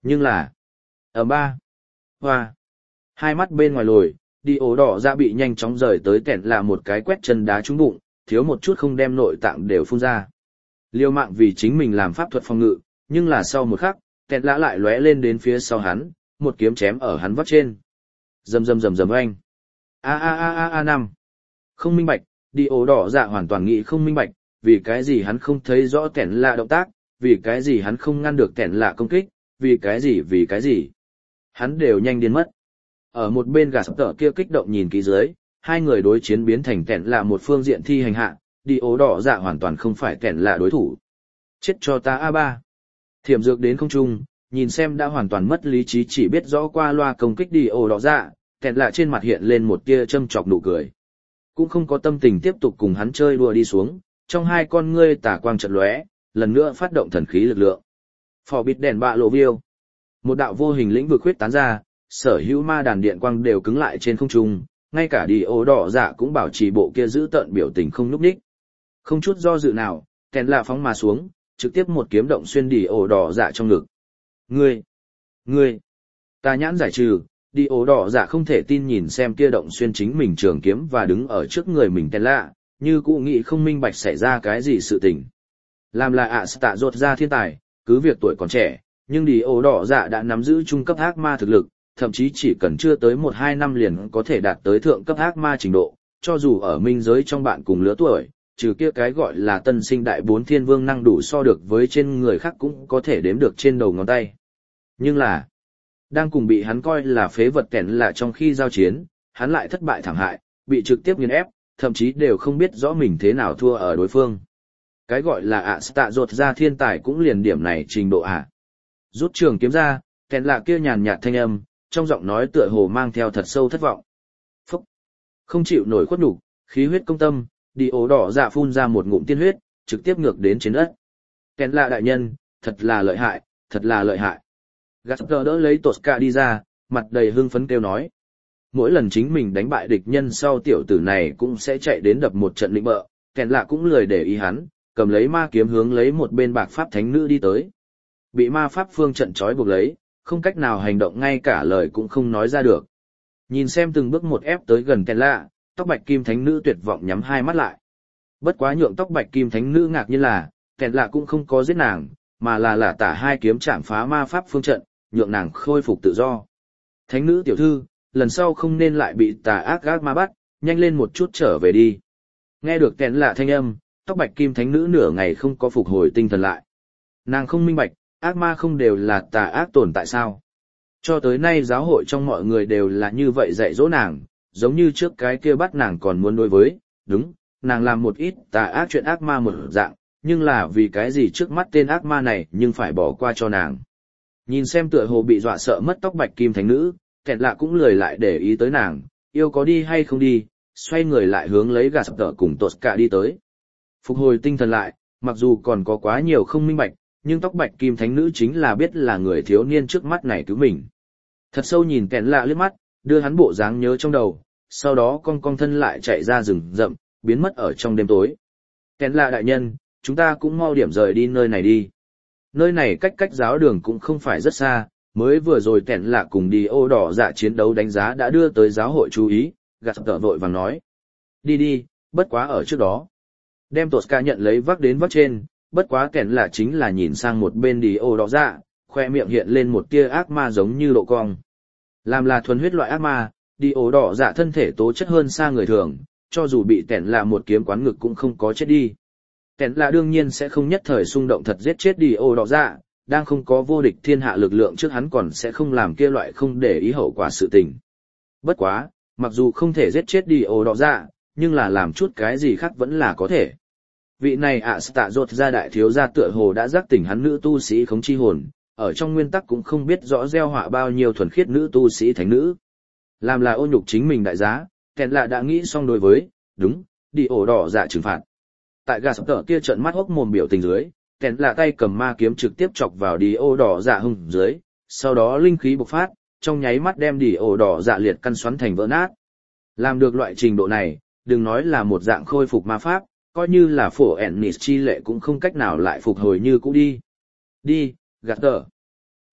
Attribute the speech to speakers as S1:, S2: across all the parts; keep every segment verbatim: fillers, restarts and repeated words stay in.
S1: Nhưng là, ở ba, hoa, hai mắt bên ngoài lồi, đi ổ đỏ dạ bị nhanh chóng rời tới tẹn là một cái quét chân đá trúng bụng, thiếu một chút không đem nội tạng đều phun ra. Liêu mạng vì chính mình làm pháp thuật phòng ngự, nhưng là sau một khắc, tẹn lã lại lóe lên đến phía sau hắn, một kiếm chém ở hắn vắt trên. Rầm rầm rầm rầm oanh. A a a a a năm. Không minh bạch, đi ổ đỏ dạ hoàn toàn nghĩ không minh bạch, vì cái gì hắn không thấy rõ tẹn lạ động tác, vì cái gì hắn không ngăn được tẹn lạ công kích, vì cái gì vì cái gì. Hắn đều nhanh điên mất. Ở một bên gà sập tợ kia kích động nhìn kỹ dưới, hai người đối chiến biến thành tẹn lạ một phương diện thi hành hạ, đi ổ đỏ dạ hoàn toàn không phải tẹn lạ đối thủ. Chết cho ta a ba. Thiểm dược đến không trung, nhìn xem đã hoàn toàn mất lý trí chỉ biết rõ qua loa công kích đi ổ đỏ dạ, tẹn lạ trên mặt hiện lên một tia châm chọc nụ cười. Cũng không có tâm tình tiếp tục cùng hắn chơi đùa đi xuống, trong hai con ngươi tả quang trận lóe, lần nữa phát động thần khí lực lượng. Phò bịt đèn bạ lộ viêu. Một đạo vô hình lĩnh vực huyết tán ra, sở hữu ma đàn điện quang đều cứng lại trên không trung, ngay cả đi ổ đỏ dạ cũng bảo trì bộ kia giữ tợn biểu tình không núp đích. Không chút do dự nào, tẹn lạ phóng mà xuống, trực tiếp một kiếm động xuyên đi ổ đỏ dạ trong ngực. Ngươi! Ngươi! Ta nhãn giải trừ, đi ổ đỏ dạ không thể tin nhìn xem kia động xuyên chính mình trường kiếm và đứng ở trước người mình tẹn lạ, như cụ nghĩ không minh bạch xảy ra cái gì sự tình. Làm là ạ tạ rột ra thiên tài, cứ việc tuổi còn trẻ, nhưng đi ổ đỏ dạ đã nắm giữ trung cấp ác ma thực lực, thậm chí chỉ cần chưa tới một hai năm liền có thể đạt tới thượng cấp ác ma trình độ, cho dù ở minh giới trong bạn cùng lứa tuổi, trừ kia cái gọi là tân sinh đại bốn thiên vương năng đủ so được với trên người khác cũng có thể đếm được trên đầu ngón tay. Nhưng là, đang cùng bị hắn coi là phế vật kẻn là trong khi giao chiến, hắn lại thất bại thảm hại, bị trực tiếp nghiền ép, thậm chí đều không biết rõ mình thế nào thua ở đối phương. Cái gọi là ạ tạ rột ra thiên tài cũng liền điểm này trình độ ạ. Rút trường kiếm ra, kẻn là kia nhàn nhạt thanh âm, trong giọng nói tựa hồ mang theo thật sâu thất vọng. Phúc! Không chịu nổi khuất nhục, khí huyết công tâm, đi ổ đỏ dạ phun ra một ngụm tiên huyết, trực tiếp ngược đến trên đất. Kèn lạ đại nhân, thật là lợi hại, thật là lợi hại. Gaspar đỡ lấy Tosca đi ra, mặt đầy hưng phấn kêu nói. Mỗi lần chính mình đánh bại địch nhân sau tiểu tử này cũng sẽ chạy đến đập một trận lĩnh bợ, kèn lạ cũng lười để ý hắn, cầm lấy ma kiếm hướng lấy một bên bạc pháp thánh nữ đi tới. Bị ma pháp phương trận trói buộc lấy, không cách nào hành động ngay cả lời cũng không nói ra được. Nhìn xem từng bước một ép tới gần kèn lạ, tóc bạch kim thánh nữ tuyệt vọng nhắm hai mắt lại. Bất quá nhượng tóc bạch kim thánh nữ ngạc nhiên là, kèn lạ cũng không có giết nàng, mà là là tả hai kiếm chạm phá ma pháp phương trận, nhượng nàng khôi phục tự do. Thánh nữ tiểu thư, lần sau không nên lại bị tà ác ác ma bắt, nhanh lên một chút trở về đi. Nghe được kèn lạ thanh âm, tóc bạch kim thánh nữ nửa ngày không có phục hồi tinh thần lại. Nàng không minh bạch, ác ma không đều là tà ác tồn tại sao? Cho tới nay giáo hội trong mọi người đều là như vậy dạy dỗ nàng, giống như trước cái kia bắt nàng còn muốn đối với, đúng, nàng làm một ít tà ác chuyện ác ma một dạng, nhưng là vì cái gì trước mắt tên ác ma này nhưng phải bỏ qua cho nàng. Nhìn xem tựa hồ bị dọa sợ mất tóc bạch kim thánh nữ, kẹt lạ cũng lười lại để ý tới nàng, yêu có đi hay không đi, xoay người lại hướng lấy gà sập tợ cùng tột cả đi tới. Phục hồi tinh thần lại, mặc dù còn có quá nhiều không minh bạch, nhưng tóc bạch kim thánh nữ chính là biết là người thiếu niên trước mắt này cứu mình. Thật sâu nhìn kẹt lạ liếc mắt, đưa hắn bộ dáng nhớ trong đầu, sau đó cong cong thân lại chạy ra rừng rậm, biến mất ở trong đêm tối. Kẹt lạ đại nhân, chúng ta cũng mau điểm rời đi nơi này đi. Nơi này cách cách giáo đường cũng không phải rất xa, mới vừa rồi kẹt lạ cùng đi ô đỏ dạ chiến đấu đánh giá đã đưa tới giáo hội chú ý, gạt tợ vội vàng nói. Đi đi, bất quá ở trước đó. Đem Tosca nhận lấy vác đến vác trên, bất quá kẹt lạ chính là nhìn sang một bên đi ô đỏ dạ, khoe miệng hiện lên một tia ác ma giống như độ cong. Làm là thuần huyết loại ác ma, đi ổ đỏ dạ thân thể tố chất hơn xa người thường, cho dù bị tẻn là một kiếm quán ngực cũng không có chết đi. Tẻn là đương nhiên sẽ không nhất thời xung động thật giết chết đi ổ đỏ dạ, đang không có vô địch thiên hạ lực lượng trước hắn còn sẽ không làm kia loại không để ý hậu quả sự tình. Bất quá, mặc dù không thể giết chết đi ổ đỏ dạ, nhưng là làm chút cái gì khác vẫn là có thể. Vị này ạ tạ rột ra đại thiếu gia tựa hồ đã giác tỉnh hắn nữ tu sĩ khống chi hồn, ở trong nguyên tắc cũng không biết rõ gieo họa bao nhiêu thuần khiết nữ tu sĩ thánh nữ. Làm là ô nhục chính mình đại giá, kèn lạ đã nghĩ xong đối với, đúng, đi ổ đỏ dạ trừng phạt. Tại gà sập tợ kia trợn mắt hốc mồm biểu tình dưới, kèn lạ tay cầm ma kiếm trực tiếp chọc vào đi ổ đỏ dạ hung dưới, sau đó linh khí bộc phát, trong nháy mắt đem đi ổ đỏ dạ liệt căn xoắn thành vỡ nát. Làm được loại trình độ này, đừng nói là một dạng khôi phục ma pháp, coi như là phổ ẻn nịt chi lệ cũng không cách nào lại phục hồi như cũ đi. Đi, gạt tợ.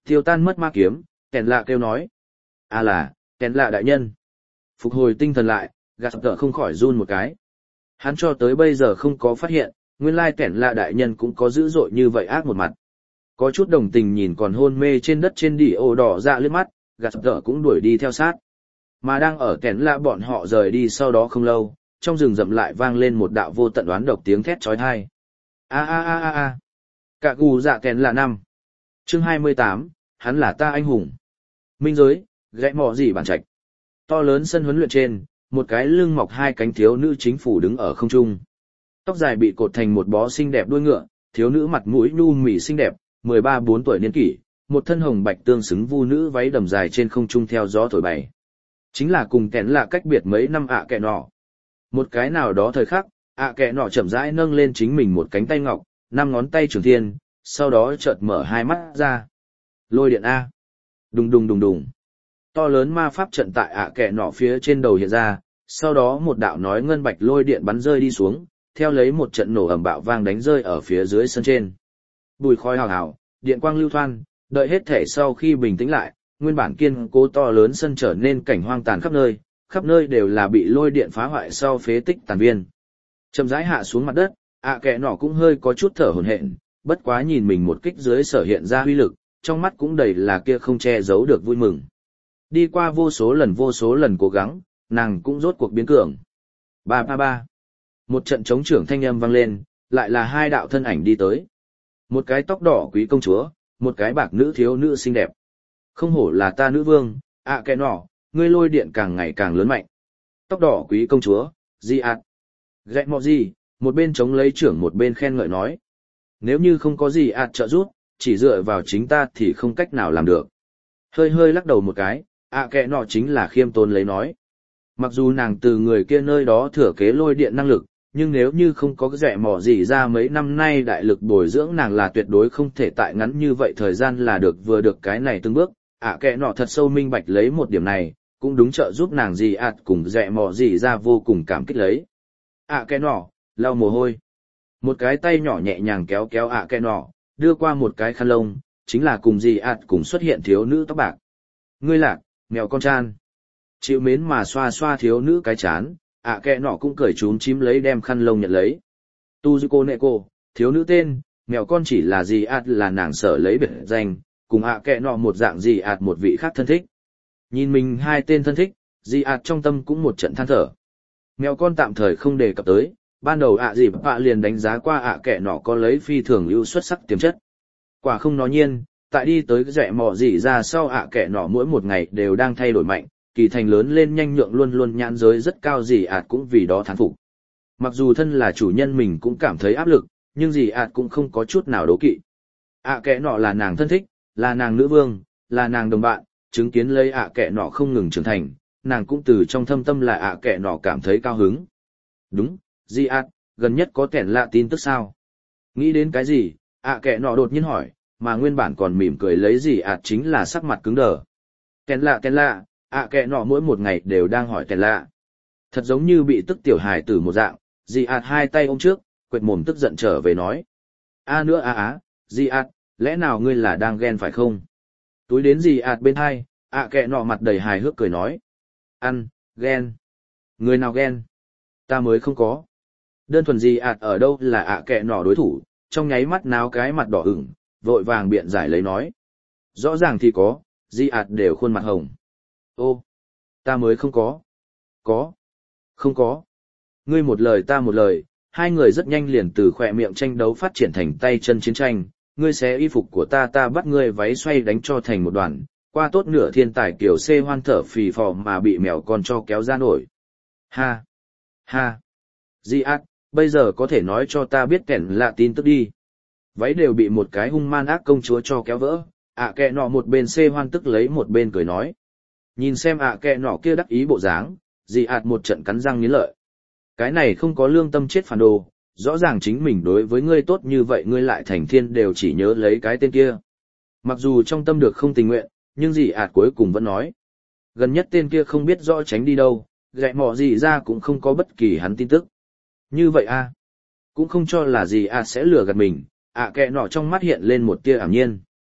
S1: Tiêu tan mất ma kiếm, kèn lạ kêu nói. À là, kèn lạ đại nhân. Phục hồi tinh thần lại, gạt tợ không khỏi run một cái. Hắn cho tới bây giờ không có phát hiện, nguyên lai kèn lạ đại nhân cũng có dữ dội như vậy ác một mặt. Có chút đồng tình nhìn còn hôn mê trên đất trên đỉ ổ đỏ dạ lướt mắt, gạt tợ cũng đuổi đi theo sát. Mà đang ở kèn lạ bọn họ rời đi sau đó không lâu, trong rừng rậm lại vang lên một đạo vô tận đoán độc tiếng thét chói tai. A a a a a. Cả gù dạ kèn lạ năm. Chương hai mươi tám, hắn là ta anh hùng. Minh giới, gãy mò gì bản trạch. To lớn sân huấn luyện trên, một cái lưng mọc hai cánh thiếu nữ chính phủ đứng ở không trung. Tóc dài bị cột thành một bó xinh đẹp đuôi ngựa, thiếu nữ mặt mũi nhu mì xinh đẹp, mười ba bốn tuổi niên kỷ, một thân hồng bạch tương xứng vu nữ váy đầm dài trên không trung theo gió thổi bay. Chính là cùng kén lạ cách biệt mấy năm ạ kẹ nọ. Một cái nào đó thời khắc, ạ kẹ nọ chậm rãi nâng lên chính mình một cánh tay ngọc, năm ngón tay trường thiên, sau đó chợt mở hai mắt ra. Lôi điện A. Đùng đùng đùng đùng. To lớn ma pháp trận tại ạ kẹ nọ phía trên đầu hiện ra, sau đó một đạo nói ngân bạch lôi điện bắn rơi đi xuống, theo lấy một trận nổ ầm bạo vang đánh rơi ở phía dưới sân trên. Bùi khói hào hào, điện quang lưu thoan, đợi hết thể sau khi bình tĩnh lại, nguyên bản kiên cố to lớn sân trở nên cảnh hoang tàn khắp nơi, khắp nơi đều là bị lôi điện phá hoại sau phế tích tàn viên. Chậm rãi hạ xuống mặt đất, ạ kẹ nọ cũng hơi có chút thở hổn hển, bất quá nhìn mình một kích dưới sở hiện ra uy lực, trong mắt cũng đầy là kia không che giấu được vui mừng. Đi qua vô số lần vô số lần cố gắng, nàng cũng rốt cuộc biến cường. Ba ba ba. Một trận chống trưởng thanh âm vang lên, lại là hai đạo thân ảnh đi tới. Một cái tóc đỏ quý công chúa, một cái bạc nữ thiếu nữ xinh đẹp. Không hổ là ta nữ vương, ạ kẹ nọ, ngươi lôi điện càng ngày càng lớn mạnh. Tóc đỏ quý công chúa, di ạt. Gẹ mọ gì, một bên chống lấy trưởng một bên khen ngợi nói. Nếu như không có gì ạt trợ giúp, chỉ dựa vào chính ta thì không cách nào làm được. Hơi hơi lắc đầu một cái, ạ kẹ nọ chính là khiêm tốn lấy nói. Mặc dù nàng từ người kia nơi đó thừa kế lôi điện năng lực, nhưng nếu như không có cái rẻ mỏ gì ra mấy năm nay đại lực bồi dưỡng nàng là tuyệt đối không thể tại ngắn như vậy thời gian là được vừa được cái này từng bước. ạ kẹ nọ thật sâu minh bạch lấy một điểm này, cũng đúng trợ giúp nàng gì ạt cùng rẻ mỏ gì ra vô cùng cảm kích lấy. ạ kẹ nọ, lau mồ hôi. Một cái tay nhỏ nhẹ nhàng kéo kéo ạ kẹ nọ, đưa qua một cái khăn lông, chính là cùng gì ạt cùng xuất hiện thiếu nữ tóc bạc. Ngươi lạc, mèo con chan. Chịu mến mà xoa xoa thiếu nữ cái chán, ạ kẹ nọ cũng cởi trúm chím lấy đem khăn lông nhận lấy. Tuzuko Neko, thiếu nữ tên, mèo con chỉ là gì ạt là nàng sở lấy biệt danh, cùng ạ kẹ nọ một dạng gì ạt một vị khác thân thích. Nhìn mình hai tên thân thích, gì ạt trong tâm cũng một trận than thở. Mèo con tạm thời không đề cập tới, ban đầu ạ gì bạ liền đánh giá qua ạ kẹ nọ có lấy phi thường ưu xuất sắc tiềm chất. Quả không nói nhiên, tại đi tới cái rẻ mò gì ra sau ạ kẹ nọ mỗi một ngày đều đang thay đổi mạnh, kỳ thành lớn lên nhanh nhượng luôn luôn nhãn giới rất cao gì ạt cũng vì đó thán phục. Mặc dù thân là chủ nhân mình cũng cảm thấy áp lực, nhưng gì ạt cũng không có chút nào đố kỵ. ạ kẹ nọ là nàng thân thích, là nàng nữ vương, là nàng đồng bạn, chứng kiến lấy ạ kẹ nọ không ngừng trưởng thành, nàng cũng từ trong thâm tâm là ạ kẹ nọ cảm thấy cao hứng. Đúng, gì ạt, gần nhất có kẻn lạ tin tức sao? Nghĩ đến cái gì, ạ kẹ nọ đột nhiên hỏi, mà nguyên bản còn mỉm cười lấy gì ạt chính là sắc mặt cứng đờ. Kẻn lạ kẻn lạ, ạ kẹ nọ mỗi một ngày đều đang hỏi kẻn lạ. Thật giống như bị tức tiểu hài tử một dạng, gì ạt hai tay ôm trước, quệt mồm tức giận trở về nói. A nữa a á, gì ạt, lẽ nào ngươi là đang ghen phải không? Túi đến gì ạt bên hai, ạ kẹ nọ mặt đầy hài hước cười nói. Ăn, ghen. Người nào ghen? Ta mới không có. Đơn thuần gì ạt ở đâu là ạ kẹ nọ đối thủ, trong nháy mắt náo cái mặt đỏ ửng, vội vàng biện giải lấy nói. Rõ ràng thì có, gì ạt đều khuôn mặt hồng. Ô, ta mới không có. Có. Không có. Ngươi một lời ta một lời, hai người rất nhanh liền từ khỏe miệng tranh đấu phát triển thành tay chân chiến tranh. Ngươi xé y phục của ta ta bắt ngươi váy xoay đánh cho thành một đoàn, qua tốt nửa thiên tài kiểu xê hoan thở phì phò mà bị mèo con cho kéo ra nổi. Ha! Ha! Di ác, bây giờ có thể nói cho ta biết kẻn lạ tin tức đi. Váy đều bị một cái hung man ác công chúa cho kéo vỡ, ạ kẹ nọ một bên xê hoan tức lấy một bên cười nói. Nhìn xem ạ kẹ nọ kia đắc ý bộ dáng, Di ạt một trận cắn răng nghiến lợi. Cái này không có lương tâm chết phản đồ, rõ ràng chính mình đối với ngươi tốt như vậy ngươi lại thành thiên đều chỉ nhớ lấy cái tên kia. Mặc dù trong tâm được không tình nguyện, nhưng Di ạt cuối cùng vẫn nói. Gần nhất tên kia không biết rõ tránh đi đâu, gậy mỏ gì ra cũng không có bất kỳ hắn tin tức. Như vậy a à? Cũng không cho là gì à sẽ lừa gạt mình, ạ à kẹ nọ trong mắt hiện lên một tia ảm nhiên.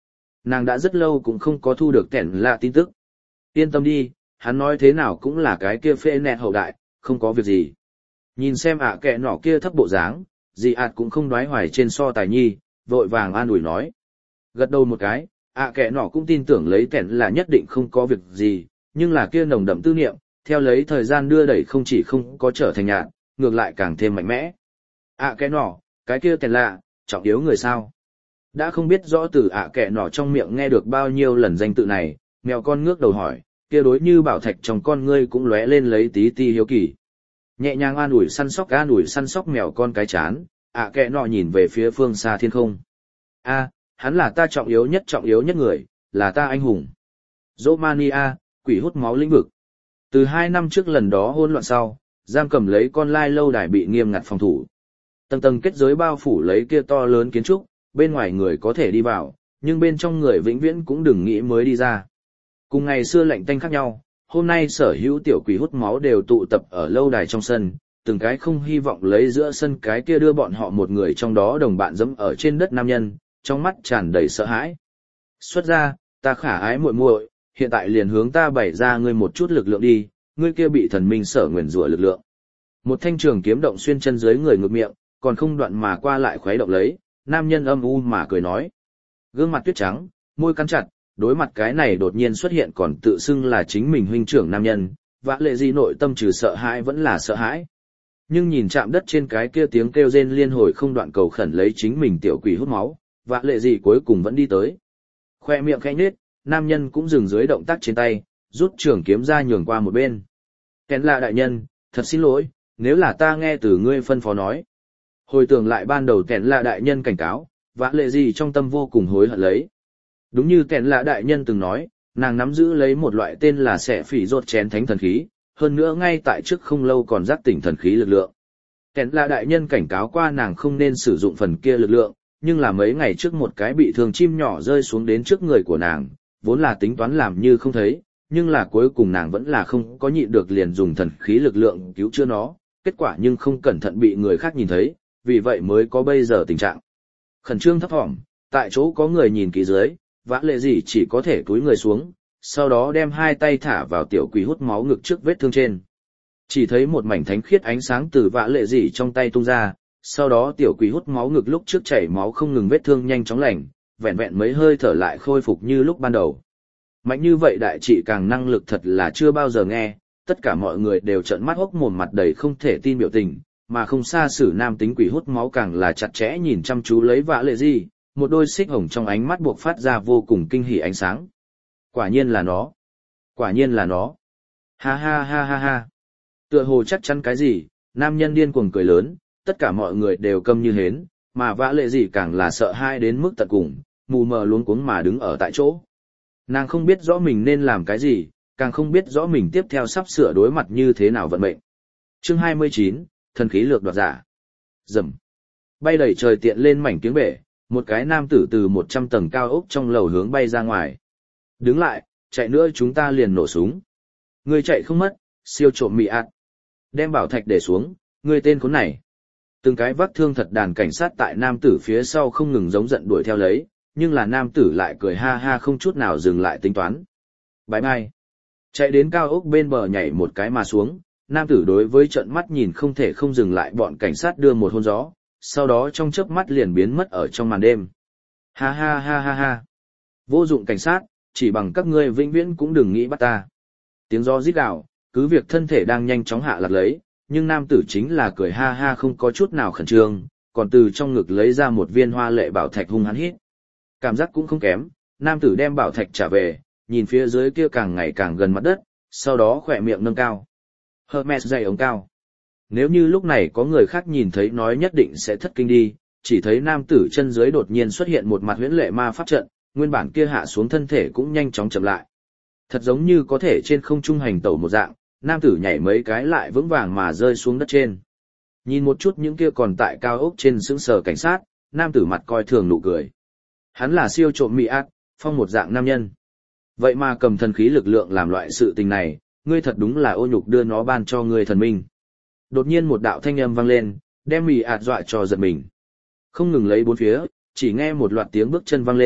S1: Nàng đã rất lâu cũng không có thu được kẻn lạ tin tức. Yên tâm đi, hắn nói thế nào cũng là cái kia phê nẹt hậu đại, không có việc gì. Nhìn xem ạ kẹ nọ kia thấp bộ dáng, dì ạt cũng không đoái hoài trên so tài nhi, vội vàng an ủi nói. Gật đầu một cái, ạ kẹ nọ cũng tin tưởng lấy kẻn là nhất định không có việc gì, nhưng là kia nồng đậm tư niệm, theo lấy thời gian đưa đẩy không chỉ không có trở thành nhạt, ngược lại càng thêm mạnh mẽ. ạ kẹ nọ, cái kia kẻn lạ, trọng yếu người sao? Đã không biết rõ từ ạ kẹ nọ trong miệng nghe được bao nhiêu lần danh tự này, mèo con ngước đầu hỏi, kia đối như bảo thạch trong con ngươi cũng lóe lên lấy tí ti hiếu kỳ. Nhẹ nhàng an ủi săn sóc an ủi săn sóc mèo con cái chán, ạ kẹ nọ nhìn về phía phương xa thiên không. A, hắn là ta trọng yếu nhất trọng yếu nhất người, là ta anh hùng. Romania, quỷ hút máu lĩnh vực. Từ hai năm trước lần đó hỗn loạn sau, giam cầm lấy con lai lâu đài bị nghiêm ngặt phòng thủ. Tầng tầng kết giới bao phủ lấy kia to lớn kiến trúc, bên ngoài người có thể đi vào, nhưng bên trong người vĩnh viễn cũng đừng nghĩ mới đi ra. Cùng ngày xưa lạnh tanh khác nhau, hôm nay sở hữu tiểu quỷ hút máu đều tụ tập ở lâu đài trong sân, từng cái không hy vọng lấy giữa sân cái kia đưa bọn họ một người trong đó đồng bạn dẫm ở trên đất nam nhân, trong mắt tràn đầy sợ hãi. Xuất ra, ta khả ái muội muội, hiện tại liền hướng ta bày ra ngươi một chút lực lượng đi, ngươi kia bị thần minh sở nguyền rủa lực lượng. Một thanh trường kiếm động xuyên chân dưới người ngược miệng, còn không đoạn mà qua lại khuấy động lấy, nam nhân âm u mà cười nói. Gương mặt tuyết trắng, môi cắn chặt, đối mặt cái này đột nhiên xuất hiện còn tự xưng là chính mình huynh trưởng nam nhân, vã lệ gì nội tâm trừ sợ hãi vẫn là sợ hãi. Nhưng nhìn chạm đất trên cái kia tiếng kêu rên liên hồi không đoạn cầu khẩn lấy chính mình tiểu quỷ hút máu, vã lệ gì cuối cùng vẫn đi tới. Khoe miệng khẽ nhếch, nam nhân cũng dừng dưới động tác trên tay, rút trường kiếm ra nhường qua một bên. Kén là đại nhân, thật xin lỗi, nếu là ta nghe từ ngươi phân phó nói. Hồi tưởng lại ban đầu kén là đại nhân cảnh cáo, vã lệ gì trong tâm vô cùng hối hận lấy. Đúng như kén là đại nhân từng nói, nàng nắm giữ lấy một loại tên là xẻ phỉ rột chén thánh thần khí, hơn nữa ngay tại trước không lâu còn giác tỉnh thần khí lực lượng. Kén là đại nhân cảnh cáo qua nàng không nên sử dụng phần kia lực lượng, nhưng là mấy ngày trước một cái bị thương chim nhỏ rơi xuống đến trước người của nàng, vốn là tính toán làm như không thấy, nhưng là cuối cùng nàng vẫn là không có nhịn được liền dùng thần khí lực lượng cứu chữa nó, kết quả nhưng không cẩn thận bị người khác nhìn thấy, vì vậy mới có bây giờ tình trạng. Khẩn trương thấp thỏm, tại chỗ có người nhìn kỹ dưới, vã lệ gì chỉ có thể cúi người xuống, sau đó đem hai tay thả vào tiểu quỷ hút máu ngực trước vết thương trên. Chỉ thấy một mảnh thánh khiết ánh sáng từ vã lệ gì trong tay tung ra, sau đó tiểu quỷ hút máu ngực lúc trước chảy máu không ngừng vết thương nhanh chóng lành, vẹn vẹn mấy hơi thở lại khôi phục như lúc ban đầu. Mạnh như vậy đại trị càng năng lực thật là chưa bao giờ nghe, tất cả mọi người đều trợn mắt hốc mồm mặt đầy không thể tin biểu tình, mà không xa xử nam tính quỷ hút máu càng là chặt chẽ nhìn chăm chú lấy vã lệ gì, một đôi xích hồng trong ánh mắt buộc phát ra vô cùng kinh hỉ ánh sáng. Quả nhiên là nó. Quả nhiên là nó. Ha ha ha ha ha. Tựa hồ chắc chắn cái gì, nam nhân điên cuồng cười lớn, tất cả mọi người đều câm như hến, mà vã lệ gì càng là sợ hãi đến mức tận cùng, mù mờ luống cuống mà đứng ở tại chỗ. Nàng không biết rõ mình nên làm cái gì, càng không biết rõ mình tiếp theo sắp sửa đối mặt như thế nào vận mệnh. Chương hai mươi chín, thần khí lược đoạt giả. Rầm. Bay đầy trời tiện lên mảnh tiếng bể, một cái nam tử từ một trăm tầng cao ốc trong lầu hướng bay ra ngoài. Đứng lại, chạy nữa chúng ta liền nổ súng. Ngươi chạy không mất, siêu trộm mị ạt. Đem bảo thạch để xuống, ngươi tên khốn này. Từng cái vác thương thật đàn cảnh sát tại nam tử phía sau không ngừng giống giận đuổi theo lấy, nhưng là nam tử lại cười ha ha không chút nào dừng lại tính toán. Bye bye. Chạy đến cao ốc bên bờ nhảy một cái mà xuống, nam tử đối với trận mắt nhìn không thể không dừng lại bọn cảnh sát đưa một hôn gió, sau đó trong chớp mắt liền biến mất ở trong màn đêm. Ha ha ha ha ha. Vô dụng cảnh sát, chỉ bằng các ngươi vĩnh viễn cũng đừng nghĩ bắt ta. Tiếng gió rít gào, cứ việc thân thể đang nhanh chóng hạ lạc lấy, nhưng nam tử chính là cười ha ha không có chút nào khẩn trương, còn từ trong ngực lấy ra một viên hoa lệ bảo thạch hung hắn hít. Cảm giác cũng không kém, nam tử đem bảo thạch trả về, nhìn phía dưới kia càng ngày càng gần mặt đất, sau đó khỏe miệng nâng cao. Hermes dày ống cao. Nếu như lúc này có người khác nhìn thấy nói nhất định sẽ thất kinh đi, chỉ thấy nam tử chân dưới đột nhiên xuất hiện một mặt huyễn lệ ma pháp trận, nguyên bản kia hạ xuống thân thể cũng nhanh chóng chậm lại. Thật giống như có thể trên không trung hành tẩu một dạng, nam tử nhảy mấy cái lại vững vàng mà rơi xuống đất trên. Nhìn một chút những kia còn tại cao ốc trên sững sờ cảnh sát, nam tử mặt coi thường nụ cười. Hắn là siêu trộm mị ác, phong một dạng nam nhân. Vậy mà cầm thần khí lực lượng làm loại sự tình này, ngươi thật đúng là ô nhục đưa nó ban cho ngươi thần minh. Đột nhiên một đạo thanh âm vang lên, đem mị ạt dọa cho giật mình. Không ngừng lấy bốn phía, chỉ nghe một loạt tiếng bước chân vang lên,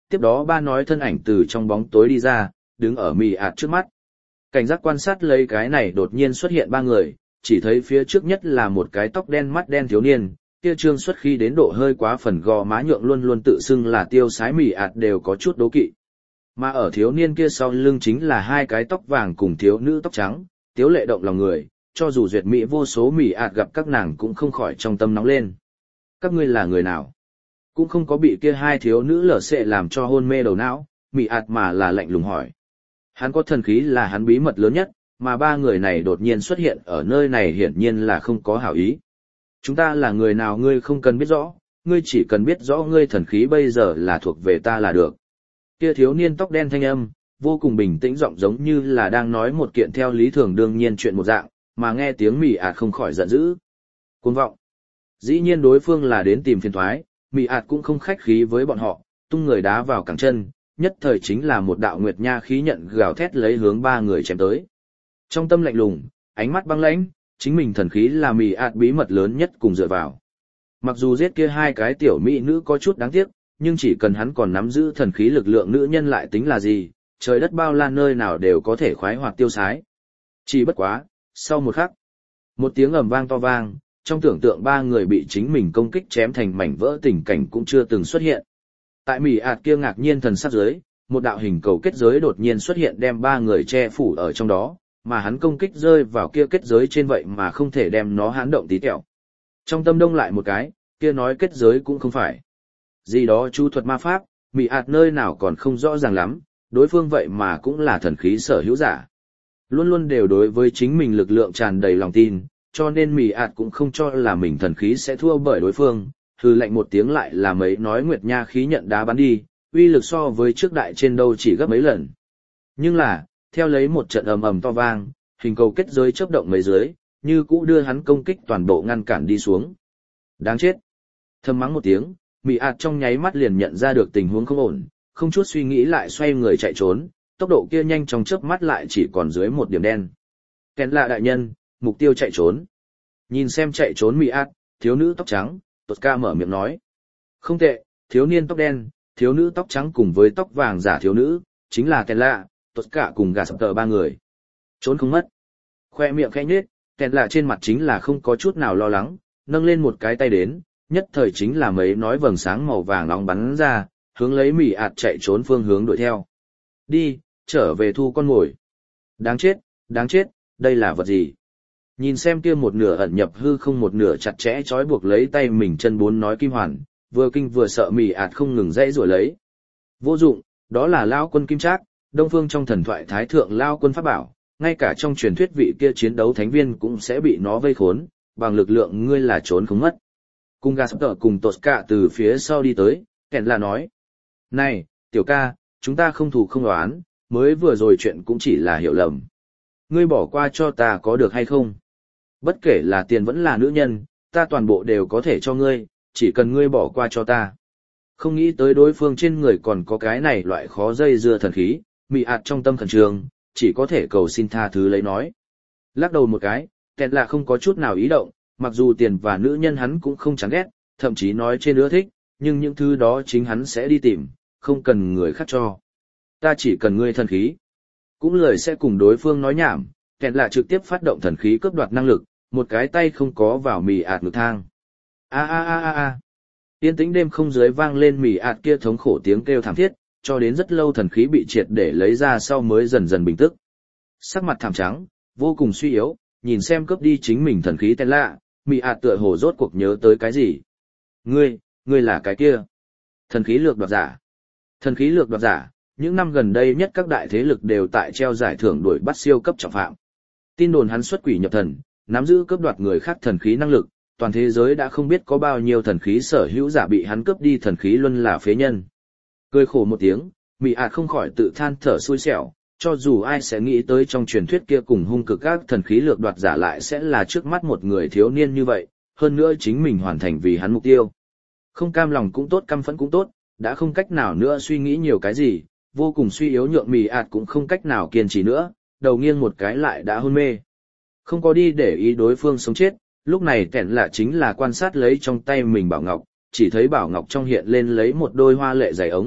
S1: tiếp đó ba nói thân ảnh từ trong bóng tối đi ra, đứng ở mì ạt trước mắt. Cảnh giác quan sát lấy cái này đột nhiên xuất hiện ba người, chỉ thấy phía trước nhất là một cái tóc đen mắt đen thiếu niên, kia trương xuất khi đến độ hơi quá phần gò má nhượng luôn luôn tự xưng là tiêu sái mì ạt đều có chút đố kỵ. Mà ở thiếu niên kia sau lưng chính là hai cái tóc vàng cùng thiếu nữ tóc trắng, tiếu lệ động lòng người, cho dù duyệt mỹ vô số mì ạt gặp các nàng cũng không khỏi trong tâm nóng lên. Các ngươi là người nào? Cũng không có bị kia hai thiếu nữ lở xệ làm cho hôn mê đầu não, mì ạt mà là lạnh lùng hỏi. Hắn có thần khí là hắn bí mật lớn nhất, mà ba người này đột nhiên xuất hiện ở nơi này hiển nhiên là không có hảo ý. Chúng ta là người nào ngươi không cần biết rõ, ngươi chỉ cần biết rõ ngươi thần khí bây giờ là thuộc về ta là được. Kia thiếu niên tóc đen thanh âm, vô cùng bình tĩnh giọng giống như là đang nói một kiện theo lý thường đương nhiên chuyện một dạng, mà nghe tiếng mì ạt không khỏi giận dữ. Cuồng vọng. Dĩ nhiên đối phương là đến tìm phiền thoái, mì ạt cũng không khách khí với bọn họ, tung người đá vào cẳng chân, nhất thời chính là một đạo nguyệt nha khí nhận gào thét lấy hướng ba người chém tới. Trong tâm lạnh lùng, ánh mắt băng lãnh, chính mình thần khí là mì ạt bí mật lớn nhất cùng dựa vào. Mặc dù giết kia hai cái tiểu mỹ nữ có chút đáng tiếc, nhưng chỉ cần hắn còn nắm giữ thần khí lực lượng nữ nhân lại tính là gì, trời đất bao la nơi nào đều có thể khoái hoạt tiêu sái. Chỉ bất quá, sau một khắc, một tiếng ầm vang to vang, trong tưởng tượng ba người bị chính mình công kích chém thành mảnh vỡ tình cảnh cũng chưa từng xuất hiện. Tại mỉ ạt kia ngạc nhiên thần sắc dưới, một đạo hình cầu kết giới đột nhiên xuất hiện đem ba người che phủ ở trong đó, mà hắn công kích rơi vào kia kết giới trên vậy mà không thể đem nó hãn động tí tẹo. Trong tâm đông lại một cái, kia nói kết giới cũng không phải. Gì đó chu thuật ma pháp, mỉ ạt nơi nào còn không rõ ràng lắm, đối phương vậy mà cũng là thần khí sở hữu giả. Luôn luôn đều đối với chính mình lực lượng tràn đầy lòng tin, cho nên mỉ ạt cũng không cho là mình thần khí sẽ thua bởi đối phương, hừ lạnh một tiếng lại là mấy nói nguyệt nha khí nhận đá bắn đi, uy lực so với trước đại trên đâu chỉ gấp mấy lần. Nhưng là, theo lấy một trận ầm ầm to vang, hình cầu kết giới chớp động mấy dưới, như cũ đưa hắn công kích toàn bộ ngăn cản đi xuống. Đáng chết! Thầm mắng một tiếng, mỉ ạt trong nháy mắt liền nhận ra được tình huống không ổn, không chút suy nghĩ lại xoay người chạy trốn, tốc độ kia nhanh trong chớp mắt lại chỉ còn dưới một điểm đen. Kèn lạ đại nhân, mục tiêu chạy trốn. Nhìn xem chạy trốn mỉ ạt, thiếu nữ tóc trắng, Tosca mở miệng nói. Không tệ, thiếu niên tóc đen, thiếu nữ tóc trắng cùng với tóc vàng giả thiếu nữ, chính là Kèn lạ, Tosca cùng gà sập tờ ba người. Trốn không mất. Khoe miệng khẽ nhếch, Kèn lạ trên mặt chính là không có chút nào lo lắng, nâng lên một cái tay đến, nhất thời chính là mấy nói vầng sáng màu vàng nóng bắn ra, hướng lấy mỉ ạt chạy trốn phương hướng đuổi theo. Đi, trở về thu con mồi. Đáng chết, đáng chết, đây là vật gì? Nhìn xem kia một nửa ẩn nhập hư không một nửa chặt chẽ trói buộc lấy tay mình chân bốn nói kim hoàn, vừa kinh vừa sợ mỉ ạt không ngừng dãy rủa lấy. Vô dụng, đó là Lao quân kim trác, Đông Phương trong thần thoại thái thượng Lao quân pháp bảo, ngay cả trong truyền thuyết vị kia chiến đấu thánh viên cũng sẽ bị nó vây khốn, bằng lực lượng ngươi là trốn không mất. Cùng gà sắp tở cùng Tosca từ phía sau đi tới, Kèn là nói. Này, tiểu ca, chúng ta không thù không đoán, mới vừa rồi chuyện cũng chỉ là hiểu lầm. Ngươi bỏ qua cho ta có được hay không? Bất kể là tiền vẫn là nữ nhân, ta toàn bộ đều có thể cho ngươi, chỉ cần ngươi bỏ qua cho ta. Không nghĩ tới đối phương trên người còn có cái này loại khó dây dưa thần khí, mị ạt trong tâm thần trường, chỉ có thể cầu xin tha thứ lấy nói. Lắc đầu một cái, Kèn là không có chút nào ý động, mặc dù tiền và nữ nhân hắn cũng không chán ghét, thậm chí nói trên ưa thích, nhưng những thứ đó chính hắn sẽ đi tìm, không cần người khác cho. Ta chỉ cần ngươi thần khí. Cũng lời sẽ cùng đối phương nói nhảm, Kèn là trực tiếp phát động thần khí cướp đoạt năng lực, một cái tay không có vào mì ạt ngực thang. A a a a a. Yên tĩnh đêm không dưới vang lên mì ạt kia thống khổ tiếng kêu thảm thiết, cho đến rất lâu thần khí bị triệt để lấy ra sau mới dần dần bình tức. Sắc mặt thảm trắng, vô cùng suy yếu, nhìn xem cướp đi chính mình thần khí tên lạ, mì ạt tựa hồ rốt cuộc nhớ tới cái gì. Ngươi, ngươi là cái kia. Thần khí lược đoạt giả. Thần khí lược đoạt giả, những năm gần đây nhất các đại thế lực đều tại treo giải thưởng đuổi bắt siêu cấp trọng phạm. Tin đồn hắn xuất quỷ nhập thần, nắm giữ cướp đoạt người khác thần khí năng lực, toàn thế giới đã không biết có bao nhiêu thần khí sở hữu giả bị hắn cướp đi thần khí luân là phế nhân. Cười khổ một tiếng, mị ạt không khỏi tự than thở xui xẻo, cho dù ai sẽ nghĩ tới trong truyền thuyết kia cùng hung cực các thần khí lược đoạt giả lại sẽ là trước mắt một người thiếu niên như vậy, hơn nữa chính mình hoàn thành vì hắn mục tiêu. Không cam lòng cũng tốt, căm phẫn cũng tốt, đã không cách nào nữa suy nghĩ nhiều cái gì, vô cùng suy yếu nhượng mì ạt cũng không cách nào kiên trì nữa, đầu nghiêng một cái lại đã hôn mê. Không có đi để ý đối phương sống chết, lúc này Kèn là chính là quan sát lấy trong tay mình bảo ngọc, chỉ thấy bảo ngọc trong hiện lên lấy một đôi hoa lệ dày ống,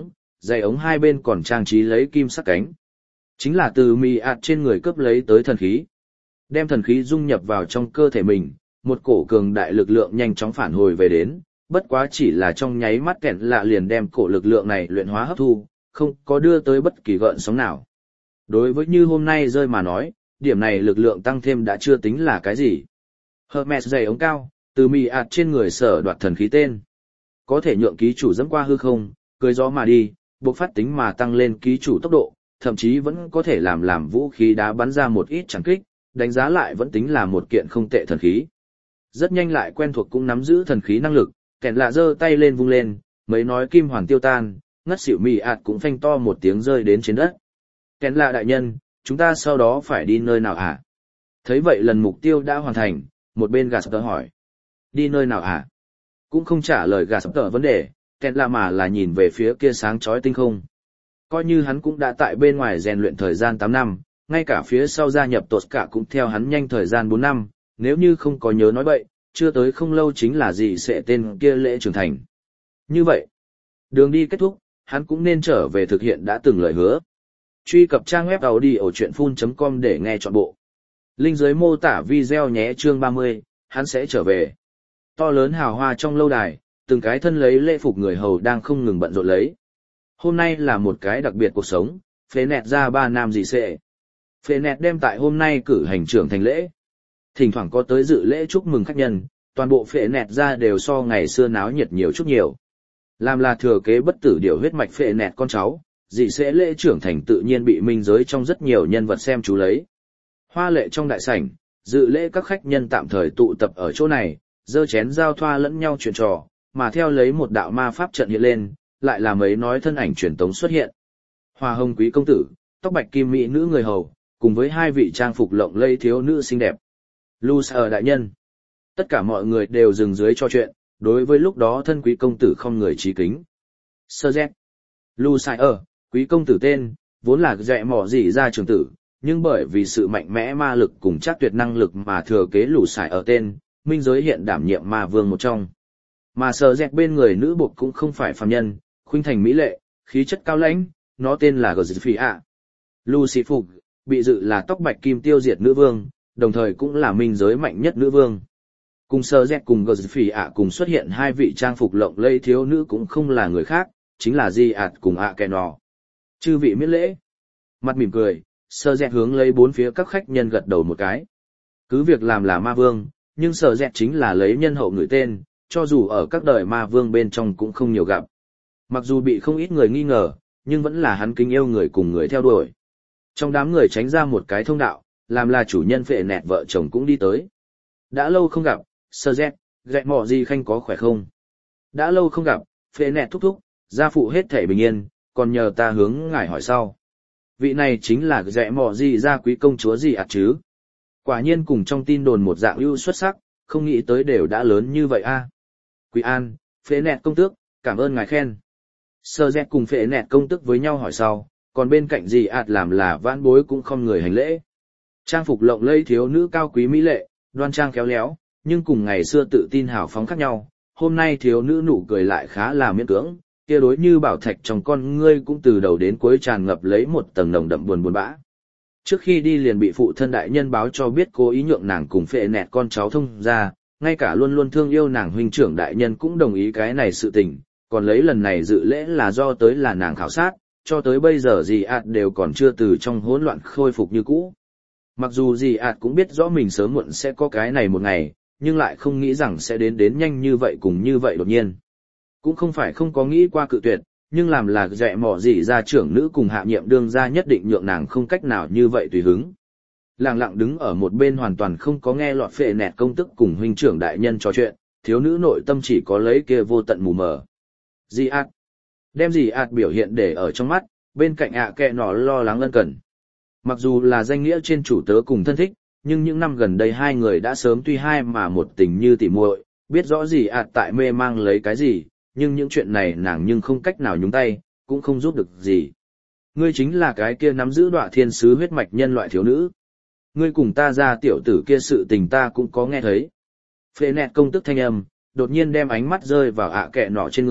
S1: giày ống hai bên còn trang trí lấy kim sắc cánh. Chính là từ mì ạt trên người cướp lấy tới thần khí. Đem thần khí dung nhập vào trong cơ thể mình, một cổ cường đại lực lượng nhanh chóng phản hồi về đến, bất quá chỉ là trong nháy mắt kẹn lạ liền đem cổ lực lượng này luyện hóa hấp thu, không có đưa tới bất kỳ gợn sóng nào. Đối với như hôm nay rơi mà nói, điểm này lực lượng tăng thêm đã chưa tính là cái gì. Hermes giày ống cao, từ mì ạt trên người sở đoạt thần khí tên. Có thể nhượng ký chủ dẫm qua hư không, cưới gió mà đi, buộc phát tính mà tăng lên ký chủ tốc độ, thậm chí vẫn có thể làm làm vũ khí đá bắn ra một ít chẳng kích, đánh giá lại vẫn tính là một kiện không tệ thần khí. Rất nhanh lại quen thuộc cũng nắm giữ thần khí năng lực, kẻn lạ giơ tay lên vung lên, mấy nói kim hoàn tiêu tan, ngất xỉu mì ạt cũng phanh to một tiếng rơi đến trên đất. Kẻn lạ đại nhân, chúng ta sau đó phải đi nơi nào hả? Thấy vậy lần mục tiêu đã hoàn thành, một bên gà sập tờ hỏi. Đi nơi nào hả? Cũng không trả lời gà sập tờ vấn đề, kẻn lạ mà là nhìn về phía kia sáng chói tinh không. Coi như hắn cũng đã tại bên ngoài rèn luyện thời gian tám năm, ngay cả phía sau gia nhập tột cả cũng theo hắn nhanh thời gian bốn năm, nếu như không có nhớ nói bậy, chưa tới không lâu chính là gì sẽ tên kia lễ trưởng thành. Như vậy, đường đi kết thúc, hắn cũng nên trở về thực hiện đã từng lời hứa. Truy cập trang web audiochuyenphun chấm com để nghe trọn bộ. Link dưới mô tả video nhé chương ba mươi, hắn sẽ trở về. To lớn hào hoa trong lâu đài, từng cái thân lấy lễ phục người hầu đang không ngừng bận rộn lấy. Hôm nay là một cái đặc biệt cuộc sống, phế nẹt ra ba nam dị sệ. Phế nẹt đem tại hôm nay cử hành trưởng thành lễ. Thỉnh thoảng có tới dự lễ chúc mừng khách nhân, toàn bộ phệ nẹt ra đều so ngày xưa náo nhiệt nhiều chút nhiều. Làm là thừa kế bất tử điều huyết mạch phệ nẹt con cháu, dị sẽ lễ trưởng thành tự nhiên bị minh giới trong rất nhiều nhân vật xem chú lấy. Hoa lệ trong đại sảnh, dự lễ các khách nhân tạm thời tụ tập ở chỗ này, dơ chén giao thoa lẫn nhau chuyện trò, mà theo lấy một đạo ma pháp trận hiện lên, lại là mấy nói thân ảnh truyền tống xuất hiện. Hoa hồng quý công tử, tóc bạch kim mỹ nữ người hầu, cùng với hai vị trang phục lộng lẫy thiếu nữ xinh đẹp. Lucer đại nhân. Tất cả mọi người đều dừng dưới cho chuyện, đối với lúc đó thân quý công tử không người trí kính. Sơ Z. Lucer, quý công tử tên, vốn là dẹ mỏ gì ra trường tử, nhưng bởi vì sự mạnh mẽ ma lực cùng chắc tuyệt năng lực mà thừa kế Lucer ở tên, minh giới hiện đảm nhiệm ma vương một trong. Mà Sơ Z bên người nữ buộc cũng không phải phàm nhân, khuynh thành mỹ lệ, khí chất cao lãnh, nó tên là Gzphia. Lucy Phục, bị dự là tóc bạch kim tiêu diệt nữ vương, đồng thời cũng là minh giới mạnh nhất nữ vương. Cùng Sơ Z cùng Gzphia cùng xuất hiện hai vị trang phục lộng lẫy thiếu nữ cũng không là người khác, chính là Di ạt cùng ạ kẻ nọ. Chư vị miễn lễ. Mặt mỉm cười, Sơ Z hướng lấy bốn phía các khách nhân gật đầu một cái. Cứ việc làm là ma vương, nhưng Sơ Z chính là lấy nhân hậu người tên, cho dù ở các đời ma vương bên trong cũng không nhiều gặp. Mặc dù bị không ít người nghi ngờ, nhưng vẫn là hắn kính yêu người cùng người theo đuổi. Trong đám người tránh ra một cái thông đạo, làm là chủ nhân phệ nẹt vợ chồng cũng đi tới. Đã lâu không gặp, Sơ Z, gẹ mỏ gì khanh có khỏe không? Đã lâu không gặp, phệ nẹt thúc thúc, gia phụ hết thể bình yên, còn nhờ ta hướng ngài hỏi sau. Vị này chính là gẹ mỏ gì gia quý công chúa gì ạt chứ? Quả nhiên cùng trong tin đồn một dạng ưu xuất sắc, không nghĩ tới đều đã lớn như vậy a. Quý an, phệ nẹt công tước, cảm ơn ngài khen. Sơ Z cùng phệ nẹt công tước với nhau hỏi sau, còn bên cạnh gì ạt làm là vãn bối cũng không người hành lễ. Trang phục lộng lẫy thiếu nữ cao quý mỹ lệ, đoan trang khéo léo, nhưng cùng ngày xưa tự tin hào phóng khác nhau, hôm nay thiếu nữ nụ cười lại khá là miễn cưỡng, kia đối như bảo thạch trong con ngươi cũng từ đầu đến cuối tràn ngập lấy một tầng nồng đậm buồn buồn bã. Trước khi đi liền bị phụ thân đại nhân báo cho biết cố ý nhượng nàng cùng phệ nẹt con cháu thông ra, ngay cả luôn luôn thương yêu nàng huynh trưởng đại nhân cũng đồng ý cái này sự tình, còn lấy lần này dự lễ là do tới là nàng khảo sát, cho tới bây giờ dì ạt đều còn chưa từ trong hỗn loạn khôi phục như cũ. Mặc dù dì ạt cũng biết rõ mình sớm muộn sẽ có cái này một ngày, nhưng lại không nghĩ rằng sẽ đến đến nhanh như vậy cùng như vậy đột nhiên. Cũng không phải không có nghĩ qua cự tuyệt, nhưng làm là dẹ mỏ dì ra trưởng nữ cùng hạ nhiệm đương ra nhất định nhượng nàng không cách nào như vậy tùy hứng. Lặng lặng đứng ở một bên hoàn toàn không có nghe lọt phệ nẹt công tức cùng huynh trưởng đại nhân trò chuyện, thiếu nữ nội tâm chỉ có lấy kia vô tận mù mờ. Dì ạt. Đem dì ạt biểu hiện để ở trong mắt, bên cạnh ạ kẹ nọ lo lắng ân cần. Mặc dù là danh nghĩa trên chủ tớ cùng thân thích, nhưng những năm gần đây hai người đã sớm tuy hai mà một tình như tỉ muội, biết rõ gì ạt tại mê mang lấy cái gì, nhưng những chuyện này nàng nhưng không cách nào nhúng tay, cũng không giúp được gì. Ngươi chính là cái kia nắm giữ đọa thiên sứ huyết mạch nhân loại thiếu nữ. Ngươi cùng ta ra tiểu tử kia sự tình ta cũng có nghe thấy. Phệ nẹt công tức thanh âm, đột nhiên đem ánh mắt rơi vào ạ kẹ nọ trên người,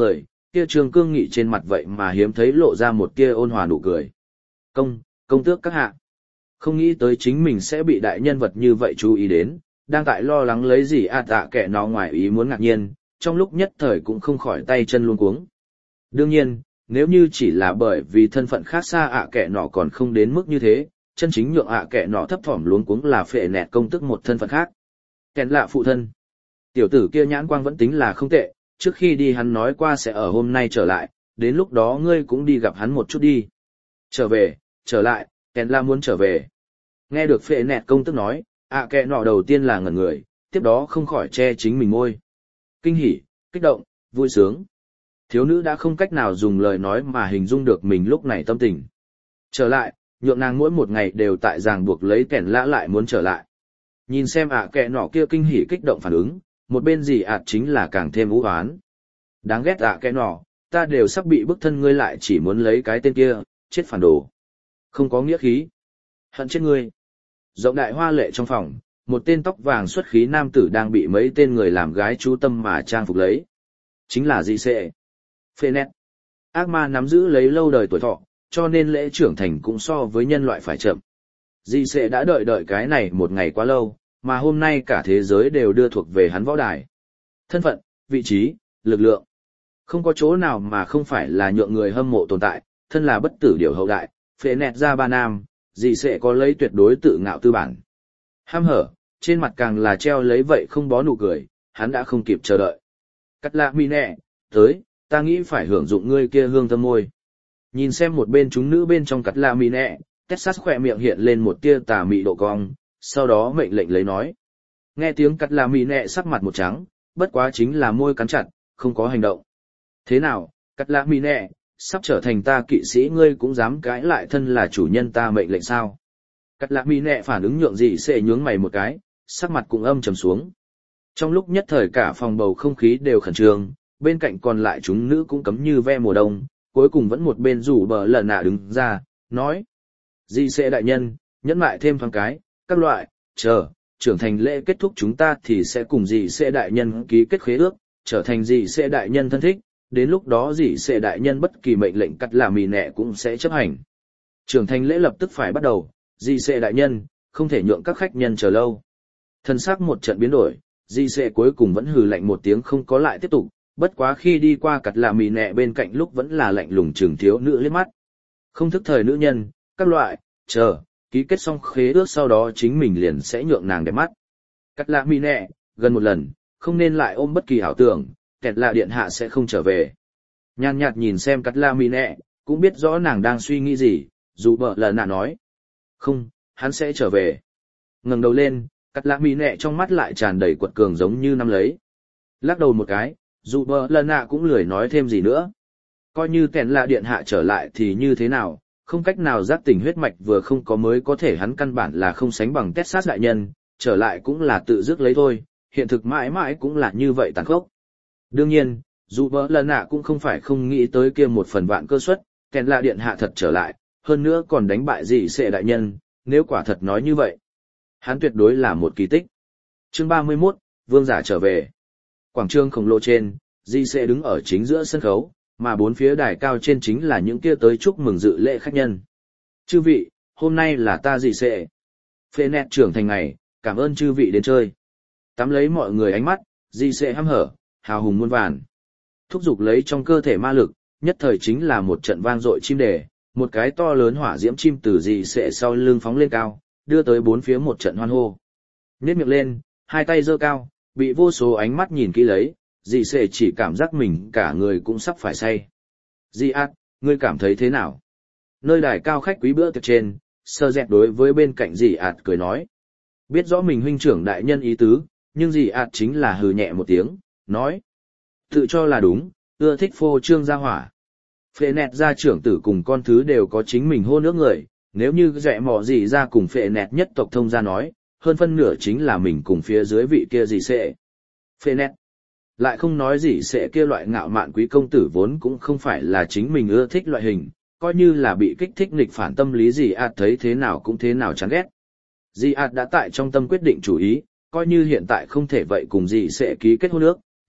S1: kia trường cương nghị trên mặt vậy mà hiếm thấy lộ ra một tia ôn hòa nụ cười. Công, công tước các hạ. Không nghĩ tới chính mình sẽ bị đại nhân vật như vậy chú ý đến, đang tại lo lắng lấy gì à tạ kệ nó ngoài ý muốn ngạc nhiên, trong lúc nhất thời cũng không khỏi tay chân luống cuống. Đương nhiên, nếu như chỉ là bởi vì thân phận khác xa ạ kệ nọ còn không đến mức như thế, chân chính nhượng ạ kệ nọ thấp thỏm luống cuống là phệ nẹt công tức một thân phận khác. Kèn lạ phụ thân. Tiểu tử kia nhãn quang vẫn tính là không tệ, trước khi đi hắn nói qua sẽ ở hôm nay trở lại, đến lúc đó ngươi cũng đi gặp hắn một chút đi. Trở về, trở lại, kèn lạ muốn trở về. Nghe được phệ nẹt công tức nói, ạ kệ nọ đầu tiên là ngẩn người, tiếp đó không khỏi che chính mình môi. Kinh hỉ, kích động, vui sướng. Thiếu nữ đã không cách nào dùng lời nói mà hình dung được mình lúc này tâm tình. Trở lại, nhượng nàng mỗi một ngày đều tại ràng buộc lấy kẻn lã lại muốn trở lại. Nhìn xem ạ kệ nọ kia kinh hỉ kích động phản ứng, một bên gì ạt chính là càng thêm ú hoán. Đáng ghét ạ kệ nọ, ta đều sắp bị bức thân ngươi lại chỉ muốn lấy cái tên kia, chết phản đồ. Không có nghĩa khí. Hận chết ngươi. Rộng đại hoa lệ trong phòng, một tên tóc vàng xuất khí nam tử đang bị mấy tên người làm gái chú tâm mà trang phục lấy. Chính là Dị Sệ. Phê nét. Ác ma nắm giữ lấy lâu đời tuổi thọ, cho nên lễ trưởng thành cũng so với nhân loại phải chậm. Dị Sệ đã đợi đợi cái này một ngày quá lâu, mà hôm nay cả thế giới đều đưa thuộc về hắn võ đài. Thân phận, vị trí, lực lượng. Không có chỗ nào mà không phải là nhượng người hâm mộ tồn tại, thân là bất tử điều hậu đại, phê nét ra ba nam, Dị Sệ có lấy tuyệt đối tự ngạo tư bản. Ham hở, trên mặt càng là treo lấy vậy không bó nụ cười, hắn đã không kịp chờ đợi. Cắt lạ mi nẹ, tới, ta nghĩ phải hưởng dụng ngươi kia hương thơm môi. Nhìn xem một bên chúng nữ bên trong cắt lạ mi nẹ, Texas khỏe miệng hiện lên một tia tà mị độ cong, sau đó mệnh lệnh lấy nói. Nghe tiếng cắt lạ mi nẹ sắc mặt một trắng, bất quá chính là môi cắn chặt, không có hành động. Thế nào, cắt lạ mi nẹ, sắp trở thành ta kỵ sĩ ngươi cũng dám cãi lại thân là chủ nhân ta mệnh lệnh sao? Cắt lạ mi nẹ phản ứng nhượng Dị Sệ nhướng mày một cái, sắc mặt cũng âm trầm xuống. Trong lúc nhất thời cả phòng bầu không khí đều khẩn trương, bên cạnh còn lại chúng nữ cũng cấm như ve mùa đông, cuối cùng vẫn một bên rủ bờ lần nạ đứng ra, nói. Dị Sệ đại nhân, nhẫn mại thêm thoáng cái, các loại, chờ, trưởng thành lễ kết thúc chúng ta thì sẽ cùng Dị Sệ đại nhân ký kết khế ước, trở thành Dị Sệ đại nhân thân thích, đến lúc đó Dị Sệ đại nhân bất kỳ mệnh lệnh cắt lạ mì nẹ cũng sẽ chấp hành. Trưởng thành lễ lập tức phải bắt đầu, Dị Sệ đại nhân, không thể nhượng các khách nhân chờ lâu. Thân xác một trận biến đổi, Dị Sệ cuối cùng vẫn hừ lạnh một tiếng không có lại tiếp tục, bất quá khi đi qua cặt lạ mì nẹ bên cạnh lúc vẫn là lạnh lùng trừng thiếu nữ liếc mắt. Không thức thời nữ nhân, các loại, chờ, ký kết xong khế ước sau đó chính mình liền sẽ nhượng nàng đẹp mắt. Cặt lạ mì nẹ, gần một lần, không nên lại ôm bất kỳ ảo tưởng, kẹt lạ điện hạ sẽ không trở về. Nhàn nhạt nhìn xem cặt lạ mì nẹ, cũng biết rõ nàng đang suy nghĩ gì, dù bợ lần nạ nói. Không, hắn sẽ trở về. Ngẩng đầu lên, cắt lạ mì nẹ trong mắt lại tràn đầy quật cường giống như năm lấy. Lắc đầu một cái, dù bợ lần nạ cũng lười nói thêm gì nữa. Coi như kẹn lạ điện hạ trở lại thì như thế nào, không cách nào giác tỉnh huyết mạch vừa không có mới có thể hắn căn bản là không sánh bằng Texas đại nhân, trở lại cũng là tự dứt lấy thôi, hiện thực mãi mãi cũng là như vậy tàn khốc. Đương nhiên, dù bợ lần nạ cũng không phải không nghĩ tới kia một phần vạn cơ suất, kẹn lạ điện hạ thật trở lại, hơn nữa còn đánh bại Dị Sệ đại nhân, nếu quả thật nói như vậy. Hắn tuyệt đối là một kỳ tích. Chương ba mươi mốt, Vương giả trở về. Quảng trường khổng lồ trên, Dị Sệ đứng ở chính giữa sân khấu, mà bốn phía đài cao trên chính là những kia tới chúc mừng dự lễ khách nhân. Chư vị, hôm nay là ta Dị Sệ. Phê nét trưởng thành ngày, cảm ơn chư vị đến chơi. Tắm lấy mọi người ánh mắt, Dị Sệ hăm hở, hào hùng muôn vàn. Thúc giục lấy trong cơ thể ma lực, nhất thời chính là một trận vang dội chim đề, một cái to lớn hỏa diễm chim từ Dị Sệ sau lưng phóng lên cao, đưa tới bốn phía một trận hoan hô. Nhếch miệng lên, hai tay giơ cao, bị vô số ánh mắt nhìn kỹ lấy, Dị Sệ chỉ cảm giác mình cả người cũng sắp phải say. Dị ạt, ngươi cảm thấy thế nào? Nơi đài cao khách quý bữa tiệc trên, Sơ Dẹt đối với bên cạnh Dị ạt cười nói. Biết rõ mình huynh trưởng đại nhân ý tứ, nhưng Dị ạt chính là hừ nhẹ một tiếng, nói. Tự cho là đúng, ưa thích phô trương gia hỏa. Phệ nẹt gia trưởng tử cùng con thứ đều có chính mình hôn ước người, nếu như dẹ mò gì ra cùng phệ nẹt nhất tộc thông gia nói, hơn phân nửa chính là mình cùng phía dưới vị kia Dị Sệ. Phệ nẹt. Lại không nói Dị Sệ kia loại ngạo mạn quý công tử vốn cũng không phải là chính mình ưa thích loại hình, coi như là bị kích thích nghịch phản tâm lý Dị ạt thấy thế nào cũng thế nào chán ghét. Dị ạt đã tại trong tâm quyết định chủ ý, coi như hiện tại không thể vậy cùng Dị Sệ ký kết hôn ước,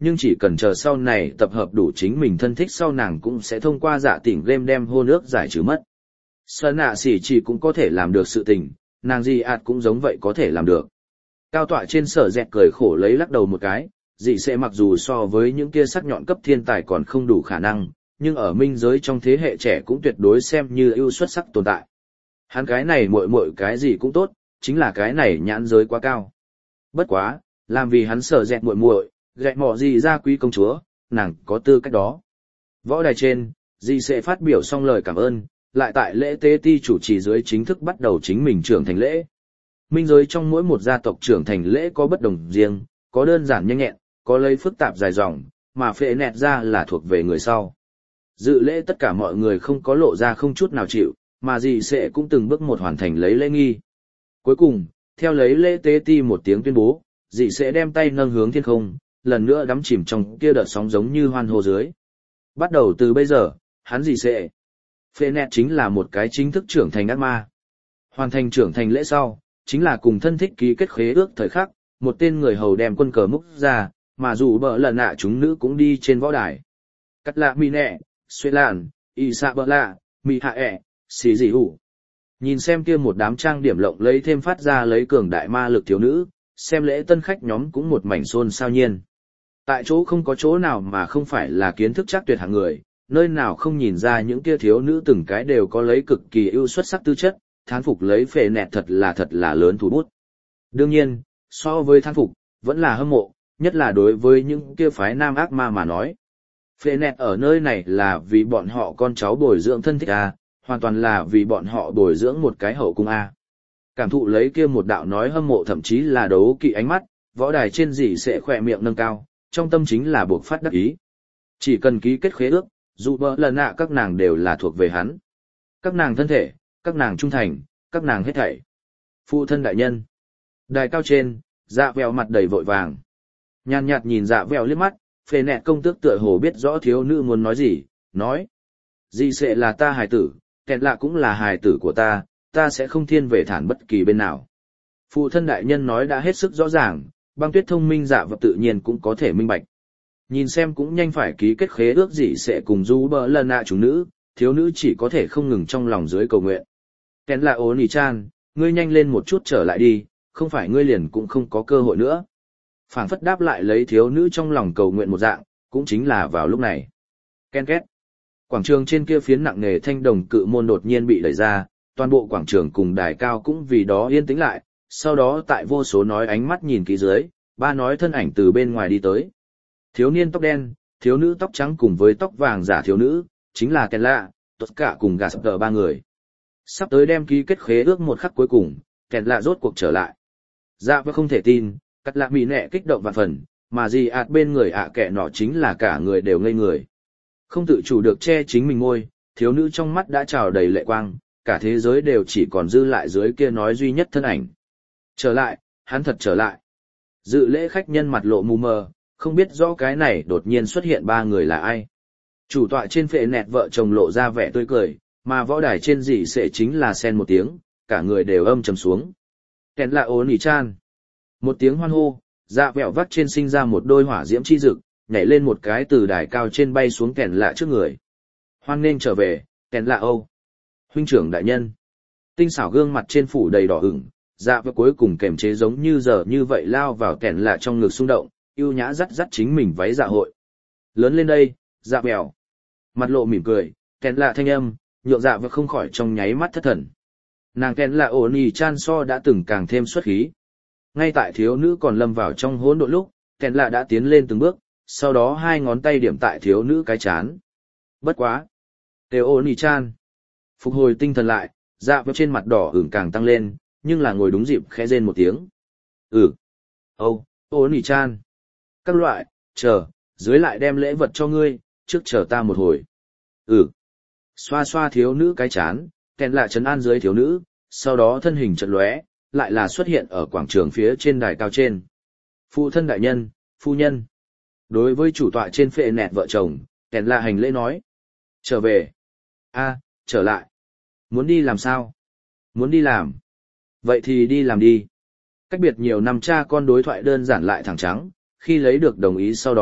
S1: nhưng chỉ cần chờ sau này tập hợp đủ chính mình thân thích sau nàng cũng sẽ thông qua dạ tỉnh game đem hôn ước giải trừ mất. Sơn nạ xỉ chỉ cũng có thể làm được sự tình, nàng gì ạt cũng giống vậy có thể làm được. Cao tọa trên sở dẹt cười khổ lấy lắc đầu một cái, dị sẽ mặc dù so với những kia sắc nhọn cấp thiên tài còn không đủ khả năng, nhưng ở minh giới trong thế hệ trẻ cũng tuyệt đối xem như ưu xuất sắc tồn tại. Hắn cái này muội muội cái gì cũng tốt, chính là cái này nhãn giới quá cao. Bất quá, làm vì hắn sở dẹt muội muội, gẹt mỏ gì ra quý công chúa, nàng có tư cách đó. Võ đài trên, dị sẽ phát biểu xong lời cảm ơn, lại tại lễ tế ti chủ trì dưới chính thức bắt đầu chính mình trưởng thành lễ. Minh giới trong mỗi một gia tộc trưởng thành lễ có bất đồng riêng, có đơn giản nhanh nhẹn, có lấy phức tạp dài dòng, mà phệ nẹt ra là thuộc về người sau. Dự lễ tất cả mọi người không có lộ ra không chút nào chịu, mà dị sẽ cũng từng bước một hoàn thành lấy lễ nghi. Cuối cùng, theo lấy lễ tế ti một tiếng tuyên bố, dị sẽ đem tay nâng hướng thiên không, lần nữa đắm chìm trong kia đợt sóng giống như hoan hô dưới. Bắt đầu từ bây giờ, hắn dị sẽ. Phệ nẹt chính là một cái chính thức trưởng thành ác ma. Hoàn thành trưởng thành lễ sau, chính là cùng thân thích ký kết khế ước thời khắc, một tên người hầu đem quân cờ múc ra, mà dù bợ lần nạ chúng nữ cũng đi trên võ đài. Cắt lạ mi nẹ, xuê làn, y xạ bợ lạ, mi hạ ẹ, xì dị hủ. Nhìn xem kia một đám trang điểm lộng lấy thêm phát ra lấy cường đại ma lực thiếu nữ, xem lễ tân khách nhóm cũng một mảnh xôn xao nhiên. Tại chỗ không có chỗ nào mà không phải là kiến thức chắc tuyệt hạng người, nơi nào không nhìn ra những kia thiếu nữ từng cái đều có lấy cực kỳ ưu xuất sắc tư chất, thán phục lấy phệ nẹt thật là thật là lớn thủ bút. Đương nhiên, so với thán phục, vẫn là hâm mộ, nhất là đối với những kia phái nam ác ma mà nói. Phệ nẹt ở nơi này là vì bọn họ con cháu bồi dưỡng thân thích A, hoàn toàn là vì bọn họ bồi dưỡng một cái hậu cung A. Cảm thụ lấy kia một đạo nói hâm mộ thậm chí là đấu kỵ ánh mắt, võ đài trên gì sẽ khỏe miệng nâng cao, trong tâm chính là buộc phát đắc ý. Chỉ cần ký kết khế ước, dù bỡ lần nạ các nàng đều là thuộc về hắn. Các nàng thân thể, các nàng trung thành, các nàng hết thảy. Phụ thân đại nhân. Đài cao trên, dạ vèo mặt đầy vội vàng. Nhàn nhạt nhìn dạ vèo liếc mắt, phê nẹt công tước tựa hồ biết rõ thiếu nữ muốn nói gì, nói. Dị sẽ là ta hài tử, kẹn lạ cũng là hài tử của ta, ta sẽ không thiên về thản bất kỳ bên nào. Phụ thân đại nhân nói đã hết sức rõ ràng, băng tuyết thông minh dạ vật tự nhiên cũng có thể minh bạch. Nhìn xem cũng nhanh phải ký kết khế ước gì sẽ cùng du bờ lần nạ chúng nữ, thiếu nữ chỉ có thể không ngừng trong lòng dưới cầu nguyện. Kén là ố nì chan, ngươi nhanh lên một chút trở lại đi, không phải ngươi liền cũng không có cơ hội nữa. Phảng phất đáp lại lấy thiếu nữ trong lòng cầu nguyện một dạng, cũng chính là vào lúc này. Ken két. Quảng trường trên kia phiến nặng nề thanh đồng cự môn đột nhiên bị đẩy ra, toàn bộ quảng trường cùng đài cao cũng vì đó yên tĩnh lại, sau đó tại vô số nói ánh mắt nhìn kỹ dưới, ba nói thân ảnh từ bên ngoài đi tới. Thiếu niên tóc đen, thiếu nữ tóc trắng cùng với tóc vàng giả thiếu nữ, chính là Ken lạ, tất cả cùng gà sập tờ ba người. Sắp tới đem ký kết khế ước một khắc cuối cùng, Ken lạ rốt cuộc trở lại. Dạ và không thể tin, cắt lạ bị nẹ kích động vạn phần, mà gì ạt bên người ạ kệ nọ chính là cả người đều ngây người. Không tự chủ được che chính mình ngôi, thiếu nữ trong mắt đã trào đầy lệ quang, cả thế giới đều chỉ còn dư lại dưới kia nói duy nhất thân ảnh. Trở lại, hắn thật trở lại. Dự lễ khách nhân mặt lộ mù mờ, không biết rõ cái này đột nhiên xuất hiện ba người là ai. Chủ tọa trên phệ nẹt vợ chồng lộ ra vẻ tươi cười, mà võ đài trên gì sẽ chính là sen một tiếng, cả người đều âm trầm xuống. Kèn là ố nỉ chan. Một tiếng hoan hô, dạ vẹo vắt trên sinh ra một đôi hỏa diễm chi rực, nhảy lên một cái từ đài cao trên bay xuống kèn lạ trước người. Hoan nên trở về, kèn lạ âu. Huynh trưởng đại nhân. Tinh xảo gương mặt trên phủ đầy đỏ ửng, dạ vẹo cuối cùng kềm chế giống như giờ như vậy lao vào kèn lạ trong ngực xung động, yêu nhã dắt dắt chính mình váy dạ hội. Lớn lên đây, dạ vẹo. Mặt lộ mỉm cười, kèn lạ thanh âm, nhượng dạ vẹo không khỏi trong nháy mắt thất thần. Nàng kèn lạ ổn ỉ chan so đã từng càng thêm xuất khí. Ngay tại thiếu nữ còn lâm vào trong hỗn độn lúc, kèn lạ đã tiến lên từng bước, sau đó hai ngón tay điểm tại thiếu nữ cái chán. Bất quá. Têu ổn ỉ chan. Phục hồi tinh thần lại, dạ vẹo trên mặt đỏ ửng càng tăng lên, nhưng là ngồi đúng dịp khẽ rên một tiếng. Ừ. Âu, ổn ỉ chan. Các loại, chờ, dưới lại đem lễ vật cho ngươi, trước chờ ta một hồi. Ừ. Xoa xoa thiếu nữ cái chán, kèn lạ trấn an dưới thiếu nữ, sau đó thân hình chợt lóe, lại là xuất hiện ở quảng trường phía trên đài cao trên. Phụ thân đại nhân, phu nhân. Đối với chủ tọa trên phệ nẹt vợ chồng, kèn lạ hành lễ nói. Trở về. A, trở lại. Muốn đi làm sao? Muốn đi làm. Vậy thì đi làm đi. Cách biệt nhiều năm cha con đối thoại đơn giản lại thẳng trắng, khi lấy được đồng ý sau đó,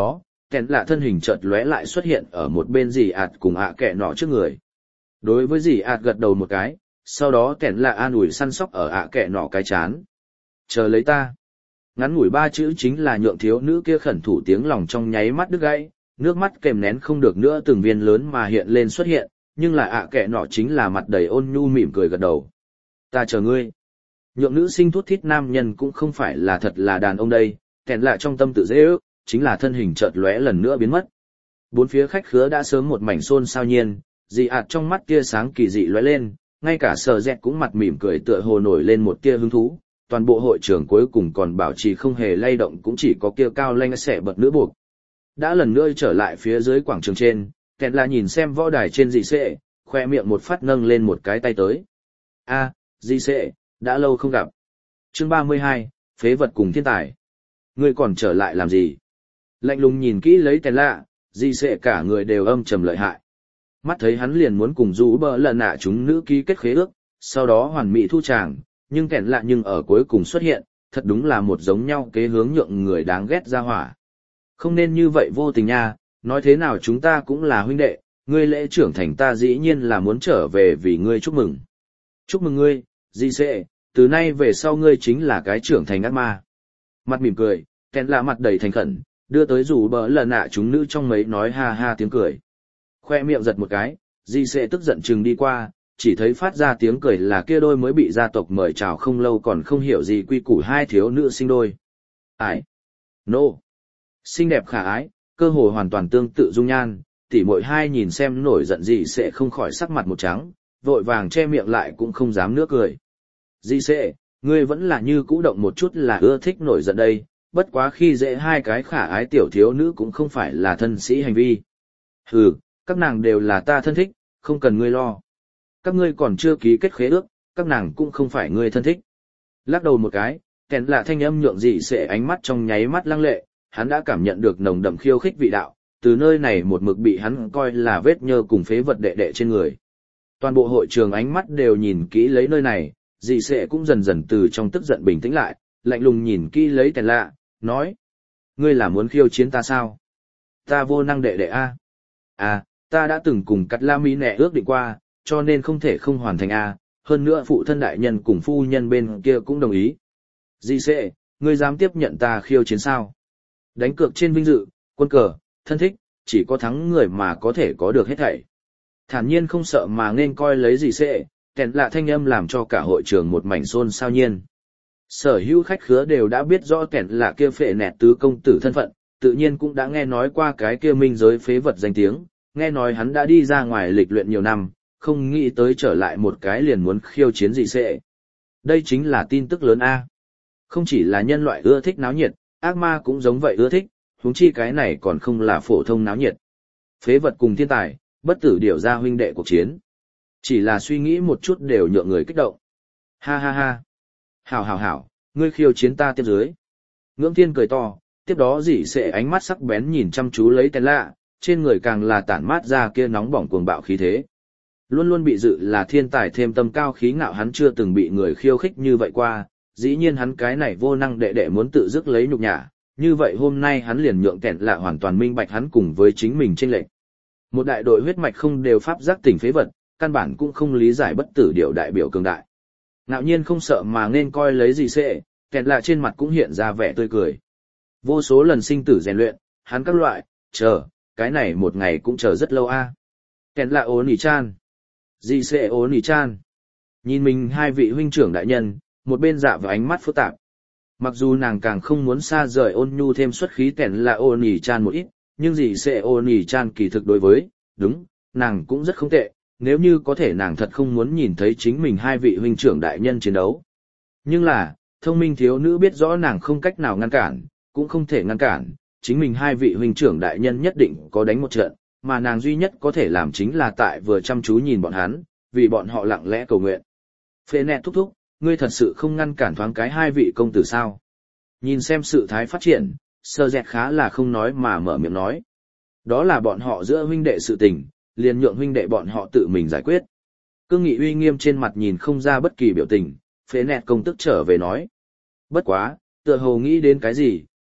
S1: kèn lạ thân hình chợt lóe lại xuất hiện ở một bên dì ạt cùng ạ kẹ nọ trước người. Đối với dì ạt gật đầu một cái, sau đó kèn lạ an ủi săn sóc ở ạ kẹ nọ cái chán. Chờ lấy ta. Ngắn ngủi ba chữ chính là nhượng thiếu nữ kia khẩn thủ tiếng lòng trong nháy mắt đứt gãy, nước mắt kèm nén không được nữa từng viên lớn mà hiện lên xuất hiện, nhưng là ạ kẹ nọ chính là mặt đầy ôn nhu mỉm cười gật đầu. Ta chờ ngươi. Nhượng nữ sinh thút thít nam nhân cũng không phải là thật là đàn ông đây, kèn lạ trong tâm tự dễ ước, chính là thân hình chợt lóe lần nữa biến mất. Bốn phía khách khứa đã sớm một mảnh xôn xao nhiên, dị ạt trong mắt tia sáng kỳ dị lóe lên, ngay cả Sở Dẹt cũng mặt mỉm cười tựa hồ nổi lên một tia hứng thú. Toàn bộ hội trường cuối cùng còn bảo trì không hề lay động, cũng chỉ có kia cao lanh xẻ bật nữ buộc. Đã lần nữa trở lại phía dưới quảng trường trên, kẹn là nhìn xem võ đài trên dị sệ, khoe miệng một phát nâng lên một cái tay tới. A, à, dị sệ, đã lâu không gặp. Chương ba mươi hai, phế vật cùng thiên tài. Ngươi còn trở lại làm gì? Lạnh lùng nhìn kỹ lấy kẹn lạ, dị sệ cả người đều âm trầm lợi hại. Mắt thấy hắn liền muốn cùng rũ bờ lần nạ chúng nữ ký kết khế ước, sau đó hoàn mỹ thu tràng, nhưng kẹn lạ nhưng ở cuối cùng xuất hiện, thật đúng là một giống nhau kế hướng nhượng người đáng ghét ra hỏa. Không nên như vậy vô tình nha, nói thế nào chúng ta cũng là huynh đệ, ngươi lễ trưởng thành ta dĩ nhiên là muốn trở về vì ngươi chúc mừng. Chúc mừng ngươi, di sệ, từ nay về sau ngươi chính là cái trưởng thành ác ma. Mặt mỉm cười, kẹn lạ mặt đầy thành khẩn, đưa tới rủ bờ lần nạ chúng nữ trong mấy nói ha ha tiếng cười. Khoe miệng giật một cái, di sệ tức giận chừng đi qua, chỉ thấy phát ra tiếng cười là kia đôi mới bị gia tộc mời chào không lâu còn không hiểu gì quy củ hai thiếu nữ sinh đôi. Ải! Nô! No. Xinh đẹp khả ái, cơ hồ hoàn toàn tương tự dung nhan, tỉ mỗi hai nhìn xem nổi giận gì sẽ không khỏi sắc mặt một trắng, vội vàng che miệng lại cũng không dám nước cười. Di sẽ, ngươi vẫn là như cũ động một chút là ưa thích nổi giận đây, bất quá khi dễ hai cái khả ái tiểu thiếu nữ cũng không phải là thân sĩ hành vi. Hừ, các nàng đều là ta thân thích, không cần ngươi lo. Các ngươi còn chưa ký kết khế ước, các nàng cũng không phải ngươi thân thích. Lắc đầu một cái, kèn lạ thanh âm nhượng dị sẽ ánh mắt trong nháy mắt lăng lệ, hắn đã cảm nhận được nồng đậm khiêu khích vị đạo, từ nơi này một mực bị hắn coi là vết nhơ cùng phế vật đệ đệ trên người. Toàn bộ hội trường ánh mắt đều nhìn kỹ lấy nơi này, dị sẽ cũng dần dần từ trong tức giận bình tĩnh lại, lạnh lùng nhìn kỹ lấy kèn lạ, nói. Ngươi là muốn khiêu chiến ta sao? Ta vô năng đệ đệ a. À, ta đã từng cùng cắt la mỹ nẹ ước định qua, cho nên không thể không hoàn thành a. Hơn nữa phụ thân đại nhân cùng phu nhân bên kia cũng đồng ý. Dị sẽ, ngươi dám tiếp nhận ta khiêu chiến sao? Đánh cược trên vinh dự, quân cờ, thân thích, chỉ có thắng người mà có thể có được hết thảy. Thản nhiên không sợ mà nên coi lấy gì sẽ, kèn lạ thanh âm làm cho cả hội trường một mảnh xôn xao nhiên. Sở hữu khách khứa đều đã biết rõ kèn lạ kia phệ nẹt tứ công tử thân phận, tự nhiên cũng đã nghe nói qua cái kia minh giới phế vật danh tiếng, nghe nói hắn đã đi ra ngoài lịch luyện nhiều năm, không nghĩ tới trở lại một cái liền muốn khiêu chiến gì sẽ. Đây chính là tin tức lớn a. Không chỉ là nhân loại ưa thích náo nhiệt, ác ma cũng giống vậy ưa thích, huống chi cái này còn không là phổ thông náo nhiệt. Phế vật cùng thiên tài, bất tử điều ra huynh đệ cuộc chiến. Chỉ là suy nghĩ một chút đều nhượng người kích động. Ha ha ha. Hảo hảo hảo, ngươi khiêu chiến ta tiếp dưới. Ngưỡng Thiên cười to, tiếp đó dỉ sệ ánh mắt sắc bén nhìn chăm chú lấy tên lạ, trên người càng là tản mát ra kia nóng bỏng cuồng bạo khí thế. Luôn luôn bị dự là thiên tài thêm tâm cao khí ngạo hắn chưa từng bị người khiêu khích như vậy qua, dĩ nhiên hắn cái này vô năng đệ đệ muốn tự dứt lấy nhục nhã, như vậy hôm nay hắn liền nhượng kẹn lạ hoàn toàn minh bạch hắn cùng với chính mình chênh lệch. Một đại đội huyết mạch không đều pháp giác tỉnh phế vật, căn bản cũng không lý giải bất tử điệu đại biểu cường đại. Ngạo nhiên không sợ mà nên coi lấy gì sẽ, kẹn lạ trên mặt cũng hiện ra vẻ tươi cười. Vô số lần sinh tử rèn luyện, hắn các loại, chờ, cái này một ngày cũng chờ rất lâu a. À. Kẹn lạ ố nỉ chan. Gì sẽ ố nỉ chan. Nhìn mình hai vị huynh trưởng đại nhân, một bên dạ và ánh mắt phức tạp. Mặc dù nàng càng không muốn xa rời ôn nhu thêm xuất khí kẻn là ô nỉ chan một ít, nhưng gì sẽ ô nỉ chan kỳ thực đối với, đúng, nàng cũng rất không tệ, nếu như có thể nàng thật không muốn nhìn thấy chính mình hai vị huynh trưởng đại nhân chiến đấu. Nhưng là, thông minh thiếu nữ biết rõ nàng không cách nào ngăn cản, cũng không thể ngăn cản, chính mình hai vị huynh trưởng đại nhân nhất định có đánh một trận, mà nàng duy nhất có thể làm chính là tại vừa chăm chú nhìn bọn hắn, vì bọn họ lặng lẽ cầu nguyện. Phê nẹt thúc thúc, ngươi thật sự không ngăn cản thoáng cái hai vị công tử sao? Nhìn xem sự thái phát triển, Sơ Dẹt khá là không nói mà mở miệng nói. Đó là bọn họ giữa huynh đệ sự tình, liền nhượng huynh đệ bọn họ tự mình giải quyết. Cương Nghị uy nghiêm trên mặt nhìn không ra bất kỳ biểu tình, phế nẹt công tức trở về nói. Bất quá, tựa hồ nghĩ đến cái gì,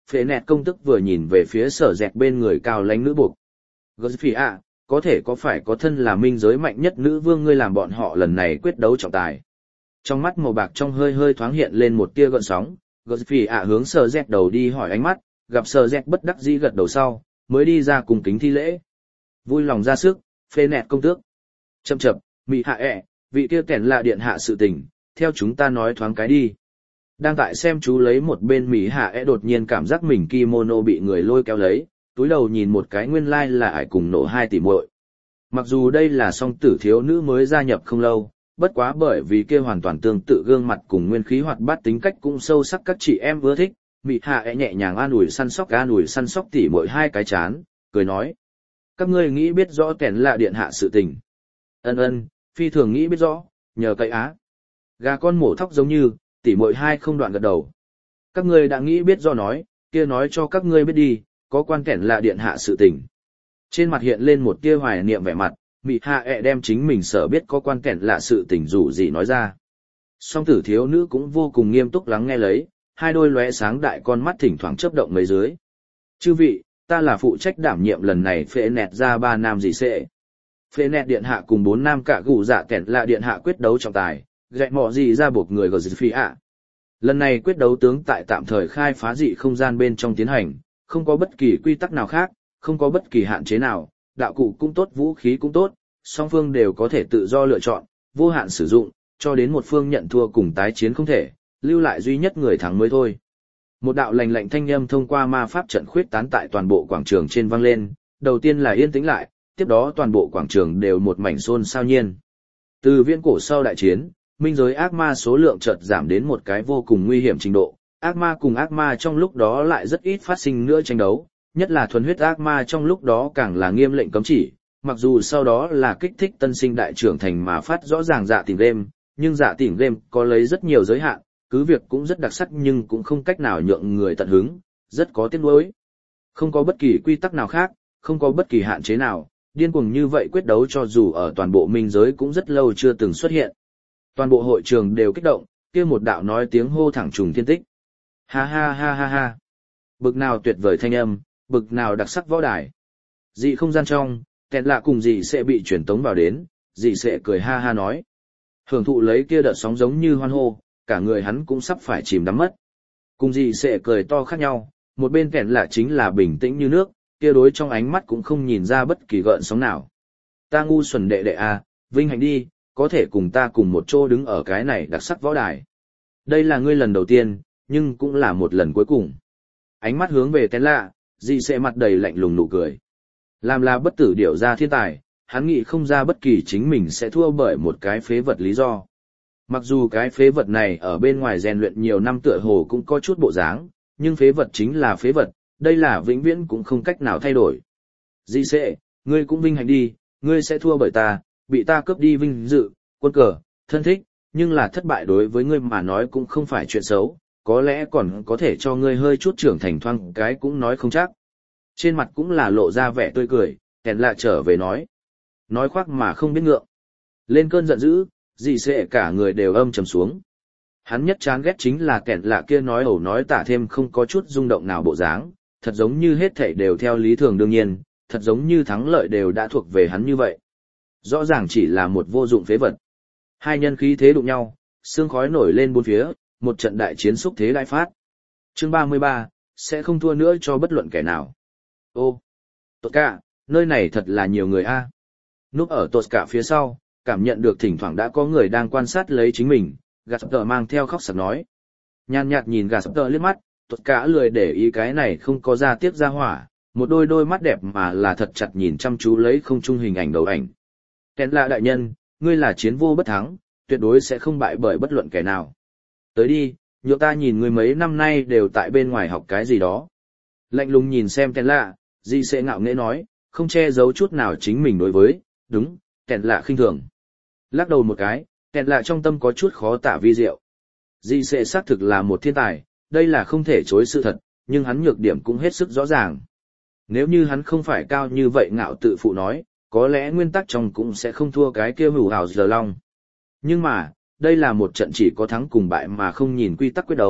S1: phệ nẹt công tức vừa nhìn về phía sở dẹt bên người cao lánh nữ buộc. Godfrey ạ, có thể có phải có thân là minh giới mạnh nhất nữ vương ngươi làm bọn họ lần này quyết đấu trọng tài. Trong mắt màu bạc trong hơi hơi thoáng hiện lên một tia gợn sóng, Godfrey ạ hướng sở dẹt đầu đi hỏi ánh mắt, gặp sở dẹt bất đắc dĩ gật đầu sau, mới đi ra cùng kính thi lễ. Vui lòng ra sức, phê nẹt công tước. Chậm chậm, mị hạ ẹ, vị kia kẻn là điện hạ sự tình, theo chúng ta nói thoáng cái đi. Đang tại xem chú lấy một bên mỹ hạ ẹ đột nhiên cảm giác mình kimono bị người lôi kéo lấy, túi đầu nhìn một cái nguyên lai like là ải cùng nổ hai tỷ muội. Mặc dù đây là song tử thiếu nữ mới gia nhập không lâu, bất quá bởi vì kia hoàn toàn tương tự gương mặt cùng nguyên khí hoạt bát tính cách cũng sâu sắc các chị em ưa thích, mỹ hạ ẹ nhẹ nhàng an ủi săn sóc an ủi săn sóc tỉ muội hai cái chán, cười nói. Các ngươi nghĩ biết rõ kẻn là điện hạ sự tình. Ân ân, phi thường nghĩ biết rõ, nhờ cậy á. Gà con mổ thóc giống như, tỉ muội hai không đoạn gật đầu. Các ngươi đã nghĩ biết rõ nói, kia nói cho các ngươi biết đi, có quan kẻn là điện hạ sự tình. Trên mặt hiện lên một tia hoài niệm vẻ mặt, mị hạ ẹ đem chính mình sở biết có quan kẻn là sự tình dù gì nói ra. Song tử thiếu nữ cũng vô cùng nghiêm túc lắng nghe lấy, hai đôi lóe sáng đại con mắt thỉnh thoảng chớp động mấy dưới. Chư vị, ta là phụ trách đảm nhiệm lần này phệ nẹt ra ba nam gì sẽ. Phệ nẹt điện hạ cùng bốn nam cả gù dạ kẻn là điện hạ quyết đấu trọng tài, gạch mọ gì ra buộc người gờ dịch phi ạ. Lần này quyết đấu tướng tại tạm thời khai phá dị không gian bên trong tiến hành, không có bất kỳ quy tắc nào khác, không có bất kỳ hạn chế nào, đạo cụ cũng tốt vũ khí cũng tốt, song phương đều có thể tự do lựa chọn, vô hạn sử dụng, cho đến một phương nhận thua cùng tái chiến không thể, lưu lại duy nhất người thắng mới thôi. Một đạo lành lạnh thanh âm thông qua ma pháp trận khuyết tán tại toàn bộ quảng trường trên vang lên, đầu tiên là yên tĩnh lại, tiếp đó toàn bộ quảng trường đều một mảnh xôn xao nhiên. Từ viễn cổ sau đại chiến, minh giới ác ma số lượng chợt giảm đến một cái vô cùng nguy hiểm trình độ, ác ma cùng ác ma trong lúc đó lại rất ít phát sinh nữa tranh đấu, nhất là thuần huyết ác ma trong lúc đó càng là nghiêm lệnh cấm chỉ, mặc dù sau đó là kích thích tân sinh đại trưởng thành mà phát rõ ràng dạ tỉnh game, nhưng dạ tỉnh game có lấy rất nhiều giới hạn, cứ việc cũng rất đặc sắc nhưng cũng không cách nào nhượng người tận hứng, rất có tiếc nuối. Không có bất kỳ quy tắc nào khác, không có bất kỳ hạn chế nào, điên cuồng như vậy quyết đấu cho dù ở toàn bộ minh giới cũng rất lâu chưa từng xuất hiện. Toàn bộ hội trường đều kích động, kia một đạo nói tiếng hô thẳng trùng thiên tích. Ha ha ha ha ha. Bực nào tuyệt vời thanh âm, bực nào đặc sắc võ đài. Dị không gian trong, kẹn lạ cùng dị sẽ bị truyền tống vào đến, dị sẽ cười ha ha nói. Hưởng thụ lấy kia đợt sóng giống như hoan hô, cả người hắn cũng sắp phải chìm đắm mất. Cùng dị sẽ cười to khác nhau, một bên kẹn lạ chính là bình tĩnh như nước, kia đối trong ánh mắt cũng không nhìn ra bất kỳ gợn sóng nào. Ta ngu xuẩn đệ đệ à, vinh hạnh đi, có thể cùng ta cùng một chỗ đứng ở cái này đặc sắc võ đài. Đây là ngươi lần đầu tiên, nhưng cũng là một lần cuối cùng. Ánh mắt hướng về kẹn lạ, dị sẽ mặt đầy lạnh lùng nụ cười. Làm là bất tử điểu ra thiên tài, hắn nghĩ không ra bất kỳ chính mình sẽ thua bởi một cái phế vật lý do. Mặc dù cái phế vật này ở bên ngoài rèn luyện nhiều năm tựa hồ cũng có chút bộ dáng, nhưng phế vật chính là phế vật, đây là vĩnh viễn cũng không cách nào thay đổi. Dị sẽ, ngươi cũng vinh hạnh đi, ngươi sẽ thua bởi ta, bị ta cướp đi vinh dự, quân cờ, thân thích, nhưng là thất bại đối với ngươi mà nói cũng không phải chuyện xấu, có lẽ còn có thể cho ngươi hơi chút trưởng thành thoang cái cũng nói không chắc. Trên mặt cũng là lộ ra vẻ tươi cười, kèn lạ trở về nói. Nói khoác mà không biết ngượng. Lên cơn giận dữ, dị sẽ cả người đều âm trầm xuống. Hắn nhất chán ghét chính là kèn lạ kia nói ẩu nói tả thêm không có chút rung động nào bộ dáng, thật giống như hết thảy đều theo lý thường đương nhiên, thật giống như thắng lợi đều đã thuộc về hắn như vậy. Rõ ràng chỉ là một vô dụng phế vật. Hai nhân khí thế đụng nhau, sương khói nổi lên bốn phía, một trận đại chiến xúc thế đại phát. Chương ba mươi ba, sẽ không thua nữa cho bất luận kẻ nào. Ô, tốt cả, nơi này thật là nhiều người a. Núp ở tốt cả phía sau, cảm nhận được thỉnh thoảng đã có người đang quan sát lấy chính mình, gà sập tờ mang theo khóc sặc nói. Nhàn nhạt nhìn gà sập tờ liếc mắt, tốt cả lười để ý cái này không có ra tiếp ra hỏa, một đôi đôi mắt đẹp mà là thật chặt nhìn chăm chú lấy không trung hình ảnh đầu ảnh. Kèn lạ đại nhân, ngươi là chiến vô bất thắng, tuyệt đối sẽ không bại bởi bất luận kẻ nào. Tới đi, nhượng ta nhìn ngươi mấy năm nay đều tại bên ngoài học cái gì đó. Lạnh lùng nhìn xem kèn lạ, Di sẽ ngạo nghễ nói, không che giấu chút nào chính mình đối với, đúng, kèn lạ khinh thường. Lắc đầu một cái, kèn lạ trong tâm có chút khó tả vi diệu. Di sẽ xác thực là một thiên tài, đây là không thể chối sự thật, nhưng hắn nhược điểm cũng hết sức rõ ràng. Nếu như hắn không phải cao như vậy ngạo tự phụ nói, có lẽ nguyên tắc trong cũng sẽ không thua cái kia hữu hào giờ long. Nhưng mà, đây là một trận chỉ có thắng cùng bại mà không nhìn quy tắc quyết đấu,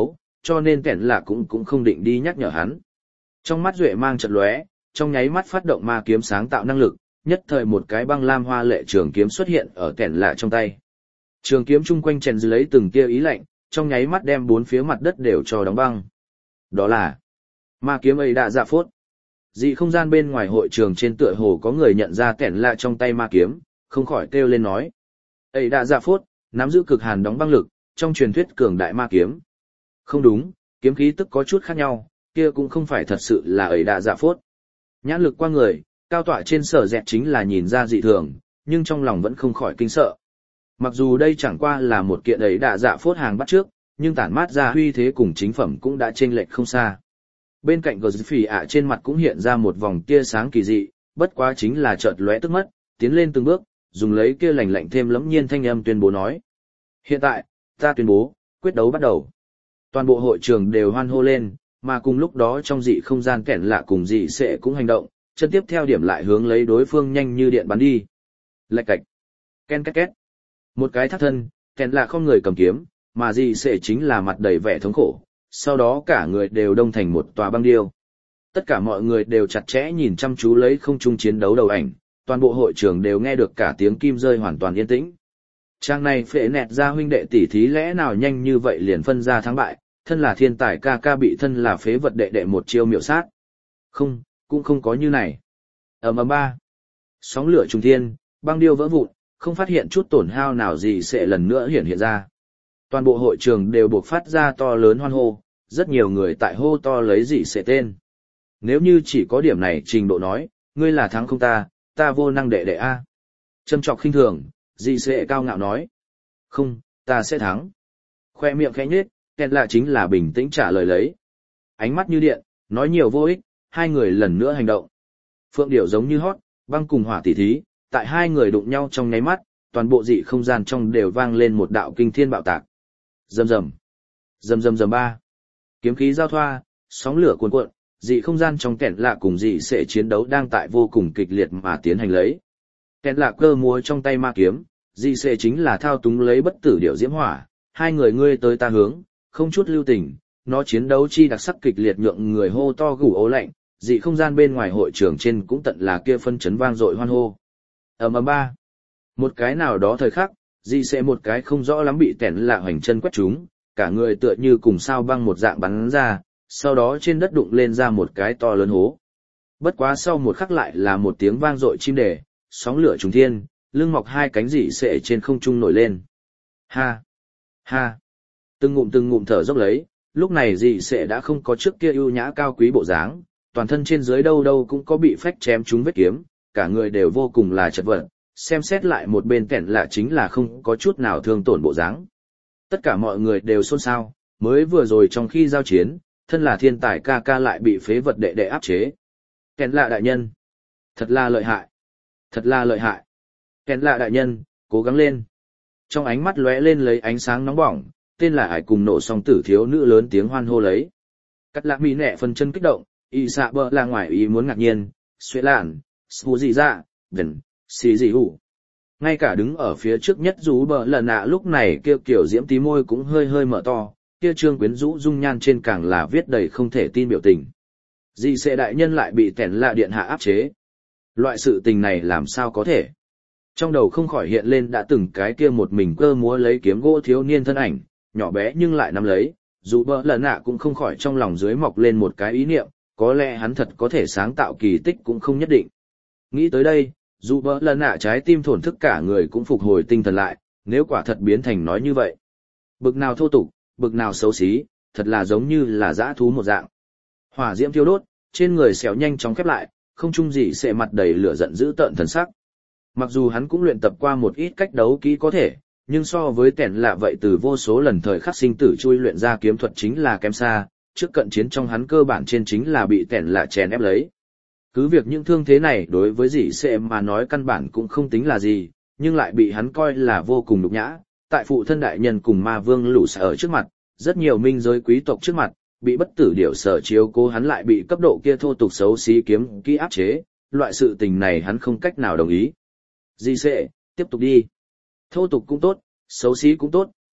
S1: cho nên kẻn lạ cũng cũng không định đi nhắc nhở hắn. Trong mắt Duệ mang chợt lóe, trong nháy mắt phát động ma kiếm sáng tạo năng lực, nhất thời một cái băng lam hoa lệ trường kiếm xuất hiện ở kẻn lạ trong tay. Trường kiếm chung quanh chèn lấy từng tia ý lạnh, trong nháy mắt đem bốn phía mặt đất đều cho đóng băng. Đó là ma kiếm ấy đã dạ phốt. Dị không gian bên ngoài hội trường trên tựa hồ có người nhận ra kẻn lạ trong tay ma kiếm, không khỏi kêu lên nói. Ấy đã dạ phốt, nắm giữ cực hàn đóng băng lực, trong truyền thuyết cường đại ma kiếm. Không đúng, kiếm khí tức có chút khác nhau, kia cũng không phải thật sự là ấy đã dạ phốt. Nhãn lực qua người, cao tọa trên sở dẹt chính là nhìn ra dị thường, nhưng trong lòng vẫn không khỏi kinh sợ. Mặc dù đây chẳng qua là một kiện ấy đã dạ phốt hàng bắt trước, nhưng tản mát ra huy thế cùng chính phẩm cũng đã chênh lệch không xa. Bên cạnh gờ phỉ ạ trên mặt cũng hiện ra một vòng tia sáng kỳ dị, bất quá chính là chợt lóe tức mất, tiến lên từng bước, dùng lấy kia lạnh lạnh thêm lẫm nhiên thanh âm tuyên bố nói. Hiện tại, ta tuyên bố, quyết đấu bắt đầu. Toàn bộ hội trường đều hoan hô lên, mà cùng lúc đó trong dị không gian kẻn lạ cùng dị sẽ cũng hành động, chân tiếp theo điểm lại hướng lấy đối phương nhanh như điện bắn đi. Lạch cạch, ken két két. Một cái thắt thân, kẻn lạ không người cầm kiếm, mà dị sẽ chính là mặt đầy vẻ thống khổ, sau đó cả người đều đông thành một tòa băng điêu. Tất cả mọi người đều chặt chẽ nhìn chăm chú lấy không trung chiến đấu đầu ảnh, toàn bộ hội trường đều nghe được cả tiếng kim rơi hoàn toàn yên tĩnh. Trang này phệ nẹt ra huynh đệ tỷ thí lẽ nào nhanh như vậy liền phân ra thắng bại, thân là thiên tài ca ca bị thân là phế vật đệ đệ một chiêu miểu sát. Không, cũng không có như này. Ầm ầm ba. Sóng lửa trùng thiên, băng điêu vỡ vụn, không phát hiện chút tổn hao nào gì sẽ lần nữa hiện hiện ra. Toàn bộ hội trường đều buộc phát ra to lớn hoan hô, rất nhiều người tại hô to lấy gì sẽ tên. Nếu như chỉ có điểm này trình độ nói, ngươi là thắng không ta, ta vô năng đệ đệ A. Châm trọc khinh thường, dị sẽ cao ngạo nói. Không, ta sẽ thắng. Khoe miệng khẽ nhếch, kẹn lạ chính là bình tĩnh trả lời lấy. Ánh mắt như điện, nói nhiều vô ích, hai người lần nữa hành động. Phượng điểu giống như hót, băng cùng hỏa tỉ thí, tại hai người đụng nhau trong nháy mắt, toàn bộ dị không gian trong đều vang lên một đạo kinh thiên bạo tạc. Rầm rầm, rầm rầm rầm ba. Kiếm khí giao thoa, sóng lửa cuồn cuộn, dị không gian trong kẹn lạ cùng dị sẽ chiến đấu đang tại vô cùng kịch liệt mà tiến hành lấy. Kẹn lạ cơ múa trong tay ma kiếm, dị sẽ chính là thao túng lấy bất tử điệu diễm hỏa, hai người ngươi tới ta hướng, không chút lưu tình, nó chiến đấu chi đặc sắc kịch liệt nhượng người hô to gủ ố lạnh, dị không gian bên ngoài hội trường trên cũng tận là kia phân chấn vang dội hoan hô. Ầm ầm ba. Một cái nào đó thời khắc, dị sẽ một cái không rõ lắm bị kẹn lạ hoành chân quét trúng, cả người tựa như cùng sao băng một dạng bắn ra, sau đó trên đất đụng lên ra một cái to lớn hố. Bất quá sau một khắc lại là một tiếng vang dội chim đề, sóng lửa trùng thiên, lưng mọc hai cánh dị sẽ trên không trung nổi lên. Ha! Ha! Từng ngụm từng ngụm thở dốc lấy, lúc này dị sẽ đã không có trước kia ưu nhã cao quý bộ dáng, toàn thân trên dưới đâu đâu cũng có bị phách chém trúng vết kiếm, cả người đều vô cùng là chật vật, xem xét lại một bên kẻn lạ chính là không có chút nào thương tổn bộ dáng. Tất cả mọi người đều xôn xao, mới vừa rồi trong khi giao chiến, thân là thiên tài ca ca lại bị phế vật đệ đệ áp chế. Kẻn lạ đại nhân, thật là lợi hại, thật là lợi hại. Kẻn lạ đại nhân, cố gắng lên. Trong ánh mắt lóe lên lấy ánh sáng nóng bỏng, tên là Ải cùng nộ song tử thiếu nữ lớn tiếng hoan hô lấy. Cắt lạc mỹ nẹ phần chân kích động, y xạ bờ là ngoài ý muốn ngạc nhiên, xuế lạn, sù gì ra, gần, xì gì hủ. Ngay cả đứng ở phía trước nhất rú bờ lần nạ lúc này kêu kiểu diễm tí môi cũng hơi hơi mở to, kia trương quyến rũ dung nhan trên càng là viết đầy không thể tin biểu tình. Dị sẽ đại nhân lại bị kẻn lạ điện hạ áp chế. Loại sự tình này làm sao có thể? Trong đầu không khỏi hiện lên đã từng cái kia một mình cơ múa lấy kiếm gỗ thiếu niên thân ảnh, nhỏ bé nhưng lại nắm lấy, dù bỡ lần nạ cũng không khỏi trong lòng dưới mọc lên một cái ý niệm, có lẽ hắn thật có thể sáng tạo kỳ tích cũng không nhất định. Nghĩ tới đây, dù bỡ lần nạ trái tim thổn thức cả người cũng phục hồi tinh thần lại, nếu quả thật biến thành nói như vậy. Bực nào thô tục, bực nào xấu xí, thật là giống như là dã thú một dạng. Hỏa diễm thiêu đốt, trên người xéo nhanh chóng khép lại, không chung gì sẽ mặt đầy lửa giận dữ tợn thần sắc. Mặc dù hắn cũng luyện tập qua một ít cách đấu kỹ có thể, nhưng so với kẻn lạ vậy từ vô số lần thời khắc sinh tử chui luyện ra kiếm thuật chính là kém xa, trước cận chiến trong hắn cơ bản trên chính là bị kẻn lạ chèn ép lấy. Cứ việc những thương thế này đối với dĩ sẽ mà nói căn bản cũng không tính là gì, nhưng lại bị hắn coi là vô cùng nhục nhã, tại phụ thân đại nhân cùng ma vương lũ sở ở trước mặt, rất nhiều minh giới quý tộc trước mặt, bị bất tử điểu sở chiếu cố hắn lại bị cấp độ kia thô tục xấu xí kiếm kỹ áp chế, loại sự tình này hắn không cách nào đồng ý. Dĩ sẽ, tiếp tục đi. Thô tục cũng tốt, xấu xí cũng tốt,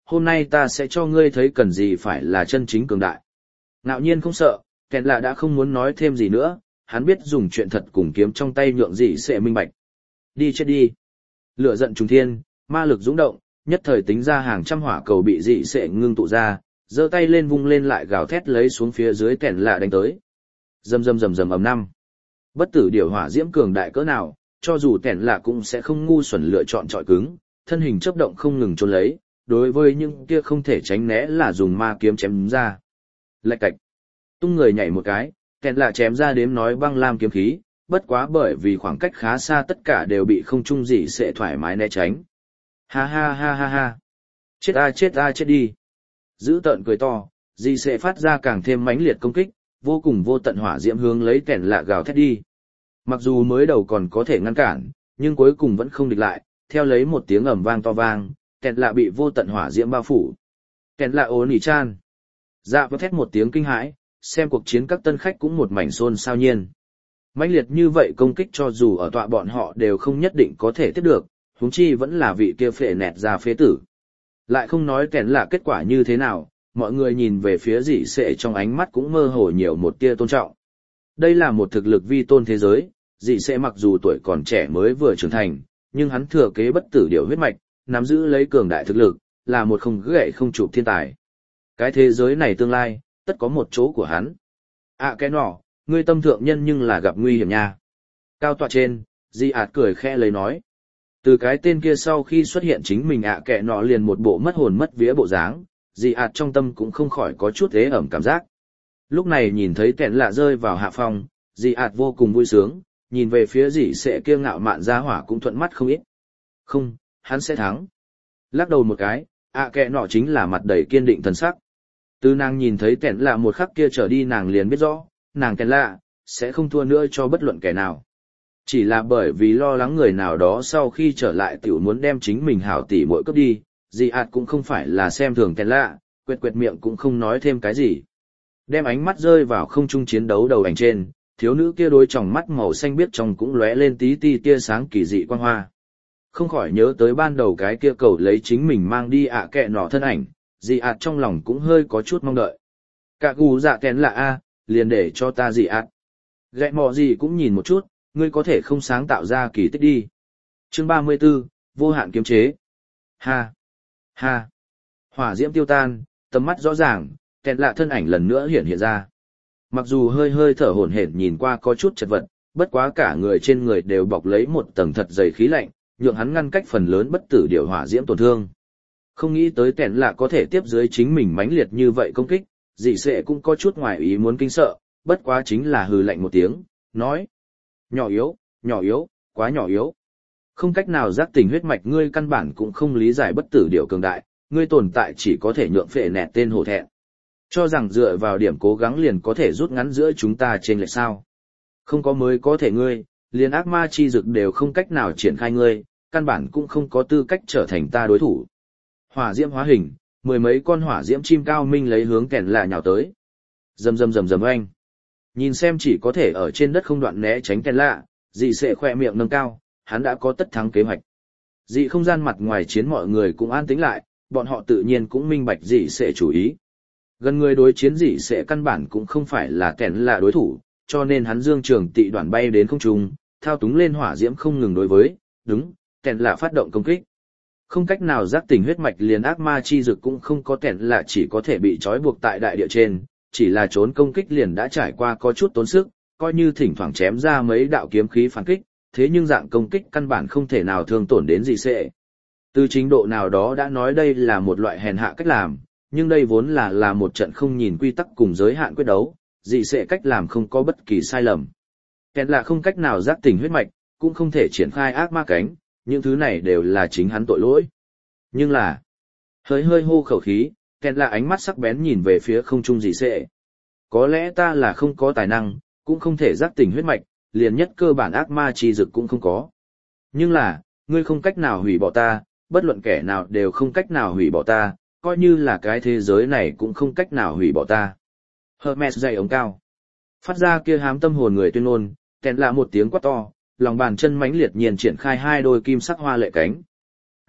S1: hôm nay ta sẽ cho ngươi thấy cần gì phải là chân chính cường đại. Ngạo nhiên không sợ, kẹn lạ đã không muốn nói thêm gì nữa, hắn biết dùng chuyện thật cùng kiếm trong tay nhượng dị sẽ minh bạch. Đi chết đi. Lửa giận trùng thiên, ma lực dũng động, nhất thời tính ra hàng trăm hỏa cầu bị dị sẽ ngưng tụ ra, giơ tay lên vung lên lại gào thét lấy xuống phía dưới kẹn lạ đánh tới. Rầm rầm rầm rầm ầm năm. Bất tử điều hỏa diễm cường đại cỡ nào, cho dù kẹn lạ cũng sẽ không ngu xuẩn lựa chọn trọi cứng, thân hình chớp động không ngừng trốn lấy, đối với những kia không thể tránh né là dùng ma kiếm chém ra. Lạch cạch. Tung người nhảy một cái, kẹn lạ chém ra đếm nói băng lam kiếm khí, bất quá bởi vì khoảng cách khá xa tất cả đều bị không trung dị sẽ thoải mái né tránh. Ha ha ha ha ha. Chết a chết a chết đi. Giữ tợn cười to, dị sẽ phát ra càng thêm mãnh liệt công kích, vô cùng vô tận hỏa diễm hướng lấy kẹn lạ gào thét đi. Mặc dù mới đầu còn có thể ngăn cản, nhưng cuối cùng vẫn không địch lại, theo lấy một tiếng ầm vang to vang, kẹn lạ bị vô tận hỏa diễm bao phủ. Kẹn lạ ố nỉ chan. Dạ và thét một tiếng kinh hãi, xem cuộc chiến các tân khách cũng một mảnh xôn xao nhiên. Mãnh liệt như vậy công kích cho dù ở tọa bọn họ đều không nhất định có thể tiếp được, huống chi vẫn là vị kia phệ nẹt ra phế tử. Lại không nói kẹn lạ kết quả như thế nào, mọi người nhìn về phía dị sẽ trong ánh mắt cũng mơ hồ nhiều một tia tôn trọng. Đây là một thực lực vi tôn thế giới, dị sẽ mặc dù tuổi còn trẻ mới vừa trưởng thành, nhưng hắn thừa kế bất tử điều huyết mạch, nắm giữ lấy cường đại thực lực, là một không gậy không chụp thiên tài. Cái thế giới này tương lai, tất có một chỗ của hắn. À cái nọ, ngươi tâm thượng nhân nhưng là gặp nguy hiểm nha. Cao tọa trên, Di ạt cười khẽ lấy nói. Từ cái tên kia sau khi xuất hiện chính mình ạ à kệ nọ liền một bộ mất hồn mất vía bộ dáng, Di ạt trong tâm cũng không khỏi có chút ế ẩm cảm giác. Lúc này nhìn thấy kẹn lạ rơi vào hạ phong, Di ạt vô cùng vui sướng, nhìn về phía dị sẽ kia ngạo mạn ra hỏa cũng thuận mắt không ít. Không, hắn sẽ thắng. Lắc đầu một cái, ạ à kệ nọ chính là mặt đầy kiên định thần sắc. Từ nàng nhìn thấy kẹn lạ một khắc kia trở đi nàng liền biết rõ, nàng kẹn lạ, sẽ không thua nữa cho bất luận kẻ nào. Chỉ là bởi vì lo lắng người nào đó sau khi trở lại tiểu muốn đem chính mình hảo tỷ muội cấp đi, dị ạt cũng không phải là xem thường kẹn lạ, quệt quệt miệng cũng không nói thêm cái gì. Đem ánh mắt rơi vào không trung chiến đấu đầu ảnh trên, thiếu nữ kia đôi tròng mắt màu xanh biếc trong cũng lóe lên tí ti tia sáng kỳ dị quang hoa. Không khỏi nhớ tới ban đầu cái kia cầu lấy chính mình mang đi ạ à kệ nọ thân ảnh, dị ạt trong lòng cũng hơi có chút mong đợi. Cả gù dạ kén là A, liền để cho ta dị ạt. Gẹ mò gì cũng nhìn một chút, ngươi có thể không sáng tạo ra kỳ tích đi. Chương ba mươi 34, vô hạn kiềm chế. Ha! Ha! Hỏa diễm tiêu tan, tầm mắt rõ ràng, kén lạ thân ảnh lần nữa hiện hiện ra. Mặc dù hơi hơi thở hổn hển nhìn qua có chút chật vật, bất quá cả người trên người đều bọc lấy một tầng thật dày khí lạnh, nhượng hắn ngăn cách phần lớn bất tử điều hỏa diễm tổn thương. Không nghĩ tới kẻn lạ có thể tiếp dưới chính mình mãnh liệt như vậy công kích, dị sệ cũng có chút ngoài ý muốn kinh sợ, bất quá chính là hừ lạnh một tiếng, nói. Nhỏ yếu, nhỏ yếu, quá nhỏ yếu. Không cách nào giác tỉnh huyết mạch ngươi căn bản cũng không lý giải bất tử điều cường đại, ngươi tồn tại chỉ có thể nhượng phệ nẹt tên hổ thẹn. Cho rằng dựa vào điểm cố gắng liền có thể rút ngắn giữa chúng ta trên lệch sao. Không có mới có thể ngươi, liền ác ma chi dực đều không cách nào triển khai ngươi, căn bản cũng không có tư cách trở thành ta đối thủ. Hỏa diễm hóa hình, mười mấy con hỏa diễm chim cao minh lấy hướng kèn lạ nhào tới. Rầm rầm rầm rầm oanh. Nhìn xem chỉ có thể ở trên đất không đoạn né tránh kèn lạ, dị sẽ khoe miệng nâng cao, hắn đã có tất thắng kế hoạch. Dị không gian mặt ngoài chiến mọi người cũng an tĩnh lại, bọn họ tự nhiên cũng minh bạch dị sẽ chủ ý. Gần người đối chiến dị sẽ căn bản cũng không phải là kèn lạ đối thủ, cho nên hắn dương trường tị đoạn bay đến không trung, thao túng lên hỏa diễm không ngừng đối với, đúng, kèn lạ phát động công kích. Không cách nào giác tỉnh huyết mạch liền ác ma chi dực cũng không có kèn lạ chỉ có thể bị trói buộc tại đại địa trên, chỉ là trốn công kích liền đã trải qua có chút tốn sức, coi như thỉnh thoảng chém ra mấy đạo kiếm khí phản kích, thế nhưng dạng công kích căn bản không thể nào thương tổn đến dị sẽ. Từ trình độ nào đó đã nói đây là một loại hèn hạ cách làm, nhưng đây vốn là là một trận không nhìn quy tắc cùng giới hạn quyết đấu, dị sẽ cách làm không có bất kỳ sai lầm. Kèn lạ không cách nào giác tỉnh huyết mạch, cũng không thể triển khai ác ma cánh, những thứ này đều là chính hắn tội lỗi. Nhưng là, hơi hơi hô khẩu khí, kèn lạ ánh mắt sắc bén nhìn về phía không trung dị sẽ. Có lẽ ta là không có tài năng, cũng không thể giác tỉnh huyết mạch, liền nhất cơ bản ác ma chi dực cũng không có. Nhưng là, ngươi không cách nào hủy bỏ ta, bất luận kẻ nào đều không cách nào hủy bỏ ta, coi như là cái thế giới này cũng không cách nào hủy bỏ ta. Hermes dày ống cao. Phát ra kia hám tâm hồn người tuyên ngôn, kèn lạ một tiếng quát to, lòng bàn chân mãnh liệt nhiên triển khai hai đôi kim sắc hoa lệ cánh.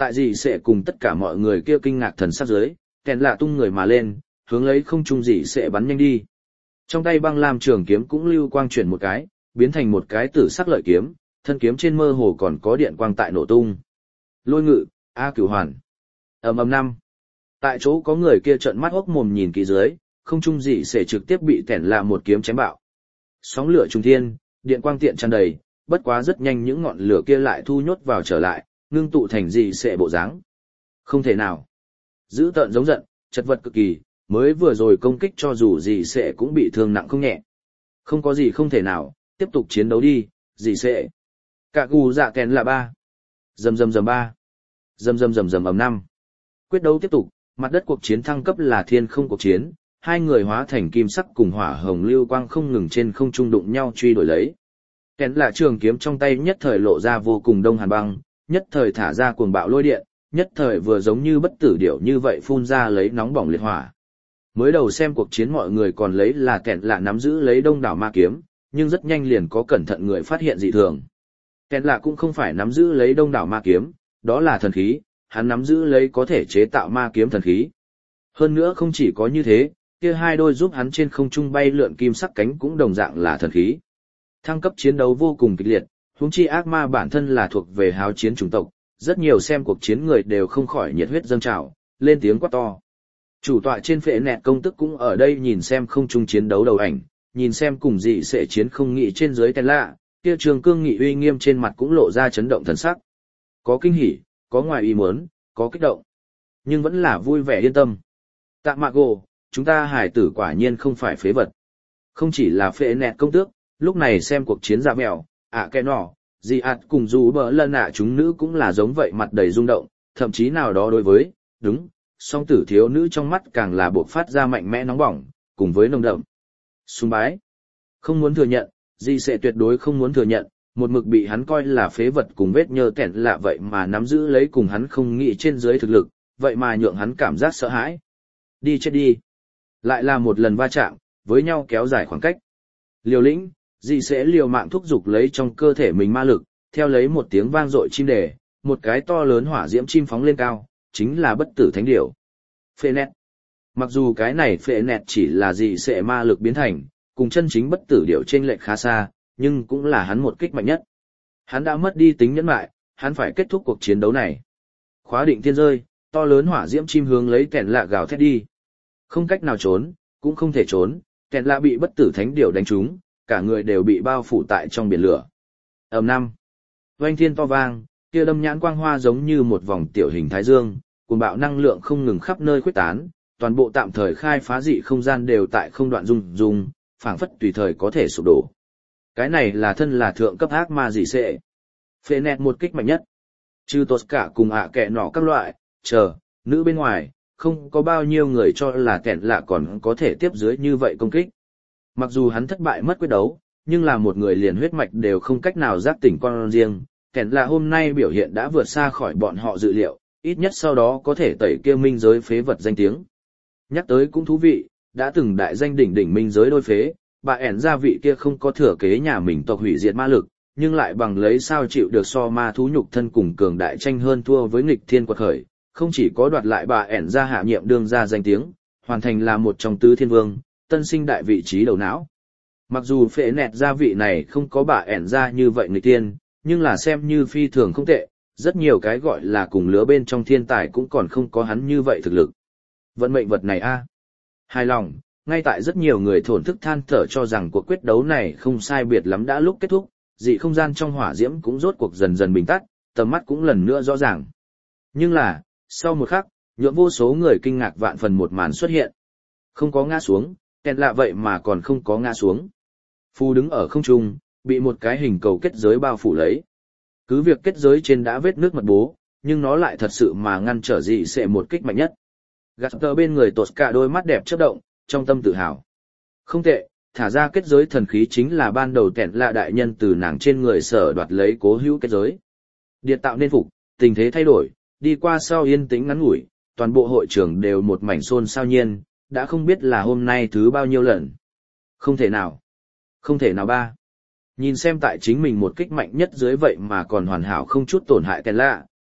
S1: Tại dị sẽ cùng tất cả mọi người kia kinh ngạc thần sắc dưới, kèn lạ tung người mà lên, hướng lấy không trung dị sẽ bắn nhanh đi. Trong tay băng lam trường kiếm cũng lưu quang chuyển một cái, biến thành một cái tử sắc lợi kiếm, thân kiếm trên mơ hồ còn có điện quang tại nổ tung. Lôi ngự, A Cửu Hoàn. Ầm ầm năm. Tại chỗ có người kia trợn mắt hốc mồm nhìn kỹ dưới, không trung dị sẽ trực tiếp bị kèn lạ một kiếm chém bạo. Sóng lửa trùng thiên, điện quang tiện tràn đầy, bất quá rất nhanh những ngọn lửa kia lại thu nhốt vào trở lại, ngưng tụ thành dị sẽ bộ dáng. Không thể nào. Dữ tợn giống giận, chật vật cực kỳ, mới vừa rồi công kích cho dù dị sẽ cũng bị thương nặng không nhẹ. Không có gì không thể nào, tiếp tục chiến đấu đi, dị sẽ. Cả gù dạ kèn là ba. Dầm dầm dầm ba. Dầm dầm dầm dầm ầm năm. Quyết đấu tiếp tục, mặt đất cuộc chiến thăng cấp là thiên không cuộc chiến, hai người hóa thành kim sắc cùng hỏa hồng lưu quang không ngừng trên không trung đụng nhau truy đuổi lấy. Kèn là trường kiếm trong tay nhất thời lộ ra vô cùng đông hàn băng, nhất thời thả ra cuồng bạo lôi điện, nhất thời vừa giống như bất tử điểu như vậy phun ra lấy nóng bỏng liệt hỏa. Mới đầu xem cuộc chiến mọi người còn lấy là kèn là nắm giữ lấy đông đảo ma kiếm, nhưng rất nhanh liền có cẩn thận người phát hiện dị thường. Kèn là cũng không phải nắm giữ lấy đông đảo ma kiếm, đó là thần khí, hắn nắm giữ lấy có thể chế tạo ma kiếm thần khí. Hơn nữa không chỉ có như thế, kia hai đôi giúp hắn trên không trung bay lượn kim sắc cánh cũng đồng dạng là thần khí. Thăng cấp chiến đấu vô cùng kịch liệt, huống chi ác ma bản thân là thuộc về háo chiến chủng tộc, rất nhiều xem cuộc chiến người đều không khỏi nhiệt huyết dâng trào, lên tiếng quát to. Chủ tọa trên phệ nẹt công tức cũng ở đây nhìn xem không trung chiến đấu đầu ảnh, nhìn xem cùng dị sẽ chiến không nghị trên dưới tên lạ, kia trường cương nghị uy nghiêm trên mặt cũng lộ ra chấn động thần sắc. Có kinh hỉ, có ngoài ý muốn, có kích động, nhưng vẫn là vui vẻ yên tâm. Tạ Mạ Gồ, chúng ta hải tử quả nhiên không phải phế vật. Không chỉ là phệ nẹt công tước, lúc này xem cuộc chiến dạ mèo, ạ kẻ nọ, dị ạt cùng dù bỡ lần ạ chúng nữ cũng là giống vậy mặt đầy rung động, thậm chí nào đó đối với, đúng, song tử thiếu nữ trong mắt càng là buộc phát ra mạnh mẽ nóng bỏng, cùng với nồng đậm. Sùng bái. Không muốn thừa nhận, dị sẽ tuyệt đối không muốn thừa nhận, một mực bị hắn coi là phế vật cùng vết nhơ kẻn lạ vậy mà nắm giữ lấy cùng hắn không nghĩ trên dưới thực lực, vậy mà nhượng hắn cảm giác sợ hãi. Đi chết đi. Lại là một lần va chạm, với nhau kéo dài khoảng cách. Liều lĩnh, dị sẽ liều mạng thúc giục lấy trong cơ thể mình ma lực, theo lấy một tiếng vang dội chim đề, một cái to lớn hỏa diễm chim phóng lên cao, chính là bất tử thánh điểu. Phệ nẹt. Mặc dù cái này phệ nẹt chỉ là dị sẽ ma lực biến thành, cùng chân chính bất tử điểu trên lệch khá xa, nhưng cũng là hắn một kích mạnh nhất. Hắn đã mất đi tính nhẫn nại, hắn phải kết thúc cuộc chiến đấu này. Khóa định thiên rơi, to lớn hỏa diễm chim hướng lấy kèn lạ gào thét đi. Không cách nào trốn, cũng không thể trốn, kèn lạ bị bất tử thánh điểu đánh trúng, cả người đều bị bao phủ tại trong biển lửa. Ầm năm. Oanh thiên to vang, kia đâm nhãn quang hoa giống như một vòng tiểu hình thái dương, cuồng bạo năng lượng không ngừng khắp nơi khuếch tán, toàn bộ tạm thời khai phá dị không gian đều tại không đoạn rung rung, phảng phất tùy thời có thể sụp đổ. Cái này là thân là thượng cấp ác ma dị sẽ. Phệ nẹt một kích mạnh nhất. Trừ tốt cả cùng ạ kẹ nọ các loại, chờ, nữ bên ngoài, không có bao nhiêu người cho là kẹn lạ còn có thể tiếp dưới như vậy công kích. Mặc dù hắn thất bại mất quyết đấu, nhưng là một người liền huyết mạch đều không cách nào giác tỉnh con riêng, kẹn lạ hôm nay biểu hiện đã vượt xa khỏi bọn họ dự liệu, ít nhất sau đó có thể tẩy kia minh giới phế vật danh tiếng. Nhắc tới cũng thú vị, đã từng đại danh đỉnh đỉnh minh giới đôi phế, bà ẻn gia vị kia không có thừa kế nhà mình tộc hủy diệt ma lực, nhưng lại bằng lấy sao chịu được so ma thú nhục thân cùng cường đại tranh hơn thua với nghịch thiên quật khởi, không chỉ có đoạt lại bà ẻn gia hạ nhiệm đương gia danh tiếng, hoàn thành là một trong tứ thiên vương, tân sinh đại vị trí đầu não. Mặc dù phệ nẹt gia vị này không có bà ẻn gia như vậy nghịch thiên, nhưng là xem như phi thường không tệ, rất nhiều cái gọi là cùng lứa bên trong thiên tài cũng còn không có hắn như vậy thực lực. Vận mệnh vật này a hài lòng, ngay tại rất nhiều người thổn thức than thở cho rằng cuộc quyết đấu này không sai biệt lắm đã lúc kết thúc, dị không gian trong hỏa diễm cũng rốt cuộc dần dần bình tắt, tầm mắt cũng lần nữa rõ ràng. Nhưng là, sau một khắc, nhượng vô số người kinh ngạc vạn phần một màn xuất hiện. Không có ngã xuống, kẹn lạ vậy mà còn không có ngã xuống. Phu đứng ở không trung, bị một cái hình cầu kết giới bao phủ lấy. Cứ việc kết giới trên đã vết nước mật bố, nhưng nó lại thật sự mà ngăn trở dị sẽ một kích mạnh nhất. Gạt tờ bên người tột cả đôi mắt đẹp chớp động, trong tâm tự hào. Không tệ, thả ra kết giới thần khí chính là ban đầu kẹn lạ đại nhân từ nàng trên người sở đoạt lấy cố hữu kết giới. Điện tạo nên phục, tình thế thay đổi, đi qua sau yên tĩnh ngắn ngủi, toàn bộ hội trường đều một mảnh xôn xao nhiên, đã không biết là hôm nay thứ bao nhiêu lần. Không thể nào. Không thể nào ba. Nhìn xem tại chính mình một kích mạnh nhất dưới vậy mà còn hoàn hảo không chút tổn hại kẹn lạ,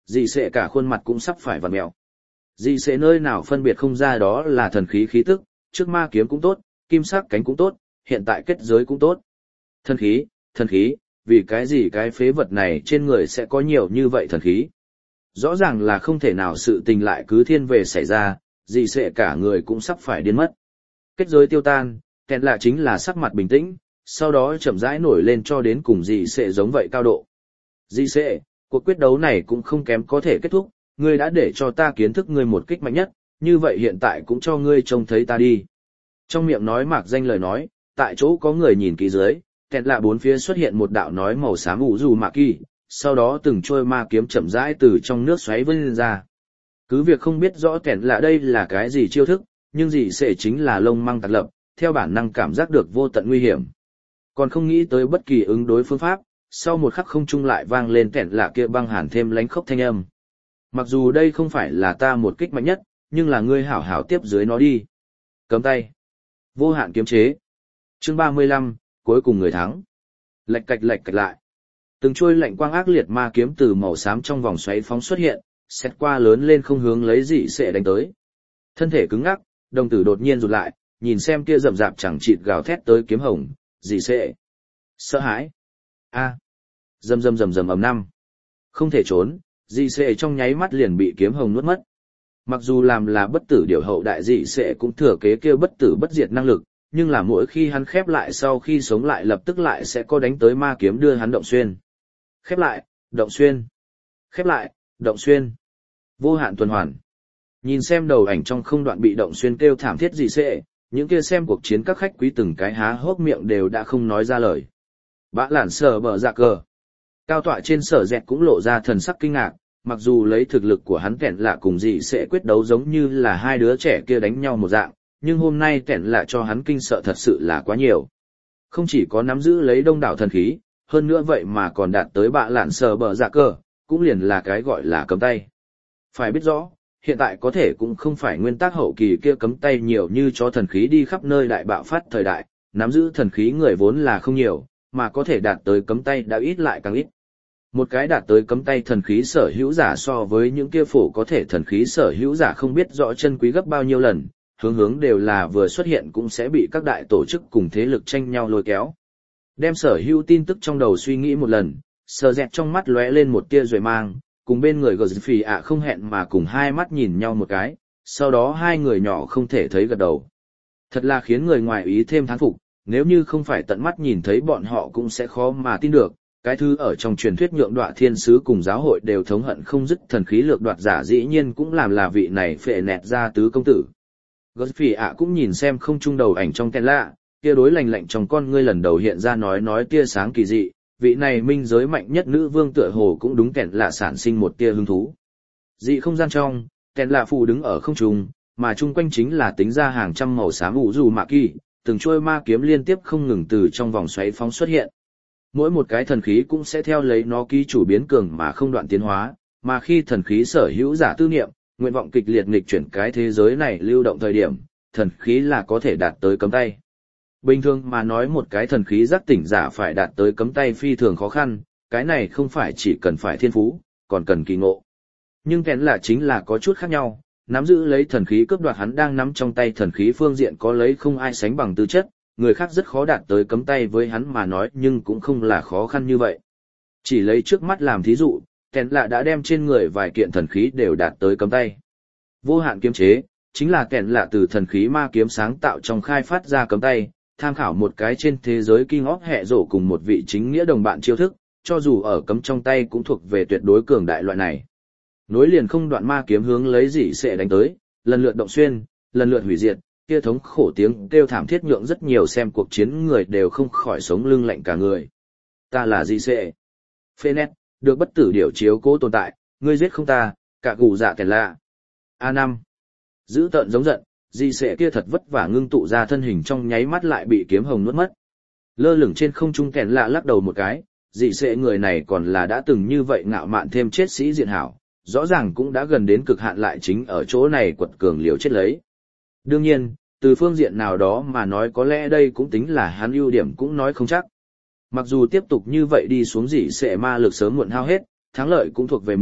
S1: dị sệ cả khuôn mặt cũng sắp phải vặn mèo. Dị sệ nơi nào phân biệt không ra đó là thần khí khí tức, trước ma kiếm cũng tốt, kim sắc cánh cũng tốt, hiện tại kết giới cũng tốt. Thần khí, thần khí, vì cái gì cái phế vật này trên người sẽ có nhiều như vậy thần khí? Rõ ràng là không thể nào sự tình lại cứ thiên về xảy ra, dị sệ cả người cũng sắp phải điên mất. Kết giới tiêu tan, kèn lạ chính là sắc mặt bình tĩnh, sau đó chậm rãi nổi lên cho đến cùng dị sệ giống vậy cao độ. Dị sệ, cuộc quyết đấu này cũng không kém có thể kết thúc, ngươi đã để cho ta kiến thức ngươi một kích mạnh nhất, như vậy hiện tại cũng cho ngươi trông thấy ta đi. Trong miệng nói mạc danh lời nói, tại chỗ có người nhìn kỹ dưới, kẹt lạ bốn phía xuất hiện một đạo nói màu xám ủ dù mạ kỳ, sau đó từng trôi ma kiếm chậm rãi từ trong nước xoáy vươn lên ra. Cứ việc không biết rõ kẹt lạ đây là cái gì chiêu thức, nhưng gì sẽ chính là lông măng tạc lập, theo bản năng cảm giác được vô tận nguy hiểm. Còn không nghĩ tới bất kỳ ứng đối phương pháp, sau một khắc không trung lại vang lên kẹt lạ kia băng hàn thêm lánh khốc thanh âm. Mặc dù đây không phải là ta một kích mạnh nhất, nhưng là ngươi hảo hảo tiếp dưới nó đi. Cấm tay. Vô hạn kiếm chế. Chương ba mươi lăm, cuối cùng người thắng. Lạch cạch lạch cạch lại. Từng trôi lạnh quang ác liệt ma kiếm từ màu xám trong vòng xoáy phóng xuất hiện, xét qua lớn lên không hướng lấy dị sẽ đánh tới. Thân thể cứng ngắc, đồng tử đột nhiên rụt lại, nhìn xem kia rậm rạp chẳng chịt gào thét tới kiếm hồng, dị sẽ. Sợ hãi. A. Rầm rầm rầm rầm ầm năm. Không thể trốn, dị sẽ trong nháy mắt liền bị kiếm hồng nuốt mất. Mặc dù làm là bất tử điều hậu đại dị sẽ cũng thừa kế kia bất tử bất diệt năng lực, nhưng là mỗi khi hắn khép lại sau khi sống lại lập tức lại sẽ có đánh tới ma kiếm đưa hắn động xuyên. Khép lại, động xuyên. Khép lại, động xuyên. Vô hạn tuần hoàn. Nhìn xem đầu ảnh trong không đoạn bị động xuyên kêu thảm thiết dị sẽ, những kia xem cuộc chiến các khách quý từng cái há hốc miệng đều đã không nói ra lời. Bã lản sở bờ dạ cờ. Cao tọa trên sở dẹt cũng lộ ra thần sắc kinh ngạc, mặc dù lấy thực lực của hắn kẹn lạ cùng dị sẽ quyết đấu giống như là hai đứa trẻ kia đánh nhau một dạng, nhưng hôm nay kẹn lạ cho hắn kinh sợ thật sự là quá nhiều. Không chỉ có nắm giữ lấy đông đảo thần khí, hơn nữa vậy mà còn đạt tới bạ lạn sờ bờ dạ cờ, cũng liền là cái gọi là cấm tay. Phải biết rõ, hiện tại có thể cũng không phải nguyên tắc hậu kỳ kia cấm tay nhiều như cho thần khí đi khắp nơi đại bạo phát thời đại, nắm giữ thần khí người vốn là không nhiều, mà có thể đạt tới cấm tay đã ít lại càng ít. Một cái đạt tới cấm tay thần khí sở hữu giả so với những kia phổ có thể thần khí sở hữu giả không biết rõ chân quý gấp bao nhiêu lần, hướng hướng đều là vừa xuất hiện cũng sẽ bị các đại tổ chức cùng thế lực tranh nhau lôi kéo. Đem sở hữu tin tức trong đầu suy nghĩ một lần, sờ dẹt trong mắt lóe lên một tia rồi mang, cùng bên người gờ phì ạ không hẹn mà cùng hai mắt nhìn nhau một cái, sau đó hai người nhỏ không thể thấy gật đầu. Thật là khiến người ngoài ý thêm thán phục, nếu như không phải tận mắt nhìn thấy bọn họ cũng sẽ khó mà tin được. Cái thứ ở trong truyền thuyết nhượng đoạ thiên sứ cùng giáo hội đều thống hận không dứt thần khí lược đoạt giả dĩ nhiên cũng làm là vị này phệ nẹt ra tứ công tử. Gớt phỉ ạ cũng nhìn xem không trung đầu ảnh trong kèn lạ, kia đối lành lạnh trong con ngươi lần đầu hiện ra nói nói tia sáng kỳ dị, vị này minh giới mạnh nhất nữ vương tựa hồ cũng đúng kèn lạ sản sinh một tia hứng thú. Dị không gian trong, kèn lạ phù đứng ở không trung, mà chung quanh chính là tính ra hàng trăm màu xám ủ dù mạ kỳ, từng chuôi ma kiếm liên tiếp không ngừng từ trong vòng xoáy phóng xuất hiện. Mỗi một cái thần khí cũng sẽ theo lấy nó ký chủ biến cường mà không đoạn tiến hóa, mà khi thần khí sở hữu giả tư niệm, nguyện vọng kịch liệt nghịch chuyển cái thế giới này lưu động thời điểm, thần khí là có thể đạt tới cấm tay. Bình thường mà nói một cái thần khí giác tỉnh giả phải đạt tới cấm tay phi thường khó khăn, cái này không phải chỉ cần phải thiên phú, còn cần kỳ ngộ. Nhưng kèn là chính là có chút khác nhau, nắm giữ lấy thần khí cướp đoạt hắn đang nắm trong tay thần khí phương diện có lấy không ai sánh bằng tư chất, người khác rất khó đạt tới cấm tay với hắn mà nói nhưng cũng không là khó khăn như vậy. Chỉ lấy trước mắt làm thí dụ, kèn lạ đã đem trên người vài kiện thần khí đều đạt tới cấm tay. Vô hạn kiếm chế, chính là kèn lạ từ thần khí ma kiếm sáng tạo trong khai phát ra cấm tay, tham khảo một cái trên thế giới kinh óc hệ rổ cùng một vị chính nghĩa đồng bạn chiêu thức, cho dù ở cấm trong tay cũng thuộc về tuyệt đối cường đại loại này. Nối liền không đoạn ma kiếm hướng lấy dị sẽ đánh tới, lần lượt động xuyên, lần lượt hủy diệt, kia thống khổ tiếng kêu thảm thiết nhượng rất nhiều xem cuộc chiến người đều không khỏi sống lưng lạnh cả người. Ta là dị sẽ. Phenet, được bất tử điểu chiếu cố tồn tại, ngươi giết không ta, cả gù dạ kèn lạ. a năm. Giữ tợn giống giận, dị sẽ kia thật vất vả ngưng tụ ra thân hình trong nháy mắt lại bị kiếm hồng nuốt mất. Lơ lửng trên không trung kèn lạ lắc đầu một cái, dị sẽ người này còn là đã từng như vậy ngạo mạn thêm chết sĩ diện hảo, rõ ràng cũng đã gần đến cực hạn lại chính ở chỗ này quật cường liều chết lấy. Đương nhiên, từ phương diện nào đó mà nói có lẽ đây cũng tính là hắn ưu điểm cũng nói không chắc. Mặc dù tiếp tục như vậy đi xuống dị sẽ ma lực sớm muộn hao hết, thắng lợi cũng thuộc về mình,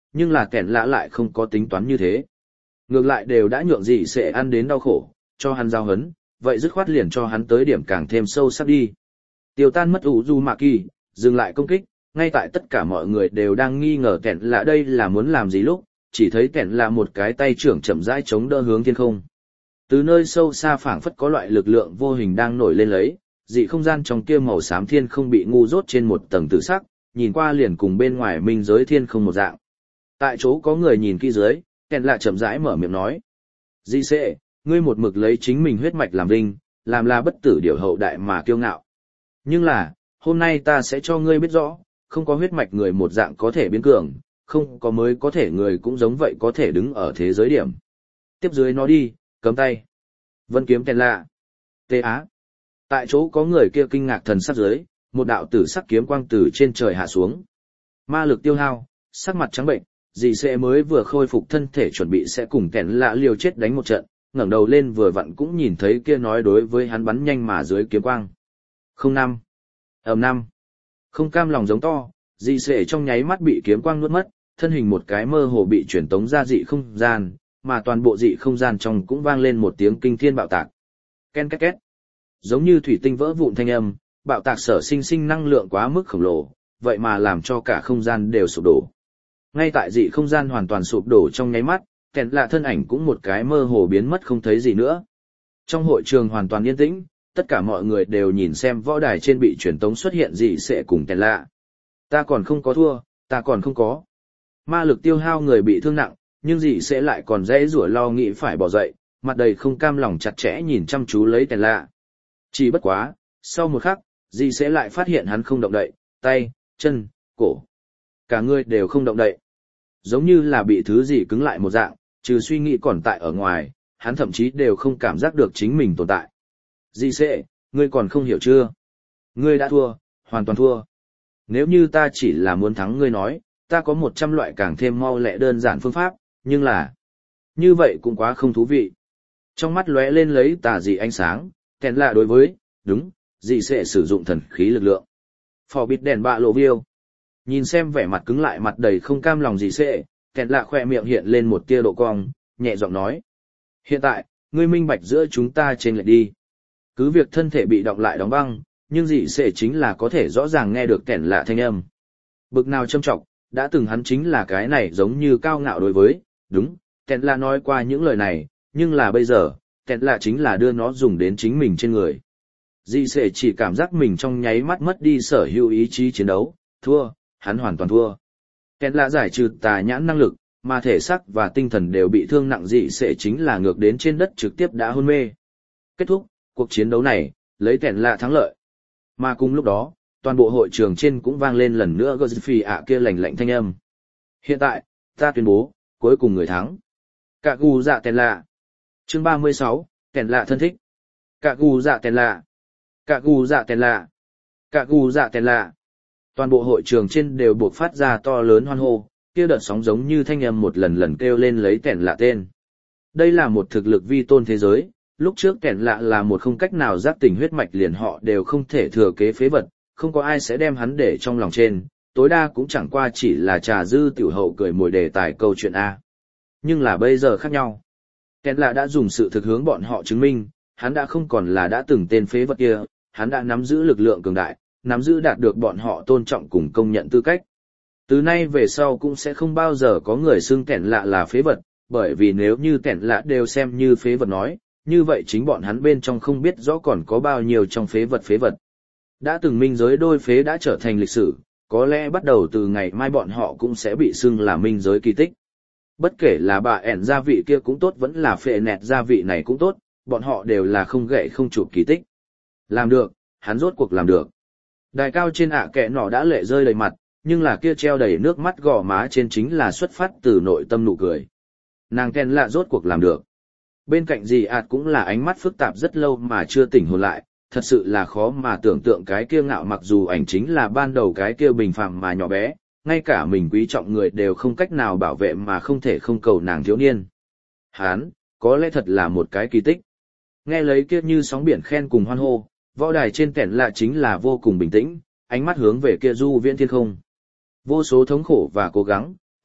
S1: nhưng là kẻn lạ lại không có tính toán như thế. Ngược lại đều đã nhượng dị sẽ ăn đến đau khổ, cho hắn giao hấn, vậy dứt khoát liền cho hắn tới điểm càng thêm sâu sắc đi. Tiêu tan mất ủ du mạ kỳ, dừng lại công kích, ngay tại tất cả mọi người đều đang nghi ngờ kẻn lạ đây là muốn làm gì lúc, chỉ thấy kẻn lạ một cái tay trưởng chậm rãi chống đỡ hướng thiên không. Từ nơi sâu xa phảng phất có loại lực lượng vô hình đang nổi lên lấy, dị không gian trong kia màu xám thiên không bị ngu dốt trên một tầng tử sắc, nhìn qua liền cùng bên ngoài minh giới thiên không một dạng. Tại chỗ có người nhìn kỹ dưới, kẻn lạ chậm rãi mở miệng nói. Dị sẽ, ngươi một mực lấy chính mình huyết mạch làm vinh, làm là bất tử điều hậu đại mà kiêu ngạo. Nhưng là, hôm nay ta sẽ cho ngươi biết rõ, không có huyết mạch người một dạng có thể biến cường, không có mới có thể người cũng giống vậy có thể đứng ở thế giới điểm. Tiếp dưới nó đi, cấm tay. Vân kiếm kèn lạ. Tê á. Tại chỗ có người kia kinh ngạc thần sắc dưới, một đạo tử sắc kiếm quang từ trên trời hạ xuống. Ma lực tiêu hao, sắc mặt trắng bệnh, dì sẽ mới vừa khôi phục thân thể chuẩn bị sẽ cùng kèn lạ liều chết đánh một trận, ngẩng đầu lên vừa vặn cũng nhìn thấy kia nói đối với hắn bắn nhanh mà dưới kiếm quang. Không năm. Ầm năm. Không cam lòng giống to, dì sẽ trong nháy mắt bị kiếm quang nuốt mất, thân hình một cái mơ hồ bị chuyển tống ra dị không gian, mà toàn bộ dị không gian trong cũng vang lên một tiếng kinh thiên bạo tạc. Ken két két. Giống như thủy tinh vỡ vụn thanh âm, bạo tạc sở sinh sinh năng lượng quá mức khổng lồ, vậy mà làm cho cả không gian đều sụp đổ. Ngay tại dị không gian hoàn toàn sụp đổ trong nháy mắt, kèn lạ thân ảnh cũng một cái mơ hồ biến mất không thấy gì nữa. Trong hội trường hoàn toàn yên tĩnh, tất cả mọi người đều nhìn xem võ đài trên bị truyền tống xuất hiện dị sẽ cùng kèn lạ. Ta còn không có thua, ta còn không có. Ma lực tiêu hao người bị thương nặng, nhưng dị sẽ lại còn dễ rủa lo nghĩ phải bỏ dậy, mặt đầy không cam lòng chặt chẽ nhìn chăm chú lấy kèn lạ. Chỉ bất quá, sau một khắc, dị sẽ lại phát hiện hắn không động đậy, tay, chân, cổ. Cả người đều không động đậy. Giống như là bị thứ gì cứng lại một dạng, trừ suy nghĩ còn tại ở ngoài, hắn thậm chí đều không cảm giác được chính mình tồn tại. Dị sẽ, ngươi còn không hiểu chưa? Ngươi đã thua, hoàn toàn thua. Nếu như ta chỉ là muốn thắng ngươi nói, ta có một trăm loại càng thêm mau lẹ đơn giản phương pháp, nhưng là... Như vậy cũng quá không thú vị. Trong mắt lóe lên lấy tà dị ánh sáng, kèn lạ đối với, đúng, dị sẽ sử dụng thần khí lực lượng. Phò bịt đèn bạ lộ viêu. Nhìn xem vẻ mặt cứng lại mặt đầy không cam lòng dị sẽ, kèn lạ khoe miệng hiện lên một tia độ cong, nhẹ giọng nói. Hiện tại, ngươi minh bạch giữa chúng ta trên lệch đi. Cứ việc thân thể bị động lại đóng băng, nhưng dị sẽ chính là có thể rõ ràng nghe được kèn lạ thanh âm. Bực nào châm trọng, đã từng hắn chính là cái này giống như cao ngạo đối với, đúng, kèn lạ nói qua những lời này, nhưng là bây giờ, kèn lạ chính là đưa nó dùng đến chính mình trên người. Dị sẽ chỉ cảm giác mình trong nháy mắt mất đi sở hữu ý chí chiến đấu, thua, hắn hoàn toàn thua. Kèn lạ giải trừ tà nhãn năng lực, mà thể xác và tinh thần đều bị thương nặng dị sẽ chính là ngược đến trên đất trực tiếp đã hôn mê. Kết thúc, cuộc chiến đấu này, lấy kèn lạ thắng lợi. Mà cùng lúc đó, toàn bộ hội trường trên cũng vang lên lần nữa Godzilla ạ kia lạnh lạnh thanh âm. Hiện tại, ta tuyên bố, cuối cùng người thắng. Cạ gù dạ kèn lạ. Chương ba mươi sáu, kèn lạ thân thích. Cạ gù dạ kèn lạ. Cạ gù dạ kèn lạ. Cạ gù dạ kèn lạ. Toàn bộ hội trường trên đều buộc phát ra to lớn hoan hô, kia đợt sóng giống như thanh âm một lần lần kêu lên lấy kèn lạ tên. Đây là một thực lực vi tôn thế giới, lúc trước kèn lạ là một không cách nào giác tỉnh huyết mạch liền họ đều không thể thừa kế phế vật, không có ai sẽ đem hắn để trong lòng trên, tối đa cũng chẳng qua chỉ là trà dư tiểu hậu cười mồi đề tài câu chuyện A. Nhưng là bây giờ khác nhau. Kèn lạ đã dùng sự thực hướng bọn họ chứng minh, hắn đã không còn là đã từng tên phế vật kia, hắn đã nắm giữ lực lượng cường đại, nắm giữ đạt được bọn họ tôn trọng cùng công nhận tư cách. Từ nay về sau cũng sẽ không bao giờ có người xưng kèn lạ là phế vật, bởi vì nếu như kèn lạ đều xem như phế vật nói, như vậy chính bọn hắn bên trong không biết rõ còn có bao nhiêu trong phế vật phế vật. Đã từng minh giới đôi phế đã trở thành lịch sử, có lẽ bắt đầu từ ngày mai bọn họ cũng sẽ bị xưng là minh giới kỳ tích. Bất kể là bà ẻn gia vị kia cũng tốt vẫn là phệ nẹt gia vị này cũng tốt, bọn họ đều là không gậy không chụp kỳ tích. Làm được, hắn rốt cuộc làm được. Đài cao trên ạ kệ nọ đã lệ rơi đầy mặt, nhưng là kia treo đầy nước mắt gò má trên chính là xuất phát từ nội tâm nụ cười. Nàng kèn lạ rốt cuộc làm được. Bên cạnh dì ạt cũng là ánh mắt phức tạp rất lâu mà chưa tỉnh hồn lại, thật sự là khó mà tưởng tượng cái kia ngạo mặc dù ảnh chính là ban đầu cái kia bình phàm mà nhỏ bé, ngay cả mình quý trọng người đều không cách nào bảo vệ mà không thể không cầu nàng thiếu niên. Hán, có lẽ thật là một cái kỳ tích. Nghe lấy kia như sóng biển khen cùng hoan hô, võ đài trên kẻn lạ chính là vô cùng bình tĩnh, ánh mắt hướng về kia du viễn thiên không. Vô số thống khổ và cố gắng,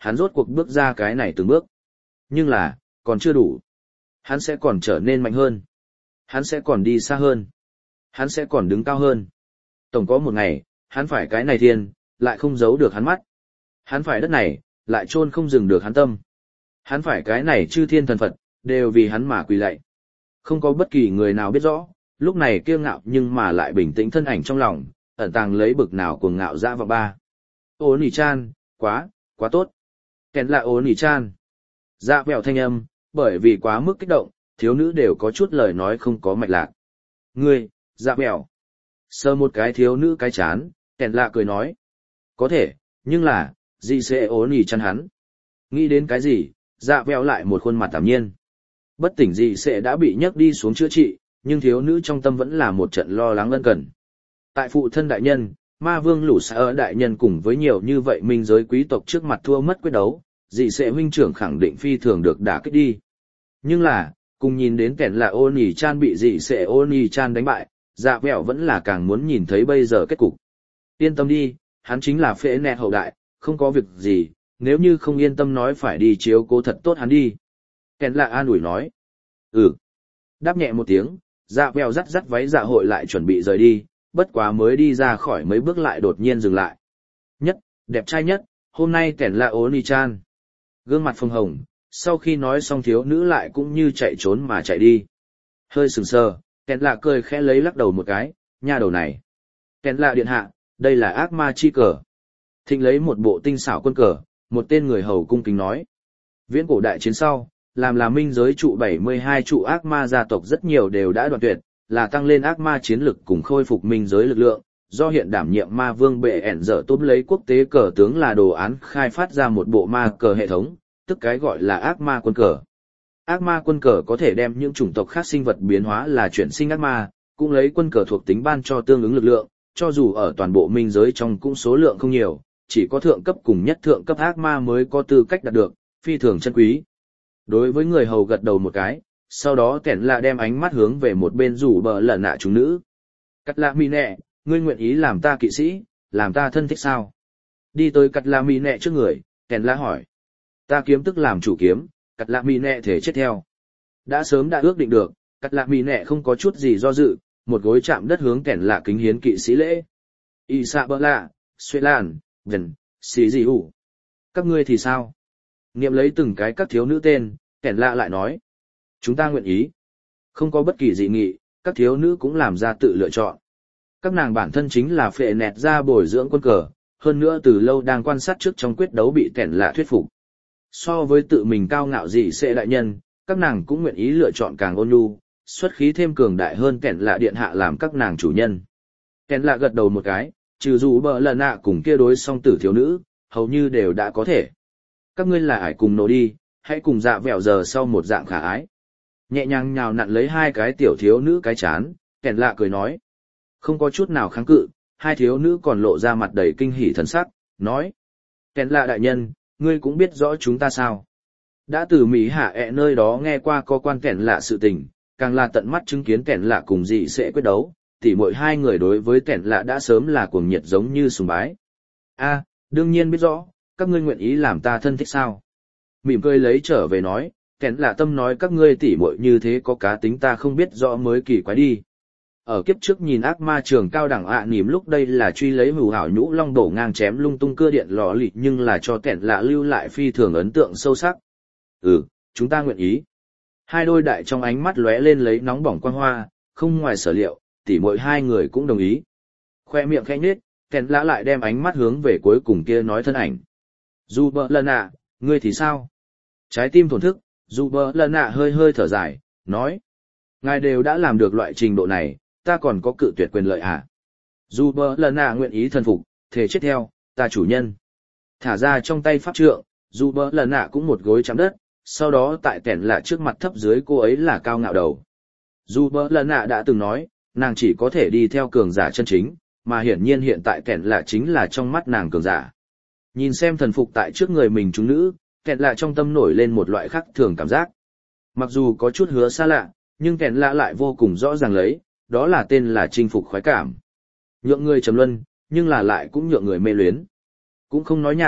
S1: hắn rốt cuộc bước ra cái này từng bước. Nhưng là, còn chưa đủ. Hắn sẽ còn trở nên mạnh hơn. Hắn sẽ còn đi xa hơn. Hắn sẽ còn đứng cao hơn. Tổng có một ngày, hắn phải cái này thiên, lại không giấu được hắn mắt. Hắn phải đất này, lại chôn không dừng được hắn tâm. Hắn phải cái này chư thiên thần Phật, đều vì hắn mà quỳ lạy. Không có bất kỳ người nào biết rõ, lúc này kiêu ngạo nhưng mà lại bình tĩnh thân ảnh trong lòng, ẩn tàng lấy bực nào cuồng ngạo dã vào ba. Ô nỉ chan, quá, quá tốt. Kèn là ô nỉ chan. Dạ vẹo thanh âm, bởi vì quá mức kích động, thiếu nữ đều có chút lời nói không có mạch lạc. Ngươi, dạ vẹo. Sờ một cái thiếu nữ cái chán, kèn lạ cười nói. Có thể, nhưng là, gì sẽ ố nỉ chăn hắn. Nghĩ đến cái gì, dạ vẹo lại một khuôn mặt tạm nhiên. Bất tỉnh gì sẽ đã bị nhấc đi xuống chữa trị, nhưng thiếu nữ trong tâm vẫn là một trận lo lắng ân cần. Tại phụ thân đại nhân, ma vương lũ xa ở đại nhân cùng với nhiều như vậy minh giới quý tộc trước mặt thua mất quyết đấu, dị sẽ huynh trưởng khẳng định phi thường được đả kích đi. Nhưng là, cùng nhìn đến kẻn là ô nỉ chan bị dị sẽ ô nỉ chan đánh bại, dạ vẹo vẫn là càng muốn nhìn thấy bây giờ kết cục. Yên tâm đi, hắn chính là phễ nẹt hậu đại, không có việc gì, nếu như không yên tâm nói phải đi chiếu cố thật tốt hắn đi. Kẻn là an ủi nói. Ừ. Đáp nhẹ một tiếng, dạ vẹo dắt dắt váy dạ hội lại chuẩn bị rời đi, bất quá mới đi ra khỏi mấy bước lại đột nhiên dừng lại. Nhất, đẹp trai nhất, hôm nay kẻn là ô nỉ chan. Gương mặt phồng hồng, sau khi nói xong thiếu nữ lại cũng như chạy trốn mà chạy đi. Hơi sừng sờ, kẻn lạ cười khẽ lấy lắc đầu một cái, nha đầu này. Kẻn lạ điện hạ, đây là ác ma chi cờ. Thịnh lấy một bộ tinh xảo quân cờ, một tên người hầu cung kính nói. Viễn cổ đại chiến sau, làm là minh giới trụ bảy mươi hai trụ ác ma gia tộc rất nhiều đều đã đoạn tuyệt, là tăng lên ác ma chiến lực cùng khôi phục minh giới lực lượng, do hiện đảm nhiệm ma vương bệ ẻn dở tốp lấy quốc tế cờ tướng là đồ án khai phát ra một bộ ma cờ hệ thống, tức cái gọi là ác ma quân cờ. Ác ma quân cờ có thể đem những chủng tộc khác sinh vật biến hóa là chuyển sinh ác ma, cũng lấy quân cờ thuộc tính ban cho tương ứng lực lượng, cho dù ở toàn bộ minh giới trong cũng số lượng không nhiều, chỉ có thượng cấp cùng nhất thượng cấp ác ma mới có tư cách đạt được, phi thường chân quý. Đối với người hầu gật đầu một cái, sau đó kẻn lạ đem ánh mắt hướng về một bên rủ bờ lẩn nạ chúng nữ. Cắt lạ mi nẹ, ngươi nguyện ý làm ta kỵ sĩ, làm ta thân thích sao? Đi tới cắt lạ mi nẹ trước người, kẻn lạ hỏi. Ta kiếm tức làm chủ kiếm, cắt lạ mi nẹ thể chết theo. Đã sớm đã ước định được, cắt lạ mi nẹ không có chút gì do dự, một gối chạm đất hướng kẻn lạ kính hiến kỵ sĩ lễ. Y xạ bơ lạ, xuê lan, gần, xì gì hủ. Các ngươi thì sao? Niệm lấy từng cái các thiếu nữ tên, kẻn lạ lại nói. Chúng ta nguyện ý. Không có bất kỳ dị nghị, các thiếu nữ cũng làm ra tự lựa chọn. Các nàng bản thân chính là phệ nẹt ra bồi dưỡng quân cờ, hơn nữa từ lâu đang quan sát trước trong quyết đấu bị kẻn lạ thuyết phục. So với tự mình cao ngạo dị sẽ đại nhân, các nàng cũng nguyện ý lựa chọn càng ôn nhu, xuất khí thêm cường đại hơn kẻn lạ điện hạ làm các nàng chủ nhân. Kẻn lạ gật đầu một cái, trừ dù bờ lần nạ cùng kia đối song tử thiếu nữ, hầu như đều đã có thể. Các ngươi là ải cùng nổ đi, hãy cùng dạ vẹo giờ sau một dạng khả ái. Nhẹ nhàng nhào nặn lấy hai cái tiểu thiếu nữ cái chán, kẻn lạ cười nói. Không có chút nào kháng cự, hai thiếu nữ còn lộ ra mặt đầy kinh hỉ thần sắc, nói. Kẻn lạ đại nhân, ngươi cũng biết rõ chúng ta sao. Đã từ Mỹ hạ ẹ nơi đó nghe qua có quan kẻn lạ sự tình, càng là tận mắt chứng kiến kẻn lạ cùng dị sẽ quyết đấu, tỉ mỗi hai người đối với kẻn lạ đã sớm là cuồng nhiệt giống như sùng bái. A, đương nhiên biết rõ, các ngươi nguyện ý làm ta thân thích sao. Mỉm cười lấy trở về nói, kẻn lạ tâm nói các ngươi tỉ muội như thế có cá tính ta không biết rõ mới kỳ quái đi. Ở kiếp trước nhìn ác ma trường cao đẳng ạ à nỉm lúc đây là truy lấy hữu hảo nhũ long đổ ngang chém lung tung cưa điện lò lịt nhưng là cho kẻn lạ lưu lại phi thường ấn tượng sâu sắc. Ừ, chúng ta nguyện ý. Hai đôi đại trong ánh mắt lóe lên lấy nóng bỏng quang hoa, không ngoài sở liệu, tỉ muội hai người cũng đồng ý. Khoe miệng khẽ nhếch, kẻn lạ lại đem ánh mắt hướng về cuối cùng kia nói thân ảnh. Dù bờ lần ạ, ngươi thì sao? Trái tim thổn thức, dù bờ lần ạ hơi hơi thở dài, nói. Ngài đều đã làm được loại trình độ này, ta còn có cự tuyệt quyền lợi à? Dù bờ lần ạ nguyện ý thần phục, thề chết theo, ta chủ nhân. Thả ra trong tay pháp trượng, dù bờ lần ạ cũng một gối chạm đất, sau đó tại kẻn lạ trước mặt thấp dưới cô ấy là cao ngạo đầu. Dù bờ lần ạ đã từng nói, nàng chỉ có thể đi theo cường giả chân chính, mà hiển nhiên hiện tại kẻn lạ chính là trong mắt nàng cường giả. Nhìn xem thần phục tại trước người mình chúng nữ, kẻn lạ trong tâm nổi lên một loại khác thường cảm giác. Mặc dù có chút hứa xa lạ, nhưng kẻn lạ lại vô cùng rõ ràng lấy, đó là tên là chinh phục khoái cảm. Nhượng người trầm luân, nhưng là lại cũng nhượng người mê luyến. Cũng không nói nhảm,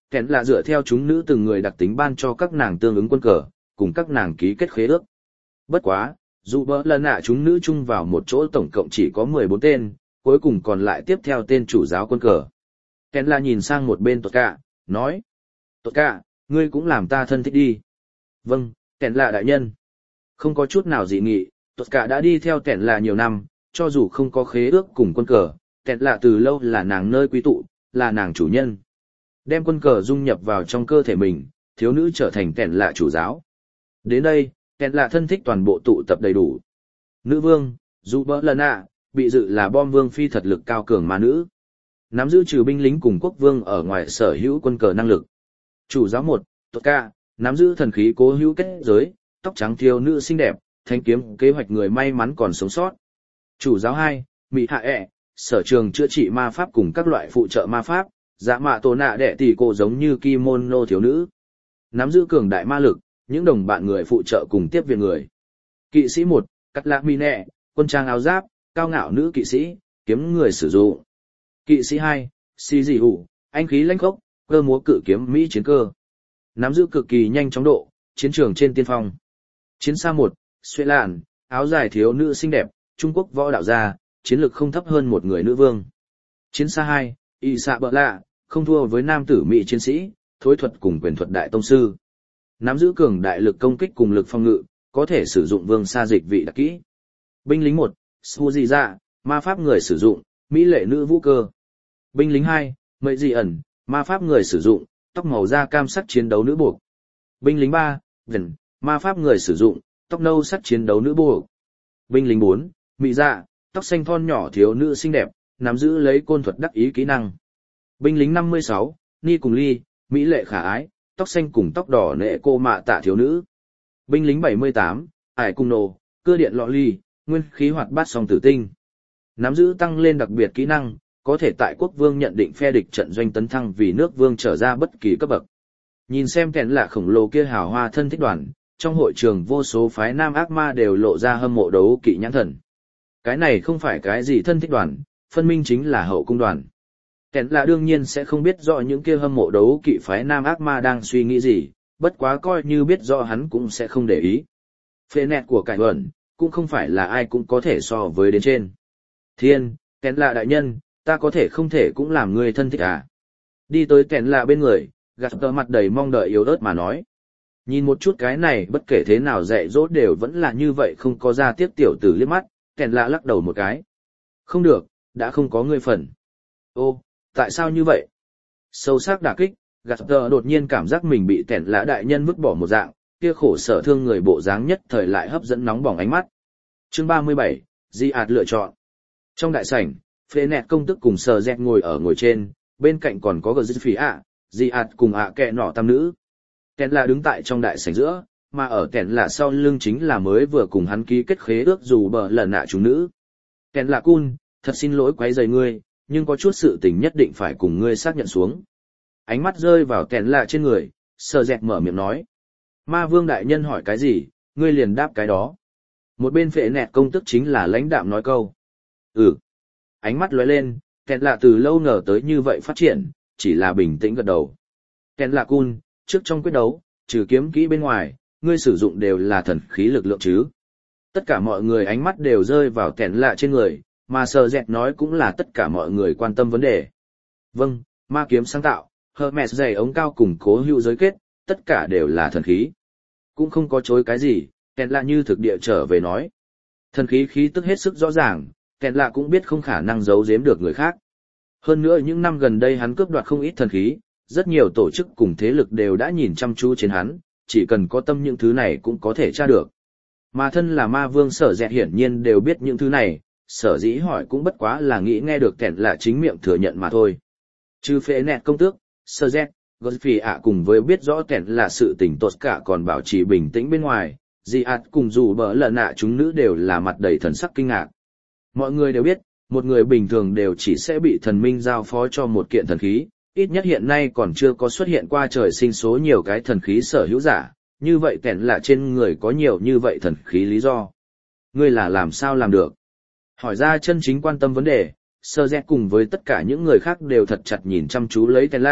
S1: kẹn là dựa theo chúng nữ từng người đặc tính ban cho các nàng tương ứng quân cờ, cùng các nàng ký kết khế ước. Bất quá, dù bỡ lần nạ chúng nữ chung vào một chỗ tổng cộng chỉ có mười bốn tên, cuối cùng còn lại tiếp theo tên chủ giáo quân cờ. Kẹn là nhìn sang một bên Tốt Cả, nói. Tốt Cả, ngươi cũng làm ta thân thích đi. Vâng, kẹn là đại nhân. Không có chút nào dị nghị, Tốt Cả đã đi theo kẹn là nhiều năm, cho dù không có khế ước cùng quân cờ, kẹn là từ lâu là nàng nơi quý tụ, là nàng chủ nhân. Đem quân cờ dung nhập vào trong cơ thể mình, thiếu nữ trở thành kẹn là chủ giáo. Đến đây, kẹn là thân thích toàn bộ tụ tập đầy đủ. Nữ vương, dù bỡ lần ạ, bị dự là bom vương phi thật lực cao cường ma nữ. Nắm giữ trừ binh lính cùng quốc vương ở ngoài sở hữu quân cờ năng lực. Chủ giáo một, Tốt Cả, nắm giữ thần khí cố hữu kết giới, tóc trắng thiếu nữ xinh đẹp, thanh kiếm kế hoạch người may mắn còn sống sót. Chủ giáo hai, Mị Hạ ẹ, sở trường chữa trị ma pháp cùng các loại phụ trợ ma pháp, dạ mạ tổ nạ đệ tỷ cổ giống như kimono thiếu nữ. Nắm giữ cường đại ma lực, những đồng bạn người phụ trợ cùng tiếp viện người. Kỵ sĩ một, Cắt Lạc Mi Nẹ, quân trang áo giáp, cao ngạo nữ kỵ sĩ, kiếm người sử dụng. Kỵ sĩ hai, Xì Dị Hủ, anh khí lãnh khốc, cơ múa cự kiếm Mỹ chiến cơ. Nắm giữ cực kỳ nhanh chóng độ, chiến trường trên tiên phong. Chiến xa một, Xuệ Lạn, áo dài thiếu nữ xinh đẹp, Trung Quốc võ đạo gia, chiến lực không thấp hơn một người nữ vương. Chiến xa hai, Y Sạ Bợ Lạ, không thua với nam tử Mỹ chiến sĩ, thối thuật cùng quyền thuật đại tông sư. Nắm giữ cường đại lực công kích cùng lực phòng ngự, có thể sử dụng vương sa dịch vị đặc kỹ. Binh lính một, Su Di Dạ, ma pháp người sử dụng, mỹ lệ nữ vũ cơ. Binh lính hai, Mây Di Ẩn, ma pháp người sử dụng, tóc màu da cam sắc chiến đấu nữ buộc. Binh lính ba, Vần, ma pháp người sử dụng, tóc nâu sắc chiến đấu nữ buộc. Binh lính bốn, Mị Dạ, tóc xanh thon nhỏ thiếu nữ xinh đẹp, nắm giữ lấy côn thuật đắc ý kỹ năng. Binh lính năm mươi sáu, Ni cùng Ly, mỹ lệ khả ái, tóc xanh cùng tóc đỏ nệ cô mạ tạ thiếu nữ. Binh lính bảy mươi tám, Ải Cung Nổ, cơ điện lọ ly, nguyên khí hoạt bát song tử tinh. Nắm giữ tăng lên đặc biệt kỹ năng, có thể tại quốc vương nhận định phe địch trận doanh tấn thăng vì nước vương trở ra bất kỳ cấp bậc. Nhìn xem kẹn lạ khổng lồ kia hào hoa thân thích đoàn, trong hội trường vô số phái nam ác ma đều lộ ra hâm mộ đấu kỵ nhãn thần. Cái này không phải cái gì thân thích đoàn, phân minh chính là hậu cung đoàn. Kẹn lạ đương nhiên sẽ không biết rõ những kia hâm mộ đấu kỵ phái nam ác ma đang suy nghĩ gì, bất quá coi như biết rõ hắn cũng sẽ không để ý. Phê nẹt của cải ẩn, cũng không phải là ai cũng có thể so với đến trên. Thiên, kẹn lạ đại nhân, ta có thể không thể cũng làm người thân thích à. Đi tới kẹn lạ bên người, gạt tờ mặt đầy mong đợi yếu ớt mà nói. Nhìn một chút cái này bất kể thế nào dạy dỗ đều vẫn là như vậy không có ra tiếp tiểu tử liếc mắt, kẹn lạ lắc đầu một cái. Không được, đã không có người phần. Ô, tại sao như vậy? Sâu sắc đả kích, gạt tờ đột nhiên cảm giác mình bị kẹn lạ đại nhân vứt bỏ một dạng, kia khổ sở thương người bộ dáng nhất thời lại hấp dẫn nóng bỏng ánh mắt. Chương ba mươi bảy, Di ạt lựa chọn. Trong đại sảnh, phê nẹt công tức cùng sờ dẹt ngồi ở ngồi trên, bên cạnh còn có gờ dư phí ạ, Di ạt cùng ạ kẹ nọ tam nữ. Kẹn là đứng tại trong đại sảnh giữa, mà ở kẹn là sau lưng chính là mới vừa cùng hắn ký kết khế ước dù bờ lần nạ chúng nữ. Kẹn là cun, thật xin lỗi quấy rầy ngươi, nhưng có chút sự tình nhất định phải cùng ngươi xác nhận xuống. Ánh mắt rơi vào kẹn là trên người, sờ dẹt mở miệng nói. Ma vương đại nhân hỏi cái gì, ngươi liền đáp cái đó. Một bên phệ nẹt công tức chính là lãnh đạm nói câu. Ừ. Ánh mắt lóe lên, kẹn lạ từ lâu ngờ tới như vậy phát triển, chỉ là bình tĩnh gật đầu. Kẹn lạ cun, trước trong quyết đấu, trừ kiếm kỹ bên ngoài, ngươi sử dụng đều là thần khí lực lượng chứ. Tất cả mọi người ánh mắt đều rơi vào kẹn lạ trên người, mà sờ dẹt nói cũng là tất cả mọi người quan tâm vấn đề. Vâng, ma kiếm sáng tạo, Hermes giày ống cao cùng cố hữu giới kết, tất cả đều là thần khí. Cũng không có chối cái gì, kẹn lạ như thực địa trở về nói. Thần khí khí tức hết sức rõ ràng, kẹn lạ cũng biết không khả năng giấu giếm được người khác. Hơn nữa những năm gần đây hắn cướp đoạt không ít thần khí, rất nhiều tổ chức cùng thế lực đều đã nhìn chăm chú trên hắn, chỉ cần có tâm những thứ này cũng có thể tra được. Mà thân là ma vương sở dẹt hiển nhiên đều biết những thứ này, sở dĩ hỏi cũng bất quá là nghĩ nghe được kẹn lạ chính miệng thừa nhận mà thôi. Trừ phệ nẹt công tước, sở dẹt, Godfrey ạ cùng với biết rõ kẹn là sự tình tốt cả còn bảo trì bình tĩnh bên ngoài, Di ạt cùng dù bỡ lần nạ chúng nữ đều là mặt đầy thần sắc kinh ngạc. Mọi người đều biết, một người bình thường đều chỉ sẽ bị thần minh giao phó cho một kiện thần khí, ít nhất hiện nay còn chưa có xuất hiện qua trời sinh số nhiều cái thần khí sở hữu giả, như vậy kẹn là trên người có nhiều như vậy thần khí lý do. Ngươi là làm sao làm được? Hỏi ra chân chính quan tâm vấn đề, Sơ Dẹt cùng với tất cả những người khác đều thật chặt nhìn chăm chú lấy kẹn lạ,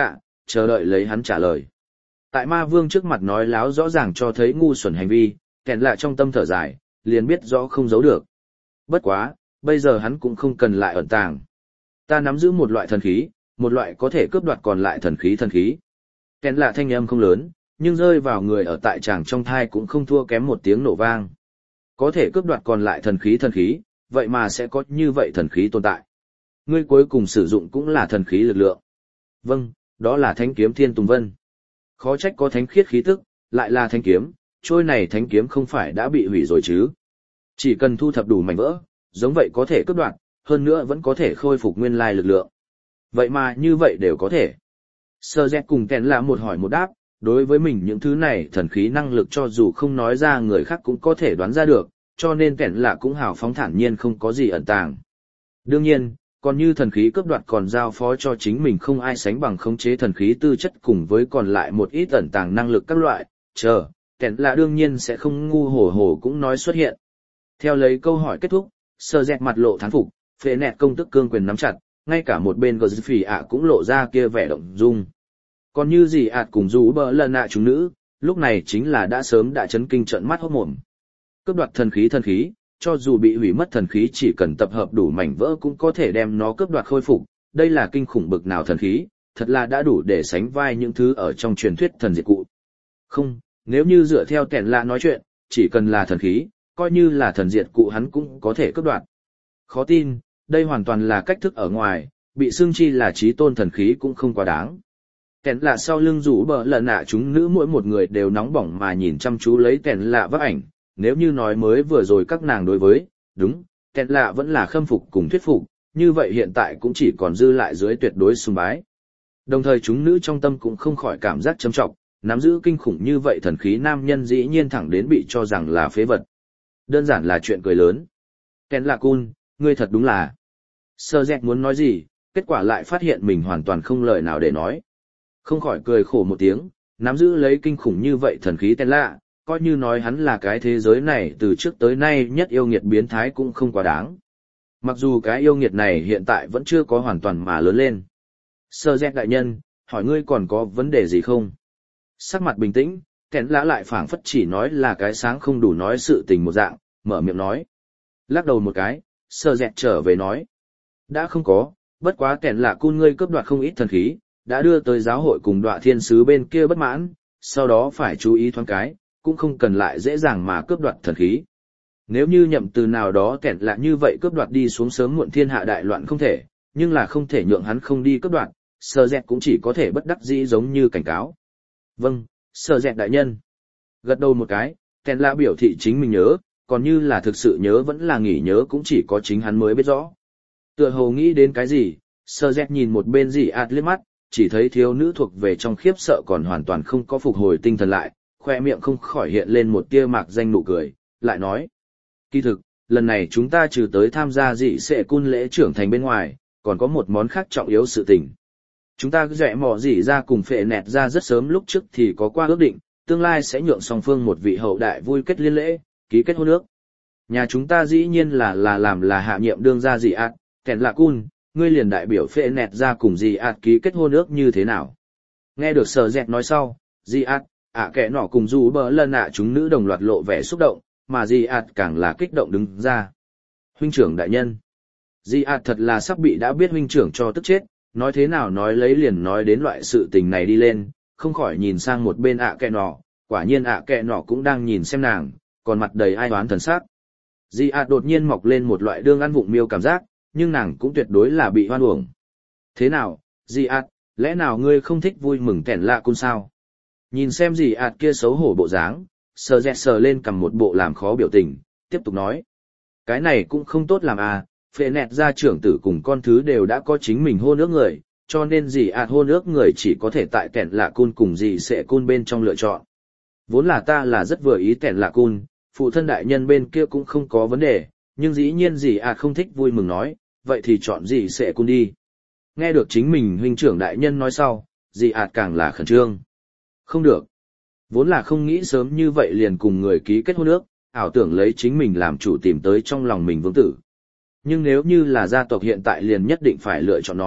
S1: chờ đợi lấy hắn trả lời. Tại ma vương trước mặt nói láo rõ ràng cho thấy ngu xuẩn hành vi, kẹn lạ trong tâm thở dài, liền biết rõ không giấu được. Bất quá, bây giờ hắn cũng không cần lại ẩn tàng. Ta nắm giữ một loại thần khí, một loại có thể cướp đoạt còn lại thần khí thần khí. Kẹn lạ thanh âm không lớn, nhưng rơi vào người ở tại tràng trong thai cũng không thua kém một tiếng nổ vang. Có thể cướp đoạt còn lại thần khí thần khí, vậy mà sẽ có như vậy thần khí tồn tại. Ngươi cuối cùng sử dụng cũng là thần khí lực lượng. Vâng, đó là thánh kiếm Thiên Tùng Vân. Khó trách có thánh khiết khí tức, lại là thánh kiếm, trôi này thánh kiếm không phải đã bị hủy rồi chứ. Chỉ cần thu thập đủ mảnh vỡ, giống vậy có thể cướp đoạt, hơn nữa vẫn có thể khôi phục nguyên lai lực lượng. Vậy mà như vậy đều có thể. Sơ Dẹt cùng Kẹn là một hỏi một đáp, đối với mình những thứ này thần khí năng lực cho dù không nói ra người khác cũng có thể đoán ra được, cho nên Kẹn là cũng hào phóng thản nhiên không có gì ẩn tàng. Đương nhiên, còn như thần khí cướp đoạt còn giao phó cho chính mình không ai sánh bằng khống chế thần khí tư chất cùng với còn lại một ít ẩn tàng năng lực các loại, chờ, Kẹn là đương nhiên sẽ không ngu hổ hổ cũng nói xuất hiện. Theo lấy câu hỏi kết thúc, Sơ Dẹt mặt lộ thán phục, phệ nẹt công tức cương quyền nắm chặt, ngay cả một bên gờ phỉ ạ cũng lộ ra kia vẻ động dung. Còn như gì ạt cùng rú bờ lần ạ chúng nữ, lúc này chính là đã sớm đã chấn kinh trợn mắt hốt mồm. Cướp đoạt thần khí thần khí, cho dù bị hủy mất thần khí chỉ cần tập hợp đủ mảnh vỡ cũng có thể đem nó cướp đoạt khôi phục, đây là kinh khủng bực nào thần khí, thật là đã đủ để sánh vai những thứ ở trong truyền thuyết thần diệt cụ. Không, nếu như dựa theo Kẹn lạ nói chuyện, chỉ cần là thần khí, coi như là thần diệt cụ hắn cũng có thể cướp đoạt. Khó tin, đây hoàn toàn là cách thức ở ngoài, bị xưng chi là chí tôn thần khí cũng không quá đáng. Kẹn lạ sau lưng rủ bờ lần ạ chúng nữ mỗi một người đều nóng bỏng mà nhìn chăm chú lấy Kẹn lạ vác ảnh, nếu như nói mới vừa rồi các nàng đối với, đúng, Kẹn lạ vẫn là khâm phục cùng thuyết phục, như vậy hiện tại cũng chỉ còn dư lại dưới tuyệt đối sùng bái. Đồng thời chúng nữ trong tâm cũng không khỏi cảm giác châm trọng, nắm giữ kinh khủng như vậy thần khí nam nhân dĩ nhiên thẳng đến bị cho rằng là phế vật. Đơn giản là chuyện cười lớn. Kẹn lạ cun, ngươi thật đúng là. Sơ Dẹt muốn nói gì, kết quả lại phát hiện mình hoàn toàn không lời nào để nói. Không khỏi cười khổ một tiếng, nắm giữ lấy kinh khủng như vậy thần khí Kẹn lạ, coi như nói hắn là cái thế giới này từ trước tới nay nhất yêu nghiệt biến thái cũng không quá đáng. Mặc dù cái yêu nghiệt này hiện tại vẫn chưa có hoàn toàn mà lớn lên. Sơ Dẹt đại nhân, hỏi ngươi còn có vấn đề gì không? Sắc mặt bình tĩnh, Kẹn lạ lại phảng phất chỉ nói là cái sáng không đủ nói sự tình một dạng, mở miệng nói. Lắc đầu một cái, Sơ Dẹt trở về nói. Đã không có, bất quá Kẹn lạ cun ngươi cướp đoạt không ít thần khí, đã đưa tới giáo hội cùng Đọa Thiên Sứ bên kia bất mãn, sau đó phải chú ý thoáng cái, cũng không cần lại dễ dàng mà cướp đoạt thần khí. Nếu như nhậm từ nào đó Kẹn lạ như vậy cướp đoạt đi xuống sớm muộn thiên hạ đại loạn không thể, nhưng là không thể nhượng hắn không đi cướp đoạt, Sơ Dẹt cũng chỉ có thể bất đắc dĩ giống như cảnh cáo. Vâng, Sơ Dẹt đại nhân. Gật đầu một cái, Kẹn lạ biểu thị chính mình nhớ, còn như là thực sự nhớ vẫn là nghỉ nhớ cũng chỉ có chính hắn mới biết rõ. Tựa hồ nghĩ đến cái gì, Sơ Dẹt nhìn một bên gì ạt liếc mắt, chỉ thấy thiếu nữ thuộc về trong khiếp sợ còn hoàn toàn không có phục hồi tinh thần lại, khoe miệng không khỏi hiện lên một tia mạc danh nụ cười, lại nói. Kỳ thực, lần này chúng ta trừ tới tham gia dị sẽ cun lễ trưởng thành bên ngoài, còn có một món khác trọng yếu sự tình. Chúng ta dẹ mò dị ra cùng phệ nẹt ra rất sớm lúc trước thì có qua ước định, tương lai sẽ nhượng song phương một vị hậu đại vui kết liên lễ, ký kết hôn ước. Nhà chúng ta dĩ nhiên là là làm là hạ nhiệm đương gia dị ạt, Kẹn lạ cun, ngươi liền đại biểu phệ nẹt ra cùng dị ạt ký kết hôn ước như thế nào. Nghe được Sơ Dẹt nói sau, dị ạt, ạ kẻ nọ cùng dù bờ lần ạ chúng nữ đồng loạt lộ vẻ xúc động, mà dị ạt càng là kích động đứng ra. Huynh trưởng đại nhân. Dị ạt thật là sắp bị đã biết huynh trưởng cho tức chết, nói thế nào nói lấy liền nói đến loại sự tình này đi lên, không khỏi nhìn sang một bên ạ kẻ nọ, quả nhiên ạ kẻ nọ cũng đang nhìn xem nàng, còn mặt đầy ai oán thần sắc. Dị ạt đột nhiên mọc lên một loại đương ăn vụng miêu cảm giác, nhưng nàng cũng tuyệt đối là bị hoan uổng. Thế nào, dị ạt, lẽ nào ngươi không thích vui mừng Kẹn lạ cun sao? Nhìn xem dị ạt kia xấu hổ bộ dáng, Sơ Dẹt sờ lên cầm một bộ làm khó biểu tình, tiếp tục nói. Cái này cũng không tốt làm à, phệ nẹt gia trưởng tử cùng con thứ đều đã có chính mình hôn ước người, cho nên dị ạt hôn ước người chỉ có thể tại Kẹn lạ cun cùng dị sẽ cun bên trong lựa chọn. Vốn là ta là rất vừa ý Kẹn lạ cun, phụ thân đại nhân bên kia cũng không có vấn đề, nhưng dĩ nhiên dị ạt không thích vui mừng nói, vậy thì chọn dị sẽ cun đi. Nghe được chính mình huynh trưởng đại nhân nói sau, dị ạt càng là khẩn trương. Không được. Vốn là không nghĩ sớm như vậy liền cùng người ký kết hôn ước, ảo tưởng lấy chính mình làm chủ tìm tới trong lòng mình vương tử. Nhưng nếu như là gia tộc hiện tại liền nhất định phải lựa chọn nói,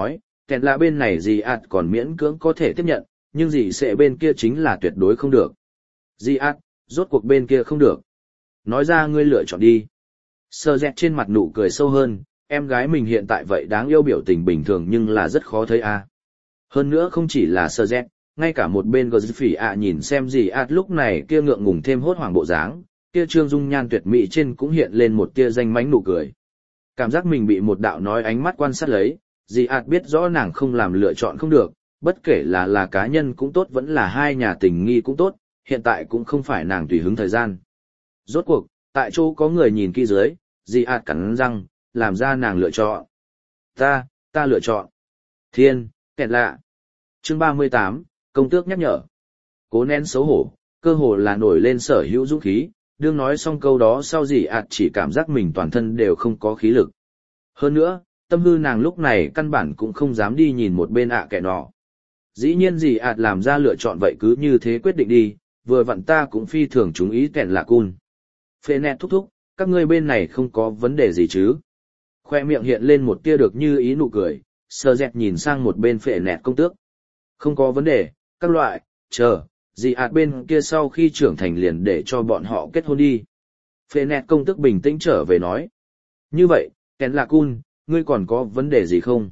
S1: kẹn lạ bên này dì ạt còn miễn cưỡng có thể tiếp nhận, nhưng dì sẽ bên kia chính là tuyệt đối không được. Dì ạt, rốt cuộc bên kia không được. Nói ra ngươi lựa chọn đi. Sơ dẹt trên mặt nụ cười sâu hơn, em gái mình hiện tại vậy đáng yêu biểu tình bình thường nhưng là rất khó thấy a. Hơn nữa không chỉ là sơ dẹt, ngay cả một bên gờ phỉ ạ nhìn xem dì ạt lúc này kia ngượng ngùng thêm hốt hoảng bộ dáng, kia trương dung nhan tuyệt mỹ trên cũng hiện lên một tia danh mánh nụ cười. Cảm giác mình bị một đạo nói ánh mắt quan sát lấy, dì ạt biết rõ nàng không làm lựa chọn không được, bất kể là là cá nhân cũng tốt vẫn là hai nhà tình nghi cũng tốt, hiện tại cũng không phải nàng tùy hứng thời gian. Rốt cuộc, tại chỗ có người nhìn kỹ dưới, dì ạt cắn răng, làm ra nàng lựa chọn. Ta, ta lựa chọn. Thiên, kẹt lạ. Chương ba mươi tám, công tước nhắc nhở. Cố nén xấu hổ, cơ hồ là nổi lên sở hữu dũng khí, đương nói xong câu đó sau dì ạt chỉ cảm giác mình toàn thân đều không có khí lực. Hơn nữa, tâm hư nàng lúc này căn bản cũng không dám đi nhìn một bên ạ kẻ nọ. Dĩ nhiên dì ạt làm ra lựa chọn vậy cứ như thế quyết định đi, vừa vặn ta cũng phi thường chú ý kẹn lạ cun. Phê nẹt thúc thúc, các ngươi bên này không có vấn đề gì chứ? Khoe miệng hiện lên một tia được như ý nụ cười, sờ dẹt nhìn sang một bên phệ nẹt công tước. Không có vấn đề, các loại, chờ, dì ạt bên kia sau khi trưởng thành liền để cho bọn họ kết hôn đi. Phệ nẹt công tước bình tĩnh trở về nói. Như vậy, kẹn lạ cun, ngươi còn có vấn đề gì không?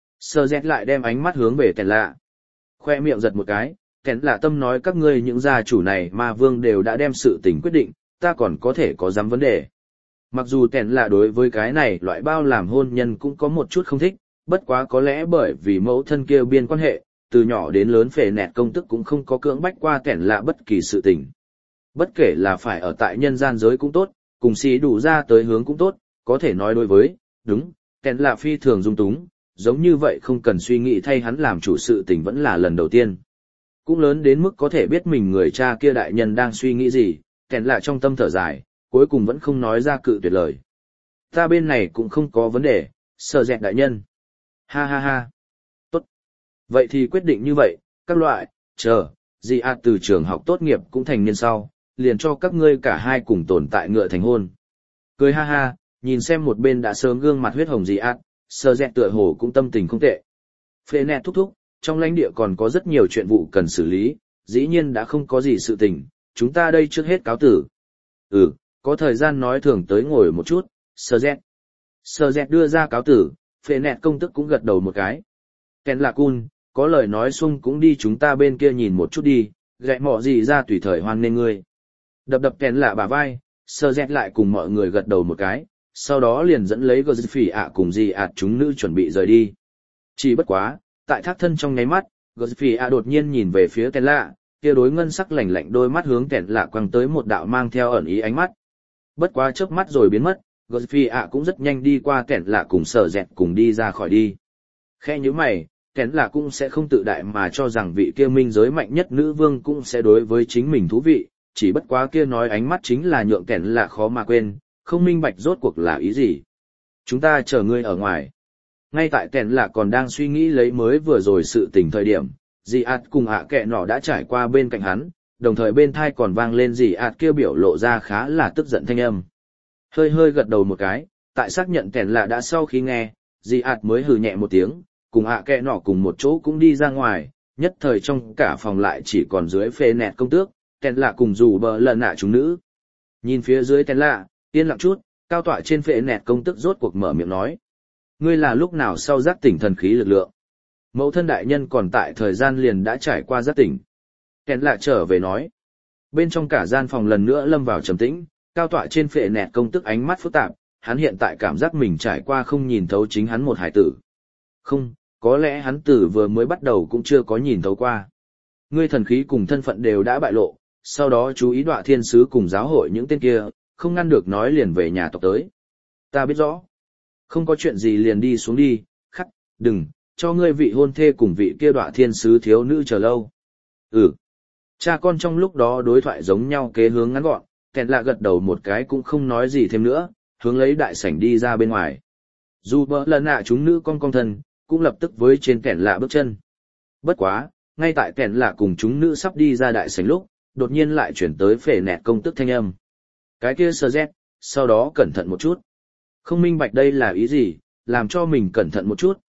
S1: Sờ dẹt lại đem ánh mắt hướng về kẹn lạ. Khoe miệng giật một cái, kẹn lạ tâm nói các ngươi những gia chủ này mà vương đều đã đem sự tình quyết định, ta còn có thể có dám vấn đề. Mặc dù kẹn lạ đối với cái này loại bao làm hôn nhân cũng có một chút không thích, bất quá có lẽ bởi vì mẫu thân kia biên quan hệ, từ nhỏ đến lớn phệ nẹt công tức cũng không có cưỡng bách qua kẹn lạ bất kỳ sự tình. Bất kể là phải ở tại nhân gian giới cũng tốt, cùng xí đủ ra tới hướng cũng tốt, có thể nói đối với, đúng, kẹn lạ phi thường dung túng, giống như vậy không cần suy nghĩ thay hắn làm chủ sự tình vẫn là lần đầu tiên. Cũng lớn đến mức có thể biết mình người cha kia đại nhân đang suy nghĩ gì, kẹn lạ trong tâm thở dài, cuối cùng vẫn không nói ra cự tuyệt lời. Ta bên này cũng không có vấn đề, sợ dẹt đại nhân. Ha ha ha. Tốt. Vậy thì quyết định như vậy, các loại, chờ, dì ạt từ trường học tốt nghiệp cũng thành niên sau, liền cho các ngươi cả hai cùng tồn tại ngựa thành hôn. Cười ha ha, nhìn xem một bên đã sớm gương mặt huyết hồng dì ạt, sợ dẹt tựa hồ cũng tâm tình không tệ. Phê nẹt thúc thúc, trong lãnh địa còn có rất nhiều chuyện vụ cần xử lý, dĩ nhiên đã không có gì sự tình, chúng ta đây trước hết cáo tử. Ừ, có thời gian nói thường tới ngồi một chút, sơ dẹt. Sơ dẹt đưa ra cáo tử, phê nẹt công tức cũng gật đầu một cái. Kèn lạc cun, có lời nói xung cũng đi chúng ta bên kia nhìn một chút đi, gẹ mọ gì ra tùy thời hoan nên ngươi. Đập đập kèn lạ bả vai, sơ dẹt lại cùng mọi người gật đầu một cái, sau đó liền dẫn lấy gờ phỉ ạ cùng dì ạt chúng nữ chuẩn bị rời đi. Chỉ bất quá, tại thác thân trong nháy mắt, gờ phỉ ạ đột nhiên nhìn về phía kèn lạ, kia đối ngân sắc lạnh lạnh đôi mắt hướng kẹn lạ quăng tới một đạo mang theo ẩn ý ánh mắt. Bất quá chớp mắt rồi biến mất, Godfrey ạ cũng rất nhanh đi qua kẹn lạ cùng sở dẹt cùng đi ra khỏi đi. Khe như mày, kẹn lạ cũng sẽ không tự đại mà cho rằng vị kia minh giới mạnh nhất nữ vương cũng sẽ đối với chính mình thú vị, chỉ bất quá kia nói ánh mắt chính là nhượng kẹn lạ khó mà quên, không minh bạch rốt cuộc là ý gì. Chúng ta chờ ngươi ở ngoài. Ngay tại kẹn lạ còn đang suy nghĩ lấy mới vừa rồi sự tình thời điểm, dì ạt cùng ạ kẹ nọ đã trải qua bên cạnh hắn, đồng thời bên thai còn vang lên dì ạt kêu biểu lộ ra khá là tức giận thanh âm. Hơi hơi gật đầu một cái, tại xác nhận kẻn lạ đã sau khi nghe, dì ạt mới hừ nhẹ một tiếng, cùng ạ kẹ nọ cùng một chỗ cũng đi ra ngoài, nhất thời trong cả phòng lại chỉ còn dưới phê nẹt công tước, kẻn lạ cùng dù bờ lần nạ chúng nữ. Nhìn phía dưới kẻn lạ, yên lặng chút, cao tọa trên phê nẹt công tước rốt cuộc mở miệng nói. Ngươi là lúc nào sau giác tỉnh thần khí lực lượng? Mẫu thân đại nhân còn tại thời gian liền đã trải qua giác tỉnh. Kèn lạ trở về nói. Bên trong cả gian phòng lần nữa lâm vào trầm tĩnh, cao tọa trên phệ nẹt công tức ánh mắt phức tạp, hắn hiện tại cảm giác mình trải qua không nhìn thấu chính hắn một hải tử. Không, có lẽ hắn tử vừa mới bắt đầu cũng chưa có nhìn thấu qua. Ngươi thần khí cùng thân phận đều đã bại lộ, sau đó chú ý đọa thiên sứ cùng giáo hội những tên kia, không ngăn được nói liền về nhà tộc tới. Ta biết rõ. Không có chuyện gì liền đi xuống đi, khắc, đừng, cho ngươi vị hôn thê cùng vị kia đọa thiên sứ thiếu nữ chờ lâu. Ừ. Cha con trong lúc đó đối thoại giống nhau kế hướng ngắn gọn, kèn lạ gật đầu một cái cũng không nói gì thêm nữa, hướng lấy đại sảnh đi ra bên ngoài. Dù bỡ lần nạ chúng nữ con con thân, cũng lập tức với trên kèn lạ bước chân. Bất quá, ngay tại kèn lạ cùng chúng nữ sắp đi ra đại sảnh lúc, đột nhiên lại chuyển tới phể nẹt công tức thanh âm. Cái kia sờ rét, sau đó cẩn thận một chút. Không minh bạch đây là ý gì, làm cho mình cẩn thận một chút,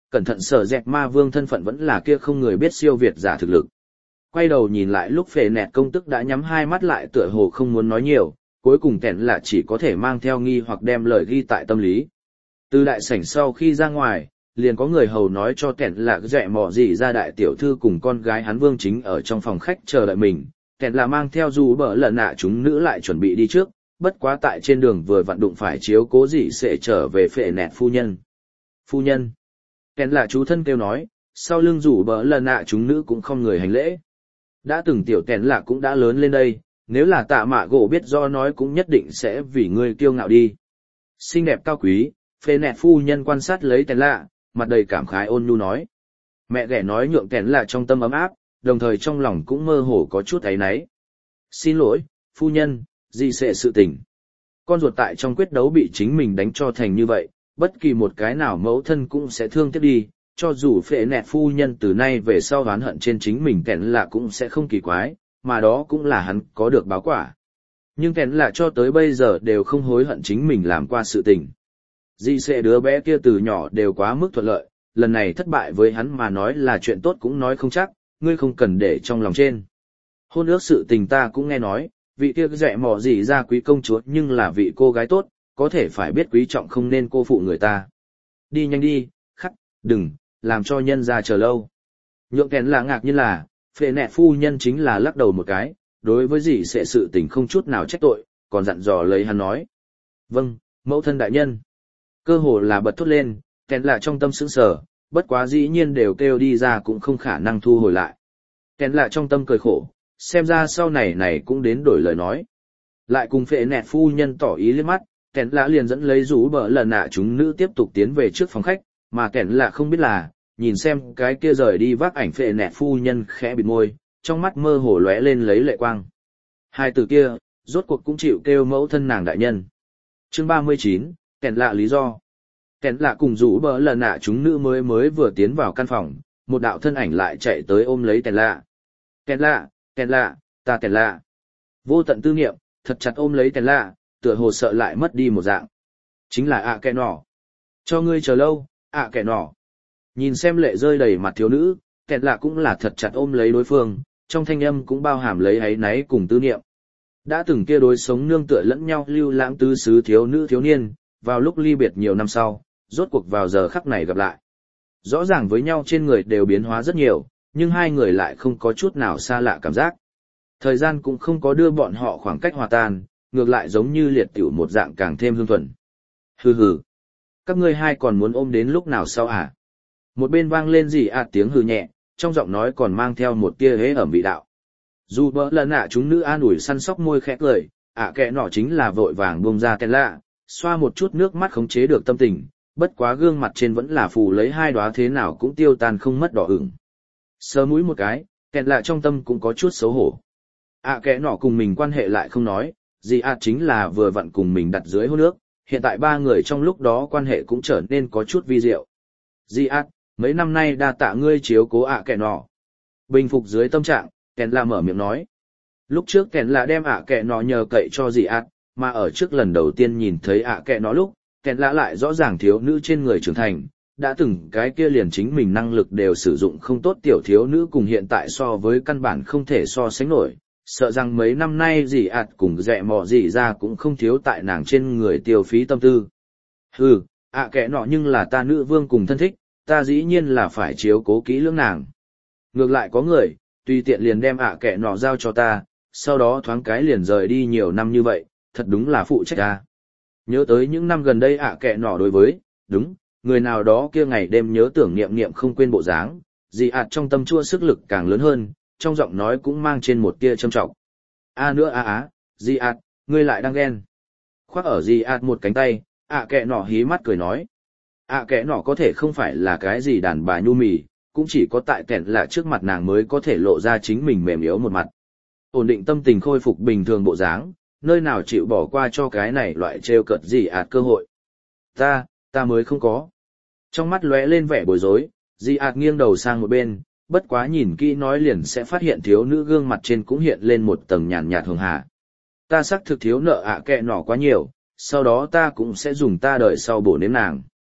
S1: Cẩn thận sở dẹt ma vương thân phận vẫn là kia không người biết siêu việt giả thực lực. Quay đầu nhìn lại lúc phệ nẹt công tức đã nhắm hai mắt lại tựa hồ không muốn nói nhiều, cuối cùng kẹn là chỉ có thể mang theo nghi hoặc đem lời ghi tại tâm lý. Từ đại sảnh sau khi ra ngoài, liền có người hầu nói cho kẹn là dẹ mò gì ra đại tiểu thư cùng con gái hắn vương chính ở trong phòng khách chờ đợi mình. Kẹn là mang theo dù bở lần nạ chúng nữ lại chuẩn bị đi trước, bất quá tại trên đường vừa vặn đụng phải chiếu cố gì sẽ trở về phệ nẹt phu nhân. Phu nhân. Kẹn là chú thân kêu nói, sau lưng rủ bở lần nạ chúng nữ cũng không người hành lễ. Đã từng tiểu kẹn là cũng đã lớn lên đây, nếu là tạ mạ gỗ biết do nói cũng nhất định sẽ vì ngươi kiêu ngạo đi. Xinh đẹp cao quý, phệ nẹt phu nhân quan sát lấy kẹn lạ, mặt đầy cảm khái ôn nhu nói. Mẹ ghẻ nói nhượng kẹn lạ trong tâm ấm áp, đồng thời trong lòng cũng mơ hồ có chút áy náy. Xin lỗi, phu nhân, gì sẽ sự tình. Con ruột tại trong quyết đấu bị chính mình đánh cho thành như vậy, bất kỳ một cái nào mẫu thân cũng sẽ thương tiếc đi, cho dù phệ nẹt phu nhân từ nay về sau oán hận trên chính mình kẹn là cũng sẽ không kỳ quái, mà đó cũng là hắn có được báo quả. Nhưng kẹn là cho tới bây giờ đều không hối hận chính mình làm qua sự tình. Di sẽ đứa bé kia từ nhỏ đều quá mức thuận lợi, lần này thất bại với hắn mà nói là chuyện tốt cũng nói không chắc, ngươi không cần để trong lòng trên. Hôn ước sự tình ta cũng nghe nói, vị kia dẹ mò gì ra quý công chúa nhưng là vị cô gái tốt, có thể phải biết quý trọng không nên cô phụ người ta. Đi nhanh đi, khắc, đừng, làm cho nhân ra chờ lâu. Nhượng kèn là ngạc nhiên là, phệ nẹt phu nhân chính là lắc đầu một cái, đối với gì sẽ sự tình không chút nào trách tội, còn dặn dò lấy hắn nói. Vâng, mẫu thân đại nhân. Cơ hồ là bật thốt lên, kèn là trong tâm sững sờ, bất quá dĩ nhiên đều kêu đi ra cũng không khả năng thu hồi lại. Kèn là trong tâm cười khổ, xem ra sau này này cũng đến đổi lời nói. Lại cùng phệ nẹt phu nhân tỏ ý liếc mắt, kèn là liền dẫn lấy rủ bờ lần nạ chúng nữ tiếp tục tiến về trước phòng khách, mà kèn là không biết là, nhìn xem cái kia rời đi vác ảnh phệ nẹt phu nhân khẽ bịt môi, trong mắt mơ hồ lóe lên lấy lệ quang. Hai từ kia, rốt cuộc cũng chịu kêu mẫu thân nàng đại nhân. Chương ba mươi chín, kèn lạ lý do. Kèn lạ cùng rủ bờ lần nạ chúng nữ mới mới vừa tiến vào căn phòng, một đạo thân ảnh lại chạy tới ôm lấy kèn lạ. Kèn lạ, kèn lạ, ta kèn lạ. Vô tận tư niệm, thật chặt ôm lấy kèn lạ, tựa hồ sợ lại mất đi một dạng. Chính là ạ à kẻ nỏ. Cho ngươi chờ lâu, ạ à kẻ nỏ. Nhìn xem lệ rơi đầy mặt thiếu nữ, kèn lạ cũng là thật chặt ôm lấy đối phương, trong thanh âm cũng bao hàm lấy áy náy cùng tư niệm. Đã từng kia đối sống nương tựa lẫn nhau lưu lãng tứ xứ thiếu nữ thiếu niên, vào lúc ly biệt nhiều năm sau, rốt cuộc vào giờ khắc này gặp lại. Rõ ràng với nhau trên người đều biến hóa rất nhiều, nhưng hai người lại không có chút nào xa lạ cảm giác. Thời gian cũng không có đưa bọn họ khoảng cách hòa tan, ngược lại giống như liệt tiểu một dạng càng thêm hương thuần. Hừ hừ. Các ngươi hai còn muốn ôm đến lúc nào sau à? Một bên vang lên gì ạt tiếng hừ nhẹ, trong giọng nói còn mang theo một tia hế ẩm vị đạo. Dù bỡ lần ạ chúng nữ an ủi săn sóc môi khẽ cười, ạ kẻ nọ chính là vội vàng buông ra kèn lạ, xoa một chút nước mắt khống chế được tâm tình, bất quá gương mặt trên vẫn là phù lấy hai đóa thế nào cũng tiêu tan không mất đỏ ửng. Sờ mũi một cái, kèn lạ trong tâm cũng có chút xấu hổ. ạ kẻ nọ cùng mình quan hệ lại không nói, gì ạ chính là vừa vặn cùng mình đặt dưới hôn nước, hiện tại ba người trong lúc đó quan hệ cũng trở nên có chút vi diệu. Di át, mấy năm nay đa tạ ngươi chiếu cố ạ kẻ nọ. Bình phục dưới tâm trạng, kèn là mở miệng nói. Lúc trước kèn là đem ạ kẻ nọ nhờ cậy cho Di át, mà ở trước lần đầu tiên nhìn thấy ạ kẻ nọ lúc, kèn là lại rõ ràng thiếu nữ trên người trưởng thành, đã từng cái kia liền chính mình năng lực đều sử dụng không tốt tiểu thiếu nữ cùng hiện tại so với căn bản không thể so sánh nổi. Sợ rằng mấy năm nay Di át cùng dẹ mò gì ra cũng không thiếu tại nàng trên người tiêu phí tâm tư. Hừ, ạ kẻ nọ nhưng là ta nữ vương cùng thân thích, ta dĩ nhiên là phải chiếu cố kỹ lưỡng nàng. Ngược lại có người, tùy tiện liền đem ạ kẻ nọ giao cho ta, sau đó thoáng cái liền rời đi nhiều năm như vậy, thật đúng là phụ trách ta. Nhớ tới những năm gần đây ạ kẻ nọ đối với, đúng, người nào đó kia ngày đêm nhớ tưởng niệm niệm không quên bộ dáng, Di ạt trong tâm chua sức lực càng lớn hơn, trong giọng nói cũng mang trên một tia trâm trọng. A nữa a á, Di ạt, ngươi lại đang ghen. Khoác ở Di ạt một cánh tay, ạ kẻ nọ hí mắt cười nói. ạ kẻ nọ có thể không phải là cái gì đàn bà nhu mì, cũng chỉ có tại kẹn là trước mặt nàng mới có thể lộ ra chính mình mềm yếu một mặt. Ổn định tâm tình khôi phục bình thường bộ dáng, nơi nào chịu bỏ qua cho cái này loại trêu cợt gì ạt cơ hội. Ta, ta mới không có. Trong mắt lóe lên vẻ bối rối, Di ạt nghiêng đầu sang một bên, bất quá nhìn kỹ nói liền sẽ phát hiện thiếu nữ gương mặt trên cũng hiện lên một tầng nhàn nhạt hường hà. Ta xác thực thiếu nợ ạ kẻ nọ quá nhiều, sau đó ta cũng sẽ dùng ta đợi sau bổ nếm nàng.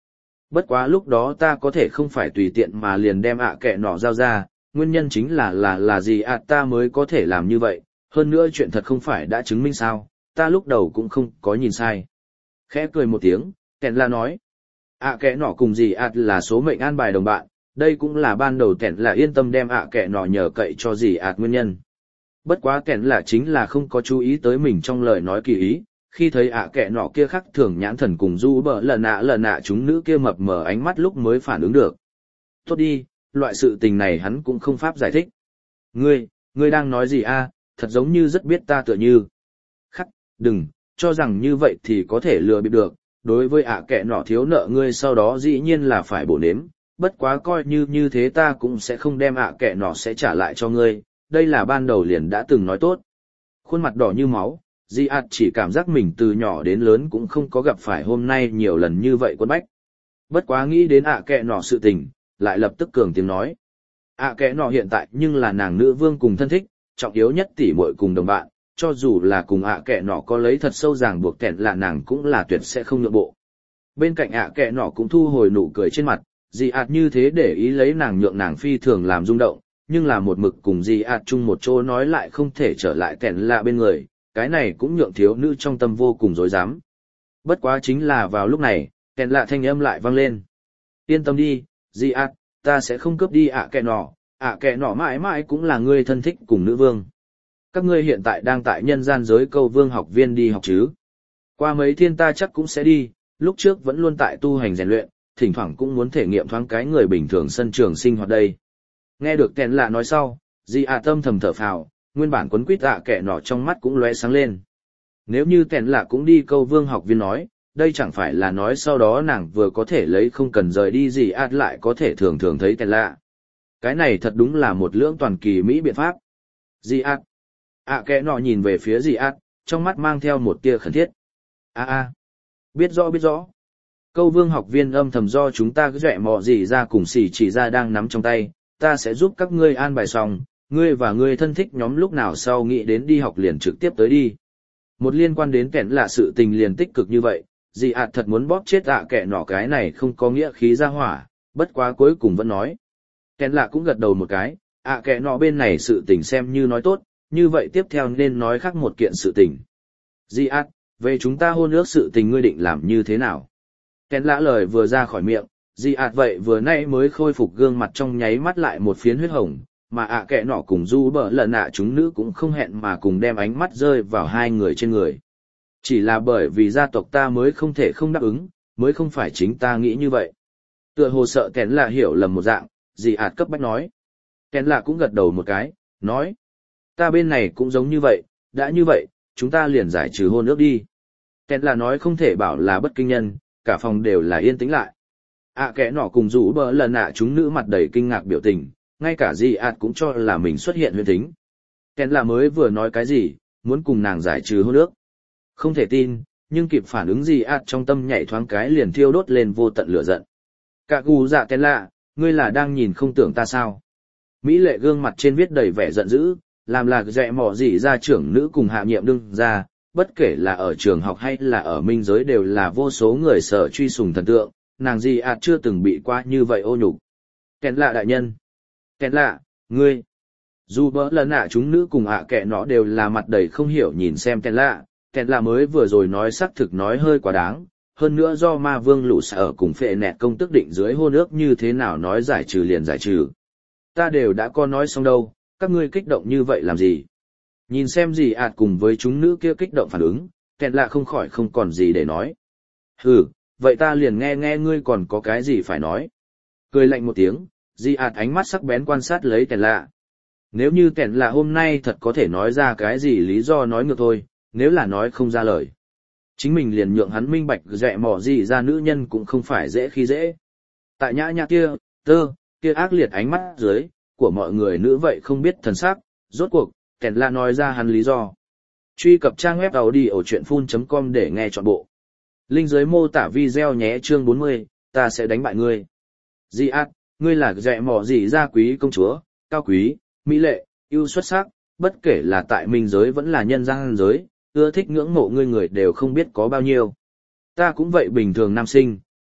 S1: Bất quá lúc đó ta có thể không phải tùy tiện mà liền đem ạ kệ nọ giao ra, nguyên nhân chính là là là gì ạ ta mới có thể làm như vậy, hơn nữa chuyện thật không phải đã chứng minh sao, ta lúc đầu cũng không có nhìn sai. Khẽ cười một tiếng, Kèn là nói, ạ kệ nọ cùng gì ạ là số mệnh an bài đồng bạn, đây cũng là ban đầu Kèn là yên tâm đem ạ kệ nọ nhờ cậy cho gì ạ nguyên nhân. Bất quá Kèn là chính là không có chú ý tới mình trong lời nói kỳ ý, khi thấy ạ kệ nọ kia khắc thường nhãn thần cùng du bờ lần nạ lần nạ chúng nữ kia mập mờ ánh mắt lúc mới phản ứng được. Tốt đi, loại sự tình này hắn cũng không pháp giải thích. Ngươi, ngươi đang nói gì a? Thật giống như rất biết ta tựa như. Khắc, đừng, cho rằng như vậy thì có thể lừa bịp được, đối với ạ kệ nọ thiếu nợ ngươi sau đó dĩ nhiên là phải bổ nếm, bất quá coi như như thế ta cũng sẽ không đem ạ kệ nọ sẽ trả lại cho ngươi, đây là ban đầu liền đã từng nói tốt. Khuôn mặt đỏ như máu, Di ạt chỉ cảm giác mình từ nhỏ đến lớn cũng không có gặp phải hôm nay nhiều lần như vậy quân bách. Bất quá nghĩ đến ạ kệ nọ sự tình, lại lập tức cường tiếng nói. ạ kệ nọ hiện tại nhưng là nàng nữ vương cùng thân thích, trọng yếu nhất tỷ muội cùng đồng bạn, cho dù là cùng ạ kệ nọ có lấy thật sâu ràng buộc kẹn là nàng cũng là tuyệt sẽ không nhượng bộ. Bên cạnh ạ kệ nọ cũng thu hồi nụ cười trên mặt, Di ạt như thế để ý lấy nàng nhượng nàng phi thường làm rung động, nhưng là một mực cùng Di ạt chung một chỗ nói lại không thể trở lại kẹn là bên người. Cái này cũng nhượng thiếu nữ trong tâm vô cùng dối dám. Bất quá chính là vào lúc này, kèn lạ thanh âm lại vang lên. Yên tâm đi, Di ạt, ta sẽ không cướp đi ạ kệ nọ, ạ kệ nọ mãi mãi cũng là ngươi thân thích cùng nữ vương. Các ngươi hiện tại đang tại nhân gian giới câu vương học viên đi học chứ. Qua mấy thiên ta chắc cũng sẽ đi, lúc trước vẫn luôn tại tu hành rèn luyện, thỉnh thoảng cũng muốn thể nghiệm thoáng cái người bình thường sân trường sinh hoạt đây. Nghe được kèn lạ nói sau, Di ạt tâm thầm thở phào. Nguyên bản quấn quýt ạ kệ nọ trong mắt cũng lóe sáng lên. Nếu như kèn lạ cũng đi câu vương học viên nói, đây chẳng phải là nói sau đó nàng vừa có thể lấy không cần rời đi gì ạt lại có thể thường thường thấy kèn lạ. Cái này thật đúng là một lưỡng toàn kỳ mỹ biện pháp. Di ạt. ạ kệ nọ nhìn về phía Di ạt, trong mắt mang theo một tia khẩn thiết. A a. Biết rõ biết rõ. Câu vương học viên âm thầm do chúng ta cứ dọa mò gì ra cùng xỉ chỉ ra đang nắm trong tay, ta sẽ giúp các ngươi an bài xong. Ngươi và ngươi thân thích nhóm lúc nào sau nghĩ đến đi học liền trực tiếp tới đi. Một liên quan đến kẻn là sự tình liền tích cực như vậy, Di ạt thật muốn bóp chết ạ kệ nọ cái này không có nghĩa khí ra hỏa, bất quá cuối cùng vẫn nói. Kẻn lạ cũng gật đầu một cái, ạ kệ nọ bên này sự tình xem như nói tốt, như vậy tiếp theo nên nói khác một kiện sự tình. Di ạt, về chúng ta hôn ước sự tình ngươi định làm như thế nào? Kẻn lạ lời vừa ra khỏi miệng, Di ạt vậy vừa nay mới khôi phục gương mặt trong nháy mắt lại một phiến huyết hồng. Mà ạ kệ nọ cùng du bờ lần nạ chúng nữ cũng không hẹn mà cùng đem ánh mắt rơi vào hai người trên người. Chỉ là bởi vì gia tộc ta mới không thể không đáp ứng, mới không phải chính ta nghĩ như vậy. Tựa hồ sợ kén là hiểu lầm một dạng, Di ạt cấp bách nói. Kén là cũng gật đầu một cái, nói. Ta bên này cũng giống như vậy, đã như vậy, chúng ta liền giải trừ hôn ước đi. Kén là nói không thể bảo là bất kinh nhân, cả phòng đều là yên tĩnh lại. ạ kệ nọ cùng du bờ lần nạ chúng nữ mặt đầy kinh ngạc biểu tình. Ngay cả Di ạt cũng cho là mình xuất hiện huyền tính. Kèn là mới vừa nói cái gì, muốn cùng nàng giải trừ hôn ước. Không thể tin, nhưng kịp phản ứng Di ạt trong tâm nhảy thoáng cái liền thiêu đốt lên vô tận lửa giận. Cả gù dạ kèn lạ, ngươi là đang nhìn không tưởng ta sao. Mỹ lệ gương mặt trên viết đầy vẻ giận dữ, làm là dẹ mỏ gì ra trưởng nữ cùng hạ nhiệm đương ra, bất kể là ở trường học hay là ở minh giới đều là vô số người sợ truy sùng thần tượng, nàng Di ạt chưa từng bị qua như vậy ô nhục. Kèn lạ đại nhân. Kèn lạ, ngươi. Dù bỡ lần nạ chúng nữ cùng ạ à kệ nó đều là mặt đầy không hiểu nhìn xem kèn lạ, kèn lạ mới vừa rồi nói xác thực nói hơi quá đáng, hơn nữa do ma vương lũ sở cùng phệ nẹt công tức định dưới hôn ước như thế nào nói giải trừ liền giải trừ. Ta đều đã có nói xong đâu, các ngươi kích động như vậy làm gì? Nhìn xem gì ạt cùng với chúng nữ kia kích động phản ứng, kèn lạ không khỏi không còn gì để nói. Hừ, vậy ta liền nghe nghe ngươi còn có cái gì phải nói. Cười lạnh một tiếng. Di ạt ánh mắt sắc bén quan sát lấy kèn lạ. Nếu như kèn lạ hôm nay thật có thể nói ra cái gì lý do nói ngược thôi, nếu là nói không ra lời. Chính mình liền nhượng hắn minh bạch dẹ mỏ gì ra nữ nhân cũng không phải dễ khi dễ. Tại nhã nhã kia, tơ, kia ác liệt ánh mắt dưới, của mọi người nữ vậy không biết thần sắc, rốt cuộc, kèn lạ nói ra hắn lý do. Truy cập trang web audio chuyện phun chấm com để nghe trọn bộ. Link dưới mô tả video nhé chương bốn mươi, ta sẽ đánh bại ngươi. Di ạt. Ngươi là dẹ mỏ gì ra quý công chúa, cao quý, mỹ lệ, ưu xuất sắc, bất kể là tại minh giới vẫn là nhân gian giới, ưa thích ngưỡng mộ ngươi người đều không biết có bao nhiêu. Ta cũng vậy bình thường nam sinh,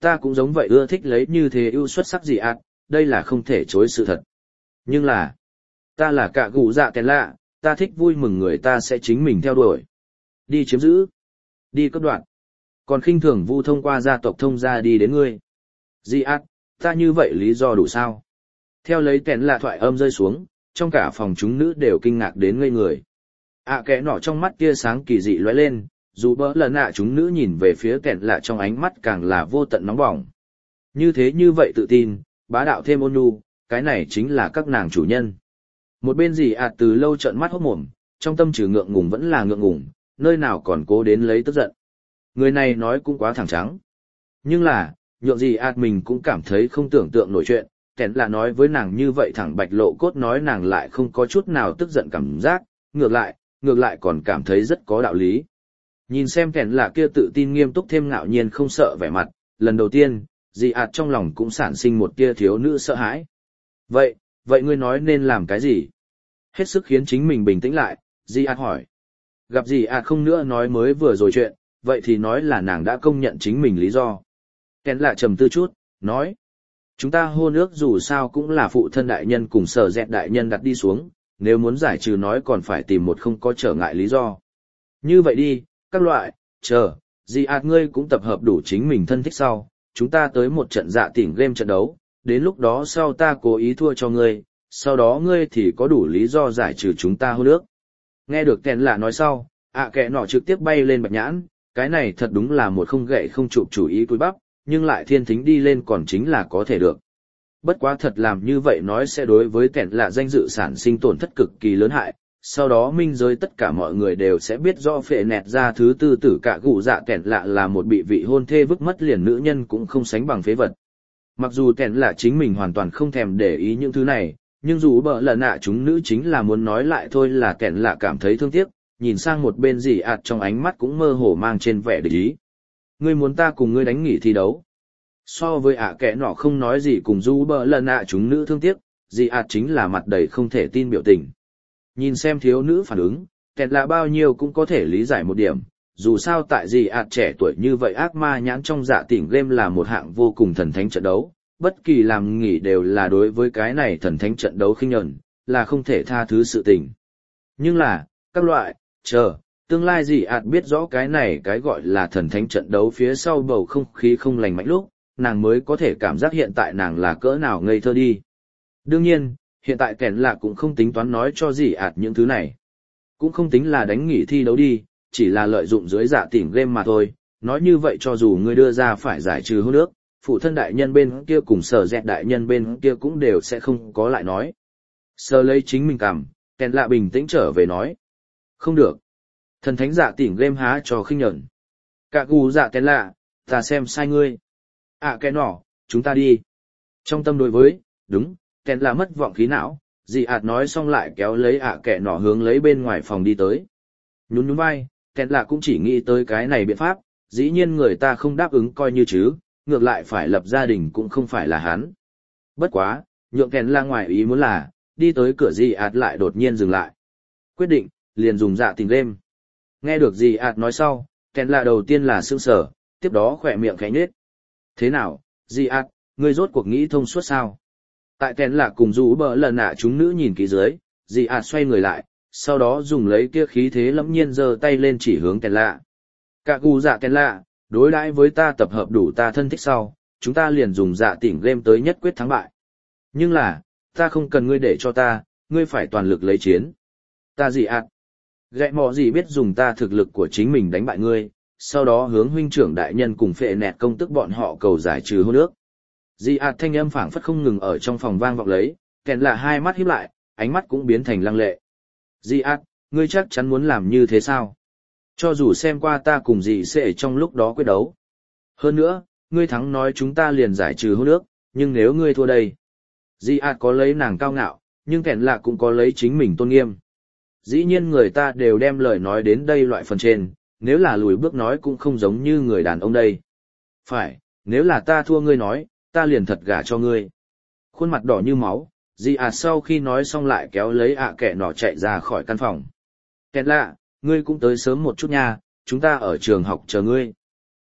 S1: ta cũng giống vậy ưa thích lấy như thế ưu xuất sắc gì ạt, đây là không thể chối sự thật. Nhưng là, ta là cả gù dạ kèn lạ, ta thích vui mừng người ta sẽ chính mình theo đuổi. Đi chiếm giữ, đi cấp đoạn, còn khinh thường vu thông qua gia tộc thông gia đi đến ngươi. Dị ạt, ta như vậy lý do đủ sao? Theo lấy kèn lạ thoại âm rơi xuống, trong cả phòng chúng nữ đều kinh ngạc đến ngây người. ạ à, kẽ nọ trong mắt tia sáng kỳ dị lóe lên, dù bỡ lần ạ chúng nữ nhìn về phía kèn lạ trong ánh mắt càng là vô tận nóng bỏng. Như thế như vậy tự tin, bá đạo thêm ôn nhu, cái này chính là các nàng chủ nhân. Một bên gì ạt từ lâu trợn mắt hốt mồm, trong tâm trừ ngượng ngùng vẫn là ngượng ngùng, nơi nào còn cố đến lấy tức giận. Người này nói cũng quá thẳng trắng. Nhưng là, nhượng gì ạt mình cũng cảm thấy không tưởng tượng nổi chuyện, kèn lạ nói với nàng như vậy thẳng bạch lộ cốt nói nàng lại không có chút nào tức giận cảm giác, ngược lại, ngược lại còn cảm thấy rất có đạo lý. Nhìn xem kèn lạ kia tự tin nghiêm túc thêm ngạo nhiên không sợ vẻ mặt, lần đầu tiên, dị ạt trong lòng cũng sản sinh một tia thiếu nữ sợ hãi. Vậy, vậy ngươi nói nên làm cái gì? Hết sức khiến chính mình bình tĩnh lại, dị ạt hỏi. Gặp dị ạt không nữa nói mới vừa rồi chuyện, vậy thì nói là nàng đã công nhận chính mình lý do. Kèn lạ trầm tư chút, nói. Chúng ta hôn ước dù sao cũng là phụ thân đại nhân cùng sở dẹt đại nhân đặt đi xuống, nếu muốn giải trừ nói còn phải tìm một không có trở ngại lý do. Như vậy đi, các loại, chờ, dị ạt ngươi cũng tập hợp đủ chính mình thân thích sau, chúng ta tới một trận dạ tỉnh game trận đấu, đến lúc đó sau ta cố ý thua cho ngươi, sau đó ngươi thì có đủ lý do giải trừ chúng ta hôn ước. Nghe được kèn lạ nói sau, ạ à kệ nọ trực tiếp bay lên bạch nhãn, cái này thật đúng là một không gậy không chụp chủ ý cúi bắp, nhưng lại thiên thính đi lên còn chính là có thể được. Bất quá thật làm như vậy nói sẽ đối với kèn lạ danh dự sản sinh tổn thất cực kỳ lớn hại, sau đó minh giới tất cả mọi người đều sẽ biết rõ phệ nẹt ra thứ tư tử cả gụ dạ kèn lạ là một bị vị hôn thê vứt mất liền nữ nhân cũng không sánh bằng phế vật. Mặc dù kèn lạ chính mình hoàn toàn không thèm để ý những thứ này, nhưng dù bợ lần nạ chúng nữ chính là muốn nói lại thôi là kèn lạ cảm thấy thương tiếc, nhìn sang một bên dị ạt trong ánh mắt cũng mơ hồ mang trên vẻ địch ý. Ngươi muốn ta cùng ngươi đánh nghỉ thi đấu. So với ạ kẻ nọ không nói gì cùng dù bợ lần nạ chúng nữ thương tiếc, dị ạt chính là mặt đầy không thể tin biểu tình. Nhìn xem thiếu nữ phản ứng, kèn lạ bao nhiêu cũng có thể lý giải một điểm, dù sao tại dị ạt trẻ tuổi như vậy ác ma nhãn trong dạ tỉnh game là một hạng vô cùng thần thánh trận đấu, bất kỳ làm nghỉ đều là đối với cái này thần thánh trận đấu khinh nhẫn, là không thể tha thứ sự tình. Nhưng là, các loại, chờ, tương lai dị ạt biết rõ cái này cái gọi là thần thánh trận đấu phía sau bầu không khí không lành mạnh lúc, nàng mới có thể cảm giác hiện tại nàng là cỡ nào ngây thơ đi. Đương nhiên, hiện tại kẻn lạ cũng không tính toán nói cho dị ạt những thứ này. Cũng không tính là đánh nghỉ thi đấu đi, chỉ là lợi dụng dưới dạ tỉnh game mà thôi. Nói như vậy cho dù ngươi đưa ra phải giải trừ hôn ước, phụ thân đại nhân bên kia cùng sở dẹt đại nhân bên kia cũng đều sẽ không có lại nói. Sờ lấy chính mình cảm, kẻn lạ bình tĩnh trở về nói. Không được. Thần thánh dạ tỉnh game há cho khinh nhẫn. Cả gù dạ kẻn lạ, ta xem sai ngươi. À cái nọ, chúng ta đi. Trong tâm đối với, đúng, kèn là mất vọng khí não, dị ạt nói xong lại kéo lấy ạ à kẻ nọ hướng lấy bên ngoài phòng đi tới. Nhún nhún vai, kèn là cũng chỉ nghĩ tới cái này biện pháp, dĩ nhiên người ta không đáp ứng coi như chứ, ngược lại phải lập gia đình cũng không phải là hắn. Bất quá, nhượng kèn là ngoài ý muốn là, đi tới cửa dị ạt lại đột nhiên dừng lại. Quyết định, liền dùng dạ tình game. Nghe được dị ạt nói sau, kèn là đầu tiên là sững sờ, tiếp đó khỏe miệng khẽ nhếch. Thế nào, dị ạt, ngươi rốt cuộc nghĩ thông suốt sao? Tại kèn là cùng rú bờ lần nạ chúng nữ nhìn kỹ dưới, dị ạt xoay người lại, sau đó dùng lấy kia khí thế lẫm nhiên giơ tay lên chỉ hướng kèn lạ. Cả gù dạ kèn lạ, đối đãi với ta tập hợp đủ ta thân thích sau, chúng ta liền dùng dạ tỉnh game tới nhất quyết thắng bại. Nhưng là, ta không cần ngươi để cho ta, ngươi phải toàn lực lấy chiến. Ta dị ạt. Gẹ mò gì biết dùng ta thực lực của chính mình đánh bại ngươi, sau đó hướng huynh trưởng đại nhân cùng phệ nẹt công tức bọn họ cầu giải trừ hôn ước. Dị ạt thanh âm phảng phất không ngừng ở trong phòng vang vọng lấy, kèn là hai mắt híp lại, ánh mắt cũng biến thành lăng lệ. Dị ạt, ngươi chắc chắn muốn làm như thế sao? Cho dù xem qua ta cùng dị sẽ trong lúc đó quyết đấu. Hơn nữa, ngươi thắng nói chúng ta liền giải trừ hôn ước, nhưng nếu ngươi thua đây. Dị ạt có lấy nàng cao ngạo, nhưng kèn là cũng có lấy chính mình tôn nghiêm. Dĩ nhiên người ta đều đem lời nói đến đây loại phần trên, nếu là lùi bước nói cũng không giống như người đàn ông đây. Phải, nếu là ta thua ngươi nói, ta liền thật gả cho ngươi. Khuôn mặt đỏ như máu, dị ạt sau khi nói xong lại kéo lấy ạ à kẻ nọ chạy ra khỏi căn phòng. Kẹt lạ, ngươi cũng tới sớm một chút nha, chúng ta ở trường học chờ ngươi.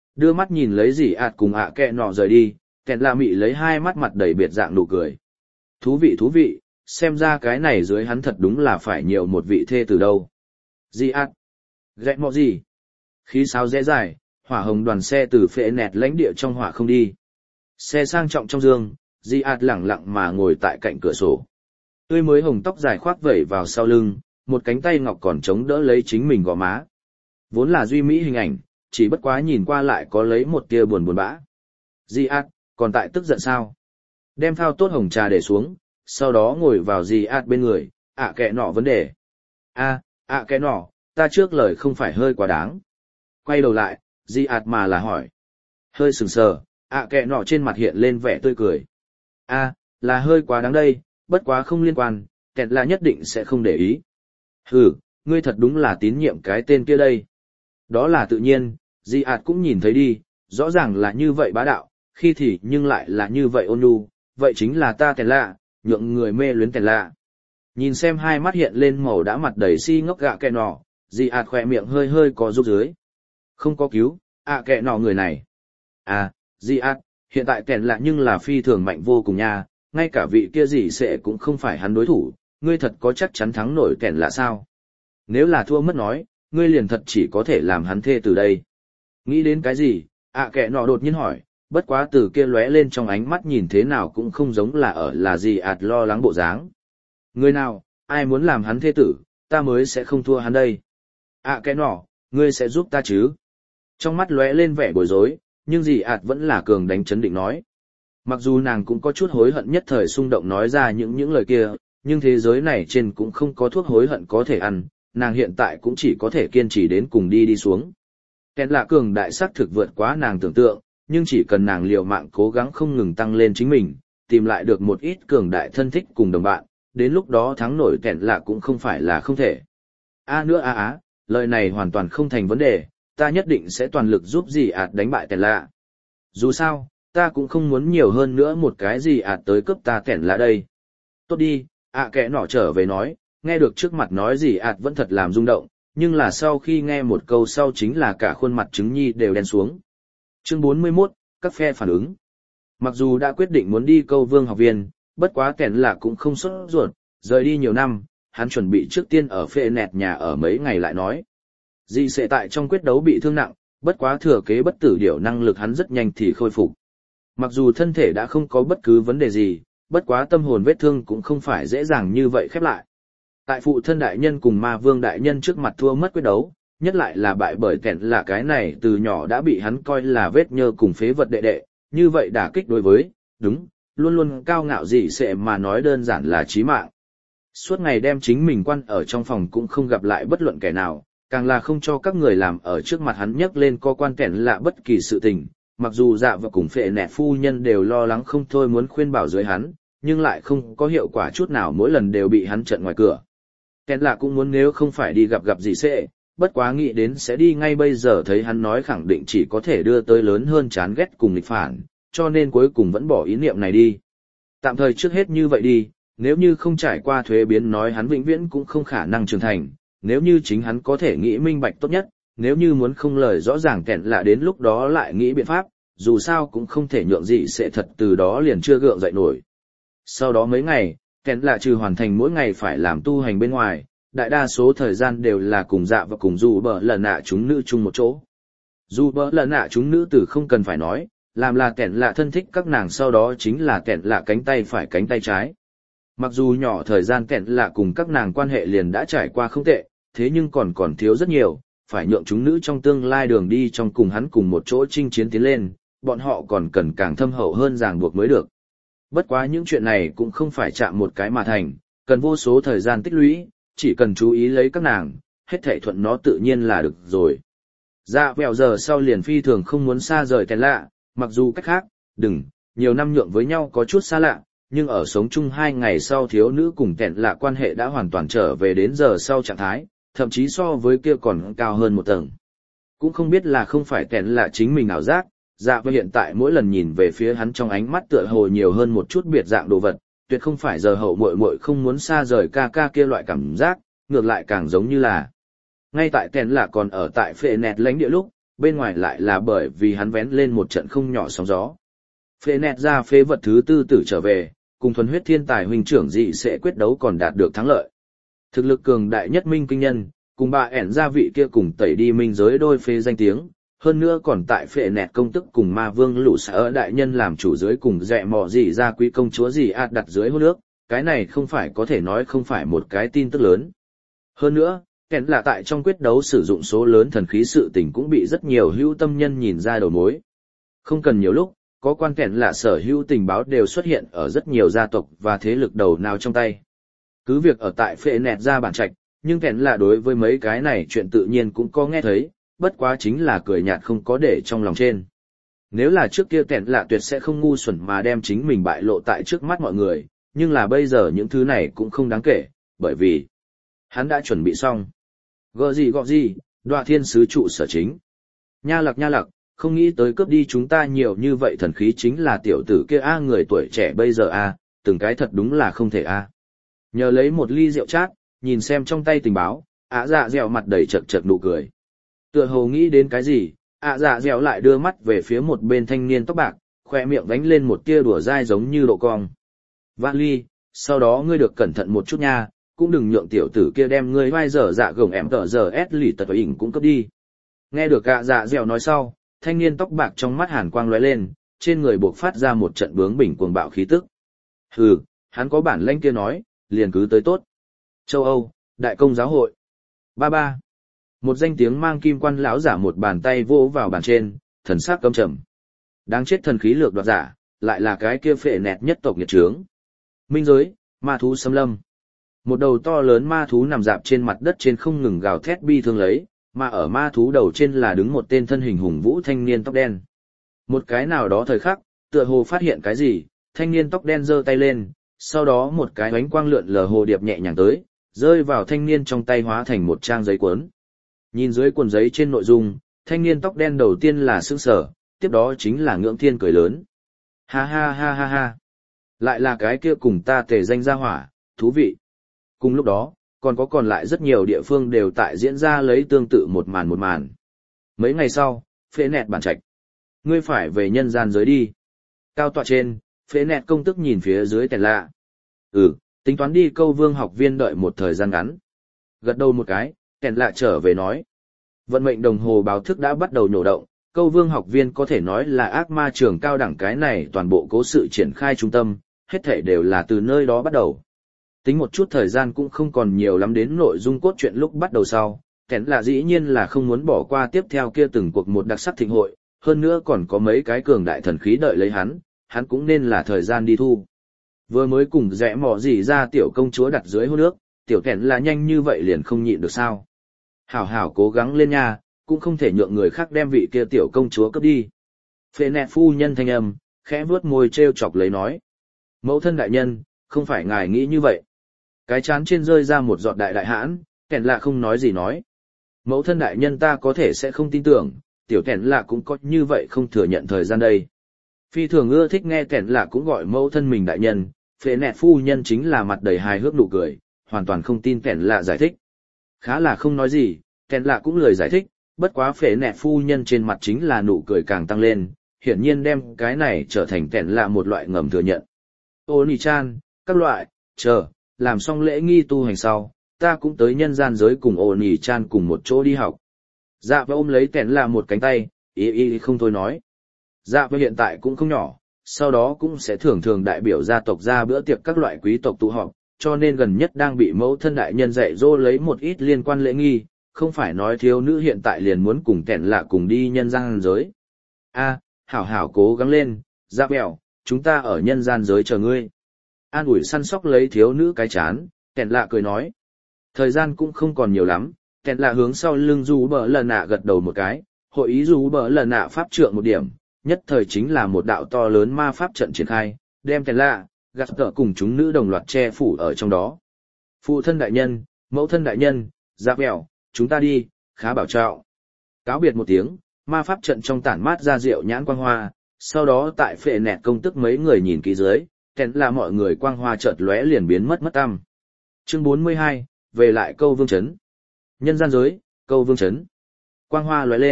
S1: Đưa mắt nhìn lấy gì ạt cùng ạ kẹ nọ rời đi, kẹn lạ mị lấy hai mắt mặt đầy biệt dạng nụ cười. Thú vị thú vị, xem ra cái này dưới hắn thật đúng là phải nhiều một vị thê từ đâu. Gì ạt? Gẹ mọ gì? Khí sáo rẽ dài, hỏa hồng đoàn xe từ phệ nẹt lãnh địa trong hỏa không đi. Xe sang trọng trong dương, Di ạt lẳng lặng mà ngồi tại cạnh cửa sổ. Tươi mới hồng tóc dài khoác vẩy vào sau lưng, một cánh tay ngọc còn chống đỡ lấy chính mình gò má. Vốn là duy mỹ hình ảnh, chỉ bất quá nhìn qua lại có lấy một tia buồn buồn bã. Di ạt, còn tại tức giận sao? Đem phao tốt hồng trà để xuống, sau đó ngồi vào Di ạt bên người, ạ à, kệ nọ vấn đề. a ạ à, kệ nọ, ta trước lời không phải hơi quá đáng. Quay đầu lại, Di ạt mà là hỏi. Hơi sừng sờ, ạ à, kệ nọ trên mặt hiện lên vẻ tươi cười. a là hơi quá đáng đây, bất quá không liên quan, kẹt là nhất định sẽ không để ý. Hừ, ngươi thật đúng là tín nhiệm cái tên kia đây. Đó là tự nhiên, Di ạt cũng nhìn thấy đi, rõ ràng là như vậy bá đạo, khi thì nhưng lại là như vậy ôn nhu, vậy chính là ta kẹt lạ, nhượng người mê luyến kẹt lạ. Nhìn xem hai mắt hiện lên màu đã mặt đầy si ngốc gạ kẹ nọ, Di ạt khỏe miệng hơi hơi có rút dưới. Không có cứu, ạ à, kẹ nọ người này. À, Di ạt, hiện tại kẹt lạ nhưng là phi thường mạnh vô cùng nha, ngay cả vị kia gì sẽ cũng không phải hắn đối thủ, ngươi thật có chắc chắn thắng nổi kẹt lạ sao? Nếu là thua mất nói, ngươi liền thật chỉ có thể làm hắn thê từ đây. Nghĩ đến cái gì, ạ à, kẹ nọ đột nhiên hỏi, bất quá từ kia lóe lên trong ánh mắt nhìn thế nào cũng không giống là ở là gì ạt lo lắng bộ dáng. Người nào, ai muốn làm hắn thê tử, ta mới sẽ không thua hắn đây. ạ à, kẹ nọ, ngươi sẽ giúp ta chứ? Trong mắt lóe lên vẻ bối rối, nhưng dì ạt vẫn là cường đánh chấn định nói. Mặc dù nàng cũng có chút hối hận nhất thời xung động nói ra những những lời kia, nhưng thế giới này trên cũng không có thuốc hối hận có thể ăn, nàng hiện tại cũng chỉ có thể kiên trì đến cùng đi đi xuống. Kẹt lạ cường đại sắc thực vượt quá nàng tưởng tượng, nhưng chỉ cần nàng liều mạng cố gắng không ngừng tăng lên chính mình, tìm lại được một ít cường đại thân thích cùng đồng bạn, đến lúc đó thắng nổi kẹt lạ cũng không phải là không thể. A nữa a á, lời này hoàn toàn không thành vấn đề, ta nhất định sẽ toàn lực giúp dì ạt đánh bại kẹt lạ. Dù sao, ta cũng không muốn nhiều hơn nữa một cái gì ạt tới cướp ta kẹt lạ đây. Tốt đi, ạ à, kẻ nọ trở về nói, nghe được trước mặt nói gì ạt vẫn thật làm rung động, nhưng là sau khi nghe một câu sau chính là cả khuôn mặt trứng nhi đều đen xuống. Chương bốn mươi mốt, các phe phản ứng. Mặc dù đã quyết định muốn đi câu vương học viên, bất quá kẹt lạ cũng không sốt ruột, rời đi nhiều năm, hắn chuẩn bị trước tiên ở phê nẹt nhà ở mấy ngày lại nói. Dì sẽ tại trong quyết đấu bị thương nặng, bất quá thừa kế bất tử điểu năng lực hắn rất nhanh thì khôi phục. Mặc dù thân thể đã không có bất cứ vấn đề gì, bất quá tâm hồn vết thương cũng không phải dễ dàng như vậy khép lại. Tại phụ thân đại nhân cùng ma vương đại nhân trước mặt thua mất quyết đấu, nhất lại là bại bởi kẹn là cái này từ nhỏ đã bị hắn coi là vết nhơ cùng phế vật đệ đệ, như vậy đả kích đối với, đúng, luôn luôn cao ngạo dị sẽ mà nói đơn giản là chí mạng. Suốt ngày đem chính mình quan ở trong phòng cũng không gặp lại bất luận kẻ nào, càng là không cho các người làm ở trước mặt hắn nhắc lên có quan kẹn lạ bất kỳ sự tình. Mặc dù dạ và cùng phệ nẹt phu nhân đều lo lắng không thôi muốn khuyên bảo dưới hắn, nhưng lại không có hiệu quả chút nào mỗi lần đều bị hắn trận ngoài cửa. Kẹn lạ cũng muốn nếu không phải đi gặp gặp gì sẽ, bất quá nghĩ đến sẽ đi ngay bây giờ thấy hắn nói khẳng định chỉ có thể đưa tới lớn hơn chán ghét cùng nghịch phản, cho nên cuối cùng vẫn bỏ ý niệm này đi. Tạm thời trước hết như vậy đi, nếu như không trải qua thuế biến nói hắn vĩnh viễn cũng không khả năng trưởng thành, nếu như chính hắn có thể nghĩ minh bạch tốt nhất, nếu như muốn không lời rõ ràng kẹn lạ đến lúc đó lại nghĩ biện pháp, dù sao cũng không thể nhượng gì sẽ thật từ đó liền chưa gượng dậy nổi. Sau đó mấy ngày, kẹn lạ trừ hoàn thành mỗi ngày phải làm tu hành bên ngoài, đại đa số thời gian đều là cùng dạ và cùng dù bờ lần nạ chúng nữ chung một chỗ. Dù bờ lần nạ chúng nữ tử không cần phải nói, làm là kẹn lạ thân thích các nàng sau đó chính là kẹn lạ cánh tay phải cánh tay trái. Mặc dù nhỏ thời gian kẹn lạ cùng các nàng quan hệ liền đã trải qua không tệ, thế nhưng còn còn thiếu rất nhiều, phải nhượng chúng nữ trong tương lai đường đi trong cùng hắn cùng một chỗ chinh chiến tiến lên, bọn họ còn cần càng thâm hậu hơn ràng buộc mới được. Bất quá những chuyện này cũng không phải chạm một cái mà thành, cần vô số thời gian tích lũy, chỉ cần chú ý lấy các nàng, hết thảy thuận nó tự nhiên là được rồi. Dạ vẹo giờ sau liền phi thường không muốn xa rời kẹn lạ, mặc dù cách khác, đừng, nhiều năm nhượng với nhau có chút xa lạ, nhưng ở sống chung hai ngày sau thiếu nữ cùng kẹn lạ quan hệ đã hoàn toàn trở về đến giờ sau trạng thái, thậm chí so với kia còn cao hơn một tầng. Cũng không biết là không phải kẹn lạ chính mình ảo giác, dạ và hiện tại mỗi lần nhìn về phía hắn trong ánh mắt tựa hồ nhiều hơn một chút biệt dạng đồ vật, tuyệt không phải giờ hậu muội muội không muốn xa rời ca ca kia loại cảm giác, ngược lại càng giống như là. Ngay tại kẹn lạ còn ở tại phệ nẹt lãnh địa lúc, bên ngoài lại là bởi vì hắn vén lên một trận không nhỏ sóng gió. Phê nẹt ra phế vật thứ tư tử trở về, cùng thuần huyết thiên tài huynh trưởng dị sẽ quyết đấu còn đạt được thắng lợi. Thực lực cường đại nhất minh kinh nhân, cùng bà ẻn gia vị kia cùng tẩy đi minh giới đôi phế danh tiếng, hơn nữa còn tại phệ nẹt công tức cùng ma vương lũ sở đại nhân làm chủ dưới cùng dẹ mò gì ra quý công chúa gì ạt đặt dưới hôn nước, cái này không phải có thể nói không phải một cái tin tức lớn. Hơn nữa, kèn là tại trong quyết đấu sử dụng số lớn thần khí sự tình cũng bị rất nhiều hữu tâm nhân nhìn ra đầu mối. Không cần nhiều lúc, có quan kèn là sở hữu tình báo đều xuất hiện ở rất nhiều gia tộc và thế lực đầu nào trong tay. Cứ việc ở tại phệ nẹt ra bản trạch, nhưng kèn là đối với mấy cái này chuyện tự nhiên cũng có nghe thấy, bất quá chính là cười nhạt không có để trong lòng trên. Nếu là trước kia kèn là tuyệt sẽ không ngu xuẩn mà đem chính mình bại lộ tại trước mắt mọi người, nhưng là bây giờ những thứ này cũng không đáng kể, bởi vì hắn đã chuẩn bị xong. Gọ gì gọ gì, Đoạ Thiên sứ trụ sở chính. Nha lặc nha lặc, không nghĩ tới cướp đi chúng ta nhiều như vậy thần khí chính là tiểu tử kia a người tuổi trẻ bây giờ a, từng cái thật đúng là không thể a. Nhờ lấy một ly rượu chát, nhìn xem trong tay tình báo, ạ dạ dẻo mặt đầy chật chật nụ cười. Tựa hồ nghĩ đến cái gì, ạ dạ dẻo lại đưa mắt về phía một bên thanh niên tóc bạc, khoe miệng đánh lên một tia đùa dai giống như độ cong. Vạn ly, sau đó ngươi được cẩn thận một chút nha, cũng đừng nhượng tiểu tử kia đem ngươi vai dở dạ gồng em tờ giờ ép lì tật ỉnh cũng cấp đi. Nghe được ạ dạ dẻo nói sau, thanh niên tóc bạc trong mắt hàn quang lóe lên, trên người buộc phát ra một trận bướng bỉnh cuồng bạo khí tức. Hừ, hắn có bản lĩnh kia nói, liền cứ tới tốt. Châu Âu, Đại công giáo hội. Ba ba. Một danh tiếng mang kim quan lão giả một bàn tay vỗ vào bàn trên, thần sắc căm trầm. Đáng chết thần khí lược đoạt giả, lại là cái kia phệ nẹt nhất tộc nghiệt trướng. Minh giới, ma thú xâm lâm. Một đầu to lớn ma thú nằm dạp trên mặt đất trên không ngừng gào thét bi thương lấy, mà ở ma thú đầu trên là đứng một tên thân hình hùng vũ thanh niên tóc đen. Một cái nào đó thời khắc, tựa hồ phát hiện cái gì, thanh niên tóc đen giơ tay lên, sau đó một cái ánh quang lượn lờ hồ điệp nhẹ nhàng tới, rơi vào thanh niên trong tay hóa thành một trang giấy cuốn. Nhìn dưới cuộn giấy trên nội dung, thanh niên tóc đen đầu tiên là sững sờ, tiếp đó chính là ngưỡng thiên cười lớn. Ha ha ha ha ha. Lại là cái kia cùng ta tề danh gia hỏa, thú vị. Cùng lúc đó, còn có còn lại rất nhiều địa phương đều tại diễn ra lấy tương tự một màn một màn. Mấy ngày sau, phế nẹt bản trạch. Ngươi phải về nhân gian giới đi. Cao tọa trên, phế nẹt công tức nhìn phía dưới tèn lạ. Ừ, tính toán đi câu vương học viên đợi một thời gian ngắn. Gật đầu một cái, tèn lạ trở về nói. Vận mệnh đồng hồ báo thức đã bắt đầu nhổ động, câu vương học viên có thể nói là ác ma trường cao đẳng cái này toàn bộ cố sự triển khai trung tâm, hết thể đều là từ nơi đó bắt đầu. Tính một chút thời gian cũng không còn nhiều lắm đến nội dung cốt truyện lúc bắt đầu sau, kén là dĩ nhiên là không muốn bỏ qua tiếp theo kia từng cuộc một đặc sắc thịnh hội, hơn nữa còn có mấy cái cường đại thần khí đợi lấy hắn, hắn cũng nên là thời gian đi thu. Vừa mới cùng rẽ mò gì ra tiểu công chúa đặt dưới hô nước, tiểu kén là nhanh như vậy liền không nhịn được sao. Hảo hảo cố gắng lên nha, cũng không thể nhượng người khác đem vị kia tiểu công chúa cướp đi. Phệ nẹt phu nhân thanh âm, khẽ vuốt môi treo chọc lấy nói. Mẫu thân đại nhân, không phải ngài nghĩ như vậy. Cái chán trên rơi ra một giọt đại đại hãn, kẻn lạ không nói gì nói. Mẫu thân đại nhân ta có thể sẽ không tin tưởng, tiểu kẻn lạ cũng có như vậy không thừa nhận thời gian đây. Phi thường ưa thích nghe kẻn lạ cũng gọi mẫu thân mình đại nhân, phệ nẹt phu nhân chính là mặt đầy hài hước nụ cười, hoàn toàn không tin kẻn lạ giải thích. Khá là không nói gì, kẻn lạ cũng lười giải thích, bất quá phệ nẹt phu nhân trên mặt chính là nụ cười càng tăng lên, hiển nhiên đem cái này trở thành kẻn lạ một loại ngầm thừa nhận. Ô nì chan, các loại, chờ, làm xong lễ nghi tu hành sau, ta cũng tới nhân gian giới cùng ô nì chan cùng một chỗ đi học. Dạ và ôm lấy kẻn lạ một cánh tay, ý ý không thôi nói. Dạ và hiện tại cũng không nhỏ, sau đó cũng sẽ thường thường đại biểu gia tộc ra bữa tiệc các loại quý tộc tụ họp, cho nên gần nhất đang bị mẫu thân đại nhân dạy dỗ lấy một ít liên quan lễ nghi, không phải nói thiếu nữ hiện tại liền muốn cùng kẻn lạ cùng đi nhân gian giới. A, hảo hảo cố gắng lên, dạ bèo, chúng ta ở nhân gian giới chờ ngươi. An ủi săn sóc lấy thiếu nữ cái chán, kẻn lạ cười nói. Thời gian cũng không còn nhiều lắm, kẻn lạ hướng sau lưng dù bờ lần nạ gật đầu một cái, hội ý dù bờ lần nạ pháp trượng một điểm, nhất thời chính là một đạo to lớn ma pháp trận triển khai, đem kẻn lạ, gạt tợ cùng chúng nữ đồng loạt che phủ ở trong đó. Phụ thân đại nhân, mẫu thân đại nhân, dạ bèo, chúng ta đi, khá bảo trọng. Cáo biệt một tiếng, ma pháp trận trong tản mát ra rượu nhãn quang hoa, sau đó tại phệ nẹt công tức mấy người nhìn kỹ dưới, kèn là mọi người quang hoa chợt lóe liền biến mất mất tăm. Chương bốn mươi hai, về lại câu vương trấn. Nhân gian giới, câu vương trấn. Quang hoa lóe lên,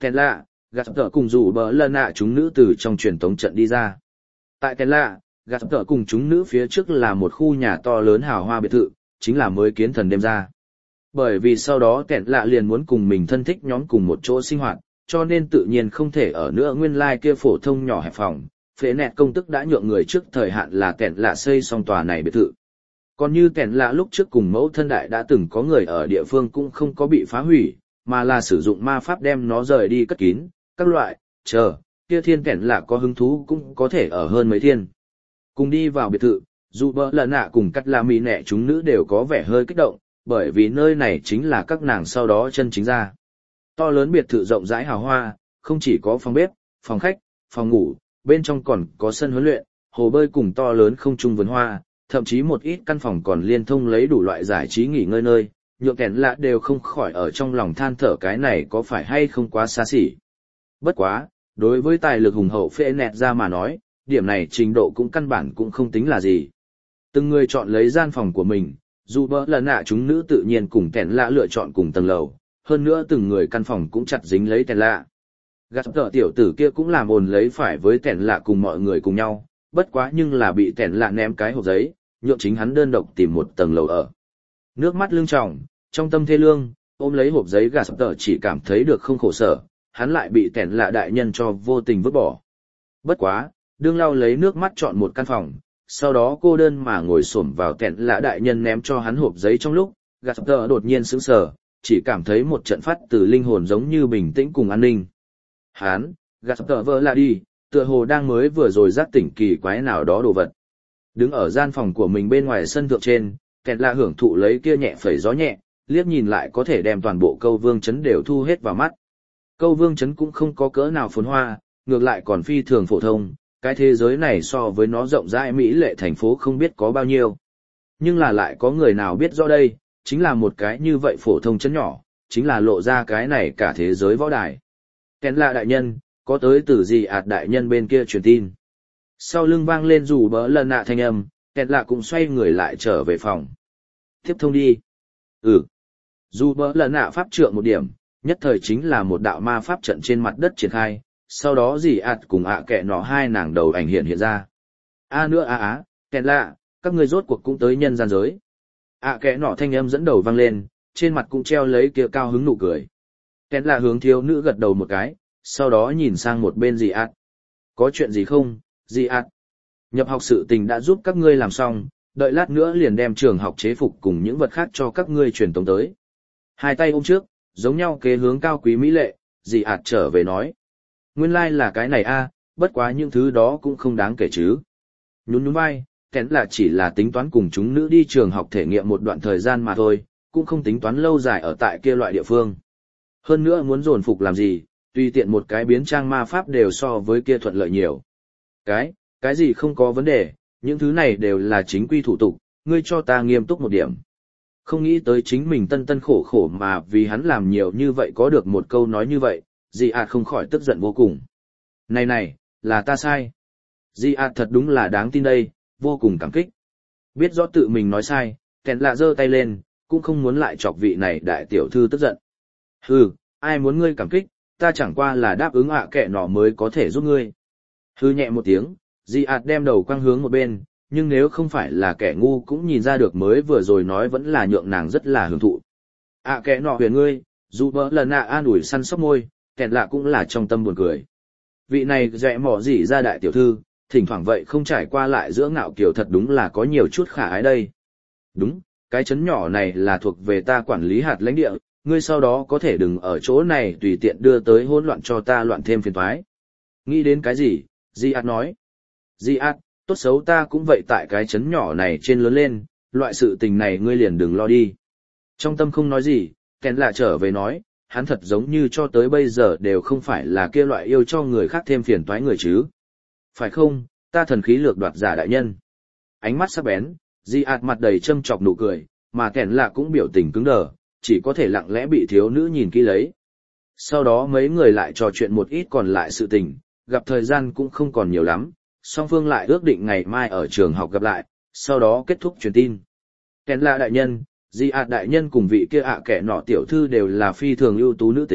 S1: Kèn lạ, gạt tờ cùng rủ bờ lần nạ chúng nữ từ trong truyền tống trận đi ra. Tại kèn lạ, gạt tờ cùng chúng nữ phía trước là một khu nhà to lớn hào hoa biệt thự, chính là mới kiến thần đêm ra. Bởi vì sau đó kèn lạ liền muốn cùng mình thân thích nhóm cùng một chỗ sinh hoạt, cho nên tự nhiên không thể ở nữa nguyên lai kia phổ thông nhỏ hẹp phòng. Phế nẹt công tức đã nhượng người trước thời hạn là kèn lạ xây xong tòa này biệt thự. Còn như kèn lạ lúc trước cùng mẫu thân đại đã từng có người ở địa phương cũng không có bị phá hủy, mà là sử dụng ma pháp đem nó rời đi cất kín, các loại, chờ, kia thiên kèn lạ có hứng thú cũng có thể ở hơn mấy thiên. Cùng đi vào biệt thự, dù bỡ lần nạ cùng cắt la mì nẹ chúng nữ đều có vẻ hơi kích động, bởi vì nơi này chính là các nàng sau đó chân chính ra. To lớn biệt thự rộng rãi hào hoa, không chỉ có phòng bếp, phòng khách, phòng ngủ, bên trong còn có sân huấn luyện, hồ bơi cùng to lớn không trung vườn hoa, thậm chí một ít căn phòng còn liên thông lấy đủ loại giải trí nghỉ ngơi nơi, nhượng kèn lạ đều không khỏi ở trong lòng than thở cái này có phải hay không quá xa xỉ. Bất quá, đối với tài lực hùng hậu phê nẹt ra mà nói, điểm này trình độ cũng căn bản cũng không tính là gì. Từng người chọn lấy gian phòng của mình, dù bỡ lần nạ chúng nữ tự nhiên cùng kèn lạ lựa chọn cùng tầng lầu, hơn nữa từng người căn phòng cũng chặt dính lấy kèn lạ. Gạt tờ tiểu tử kia cũng làm ồn lấy phải với kèn lạ cùng mọi người cùng nhau, bất quá nhưng là bị kèn lạ ném cái hộp giấy, nhượng chính hắn đơn độc tìm một tầng lầu ở. Nước mắt lưng tròng, trong tâm thê lương, ôm lấy hộp giấy gạt tờ chỉ cảm thấy được không khổ sở, hắn lại bị kèn lạ đại nhân cho vô tình vứt bỏ. Bất quá, đương lau lấy nước mắt chọn một căn phòng, sau đó cô đơn mà ngồi xổm vào kèn lạ đại nhân ném cho hắn hộp giấy trong lúc, gạt tờ đột nhiên sững sờ, chỉ cảm thấy một trận phát từ linh hồn giống như bình tĩnh cùng an ninh. Hắn, gạt tờ vỡ là đi, tựa hồ đang mới vừa rồi giác tỉnh kỳ quái nào đó đồ vật. Đứng ở gian phòng của mình bên ngoài sân thượng trên, kèn lạ hưởng thụ lấy kia nhẹ phẩy gió nhẹ, liếc nhìn lại có thể đem toàn bộ câu vương chấn đều thu hết vào mắt. Câu vương chấn cũng không có cỡ nào phồn hoa, ngược lại còn phi thường phổ thông, cái thế giới này so với nó rộng rãi mỹ lệ thành phố không biết có bao nhiêu. Nhưng là lại có người nào biết rõ đây, chính là một cái như vậy phổ thông chấn nhỏ, chính là lộ ra cái này cả thế giới võ đài. Kèn lạ đại nhân, có tới từ gì ạt đại nhân bên kia truyền tin. Sau lưng vang lên dù bỡ lần nạ thanh âm, kèn lạ cũng xoay người lại trở về phòng. Tiếp thông đi. Ừ. Dù bỡ lần nạ pháp trượng một điểm, nhất thời chính là một đạo ma pháp trận trên mặt đất triển khai, sau đó dì ạt cùng ạ kẹ nọ hai nàng đầu ảnh hiện hiện ra. A nữa a á, kèn lạ, các ngươi rốt cuộc cũng tới nhân gian giới. ạ kẹ nọ thanh âm dẫn đầu vang lên, trên mặt cũng treo lấy kia cao hứng nụ cười. Kèn lạ hướng thiếu nữ gật đầu một cái, sau đó nhìn sang một bên dì ạt. Có chuyện gì không, dì ạt? Nhập học sự tình đã giúp các ngươi làm xong, đợi lát nữa liền đem trường học chế phục cùng những vật khác cho các ngươi truyền tống tới. Hai tay ôm trước, giống nhau kế hướng cao quý mỹ lệ, dì ạt trở về nói. Nguyên lai like là cái này a, bất quá những thứ đó cũng không đáng kể chứ. Nhún nhún vai, kén là chỉ là tính toán cùng chúng nữ đi trường học thể nghiệm một đoạn thời gian mà thôi, cũng không tính toán lâu dài ở tại kia loại địa phương. Hơn nữa muốn dồn phục làm gì, tùy tiện một cái biến trang ma pháp đều so với kia thuận lợi nhiều. Cái, cái gì không có vấn đề, những thứ này đều là chính quy thủ tục, ngươi cho ta nghiêm túc một điểm. Không nghĩ tới chính mình tân tân khổ khổ mà vì hắn làm nhiều như vậy có được một câu nói như vậy, dì ạt không khỏi tức giận vô cùng. Này này, là ta sai. Dì ạt thật đúng là đáng tin đây, vô cùng cảm kích. Biết rõ tự mình nói sai, kèn lạ giơ tay lên, cũng không muốn lại chọc vị này đại tiểu thư tức giận. Hừ, ai muốn ngươi cảm kích, ta chẳng qua là đáp ứng ạ kệ nọ mới có thể giúp ngươi. Hừ nhẹ một tiếng, dì ạt đem đầu quăng hướng một bên, nhưng nếu không phải là kẻ ngu cũng nhìn ra được mới vừa rồi nói vẫn là nhượng nàng rất là hưởng thụ. ạ kệ nọ huyền ngươi, dù bỡ lần nạ an ủi săn sóc môi, kèn lạ cũng là trong tâm buồn cười. Vị này dẹ mỏ gì ra đại tiểu thư, thỉnh thoảng vậy không trải qua lại giữa ngạo kiều thật đúng là có nhiều chút khả ái đây. Đúng, cái chấn nhỏ này là thuộc về ta quản lý hạt lãnh địa, ngươi sau đó có thể đừng ở chỗ này tùy tiện đưa tới hỗn loạn cho ta loạn thêm phiền toái. Nghĩ đến cái gì? Di ạt nói. Di ạt, tốt xấu ta cũng vậy tại cái chấn nhỏ này trên lớn lên, loại sự tình này ngươi liền đừng lo đi. Trong tâm không nói gì, kèn lạ trở về nói, hắn thật giống như cho tới bây giờ đều không phải là kia loại yêu cho người khác thêm phiền toái người chứ. Phải không, ta thần khí lược đoạt giả đại nhân. Ánh mắt sắc bén, Di ạt mặt đầy châm chọc nụ cười, mà kèn lạ cũng biểu tình cứng đờ, chỉ có thể lặng lẽ bị thiếu nữ nhìn kỹ lấy. Sau đó mấy người lại trò chuyện một ít còn lại sự tình, gặp thời gian cũng không còn nhiều lắm, song phương lại ước định ngày mai ở trường học gặp lại, sau đó kết thúc truyền tin. Kèn lạ đại nhân, Di ạt đại nhân cùng vị kia ạ kẻ nọ tiểu thư đều là phi thường ưu tú nữ tính,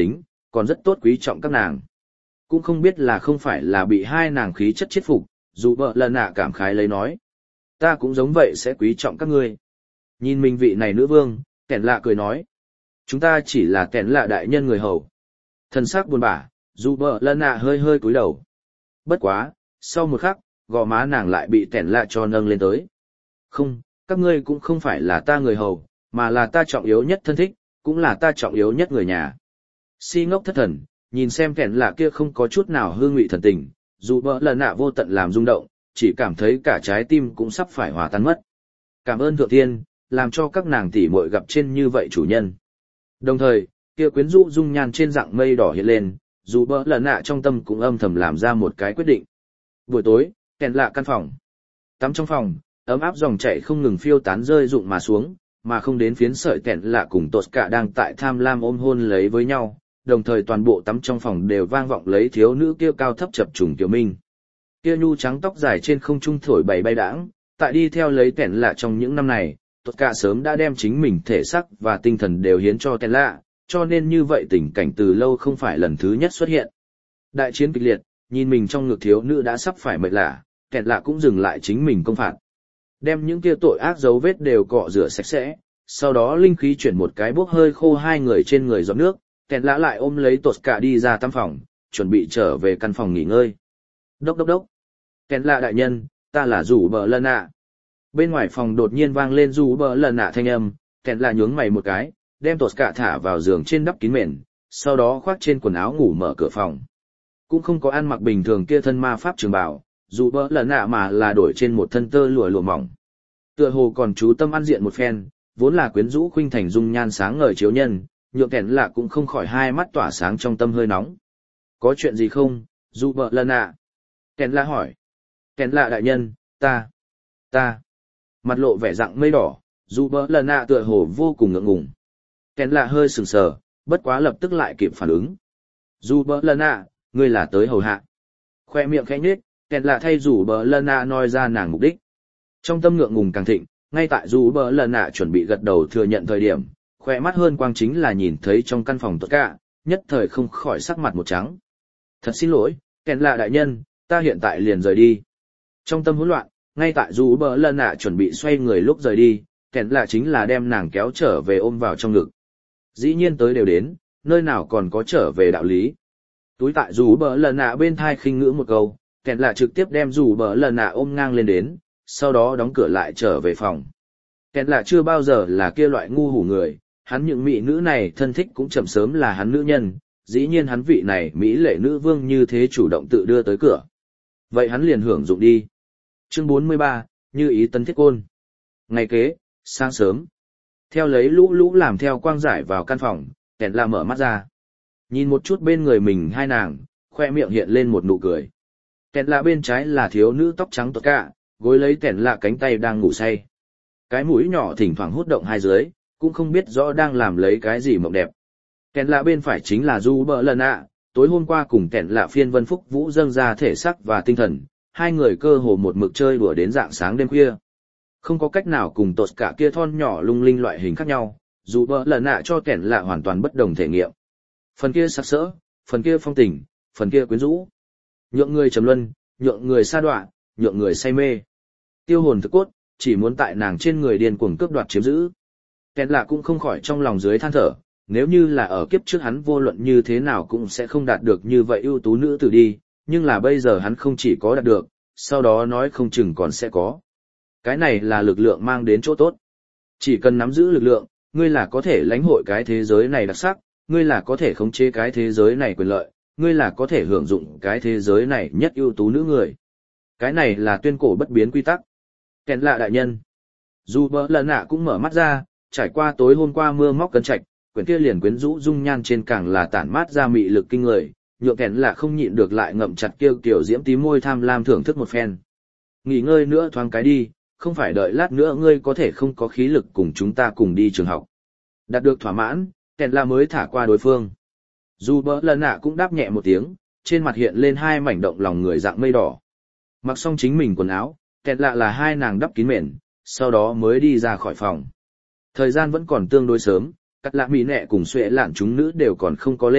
S1: còn rất tốt quý trọng các nàng. Cũng không biết là không phải là bị hai nàng khí chất chết phục, dù bợ lần nạ cảm khái lấy nói. Ta cũng giống vậy sẽ quý trọng các ngươi. Nhìn mình vị này nữ vương, kẻn lạ cười nói. Chúng ta chỉ là kẻn lạ đại nhân người hầu. Thần sắc buồn bã, dù bợ lần nạ hơi hơi cúi đầu. Bất quá, sau một khắc, gò má nàng lại bị kẻn lạ cho nâng lên tới. Không, các ngươi cũng không phải là ta người hầu, mà là ta trọng yếu nhất thân thích, cũng là ta trọng yếu nhất người nhà. Si ngốc thất thần, nhìn xem kẻn lạ kia không có chút nào hương ngụy thần tình, dù bợ lần nạ vô tận làm rung động, chỉ cảm thấy cả trái tim cũng sắp phải hòa tan mất. Cảm ơn thượng thiên, làm cho các nàng tỷ muội gặp trên như vậy chủ nhân. Đồng thời, kia quyến rũ dung nhan trên dạng mây đỏ hiện lên, dù bợ lần nạ trong tâm cũng âm thầm làm ra một cái quyết định. Buổi tối, kẻn lạ căn phòng. Tắm trong phòng, ấm áp dòng chảy không ngừng phiêu tán rơi rụng mà xuống, mà không đến phiến sợi kẻn lạ cùng tột cả đang tại tham lam ôm hôn lấy với nhau, đồng thời toàn bộ tắm trong phòng đều vang vọng lấy thiếu nữ kia cao thấp chập trùng tiểu minh. Kia nhu trắng tóc dài trên không trung thổi bay bay đãng, tại đi theo lấy kẻn lạ trong những năm này, tột cả sớm đã đem chính mình thể xác và tinh thần đều hiến cho kẻn lạ, cho nên như vậy tình cảnh từ lâu không phải lần thứ nhất xuất hiện. Đại chiến kịch liệt, nhìn mình trong ngực thiếu nữ đã sắp phải mệt lạ, kẻn lạ cũng dừng lại chính mình công phạt. Đem những kia tội ác dấu vết đều cọ rửa sạch sẽ, sau đó linh khí chuyển một cái bốc hơi khô hai người trên người giọt nước, kẻn lạ lại ôm lấy tột cả đi ra tắm phòng, chuẩn bị trở về căn phòng nghỉ ngơi. Đốc đốc đốc. Kẻn lạ đại nhân, ta là rủ bờ lần ạ. Bên ngoài phòng đột nhiên vang lên rủ bờ lần ạ thanh âm, kẻn lạ nhướng mày một cái, đem tột cả thả vào giường trên đắp kín mền, sau đó khoác trên quần áo ngủ mở cửa phòng. Cũng không có ăn mặc bình thường kia thân ma pháp trường bào, dù bỡ lần nạ mà là đổi trên một thân tơ lụa lụa mỏng. Tựa hồ còn chú tâm ăn diện một phen, vốn là quyến rũ khuynh thành dung nhan sáng ngời chiếu nhân, nhượng kẻn lạ cũng không khỏi hai mắt tỏa sáng trong tâm hơi nóng. Có chuyện gì không, dù bỡ lần nạ? Kẻn lạ hỏi. Kẻn lạ đại nhân, ta, ta. Mặt lộ vẻ dạng mây đỏ, dù bỡ lần nạ tựa hồ vô cùng ngượng ngùng. Kẻn lạ hơi sừng sờ, bất quá lập tức lại kịp phản ứng. Dù bỡ lần nạ, ngươi là tới hầu hạ. Khoe miệng khẽ nhếch, kẻn lạ thay rủ bỡ lần nạ nói ra nàng mục đích. Trong tâm ngượng ngùng càng thịnh, ngay tại rủ bỡ lần nạ chuẩn bị gật đầu thừa nhận thời điểm, khoe mắt hơn quang chính là nhìn thấy trong căn phòng tất cả, nhất thời không khỏi sắc mặt một trắng. Thật xin lỗi, kẻn lạ đại nhân, ta hiện tại liền rời đi. Trong tâm hỗn loạn, ngay tại rủ bỡ lần nạ chuẩn bị xoay người lúc rời đi, kẻn lạ chính là đem nàng kéo trở về ôm vào trong ngực. Dĩ nhiên tới đều đến, nơi nào còn có trở về đạo lý. Túi tại rủ bỡ lần nạ bên thai khinh ngữ một câu, kẻn lạ trực tiếp đem rủ bỡ lần nạ ôm ngang lên đến, sau đó đóng cửa lại trở về phòng. Kẻn lạ chưa bao giờ là kia loại ngu hủ người, hắn những mỹ nữ này thân thích cũng chậm sớm là hắn nữ nhân, dĩ nhiên hắn vị này mỹ lệ nữ vương như thế chủ động tự đưa tới cửa. Vậy hắn liền hưởng dụng đi. Chương bốn mươi ba, như ý tân thiết côn. Ngày kế, sáng sớm. Theo lấy lũ lũ làm theo quang giải vào căn phòng, kẻn lạ mở mắt ra. Nhìn một chút bên người mình hai nàng, khoe miệng hiện lên một nụ cười. Kẻn lạ bên trái là thiếu nữ tóc trắng tốt cả, gối lấy kẻn lạ cánh tay đang ngủ say. Cái mũi nhỏ thỉnh thoảng hút động hai dưới, cũng không biết rõ đang làm lấy cái gì mộng đẹp. Kẻn lạ bên phải chính là Du Bợ Lần ạ, tối hôm qua cùng kẻn lạ phiên vân phúc vũ dâng ra thể xác và tinh thần, hai người cơ hồ một mực chơi đùa đến rạng sáng đêm khuya. Không có cách nào cùng tột cả kia thon nhỏ lung linh loại hình khác nhau, dù Bợ Lần ạ cho kẻn lạ hoàn toàn bất đồng thể nghiệm. Phần kia sặc sỡ, phần kia phong tình, phần kia quyến rũ. Nhượng người trầm luân, nhượng người sa đọa, nhượng người say mê. Tiêu hồn thức cốt, chỉ muốn tại nàng trên người điên cuồng cướp đoạt chiếm giữ. Kẻn lạ cũng không khỏi trong lòng dưới than thở, nếu như là ở kiếp trước hắn vô luận như thế nào cũng sẽ không đạt được như vậy ưu tú nữ tử đi, nhưng là bây giờ hắn không chỉ có đạt được, sau đó nói không chừng còn sẽ có. Cái này là lực lượng mang đến chỗ tốt. Chỉ cần nắm giữ lực lượng, ngươi là có thể lãnh hội cái thế giới này đặc sắc, ngươi là có thể khống chế cái thế giới này quyền lợi, ngươi là có thể hưởng dụng cái thế giới này nhất ưu tú nữ người. Cái này là tuyên cổ bất biến quy tắc. Kẻn lạ đại nhân. Dù Bợ Lần ạ cũng mở mắt ra, trải qua tối hôm qua mưa móc cân trạch, quyển kia liền quyến rũ dung nhan trên càng là tản mát ra mị lực kinh người, nhượng kẻn lạ không nhịn được lại ngậm chặt kêu kiểu diễm tím môi tham lam thưởng thức một phen. Nghỉ ngơi nữa thoáng cái đi, không phải đợi lát nữa ngươi có thể không có khí lực cùng chúng ta cùng đi trường học. Đạt được thỏa mãn, kẻn lạ mới thả qua đối phương. Dù Bợ Lần ạ cũng đáp nhẹ một tiếng, trên mặt hiện lên hai mảnh động lòng người dạng mây đỏ. Mặc xong chính mình quần áo, kẻn lạ là hai nàng đắp kín mền, sau đó mới đi ra khỏi phòng. Thời gian vẫn còn tương đối sớm, cắt lạ mỹ nẹ cùng xuệ lạn chúng nữ đều còn không có lên,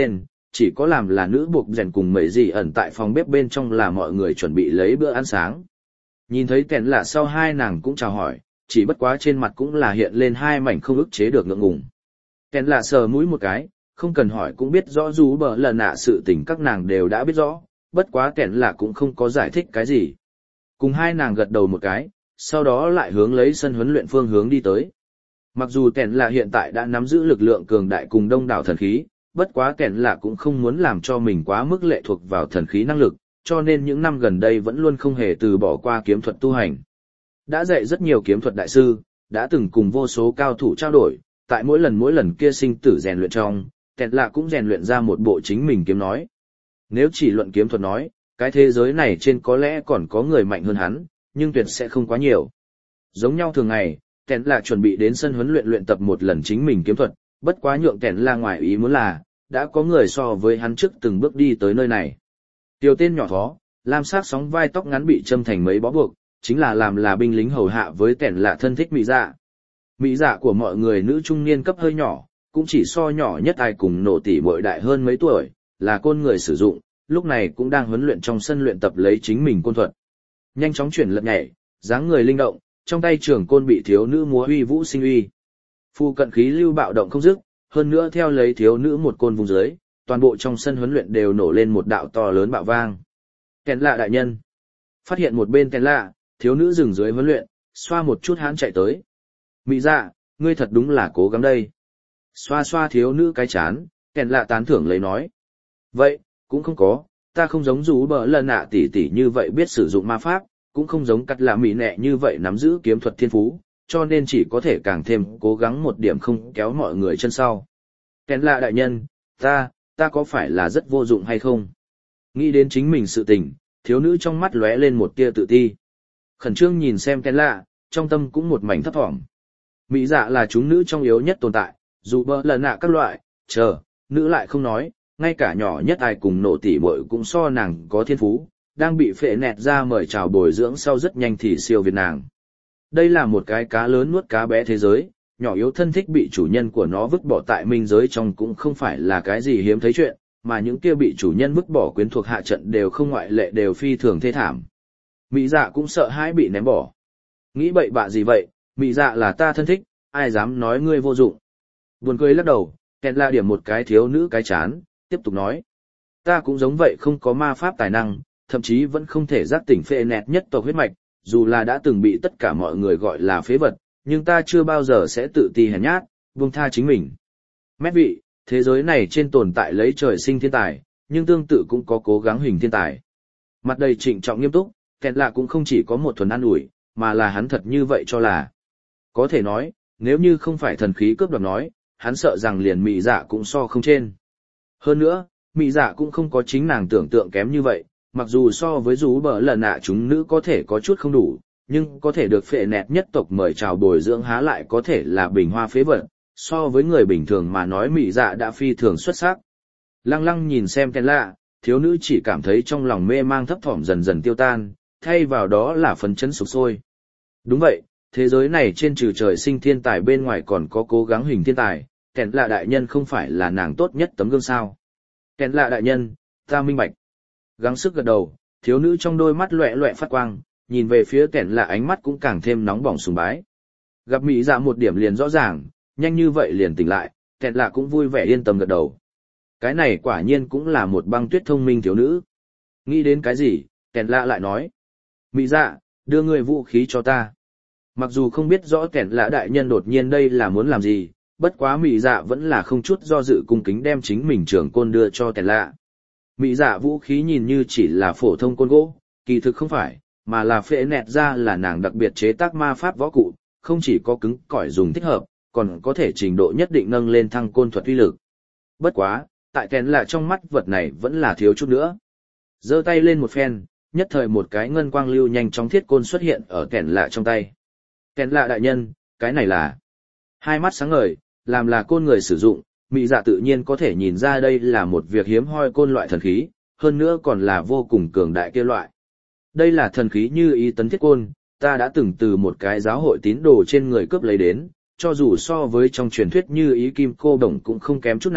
S1: chỉ có làm là nữ buộc rèn cùng mấy gì ẩn tại phòng bếp bên trong là mọi người chuẩn bị lấy bữa ăn sáng. Nhìn thấy kẻn lạ sau hai nàng cũng chào hỏi, chỉ bất quá trên mặt cũng là hiện lên hai mảnh không ức chế được ngượng ngùng. Kẻn lạ sờ mũi một cái, không cần hỏi cũng biết rõ dù bờ lần nạ sự tình các nàng đều đã biết rõ, bất quá kẻn lạ cũng không có giải thích cái gì. Cùng hai nàng gật đầu một cái, sau đó lại hướng lấy sân huấn luyện phương hướng đi tới. Mặc dù kẻn lạ hiện tại đã nắm giữ lực lượng cường đại cùng đông đảo thần khí, bất quá kẻn lạ cũng không muốn làm cho mình quá mức lệ thuộc vào thần khí năng lực, cho nên những năm gần đây vẫn luôn không hề từ bỏ qua kiếm thuật tu hành. Đã dạy rất nhiều kiếm thuật đại sư, đã từng cùng vô số cao thủ trao đổi, tại mỗi lần mỗi lần kia sinh tử rèn luyện trong, kẻn lạ cũng rèn luyện ra một bộ chính mình kiếm nói. Nếu chỉ luận kiếm thuật nói, cái thế giới này trên có lẽ còn có người mạnh hơn hắn, nhưng tuyệt sẽ không quá nhiều. Giống nhau thường ngày, kẻn lạ chuẩn bị đến sân huấn luyện luyện tập một lần chính mình kiếm thuật, bất quá nhượng kẻn lạ ngoài ý muốn là, đã có người so với hắn trước từng bước đi tới nơi này. Tiểu tên nhỏ thó, lam sắc sóng vai tóc ngắn bị châm thành mấy bó buộc, chính là làm là binh lính hầu hạ với kẻn lạ thân thích mỹ dạ. Mỹ dạ của mọi người nữ trung niên cấp hơi nhỏ, cũng chỉ so nhỏ nhất ai cùng nổ tỉ bội đại hơn mấy tuổi, là côn người sử dụng, lúc này cũng đang huấn luyện trong sân luyện tập lấy chính mình côn thuật. Nhanh chóng chuyển lật nhảy, dáng người linh động, trong tay trường côn bị thiếu nữ múa uy vũ sinh uy. Phu cận khí lưu bạo động không dứt, hơn nữa theo lấy thiếu nữ một côn vùng dưới, toàn bộ trong sân huấn luyện đều nổ lên một đạo to lớn bạo vang. Kèn lạ đại nhân. Phát hiện một bên kèn lạ, thiếu nữ dừng dưới huấn luyện, xoa một chút hãn chạy tới. Mỹ dạ, ngươi thật đúng là cố gắng đây. Xoa xoa thiếu nữ cái chán, kèn lạ tán thưởng lấy nói. Vậy, cũng không có, ta không giống rú bờ lần nạ tỷ tỷ như vậy biết sử dụng ma pháp, cũng không giống cắt lạ mỹ nẹ như vậy nắm giữ kiếm thuật thiên phú, cho nên chỉ có thể càng thêm cố gắng một điểm không kéo mọi người chân sau. Kèn lạ đại nhân, ta, ta có phải là rất vô dụng hay không? Nghĩ đến chính mình sự tình, thiếu nữ trong mắt lóe lên một tia tự ti. Khẩn trương nhìn xem kèn lạ, trong tâm cũng một mảnh thấp thỏm. Mỹ dạ là chúng nữ trong yếu nhất tồn tại, dù bờ lần nạ các loại, chờ, nữ lại không nói, ngay cả nhỏ nhất ai cùng nổ tỉ muội cũng so nàng có thiên phú, đang bị phệ nẹt ra mời chào bồi dưỡng sau rất nhanh thì siêu việt nàng. Đây là một cái cá lớn nuốt cá bé thế giới, nhỏ yếu thân thích bị chủ nhân của nó vứt bỏ tại minh giới trong cũng không phải là cái gì hiếm thấy chuyện, mà những kia bị chủ nhân vứt bỏ quyến thuộc hạ trận đều không ngoại lệ đều phi thường thê thảm. Mỹ dạ cũng sợ hãi bị ném bỏ. Nghĩ bậy bạ gì vậy, Mỹ dạ là ta thân thích, ai dám nói ngươi vô dụng. Buồn cười lắc đầu, kèn la điểm một cái thiếu nữ cái chán, tiếp tục nói. Ta cũng giống vậy không có ma pháp tài năng, thậm chí vẫn không thể giác tỉnh phệ nẹt nhất tộc huyết mạch, dù là đã từng bị tất cả mọi người gọi là phế vật, nhưng ta chưa bao giờ sẽ tự ti hèn nhát, buông tha chính mình. Mét vị, thế giới này trên tồn tại lấy trời sinh thiên tài, nhưng tương tự cũng có cố gắng hình thiên tài. Mặt đầy trịnh trọng nghiêm túc, kẹt lạ cũng không chỉ có một thuần an ủi, mà là hắn thật như vậy cho là. Có thể nói, nếu như không phải thần khí cướp đoạt nói, hắn sợ rằng liền mị dạ cũng so không trên. Hơn nữa, mị dạ cũng không có chính nàng tưởng tượng kém như vậy, mặc dù so với rú bờ lần nạ chúng nữ có thể có chút không đủ, nhưng có thể được phệ nẹt nhất tộc mời chào bồi dưỡng há lại có thể là bình hoa phế vật, so với người bình thường mà nói mị dạ đã phi thường xuất sắc. Lăng lăng nhìn xem kèn lạ, thiếu nữ chỉ cảm thấy trong lòng mê mang thấp thỏm dần dần tiêu tan, thay vào đó là phấn chấn sục sôi. Đúng vậy, thế giới này trên trừ trời sinh thiên tài bên ngoài còn có cố gắng hình thiên tài, kèn lạ đại nhân không phải là nàng tốt nhất tấm gương sao. Kèn lạ đại nhân, ta minh bạch. Gắng sức gật đầu, thiếu nữ trong đôi mắt loẹ loẹ phát quang, nhìn về phía kèn lạ ánh mắt cũng càng thêm nóng bỏng sùng bái. Gặp mỹ dạ một điểm liền rõ ràng, nhanh như vậy liền tỉnh lại, kèn lạ cũng vui vẻ yên tâm gật đầu. Cái này quả nhiên cũng là một băng tuyết thông minh thiếu nữ. Nghĩ đến cái gì, kèn lạ lại nói. Mỹ dạ, đưa người vũ khí cho ta. Mặc dù không biết rõ kèn lạ đại nhân đột nhiên đây là muốn làm gì, bất quá mỹ dạ vẫn là không chút do dự cung kính đem chính mình trưởng côn đưa cho kèn lạ. Mỹ dạ vũ khí nhìn như chỉ là phổ thông côn gỗ, kỳ thực không phải, mà là phệ nẹt ra là nàng đặc biệt chế tác ma pháp võ cụ, không chỉ có cứng cỏi dùng thích hợp, còn có thể trình độ nhất định nâng lên thăng côn thuật uy lực. Bất quá, tại kèn lạ trong mắt vật này vẫn là thiếu chút nữa. Giơ tay lên một phen, nhất thời một cái ngân quang lưu nhanh chóng thiết côn xuất hiện ở kèn lạ trong tay. Kèn lạ đại nhân, cái này là... Hai mắt sáng ngời, làm là côn người sử dụng, mỹ dạ tự nhiên có thể nhìn ra đây là một việc hiếm hoi côn loại thần khí, hơn nữa còn là vô cùng cường đại kia loại. Đây là thần khí như ý tấn thiết côn, ta đã từng từ một cái giáo hội tín đồ trên người cướp lấy đến, cho dù so với trong truyền thuyết như ý kim cô đồng cũng không kém chút nào,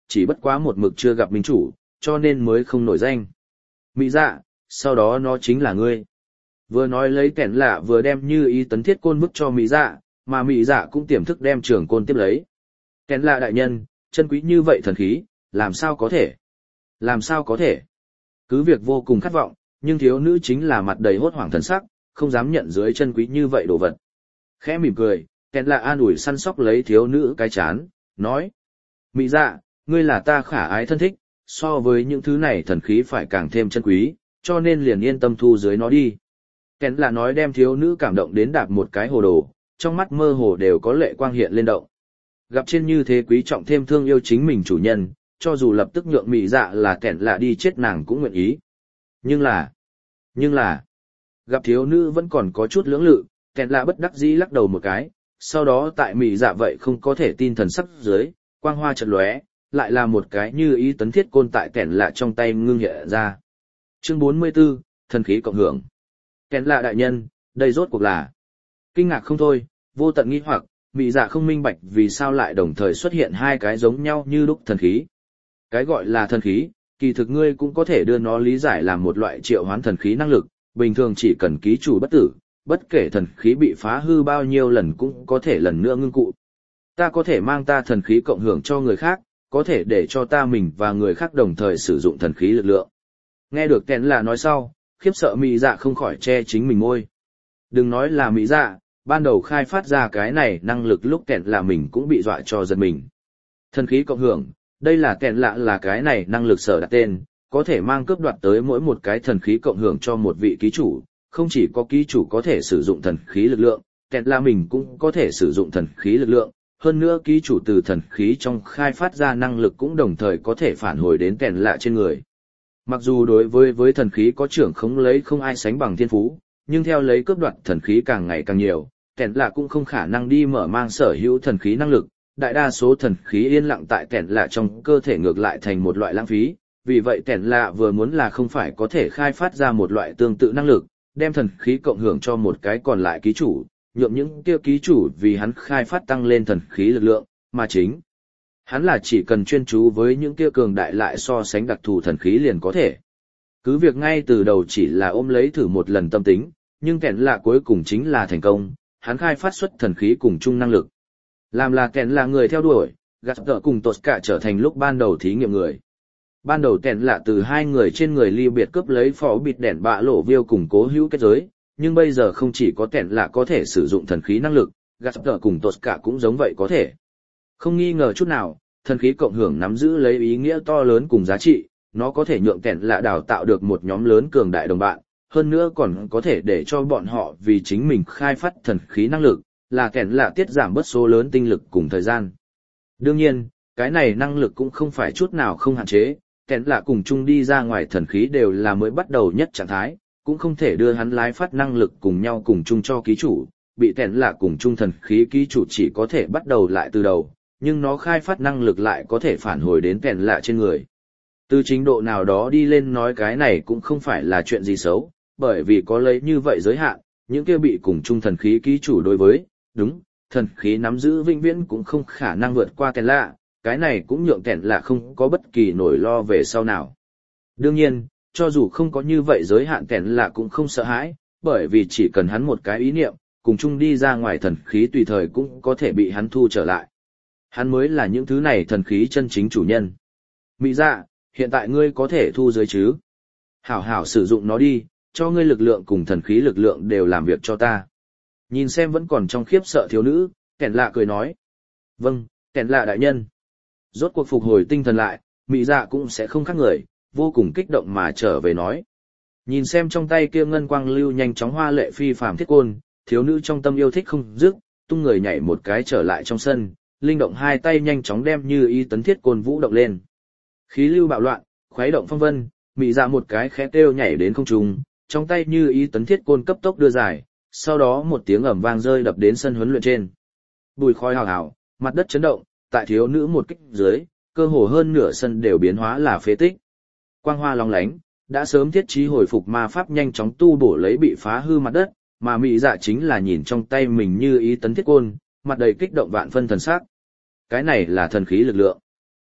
S1: chỉ bất quá một mực chưa gặp minh chủ, cho nên mới không nổi danh. Mỹ dạ, sau đó nó chính là ngươi. Vừa nói lấy kẻn lạ vừa đem như ý tấn thiết côn vứt cho Mỹ dạ, mà Mỹ dạ cũng tiềm thức đem trường côn tiếp lấy. Kẻn lạ đại nhân, chân quý như vậy thần khí, làm sao có thể? Làm sao có thể? Cứ việc vô cùng khát vọng, nhưng thiếu nữ chính là mặt đầy hốt hoảng thần sắc, không dám nhận dưới chân quý như vậy đồ vật. Khẽ mỉm cười, kẻn lạ an ủi săn sóc lấy thiếu nữ cái chán, nói. Mỹ dạ, ngươi là ta khả ái thân thích, so với những thứ này thần khí phải càng thêm chân quý, cho nên liền yên tâm thu dưới nó đi. Kẻn lạ nói đem thiếu nữ cảm động đến đạp một cái hồ đồ, trong mắt mơ hồ đều có lệ quang hiện lên động. Gặp trên như thế quý trọng thêm thương yêu chính mình chủ nhân, cho dù lập tức nhượng Mỹ dạ là kẻn lạ đi chết nàng cũng nguyện ý. Nhưng là, nhưng là, gặp thiếu nữ vẫn còn có chút lưỡng lự, kẻn lạ bất đắc dĩ lắc đầu một cái, sau đó tại Mỹ dạ vậy không có thể tin thần sắc dưới, quang hoa chợt lóe, lại là một cái như ý tấn thiết côn tại kẻn lạ trong tay ngưng hiện ra. Chương bốn mươi 44, thần khí cộng hưởng. Kẻn lạ đại nhân, đây rốt cuộc là. Kinh ngạc không thôi, vô tận nghi hoặc, Mỹ dạ không minh bạch vì sao lại đồng thời xuất hiện hai cái giống nhau như lúc thần khí. Cái gọi là thần khí, kỳ thực ngươi cũng có thể đưa nó lý giải làm một loại triệu hoán thần khí năng lực, bình thường chỉ cần ký chủ bất tử, bất kể thần khí bị phá hư bao nhiêu lần cũng có thể lần nữa ngưng cụ. Ta có thể mang ta thần khí cộng hưởng cho người khác, có thể để cho ta mình và người khác đồng thời sử dụng thần khí lực lượng. Nghe được kẻn lạ nói sau, khiếp sợ Mỹ dạ không khỏi che chính mình môi. Đừng nói là Mỹ dạ, ban đầu khai phát ra cái này năng lực lúc kẻn lạ mình cũng bị dọa cho giật mình. Thần khí cộng hưởng, đây là kẻn lạ là cái này năng lực sở đặt tên, có thể mang cướp đoạt tới mỗi một cái thần khí cộng hưởng cho một vị ký chủ, không chỉ có ký chủ có thể sử dụng thần khí lực lượng, kẻn lạ mình cũng có thể sử dụng thần khí lực lượng. Hơn nữa ký chủ từ thần khí trong khai phát ra năng lực cũng đồng thời có thể phản hồi đến kẻn lạ trên người. Mặc dù đối với với thần khí có trưởng khống lấy không ai sánh bằng thiên phú, nhưng theo lấy cướp đoạt thần khí càng ngày càng nhiều, kẻn lạ cũng không khả năng đi mở mang sở hữu thần khí năng lực, đại đa số thần khí yên lặng tại kẻn lạ trong cơ thể ngược lại thành một loại lãng phí, vì vậy kẻn lạ vừa muốn là không phải có thể khai phát ra một loại tương tự năng lực, đem thần khí cộng hưởng cho một cái còn lại ký chủ, nhượng những kia ký chủ vì hắn khai phát tăng lên thần khí lực lượng, mà chính hắn là chỉ cần chuyên chú với những kia cường đại lại so sánh đặc thù thần khí liền có thể. Cứ việc ngay từ đầu chỉ là ôm lấy thử một lần tâm tính, nhưng kẻn lạ cuối cùng chính là thành công, hắn khai phát xuất thần khí cùng chung năng lực. Làm là kẻn là người theo đuổi, gạt tợ cùng tột cả trở thành lúc ban đầu thí nghiệm người. Ban đầu kẻn lạ từ hai người trên người ly biệt cướp lấy phó bịt đèn bạ lộ viêu cùng cố hữu kết giới, nhưng bây giờ không chỉ có kẻn lạ có thể sử dụng thần khí năng lực, gạt tợ cùng tột cả cũng giống vậy có thể. Không nghi ngờ chút nào, thần khí cộng hưởng nắm giữ lấy ý nghĩa to lớn cùng giá trị, nó có thể nhượng kẻn lạ đào tạo được một nhóm lớn cường đại đồng bạn, hơn nữa còn có thể để cho bọn họ vì chính mình khai phát thần khí năng lực, là kẻn lạ tiết giảm bớt số lớn tinh lực cùng thời gian. Đương nhiên, cái này năng lực cũng không phải chút nào không hạn chế, kẻn lạ cùng chung đi ra ngoài thần khí đều là mới bắt đầu nhất trạng thái, cũng không thể đưa hắn lái phát năng lực cùng nhau cùng chung cho ký chủ, bị kẻn lạ cùng chung thần khí ký chủ chỉ có thể bắt đầu lại từ đầu, nhưng nó khai phát năng lực lại có thể phản hồi đến kẻn lạ trên người. Từ trình độ nào đó đi lên nói cái này cũng không phải là chuyện gì xấu, bởi vì có lấy như vậy giới hạn, những kia bị cùng chung thần khí ký chủ đối với, đúng, thần khí nắm giữ vĩnh viễn cũng không khả năng vượt qua kẻn lạ, cái này cũng nhượng kẻn lạ không có bất kỳ nỗi lo về sau nào. Đương nhiên, cho dù không có như vậy giới hạn kẻn lạ cũng không sợ hãi, bởi vì chỉ cần hắn một cái ý niệm, cùng chung đi ra ngoài thần khí tùy thời cũng có thể bị hắn thu trở lại. Hắn mới là những thứ này thần khí chân chính chủ nhân. Mỹ dạ, hiện tại ngươi có thể thu dưới chứ? Hảo hảo sử dụng nó đi, cho ngươi lực lượng cùng thần khí lực lượng đều làm việc cho ta. Nhìn xem vẫn còn trong khiếp sợ thiếu nữ, kẻn lạ cười nói. Vâng, kẻn lạ đại nhân. Rốt cuộc phục hồi tinh thần lại, Mỹ dạ cũng sẽ không khác người, vô cùng kích động mà trở về nói. Nhìn xem trong tay kia ngân quang lưu nhanh chóng hoa lệ phi phàm thiết côn, thiếu nữ trong tâm yêu thích không dứt, tung người nhảy một cái trở lại trong sân, linh động hai tay nhanh chóng đem như ý tấn thiết côn vũ động lên. Khí lưu bạo loạn, khuấy động phong vân, Mỹ dạ một cái khẽ kêu nhảy đến không trung, trong tay như ý tấn thiết côn cấp tốc đưa dài, sau đó một tiếng ầm vang rơi đập đến sân huấn luyện trên. Bùi khói hào hào, mặt đất chấn động, tại thiếu nữ một kích dưới, cơ hồ hơn nửa sân đều biến hóa là phế tích. Quang hoa long lánh, đã sớm thiết trí hồi phục ma pháp nhanh chóng tu bổ lấy bị phá hư mặt đất, mà Mỹ dạ chính là nhìn trong tay mình như ý tấn thiết côn, mặt đầy kích động vạn phân thần sắc. Cái này là thần khí lực lượng.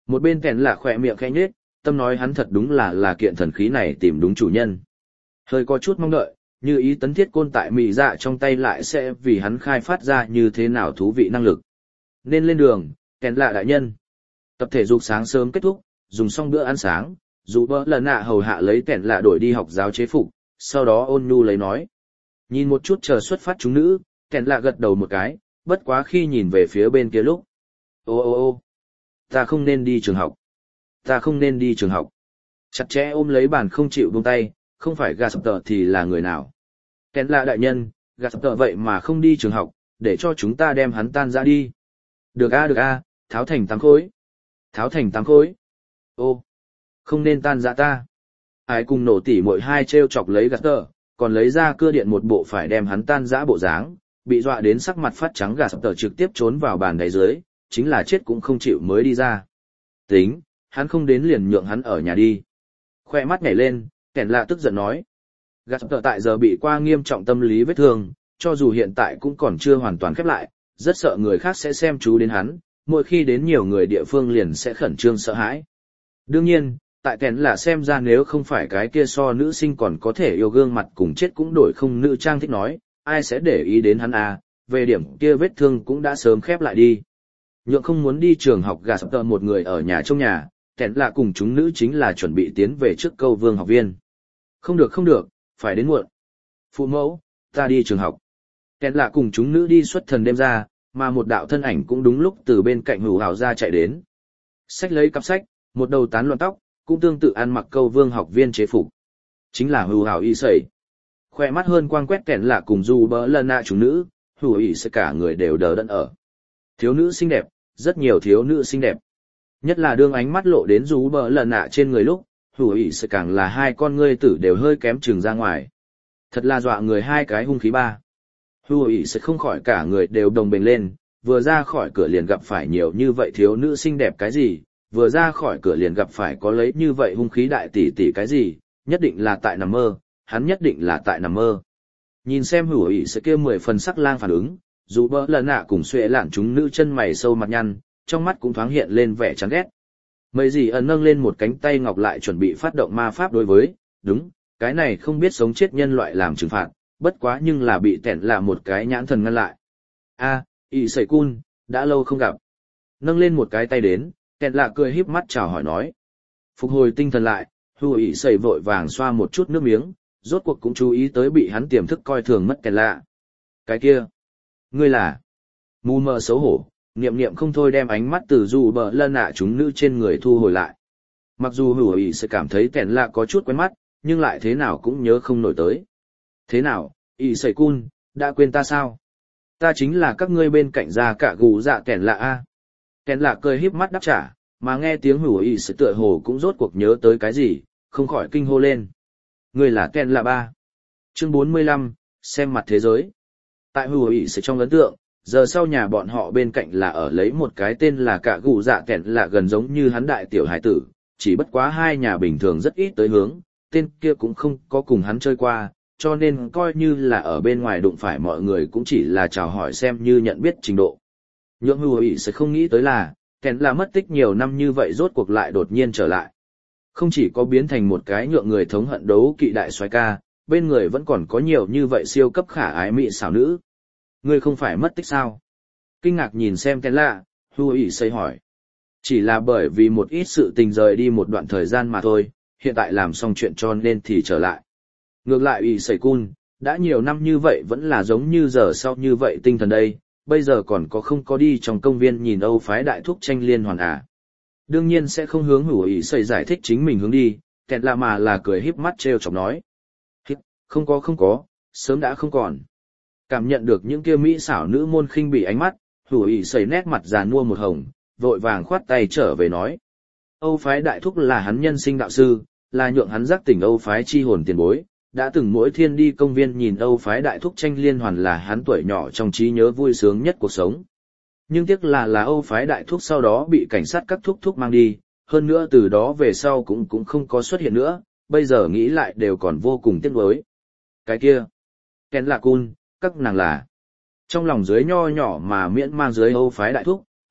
S1: Một bên kèn lạ khỏe miệng khẽ nhếch, tâm nói hắn thật đúng là là kiện thần khí này tìm đúng chủ nhân. Hơi có chút mong đợi, như ý tấn thiết côn tại mị dạ trong tay lại sẽ vì hắn khai phát ra như thế nào thú vị năng lực. Nên lên đường, kèn lạ đại nhân. Tập thể dục sáng sớm kết thúc, dùng xong bữa ăn sáng, dù bỡ lần nạ hầu hạ lấy kèn lạ đổi đi học giáo chế phục, sau đó ôn nhu lấy nói. Nhìn một chút chờ xuất phát chúng nữ, kèn lạ gật đầu một cái, bất quá khi nhìn về phía bên kia lúc. Ô ô ô ta không nên đi trường học. Ta không nên đi trường học. Chặt chẽ ôm lấy bàn không chịu buông tay, không phải gà sập tờ thì là người nào. Kèn lạ đại nhân, gà sập tờ vậy mà không đi trường học, để cho chúng ta đem hắn tan ra đi. Được a được a, tháo thành tám khối. Tháo thành tám khối. Ô, không nên tan ra ta. Ai cùng nổ tỉ mỗi hai treo chọc lấy gà sập tờ, còn lấy ra cưa điện một bộ phải đem hắn tan rã bộ dáng, bị dọa đến sắc mặt phát trắng gà sập tờ trực tiếp trốn vào bàn đáy dưới, chính là chết cũng không chịu mới đi ra. Tính, hắn không đến liền nhượng hắn ở nhà đi. Khoe mắt nhảy lên, kẻn lạ tức giận nói. Gà sập tờ tại giờ bị qua nghiêm trọng tâm lý vết thương, cho dù hiện tại cũng còn chưa hoàn toàn khép lại, rất sợ người khác sẽ xem chú đến hắn, mỗi khi đến nhiều người địa phương liền sẽ khẩn trương sợ hãi. Đương nhiên, tại kẻn lạ xem ra nếu không phải cái kia so nữ sinh còn có thể yêu gương mặt cùng chết cũng đổi không nữ trang thích nói, ai sẽ để ý đến hắn à, về điểm kia vết thương cũng đã sớm khép lại đi. Nhượng không muốn đi trường học gà sập tờ một người ở nhà trong nhà, kẻn lạ cùng chúng nữ chính là chuẩn bị tiến về trước câu vương học viên. Không được không được, phải đến muộn. Phụ mẫu, ta đi trường học. Kẻn lạ cùng chúng nữ đi xuất thần đêm ra, mà một đạo thân ảnh cũng đúng lúc từ bên cạnh hữu hào ra chạy đến. Xách lấy cặp sách, một đầu tán loạn tóc, cũng tương tự ăn mặc câu vương học viên chế phục. Chính là hữu hào y sẩy. Khoe mắt hơn quang quét kẻn lạ cùng dù bỡ lần nạ chúng nữ, hữu y sẽ cả người đều đờ đẫn ở. Thiếu nữ xinh đẹp, rất nhiều thiếu nữ xinh đẹp. Nhất là đương ánh mắt lộ đến rú bờ lần nạ trên người lúc, hủ ỉ sẽ càng là hai con ngươi tử đều hơi kém chừng ra ngoài. Thật là dọa người hai cái hung khí ba. Hủ ỉ sẽ không khỏi cả người đều đồng bền lên, vừa ra khỏi cửa liền gặp phải nhiều như vậy thiếu nữ xinh đẹp cái gì, vừa ra khỏi cửa liền gặp phải có lấy như vậy hung khí đại tỷ tỷ cái gì, nhất định là tại nằm mơ, hắn nhất định là tại nằm mơ. Nhìn xem hủ ỉ sẽ kia mười phần sắc lang phản ứng, dù bỡ lần nạ cùng xuệ lạn chúng nữ chân mày sâu mặt nhăn, trong mắt cũng thoáng hiện lên vẻ chán ghét. Mấy gì ẩn nâng lên một cánh tay ngọc lại chuẩn bị phát động ma pháp đối với, đúng, cái này không biết sống chết nhân loại làm trừng phạt, bất quá nhưng là bị tẹn là một cái nhãn thần ngăn lại. A, ỉ sẩy cun, đã lâu không gặp. Nâng lên một cái tay đến, tẹn lạ cười híp mắt chào hỏi nói. Phục hồi tinh thần lại, hù ỉ sẩy vội vàng xoa một chút nước miếng, rốt cuộc cũng chú ý tới bị hắn tiềm thức coi thường mất tẹn lạ. Cái kia, ngươi là, mù mờ xấu hổ. Niệm niệm không thôi đem ánh mắt từ dù bờ lân nạ chúng nữ trên người thu hồi lại. Mặc dù hữu ý sẽ cảm thấy kẻn lạ có chút quen mắt, nhưng lại thế nào cũng nhớ không nổi tới. Thế nào, ý sẩy cun, đã quên ta sao? Ta chính là các ngươi bên cạnh ra cả gù dạ kẻn lạ a. Kẻn lạ cười híp mắt đáp trả, mà nghe tiếng hữu ý sẽ tựa hồ cũng rốt cuộc nhớ tới cái gì, không khỏi kinh hô lên. Ngươi là kẻn lạ ba. Chương bốn mươi lăm, xem mặt thế giới. Tại hữu ý sẽ trong ấn tượng, giờ sau nhà bọn họ bên cạnh là ở lấy một cái tên là cả gù dạ kẹn lạ gần giống như hắn đại tiểu hải tử, chỉ bất quá hai nhà bình thường rất ít tới hướng, tên kia cũng không có cùng hắn chơi qua, cho nên coi như là ở bên ngoài đụng phải mọi người cũng chỉ là chào hỏi xem như nhận biết trình độ. Nhượng hù ý sẽ không nghĩ tới là, kẹn là mất tích nhiều năm như vậy rốt cuộc lại đột nhiên trở lại. Không chỉ có biến thành một cái nhượng người thống hận đấu kỵ đại soái ca, bên người vẫn còn có nhiều như vậy siêu cấp khả ái mị xảo nữ. Ngươi không phải mất tích sao? Kinh ngạc nhìn xem kén lạ, hù ỉ xây hỏi. Chỉ là bởi vì một ít sự tình rời đi một đoạn thời gian mà thôi, hiện tại làm xong chuyện cho nên thì trở lại. Ngược lại ỉ xây cun, đã nhiều năm như vậy vẫn là giống như giờ sau như vậy tinh thần đây, bây giờ còn có không có đi trong công viên nhìn Âu phái đại thúc tranh liên hoàn à. Đương nhiên sẽ không hướng hủ ỉ xây giải thích chính mình hướng đi, kẹn lạ mà là cười híp mắt trêu chọc nói. Hít, không có không có, sớm đã không còn. Cảm nhận được những kia mỹ xảo nữ môn khinh bị ánh mắt, hủ ỉ sẩy nét mặt già nua một hồng, vội vàng khoát tay trở về nói. Âu phái đại thúc là hắn nhân sinh đạo sư, là nhượng hắn giác tỉnh Âu phái chi hồn tiền bối, đã từng mỗi thiên đi công viên nhìn Âu phái đại thúc tranh liên hoàn là hắn tuổi nhỏ trong trí nhớ vui sướng nhất cuộc sống. Nhưng tiếc là là Âu phái đại thúc sau đó bị cảnh sát các thúc thúc mang đi, hơn nữa từ đó về sau cũng cũng không có xuất hiện nữa, bây giờ nghĩ lại đều còn vô cùng tiếc nuối. Cái kia, Ken là cun, các nàng là trong lòng dưới nho nhỏ mà miễn mang dưới Âu phái đại thúc,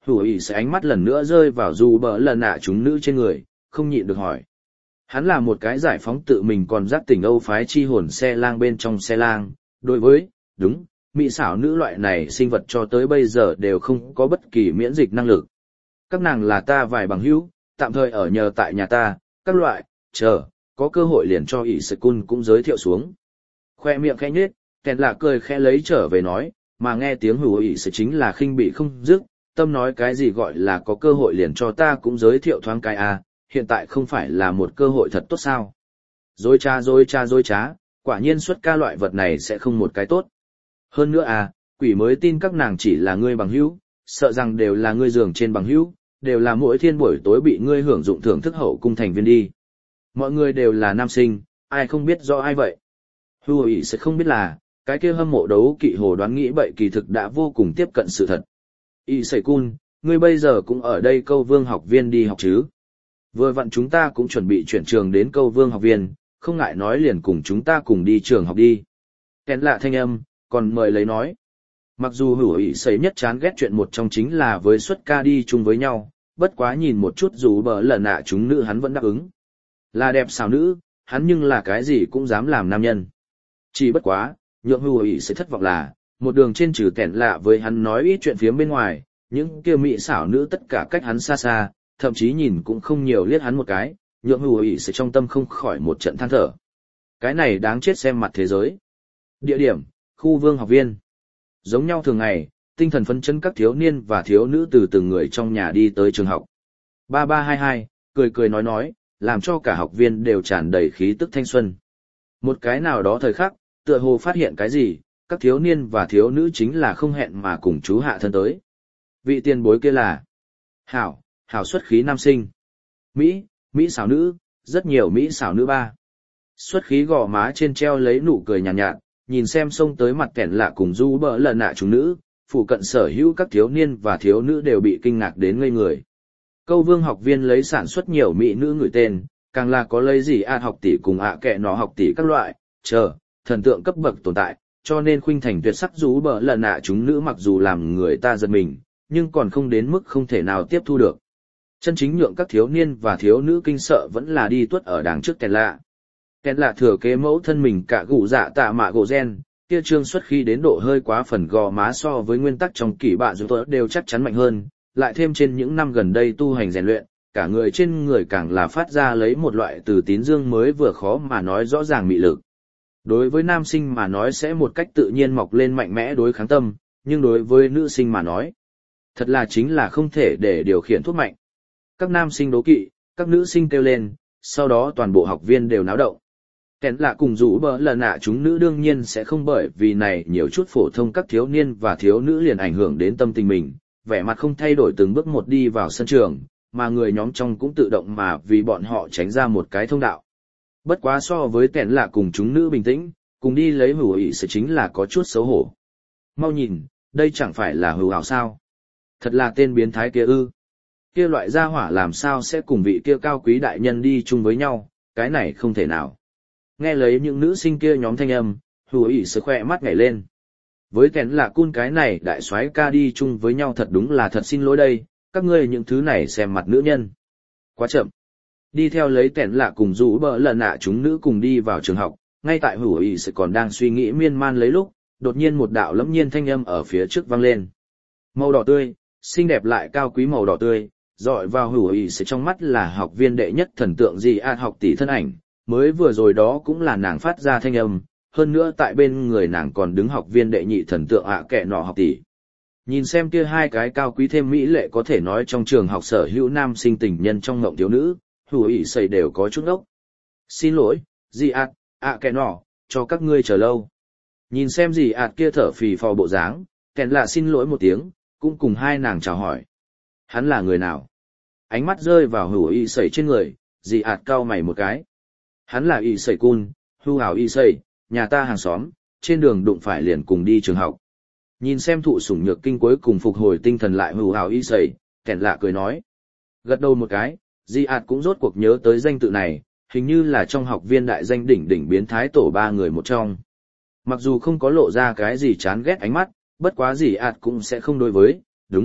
S1: hủ ý sẽ ánh mắt lần nữa rơi vào dù bờ lần nạ chúng nữ trên người, không nhịn được hỏi. Hắn là một cái giải phóng tự mình còn giác tỉnh Âu phái chi hồn xe lang bên trong xe lang, đối với, đúng, mỹ xảo nữ loại này sinh vật cho tới bây giờ đều không có bất kỳ miễn dịch năng lực. Các nàng là ta vài bằng hữu, tạm thời ở nhờ tại nhà ta, các loại, chờ, có cơ hội liền cho ỷ sự cun cũng giới thiệu xuống. Khoe miệng khẽ nhếch, kèn lạ cười khẽ lấy trở về nói, mà nghe tiếng hủ ỷ sự chính là khinh bị không dứt, tâm nói cái gì gọi là có cơ hội liền cho ta cũng giới thiệu thoáng cái à, hiện tại không phải là một cơ hội thật tốt sao. Dối trá dối trá dối trá, quả nhiên xuất ca loại vật này sẽ không một cái tốt. Hơn nữa à, quỷ mới tin các nàng chỉ là ngươi bằng hữu, sợ rằng đều là ngươi giường trên bằng hữu, đều là mỗi thiên buổi tối bị ngươi hưởng dụng thưởng thức hậu cung thành viên đi. Mọi người đều là nam sinh, ai không biết do ai vậy. Hù ý sẽ không biết là, cái kia hâm mộ đấu kỵ hồ đoán nghĩ bậy kỳ thực đã vô cùng tiếp cận sự thật. Y sẩy cun, ngươi bây giờ cũng ở đây câu vương học viên đi học chứ. Vừa vặn chúng ta cũng chuẩn bị chuyển trường đến câu vương học viên, không ngại nói liền cùng chúng ta cùng đi trường học đi. Kén lạ thanh âm, còn mời lấy nói. Mặc dù hữu ý sẩy nhất chán ghét chuyện một trong chính là với xuất ca đi chung với nhau, bất quá nhìn một chút dù bờ lần nạ chúng nữ hắn vẫn đáp ứng. Là đẹp xào nữ, hắn nhưng là cái gì cũng dám làm nam nhân. Chỉ bất quá, nhượng hữu ý sẽ thất vọng là, một đường trên trừ kẻn lạ với hắn nói ít chuyện phía bên ngoài, những kia mỹ xảo nữ tất cả cách hắn xa xa, thậm chí nhìn cũng không nhiều liếc hắn một cái, nhượng hữu ý sẽ trong tâm không khỏi một trận than thở. Cái này đáng chết xem mặt thế giới. Địa điểm, khu vương học viên. Giống nhau thường ngày, tinh thần phấn chấn các thiếu niên và thiếu nữ từ từng người trong nhà đi tới trường học. ba ba hai hai, cười cười nói nói, làm cho cả học viên đều tràn đầy khí tức thanh xuân. Một cái nào đó thời khắc, tựa hồ phát hiện cái gì, các thiếu niên và thiếu nữ chính là không hẹn mà cùng chú hạ thân tới. Vị tiền bối kia là Hảo, Hảo xuất khí nam sinh. Mỹ, Mỹ xảo nữ, rất nhiều Mỹ xảo nữ ba. Xuất khí gò má trên treo lấy nụ cười nhàn nhạt, nhạt, nhìn xem xông tới mặt kẻn lạ cùng du bỡ lần nạ chúng nữ, phụ cận sở hữu các thiếu niên và thiếu nữ đều bị kinh ngạc đến ngây người. Câu vương học viên lấy sản xuất nhiều mỹ nữ người tên, càng là có lấy gì a học tỷ cùng ạ kệ nó học tỷ các loại, chờ, thần tượng cấp bậc tồn tại, cho nên khuynh thành tuyệt sắc du bỡ lần nạ chúng nữ mặc dù làm người ta giật mình, nhưng còn không đến mức không thể nào tiếp thu được. Chân chính nhượng các thiếu niên và thiếu nữ kinh sợ vẫn là đi tuất ở đằng trước kèn lạ. Kèn lạ thừa kế mẫu thân mình cả gụ dạ tạ mạ gỗ gen, kia trương xuất khi đến độ hơi quá phần gò má so với nguyên tắc trong kỷ bạ dù tớ đều chắc chắn mạnh hơn, lại thêm trên những năm gần đây tu hành rèn luyện, cả người trên người càng là phát ra lấy một loại từ tín dương mới vừa khó mà nói rõ ràng mị lực. Đối với nam sinh mà nói sẽ một cách tự nhiên mọc lên mạnh mẽ đối kháng tâm, nhưng đối với nữ sinh mà nói, thật là chính là không thể để điều khiển thuốc mạnh. Các nam sinh đố kỵ, các nữ sinh kêu lên, sau đó toàn bộ học viên đều náo động. Kèn lạ cùng rủ bỡ lần nạ chúng nữ đương nhiên sẽ không bởi vì này nhiều chút phổ thông các thiếu niên và thiếu nữ liền ảnh hưởng đến tâm tình mình, vẻ mặt không thay đổi từng bước một đi vào sân trường, mà người nhóm trong cũng tự động mà vì bọn họ tránh ra một cái thông đạo. Bất quá so với kèn lạ cùng chúng nữ bình tĩnh, cùng đi lấy hữu ý sẽ chính là có chút xấu hổ. Mau nhìn, đây chẳng phải là hữu ảo sao? Thật là tên biến thái kia ư. Kia loại gia hỏa làm sao sẽ cùng vị kia cao quý đại nhân đi chung với nhau, cái này không thể nào. Nghe lấy những nữ sinh kia nhóm thanh âm, hù ỉ sẽ khoe mắt nhảy lên. Với kén là cun cái này đại soái ca đi chung với nhau thật đúng là thật xin lỗi đây, các ngươi những thứ này xem mặt nữ nhân. Quá chậm. Đi theo lấy kén lạ cùng rủ bỡ lần nạ chúng nữ cùng đi vào trường học, ngay tại hù ỉ sẽ còn đang suy nghĩ miên man lấy lúc, đột nhiên một đạo lẫm nhiên thanh âm ở phía trước vang lên. Màu đỏ tươi, xinh đẹp lại cao quý màu đỏ tươi, dọi vào hù ỉ sẽ trong mắt là học viên đệ nhất thần tượng gì a học tỷ thân ảnh. Mới vừa rồi đó cũng là nàng phát ra thanh âm, hơn nữa tại bên người nàng còn đứng học viên đệ nhị thần tượng ạ kệ nọ học tỷ. Nhìn xem kia hai cái cao quý thêm mỹ lệ có thể nói trong trường học sở hữu nam sinh tình nhân trong ngộng thiếu nữ, hù ỉ sầy đều có chút ốc. Xin lỗi, dì ạt, ạ kệ nọ, cho các ngươi chờ lâu. Nhìn xem dì ạt kia thở phì phò bộ dáng, kèn lạ xin lỗi một tiếng, cũng cùng hai nàng chào hỏi. Hắn là người nào? Ánh mắt rơi vào hù ỉ sầy trên người, dì ạt cau mày một cái. Hắn là y sẩy cun, hưu hào y sẩy, nhà ta hàng xóm, trên đường đụng phải liền cùng đi trường học. Nhìn xem thụ sủng nhược kinh cuối cùng phục hồi tinh thần lại hưu hào y sẩy, kẻn lạ cười nói. Gật đầu một cái, di ạt cũng rốt cuộc nhớ tới danh tự này, hình như là trong học viên đại danh đỉnh đỉnh biến thái tổ ba người một trong. Mặc dù không có lộ ra cái gì chán ghét ánh mắt, bất quá di ạt cũng sẽ không đối với, đúng,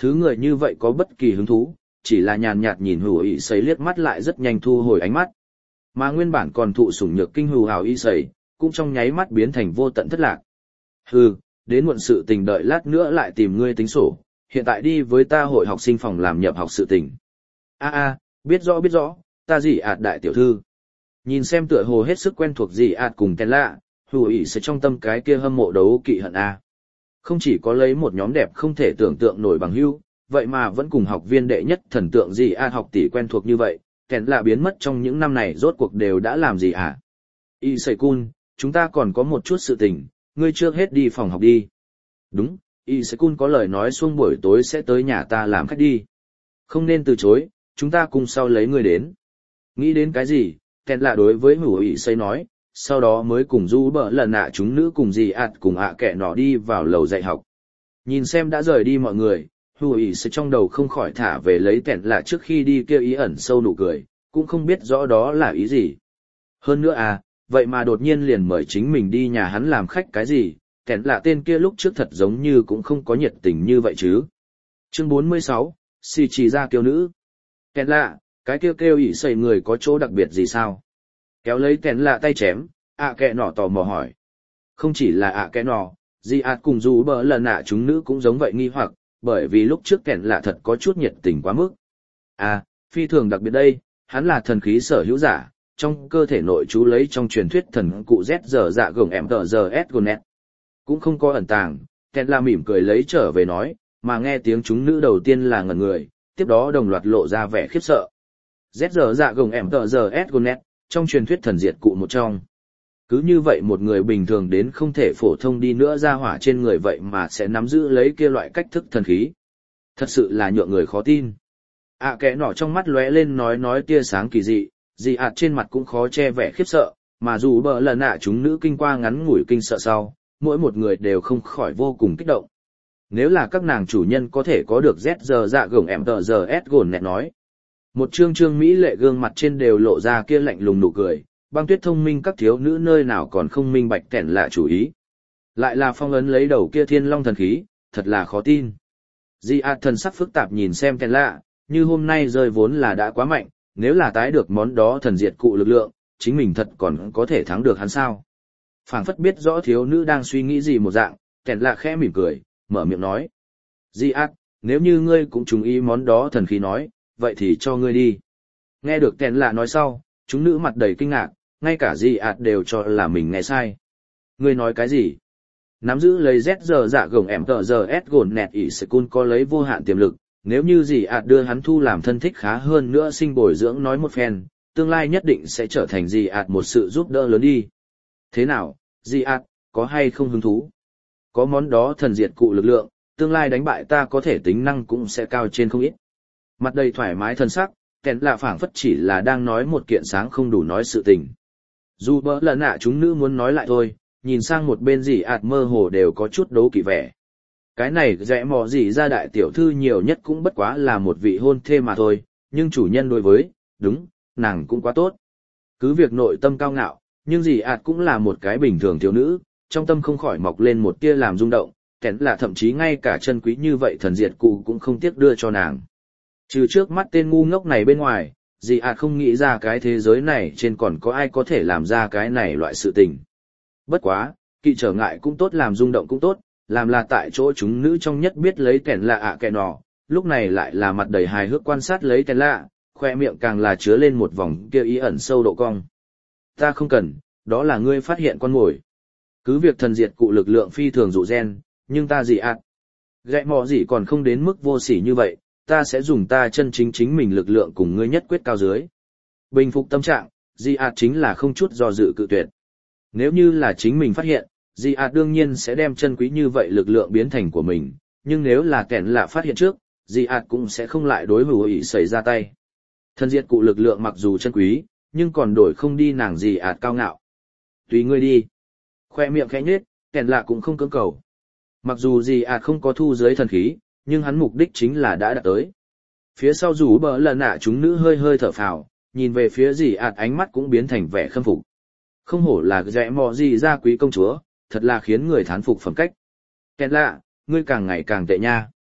S1: Thứ người như vậy có bất kỳ hứng thú, chỉ là nhàn nhạt nhìn hữu ý sấy liếc mắt lại rất nhanh thu hồi ánh mắt. Mà nguyên bản còn thụ sủng nhược kinh hữu hào ý sấy, cũng trong nháy mắt biến thành vô tận thất lạc. Hừ, đến muộn sự tình đợi lát nữa lại tìm ngươi tính sổ, hiện tại đi với ta hội học sinh phòng làm nhập học sự tình. A a, biết rõ biết rõ, ta gì ạt đại tiểu thư. Nhìn xem tựa hồ hết sức quen thuộc gì ạt cùng tên lạ, hữu ý sẽ trong tâm cái kia hâm mộ đấu kỵ hận a. Không chỉ có lấy một nhóm đẹp không thể tưởng tượng nổi bằng hữu, vậy mà vẫn cùng học viên đệ nhất thần tượng gì ạt học tỷ quen thuộc như vậy, kèn lạ biến mất trong những năm này rốt cuộc đều đã làm gì hả? Y sẩy cun, chúng ta còn có một chút sự tình, ngươi trước hết đi phòng học đi. Đúng, Y sẩy cun có lời nói xuông buổi tối sẽ tới nhà ta làm khách đi. Không nên từ chối, chúng ta cùng sau lấy ngươi đến. Nghĩ đến cái gì, kèn lạ đối với hữu Y sẩy nói, sau đó mới cùng du bờ lần nạ chúng nữ cùng gì ạt cùng ạ kẻ nọ đi vào lầu dạy học. Nhìn xem đã rời đi mọi người, hữu ý sẽ trong đầu không khỏi thả về lấy kèn lạ trước khi đi kia ý ẩn sâu nụ cười, cũng không biết rõ đó là ý gì. Hơn nữa à, vậy mà đột nhiên liền mời chính mình đi nhà hắn làm khách cái gì, kèn lạ tên kia lúc trước thật giống như cũng không có nhiệt tình như vậy chứ. Chương bốn mươi sáu, xì chỉ ra kiêu nữ. Kèn lạ, cái kêu kêu ỉ xây người có chỗ đặc biệt gì sao? Kéo lấy kèn lạ tay chém, ạ kẹ nọ tò mò hỏi. Không chỉ là ạ kẹ nọ, di ạt cùng dù bờ lần nạ chúng nữ cũng giống vậy nghi hoặc, bởi vì lúc trước kèn lạ thật có chút nhiệt tình quá mức. À, phi thường đặc biệt đây, hắn là thần khí sở hữu giả, trong cơ thể nội trú lấy trong truyền thuyết thần cụ Z giờ dạ gồng em tờ giờ S gonet. Cũng không có ẩn tàng, kèn lạ mỉm cười lấy trở về nói, mà nghe tiếng chúng nữ đầu tiên là ngẩn người, tiếp đó đồng loạt lộ ra vẻ khiếp sợ. Z giờ dạ gồng em tờ giờ S gonet, trong truyền thuyết thần diệt cụ một trong. Cứ như vậy một người bình thường đến không thể phổ thông đi nữa ra hỏa trên người vậy mà sẽ nắm giữ lấy kia loại cách thức thần khí. Thật sự là nhượng người khó tin. À kẻ nọ trong mắt lóe lên nói nói tia sáng kỳ dị, dị ạt trên mặt cũng khó che vẻ khiếp sợ, mà dù bờ lần nạ chúng nữ kinh qua ngắn ngủi kinh sợ sau, mỗi một người đều không khỏi vô cùng kích động. Nếu là các nàng chủ nhân có thể có được Z giờ dạ gồng em tờ giờ S gồn nẹt nói. Một trương trương Mỹ lệ gương mặt trên đều lộ ra kia lạnh lùng nụ cười, băng tuyết thông minh các thiếu nữ nơi nào còn không minh bạch kẻn lạ chủ ý. Lại là phong ấn lấy đầu kia thiên long thần khí, thật là khó tin. Di ạt thần sắc phức tạp nhìn xem kẻn lạ, như hôm nay rơi vốn là đã quá mạnh, nếu là tái được món đó thần diệt cụ lực lượng, chính mình thật còn có thể thắng được hắn sao. Phảng phất biết rõ thiếu nữ đang suy nghĩ gì một dạng, kẻn lạ khẽ mỉm cười, mở miệng nói. Di ạt, nếu như ngươi cũng trùng ý món đó thần khí nói, vậy thì cho ngươi đi. Nghe được kẻn lạ nói sau, chúng nữ mặt đầy kinh ngạc, ngay cả Di ạt đều cho là mình nghe sai. Ngươi nói cái gì? Nắm giữ lấy Z giờ dạ gồng em tờ giờ S gồn nẹt ỉ sẽ cun có lấy vô hạn tiềm lực, nếu như Di ạt đưa hắn thu làm thân thích khá hơn nữa sinh bồi dưỡng nói một phen, tương lai nhất định sẽ trở thành Di ạt một sự giúp đỡ lớn đi. Thế nào, Di ạt, có hay không hứng thú? Có món đó thần diệt cụ lực lượng, tương lai đánh bại ta có thể tính năng cũng sẽ cao trên không ít. Mặt đầy thoải mái thân sắc, kèn lạ phảng phất chỉ là đang nói một kiện sáng không đủ nói sự tình. Dù bỡ lần nạ chúng nữ muốn nói lại thôi, nhìn sang một bên gì ạt mơ hồ đều có chút đấu kỵ vẻ. Cái này rẽ mò gì ra đại tiểu thư nhiều nhất cũng bất quá là một vị hôn thê mà thôi, nhưng chủ nhân đối với, đúng, nàng cũng quá tốt. Cứ việc nội tâm cao ngạo, nhưng gì ạt cũng là một cái bình thường thiếu nữ, trong tâm không khỏi mọc lên một tia làm rung động, kén là thậm chí ngay cả chân quý như vậy thần diệt cụ cũng không tiếc đưa cho nàng. Trừ trước mắt tên ngu ngốc này bên ngoài, dì ạt không nghĩ ra cái thế giới này trên còn có ai có thể làm ra cái này loại sự tình. Bất quá, kỵ trở ngại cũng tốt làm rung động cũng tốt, làm là tại chỗ chúng nữ trong nhất biết lấy kẻn lạ ạ à kẻ nọ, lúc này lại là mặt đầy hài hước quan sát lấy kẻn lạ, khoe miệng càng là chứa lên một vòng kia ý ẩn sâu độ cong. Ta không cần, đó là ngươi phát hiện con mồi. Cứ việc thần diệt cụ lực lượng phi thường dụ gen, nhưng ta gì ạt. Gẹ mò gì còn không đến mức vô sỉ như vậy, ta sẽ dùng ta chân chính chính mình lực lượng cùng ngươi nhất quyết cao dưới. Bình phục tâm trạng, di ạt chính là không chút do dự cự tuyệt. Nếu như là chính mình phát hiện, di ạt đương nhiên sẽ đem chân quý như vậy lực lượng biến thành của mình, nhưng nếu là kẻn lạ phát hiện trước, di ạt cũng sẽ không lại đối hữu ý xảy ra tay. Thần diệt cụ lực lượng mặc dù chân quý, nhưng còn đổi không đi nàng di ạt cao ngạo. Tùy ngươi đi. Khoe miệng khẽ nhếch, kẻn lạ cũng không cưỡng cầu. Mặc dù di ạt không có thu dưới thần khí, nhưng hắn mục đích chính là đã đạt tới. Phía sau rủ bờ lần nạ chúng nữ hơi hơi thở phào, nhìn về phía dì ạt ánh mắt cũng biến thành vẻ khâm phục. Không hổ là rẽ mò gì ra quý công chúa, thật là khiến người thán phục phẩm cách. Kẹt lạ, ngươi càng ngày càng tệ nha.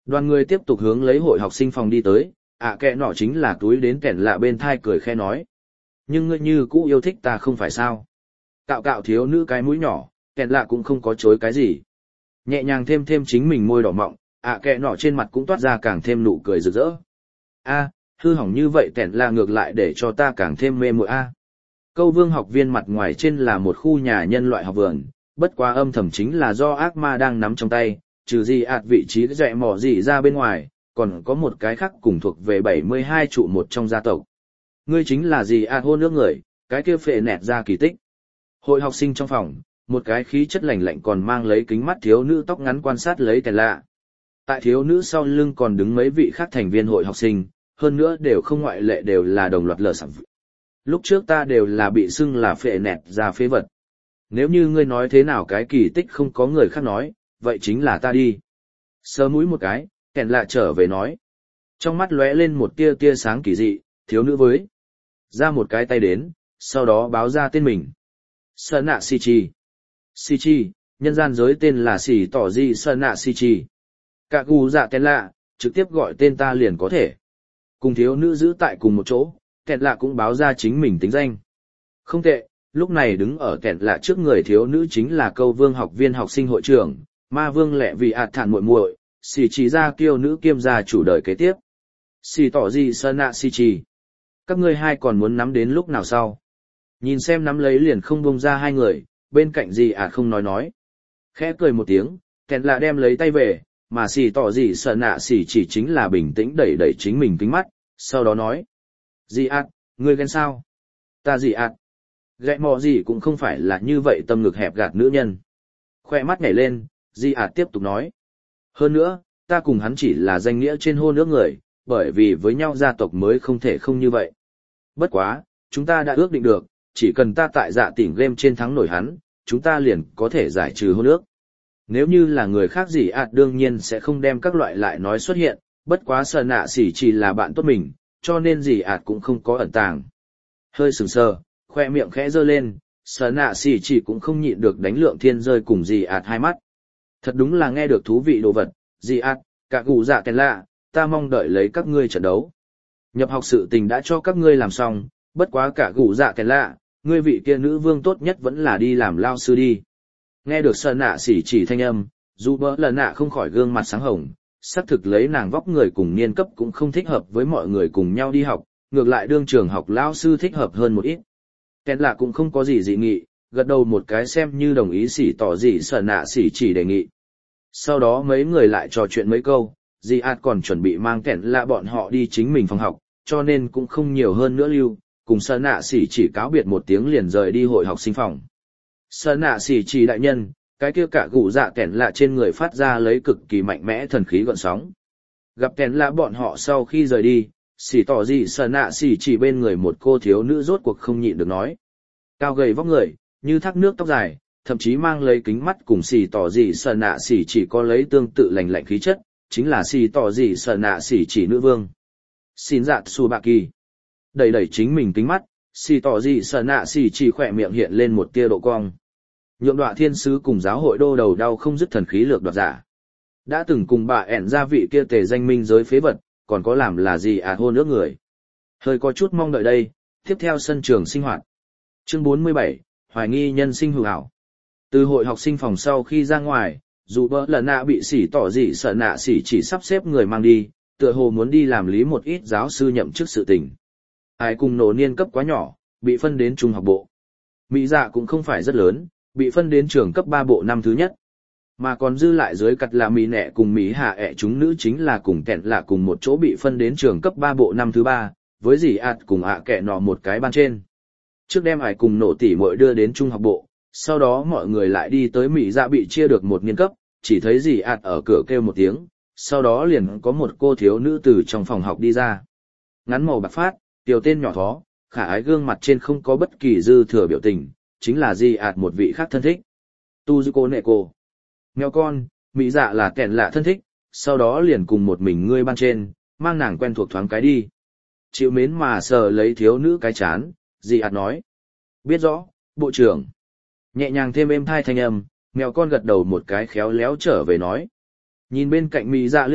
S1: Đoàn người tiếp tục hướng lấy hội học sinh phòng đi tới, ạ kệ nọ chính là túi đến kẻn lạ bên thai cười khe nói. Nhưng ngươi như cũ yêu thích ta không phải sao? Cạo cạo thiếu nữ cái mũi nhỏ, kẻn lạ cũng không có chối cái gì. Nhẹ nhàng thêm thêm chính mình môi đỏ mọng, ạ kệ nọ trên mặt cũng toát ra càng thêm nụ cười rực rỡ. A, hư hỏng như vậy kẻn lạ ngược lại để cho ta càng thêm mê muội a. Câu vương học viên mặt ngoài trên là một khu nhà nhân loại học vườn, bất quá âm thầm chính là do ác ma đang nắm trong tay, trừ gì ạt vị trí dẹ mỏ gì ra bên ngoài, còn có một cái khác cùng thuộc về bảy mươi hai trụ một trong gia tộc. Ngươi chính là gì ạt hôn nước người, cái kia phệ nẹt ra kỳ tích. Hội học sinh trong phòng, một cái khí chất lạnh lạnh còn mang lấy kính mắt thiếu nữ tóc ngắn quan sát lấy kẻ lạ. Tại thiếu nữ sau lưng còn đứng mấy vị khác thành viên hội học sinh, hơn nữa đều không ngoại lệ đều là đồng loạt lờ sẵn. Lúc trước ta đều là bị xưng là phệ nẹt ra phế vật. Nếu như ngươi nói thế nào cái kỳ tích không có người khác nói, vậy chính là ta đi. Sơ mũi một cái, kẻn lạ trở về nói. Trong mắt lóe lên một tia tia sáng kỳ dị, thiếu nữ với. Ra một cái tay đến, sau đó báo ra tên mình. Sơn nạ si chi. Si chi, nhân gian giới tên là xỉ tỏ di sơn nạ si chi. Cả gù dạ kẻn lạ, trực tiếp gọi tên ta liền có thể. Cùng thiếu nữ giữ tại cùng một chỗ, kẻn lạ cũng báo ra chính mình tính danh. Không tệ, lúc này đứng ở kẻn lạ trước người thiếu nữ chính là câu vương học viên học sinh hội trưởng, ma vương lẹ vì ạt thản muội muội, xì chỉ ra kiêu nữ kiêm gia chủ đời kế tiếp. Xì tỏ gì sơn nạ xì chỉ. Các ngươi hai còn muốn nắm đến lúc nào sau? Nhìn xem nắm lấy liền không bông ra hai người, bên cạnh gì ạt không nói nói. Khẽ cười một tiếng, kẻn lạ đem lấy tay về, mà xì tỏ gì sơn nạ xì chỉ chính là bình tĩnh đẩy đẩy chính mình kính mắt, sau đó nói. Gì ạt, ngươi ghen sao? Ta gì ạt? Gẹ mò gì cũng không phải là như vậy tâm ngực hẹp gạt nữ nhân. Khoe mắt nhảy lên, Di ạt tiếp tục nói. Hơn nữa, ta cùng hắn chỉ là danh nghĩa trên hôn ước người, bởi vì với nhau gia tộc mới không thể không như vậy. Bất quá, chúng ta đã ước định được, chỉ cần ta tại dạ tỉnh game trên thắng nổi hắn, chúng ta liền có thể giải trừ hôn ước. Nếu như là người khác Di ạt đương nhiên sẽ không đem các loại lại nói xuất hiện, bất quá sờ nạ xỉ chỉ là bạn tốt mình, cho nên Di ạt cũng không có ẩn tàng. Hơi sừng sờ, khoe miệng khẽ giơ lên, sờ nạ xỉ chỉ cũng không nhịn được đánh lượng thiên rơi cùng Di ạt hai mắt. Thật đúng là nghe được thú vị đồ vật, Di ạt, cả gù dạ kèn lạ, ta mong đợi lấy các ngươi trận đấu. Nhập học sự tình đã cho các ngươi làm xong, bất quá cả gù dạ kèn lạ, ngươi vị kia nữ vương tốt nhất vẫn là đi làm lao sư đi. Nghe được sờ nạ xỉ chỉ thanh âm, dù bỡ lần nạ không khỏi gương mặt sáng hồng, xác thực lấy nàng vóc người cùng niên cấp cũng không thích hợp với mọi người cùng nhau đi học, ngược lại đương trường học lao sư thích hợp hơn một ít. Kèn lạ cũng không có gì dị nghị, gật đầu một cái xem như đồng ý xỉ tỏ gì sờ nạ xỉ chỉ đề nghị. Sau đó mấy người lại trò chuyện mấy câu, Di ạt còn chuẩn bị mang kẻn lạ bọn họ đi chính mình phòng học, cho nên cũng không nhiều hơn nữa lưu, cùng sờ nạ xỉ chỉ cáo biệt một tiếng liền rời đi hội học sinh phòng. Sờ nạ xỉ chỉ đại nhân, cái kia cả gù dạ kẻn lạ trên người phát ra lấy cực kỳ mạnh mẽ thần khí gợn sóng. Gặp kẻn lạ bọn họ sau khi rời đi, xỉ tỏ gì sờ nạ xỉ chỉ bên người một cô thiếu nữ rốt cuộc không nhịn được nói. Cao gầy vóc người, như thác nước tóc dài, thậm chí mang lấy kính mắt cùng xì tỏ gì sờ nạ xỉ chỉ có lấy tương tự lành lạnh khí chất, chính là xì tỏ gì sờ nạ xỉ chỉ nữ vương. Xin dạ su bạ kỳ. Đẩy đẩy chính mình kính mắt, xì tỏ gì sờ nạ xỉ chỉ khỏe miệng hiện lên một tia độ cong. Nhượng đọa thiên sứ cùng giáo hội đô đầu đau không dứt thần khí lược đoạt giả. Đã từng cùng bà ẻn gia vị kia tề danh minh giới phế vật, còn có làm là gì à hôn ước người. Hơi có chút mong đợi đây, tiếp theo sân trường sinh hoạt. Chương bốn mươi bảy, hoài nghi nhân sinh hữu ảo. Từ hội học sinh phòng sau khi ra ngoài, dù bỡ lần nạ bị sỉ tỏ dị sợ nạ sỉ chỉ sắp xếp người mang đi, tựa hồ muốn đi làm lý một ít giáo sư nhậm chức sự tình. Ai cùng nổ niên cấp quá nhỏ, bị phân đến trung học bộ. Mỹ dạ cũng không phải rất lớn, bị phân đến trường cấp ba bộ năm thứ nhất. Mà còn dư lại dưới cặt là Mỹ nẹ cùng Mỹ hạ ẹ chúng nữ chính là cùng kẹn là cùng một chỗ bị phân đến trường cấp ba bộ năm thứ ba, với dì ạt cùng ạ kẹ nọ một cái ban trên. Trước đem ải cùng nổ tỉ muội đưa đến trung học bộ, sau đó mọi người lại đi tới Mỹ dạ bị chia được một niên cấp, chỉ thấy dì ạt ở cửa kêu một tiếng, sau đó liền có một cô thiếu nữ từ trong phòng học đi ra. Ngắn màu bạc phát, tiểu tên nhỏ thó, khả ái gương mặt trên không có bất kỳ dư thừa biểu tình, chính là dì ạt một vị khác thân thích. Tuzuko Neko. Mèo con, Mỹ dạ là kẻn lạ thân thích, sau đó liền cùng một mình ngươi ban trên, mang nàng quen thuộc thoáng cái đi. Chịu mến mà sờ lấy thiếu nữ cái chán, dì ạt nói. Biết rõ, bộ trưởng. Nhẹ nhàng thêm êm thai thanh âm, mèo con gật đầu một cái khéo léo trở về nói. Nhìn bên cạnh Mỹ dạ lướt mắt,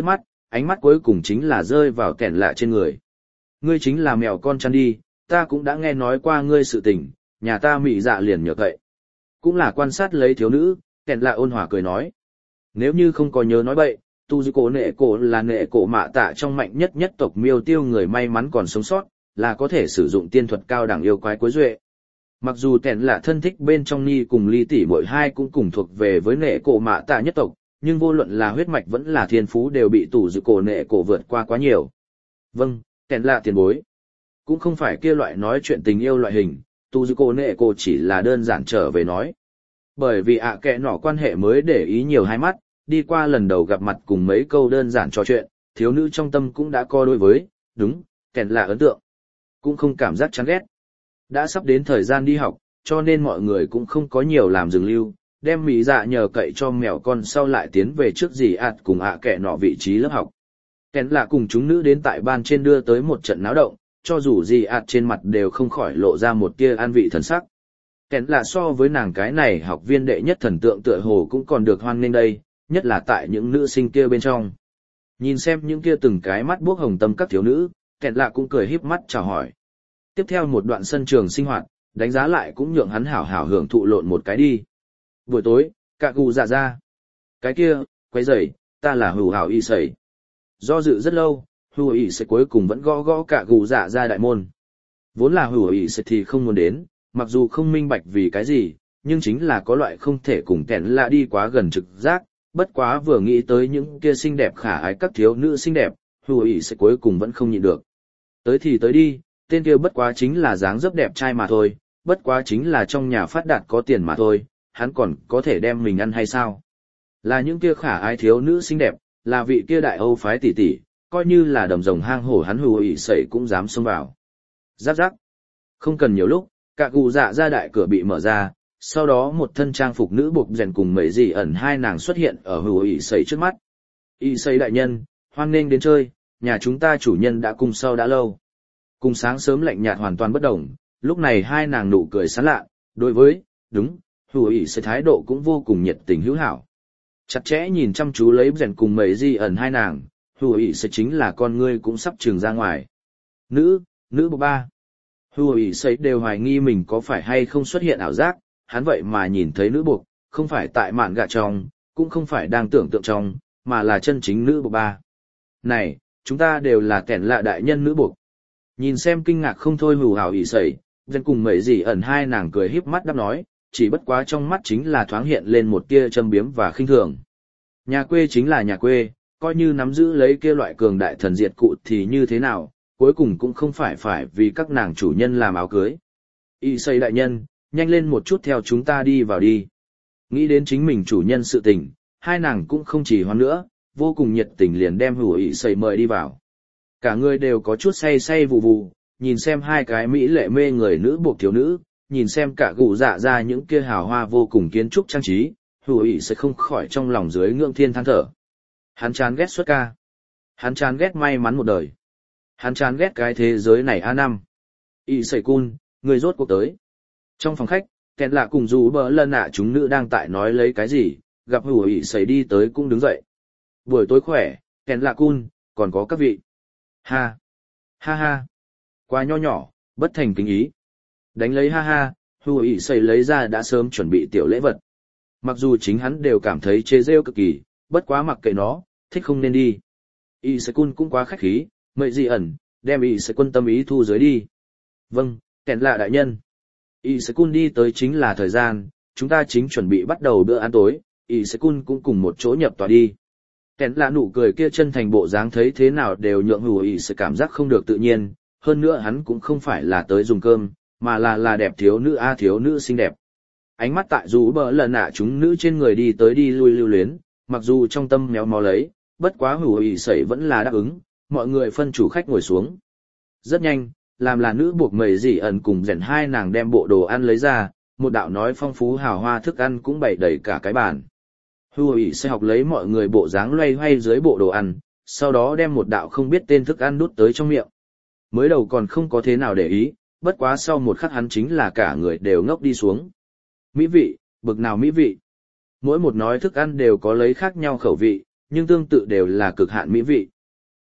S1: ánh mắt cuối cùng chính là rơi vào kẻn lạ trên người. Ngươi chính là mèo con chăn đi, ta cũng đã nghe nói qua ngươi sự tình, nhà ta mị dạ liền nhờ cậy. Cũng là quan sát lấy thiếu nữ, kẻn lạ ôn hòa cười nói. Nếu như không có nhớ nói bậy, tu dư cổ nệ cổ là nệ cổ mạ tạ trong mạnh nhất nhất tộc miêu tiêu người may mắn còn sống sót, là có thể sử dụng tiên thuật cao đẳng yêu quái cuối duệ. Mặc dù kẻn lạ thân thích bên trong ni cùng ly tỷ mỗi hai cũng cùng thuộc về với nệ cổ mạ tạ nhất tộc, nhưng vô luận là huyết mạch vẫn là thiên phú đều bị tù dư cổ nệ cổ vượt qua quá nhiều. Vâng, kẻn lạ tiền bối. Cũng không phải kia loại nói chuyện tình yêu loại hình, tu dư cổ nệ cổ chỉ là đơn giản trở về nói. Bởi vì ạ à kẻ nọ quan hệ mới để ý nhiều hai mắt, đi qua lần đầu gặp mặt cùng mấy câu đơn giản trò chuyện, thiếu nữ trong tâm cũng đã co đối với, đúng, kẻn lạ ấn tượng. Cũng không cảm giác chán ghét. Đã sắp đến thời gian đi học, cho nên mọi người cũng không có nhiều làm dừng lưu, đem mỹ dạ nhờ cậy cho mèo con sau lại tiến về trước dì ạt cùng ạ à kẻ nọ vị trí lớp học. Kẻn lạ cùng chúng nữ đến tại ban trên đưa tới một trận náo động, cho dù dì ạt trên mặt đều không khỏi lộ ra một tia an vị thần sắc. Kẻn lạ so với nàng cái này học viên đệ nhất thần tượng tựa hồ cũng còn được hoan nghênh đây, nhất là tại những nữ sinh kia bên trong. Nhìn xem những kia từng cái mắt buốc hồng tâm các thiếu nữ, kẻn lạ cũng cười híp mắt chào hỏi. Tiếp theo một đoạn sân trường sinh hoạt, đánh giá lại cũng nhượng hắn hảo hảo hưởng thụ lộn một cái đi. Buổi tối, cạ gù dạ ra. Cái kia, quay rầy, ta là hù hảo y sẩy. Do dự rất lâu, hù y sẩy cuối cùng vẫn gõ gõ cạ gù dạ ra đại môn. Vốn là hù y sẩy thì không muốn đến, mặc dù không minh bạch vì cái gì, nhưng chính là có loại không thể cùng kẻn lạ đi quá gần trực giác, bất quá vừa nghĩ tới những kia xinh đẹp khả ái các thiếu nữ xinh đẹp, hù ý sẽ cuối cùng vẫn không nhịn được. Tới thì tới đi, tên kia bất quá chính là dáng dấp đẹp trai mà thôi, bất quá chính là trong nhà phát đạt có tiền mà thôi, hắn còn có thể đem mình ăn hay sao? Là những kia khả ái thiếu nữ xinh đẹp, là vị kia đại Âu phái tỷ tỷ, coi như là đầm rồng hang hổ hắn hù ý sẩy cũng dám xông vào. Giáp giáp. Không cần nhiều lúc, cả gù dạ ra đại cửa bị mở ra, sau đó một thân trang phục nữ buộc rèn cùng mấy dì ẩn hai nàng xuất hiện ở hù ỉ sấy trước mắt. ỉ sấy đại nhân, hoan nghênh đến chơi, nhà chúng ta chủ nhân đã cùng sau đã lâu. Cùng sáng sớm lạnh nhạt hoàn toàn bất đồng, lúc này hai nàng nụ cười sán lạ, đối với, đúng, hù ỉ sấy thái độ cũng vô cùng nhiệt tình hữu hảo. Chặt chẽ nhìn chăm chú lấy rèn cùng mấy dì ẩn hai nàng, hù ỉ sấy chính là con ngươi cũng sắp trừng ra ngoài. Nữ, nữ bộ ba. Hù ỉ sấy đều hoài nghi mình có phải hay không xuất hiện ảo giác, hắn vậy mà nhìn thấy nữ buộc, không phải tại mạn gạ trong, cũng không phải đang tưởng tượng trong, mà là chân chính nữ buộc ba. Này, chúng ta đều là kẻn lạ đại nhân nữ buộc. Nhìn xem kinh ngạc không thôi hù hào ỉ sẩy, dân cùng mấy gì ẩn hai nàng cười híp mắt đáp nói, chỉ bất quá trong mắt chính là thoáng hiện lên một tia châm biếm và khinh thường. Nhà quê chính là nhà quê, coi như nắm giữ lấy kia loại cường đại thần diệt cụ thì như thế nào, cuối cùng cũng không phải phải vì các nàng chủ nhân làm áo cưới. ỉ sẩy đại nhân, nhanh lên một chút theo chúng ta đi vào đi. Nghĩ đến chính mình chủ nhân sự tình, hai nàng cũng không chỉ hoan nữa, vô cùng nhiệt tình liền đem hủ ỉ sẩy mời đi vào. Cả người đều có chút say say vù vù, nhìn xem hai cái mỹ lệ mê người nữ buộc thiếu nữ, nhìn xem cả gù dạ ra những kia hào hoa vô cùng kiến trúc trang trí, hủ ỉ sẩy không khỏi trong lòng dưới ngưỡng thiên than thở. Hắn chán ghét xuất ca. Hắn chán ghét may mắn một đời. Hắn chán ghét cái thế giới này a năm. ỉ sẩy cun, người rốt cuộc tới. Trong phòng khách, kẹn lạ cùng dù bờ lân ạ chúng nữ đang tại nói lấy cái gì, gặp hủ ỉ sẩy đi tới cũng đứng dậy. Buổi tối khỏe, kẹn lạ cun, còn có các vị. Ha! Ha ha! Quá nho nhỏ, bất thành kính ý. Đánh lấy ha ha, hủ ỉ sẩy lấy ra đã sớm chuẩn bị tiểu lễ vật. Mặc dù chính hắn đều cảm thấy chê rêu cực kỳ, bất quá mặc kệ nó, thích không nên đi. ỉ sẩy cun cũng quá khách khí, mậy dị ẩn, đem ỉ sẩy quân tâm ý thu dưới đi. Vâng, kẹn lạ đại nhân. Isekun đi tới chính là thời gian, chúng ta chính chuẩn bị bắt đầu bữa ăn tối, Isekun cũng cùng một chỗ nhập tòa đi. Kén là nụ cười kia chân thành bộ dáng thấy thế nào đều nhượng hù Ise cảm giác không được tự nhiên, hơn nữa hắn cũng không phải là tới dùng cơm, mà là là đẹp thiếu nữ a thiếu nữ xinh đẹp. Ánh mắt tại dù bờ lần nạ chúng nữ trên người đi tới đi lui lưu luyến, mặc dù trong tâm méo mó lấy, bất quá hù Ise vẫn là đáp ứng, mọi người phân chủ khách ngồi xuống. Rất nhanh, làm là nữ buộc mầy dị ẩn cùng rèn hai nàng đem bộ đồ ăn lấy ra, một đạo nói phong phú hào hoa thức ăn cũng bày đầy cả cái bàn. Hù ỉ sẽ học lấy mọi người bộ dáng loay hoay dưới bộ đồ ăn, sau đó đem một đạo không biết tên thức ăn đút tới trong miệng. Mới đầu còn không có thế nào để ý, bất quá sau một khắc hắn chính là cả người đều ngốc đi xuống. Mỹ vị, bực nào mỹ vị. Mỗi một nói thức ăn đều có lấy khác nhau khẩu vị, nhưng tương tự đều là cực hạn mỹ vị,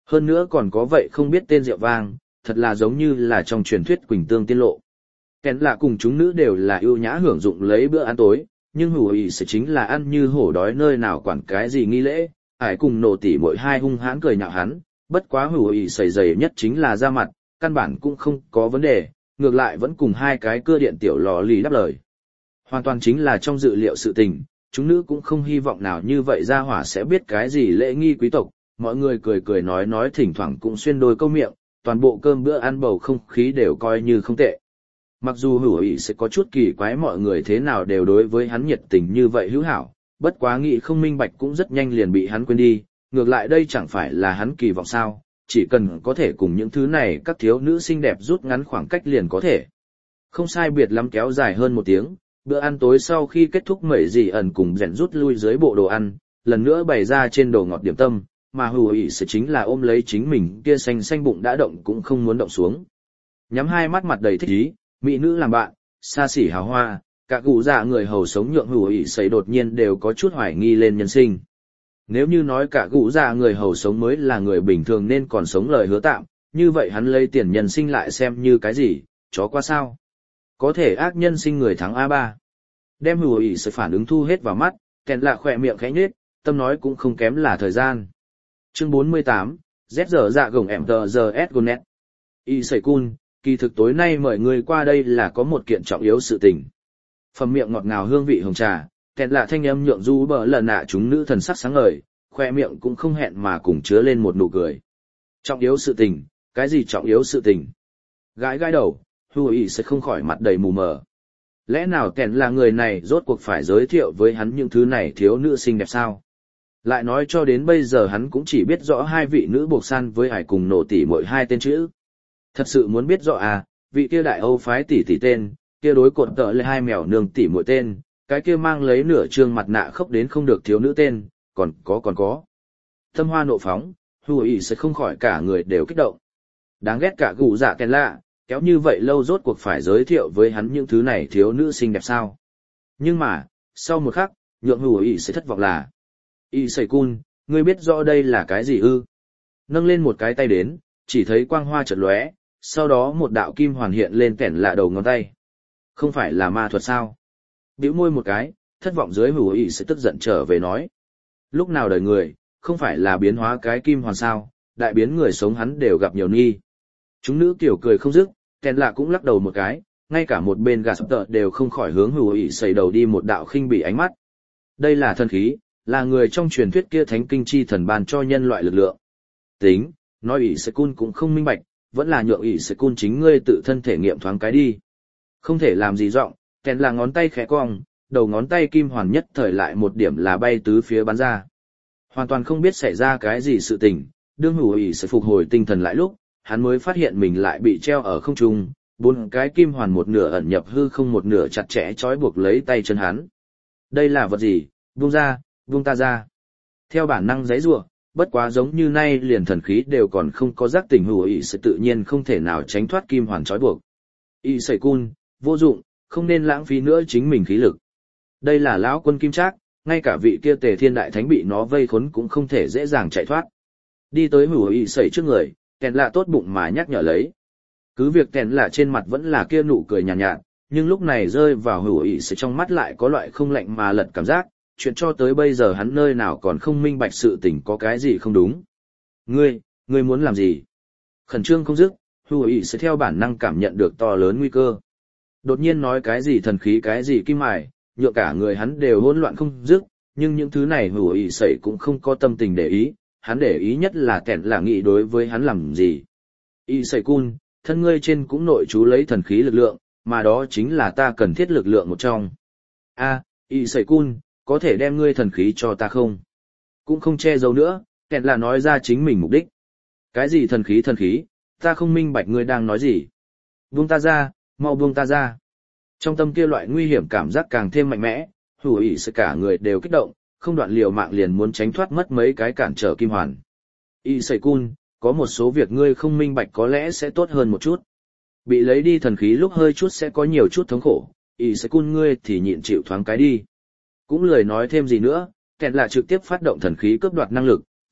S1: Hơn nữa còn có vậy không biết tên rượu vang, thật là giống như là trong truyền thuyết Quỳnh Tương Tiên Lộ. Kèn lạ cùng chúng nữ đều là ưu nhã hưởng dụng lấy bữa ăn tối, nhưng hủ ý sẽ chính là ăn như hổ đói nơi nào quản cái gì nghi lễ, ải cùng nổ tỉ mỗi hai hung hãn cười nhạo hắn, bất quá hủ ý sầy dày nhất chính là da mặt, căn bản cũng không có vấn đề, ngược lại vẫn cùng hai cái cưa điện tiểu lò lì đáp lời. Hoàn toàn chính là trong dự liệu sự tình, chúng nữ cũng không hy vọng nào như vậy ra hỏa sẽ biết cái gì lễ nghi quý tộc, mọi người cười cười nói nói thỉnh thoảng cũng xuyên đôi câu miệng, toàn bộ cơm bữa ăn bầu không khí đều coi như không tệ. Mặc dù hữu ý sẽ có chút kỳ quái mọi người thế nào đều đối với hắn nhiệt tình như vậy hữu hảo, bất quá nghĩ không minh bạch cũng rất nhanh liền bị hắn quên đi, ngược lại đây chẳng phải là hắn kỳ vọng sao, chỉ cần có thể cùng những thứ này các thiếu nữ xinh đẹp rút ngắn khoảng cách liền có thể. Không sai biệt lắm kéo dài hơn một tiếng, bữa ăn tối sau khi kết thúc mẩy dì ẩn cùng rèn rút lui dưới bộ đồ ăn, lần nữa bày ra trên đồ ngọt điểm tâm, mà hữu ý sẽ chính là ôm lấy chính mình kia xanh xanh bụng đã động cũng không muốn động xuống. Nhắm hai mắt mặt đầy thích ý, mỹ nữ làm bạn, xa xỉ hào hoa, cả cụ dạ người hầu sống nhượng hữu ý xảy đột nhiên đều có chút hoài nghi lên nhân sinh. Nếu như nói cả cụ dạ người hầu sống mới là người bình thường nên còn sống lời hứa tạm, như vậy hắn lấy tiền nhân sinh lại xem như cái gì, chó qua sao. Có thể ác nhân sinh người thắng a ba. Đem hữu ý sẽ phản ứng thu hết vào mắt, kèn lạ khỏe miệng khẽ nhếch, tâm nói cũng không kém là thời gian. Chương bốn mươi tám, Z giờ dạ gồng em tờ giờ S Gonet. Y sẩy cun, kỳ thực tối nay mời người qua đây là có một kiện trọng yếu sự tình. Phẩm miệng ngọt ngào hương vị hồng trà, kèn lạ thanh âm nhượng du bờ lần nạ chúng nữ thần sắc sáng ngời, khoe miệng cũng không hẹn mà cùng chứa lên một nụ cười. Trọng yếu sự tình, cái gì trọng yếu sự tình? Gãi gãi đầu, hù ý sẽ không khỏi mặt đầy mù mờ. Lẽ nào kèn là người này rốt cuộc phải giới thiệu với hắn những thứ này thiếu nữ xinh đẹp sao? Lại nói cho đến bây giờ hắn cũng chỉ biết rõ hai vị nữ buộc san với hải cùng nổ tỉ mỗi hai tên chữ. Thật sự muốn biết rõ à, vị kia đại Âu phái tỷ tỷ tên, kia đối cột tợ lên hai mèo nương tỉ mỗi tên, cái kia mang lấy nửa trương mặt nạ khốc đến không được thiếu nữ tên, còn có còn có. Tâm hoa nộ phóng, hù ý sẽ không khỏi cả người đều kích động. Đáng ghét cả gù dạ kèn lạ, kéo như vậy lâu rốt cuộc phải giới thiệu với hắn những thứ này thiếu nữ xinh đẹp sao. Nhưng mà, sau một khắc, nhượng hù ý sẽ thất vọng là. Y sẩy cun, ngươi biết rõ đây là cái gì ư? Nâng lên một cái tay đến, chỉ thấy quang hoa chợt lóe, sau đó một đạo kim hoàn hiện lên kẻn lạ đầu ngón tay. Không phải là ma thuật sao? Bĩu môi một cái, thất vọng dưới hữu ý sẽ tức giận trở về nói. Lúc nào đời người, không phải là biến hóa cái kim hoàn sao, đại biến người sống hắn đều gặp nhiều nghi. Chúng nữ kiểu cười không dứt, kẻn lạ cũng lắc đầu một cái, ngay cả một bên gà sập tợ đều không khỏi hướng hữu ý sẩy đầu đi một đạo khinh bỉ ánh mắt. Đây là thần khí, là người trong truyền thuyết kia thánh kinh chi thần ban cho nhân loại lực lượng. Tính, nói ỷ sẽ cun cũng không minh bạch, vẫn là nhượng ỷ sẽ cun chính ngươi tự thân thể nghiệm thoáng cái đi. Không thể làm gì rộng, kèn là ngón tay khẽ cong, đầu ngón tay kim hoàn nhất thời lại một điểm là bay tứ phía bắn ra. Hoàn toàn không biết xảy ra cái gì sự tình, đương hữu ỷ sẽ phục hồi tinh thần lại lúc, hắn mới phát hiện mình lại bị treo ở không trung, bốn cái kim hoàn một nửa ẩn nhập hư không một nửa chặt chẽ trói buộc lấy tay chân hắn. Đây là vật gì, buông ra. Buông ta ra. Theo bản năng giãy giụa, bất quá giống như nay liền thần khí đều còn không có giác tỉnh hữu ý sẽ tự nhiên không thể nào tránh thoát kim hoàn trói buộc. Y sẩy cun, vô dụng, không nên lãng phí nữa chính mình khí lực. Đây là lão quân kim trác, ngay cả vị kia Tề Thiên Đại Thánh bị nó vây khốn cũng không thể dễ dàng chạy thoát. Đi tới hữu ý sẩy trước người, kèn lạ tốt bụng mà nhắc nhở lấy. Cứ việc kèn lạ trên mặt vẫn là kia nụ cười nhàn nhạt, nhạt, nhưng lúc này rơi vào hữu ý sẩy trong mắt lại có loại không lạnh mà lật cảm giác. Chuyện cho tới bây giờ hắn nơi nào còn không minh bạch sự tình có cái gì không đúng. Ngươi, ngươi muốn làm gì? Khẩn trương không dứt, hù ý sẽ theo bản năng cảm nhận được to lớn nguy cơ. Đột nhiên nói cái gì thần khí cái gì kim mài, nhựa cả người hắn đều hỗn loạn không dứt, nhưng những thứ này hù ý sẩy cũng không có tâm tình để ý, hắn để ý nhất là kẻn là nghĩ đối với hắn làm gì. Y sẩy cun, thân ngươi trên cũng nội trú lấy thần khí lực lượng, mà đó chính là ta cần thiết lực lượng một trong. A, y sẩy cun, có thể đem ngươi thần khí cho ta không? Cũng không che giấu nữa, kẹn là nói ra chính mình mục đích. Cái gì thần khí thần khí, ta không minh bạch ngươi đang nói gì. Buông ta ra, mau buông ta ra. Trong tâm kia loại nguy hiểm cảm giác càng thêm mạnh mẽ, hủ ỉ sẽ cả người đều kích động, không đoạn liều mạng liền muốn tránh thoát mất mấy cái cản trở kim hoàn. Y sẩy cun, có một số việc ngươi không minh bạch có lẽ sẽ tốt hơn một chút. Bị lấy đi thần khí lúc hơi chút sẽ có nhiều chút thống khổ, y sẩy cun ngươi thì nhịn chịu thoáng cái đi. Cũng lười nói thêm gì nữa, kẹn là trực tiếp phát động thần khí cướp đoạt năng lực,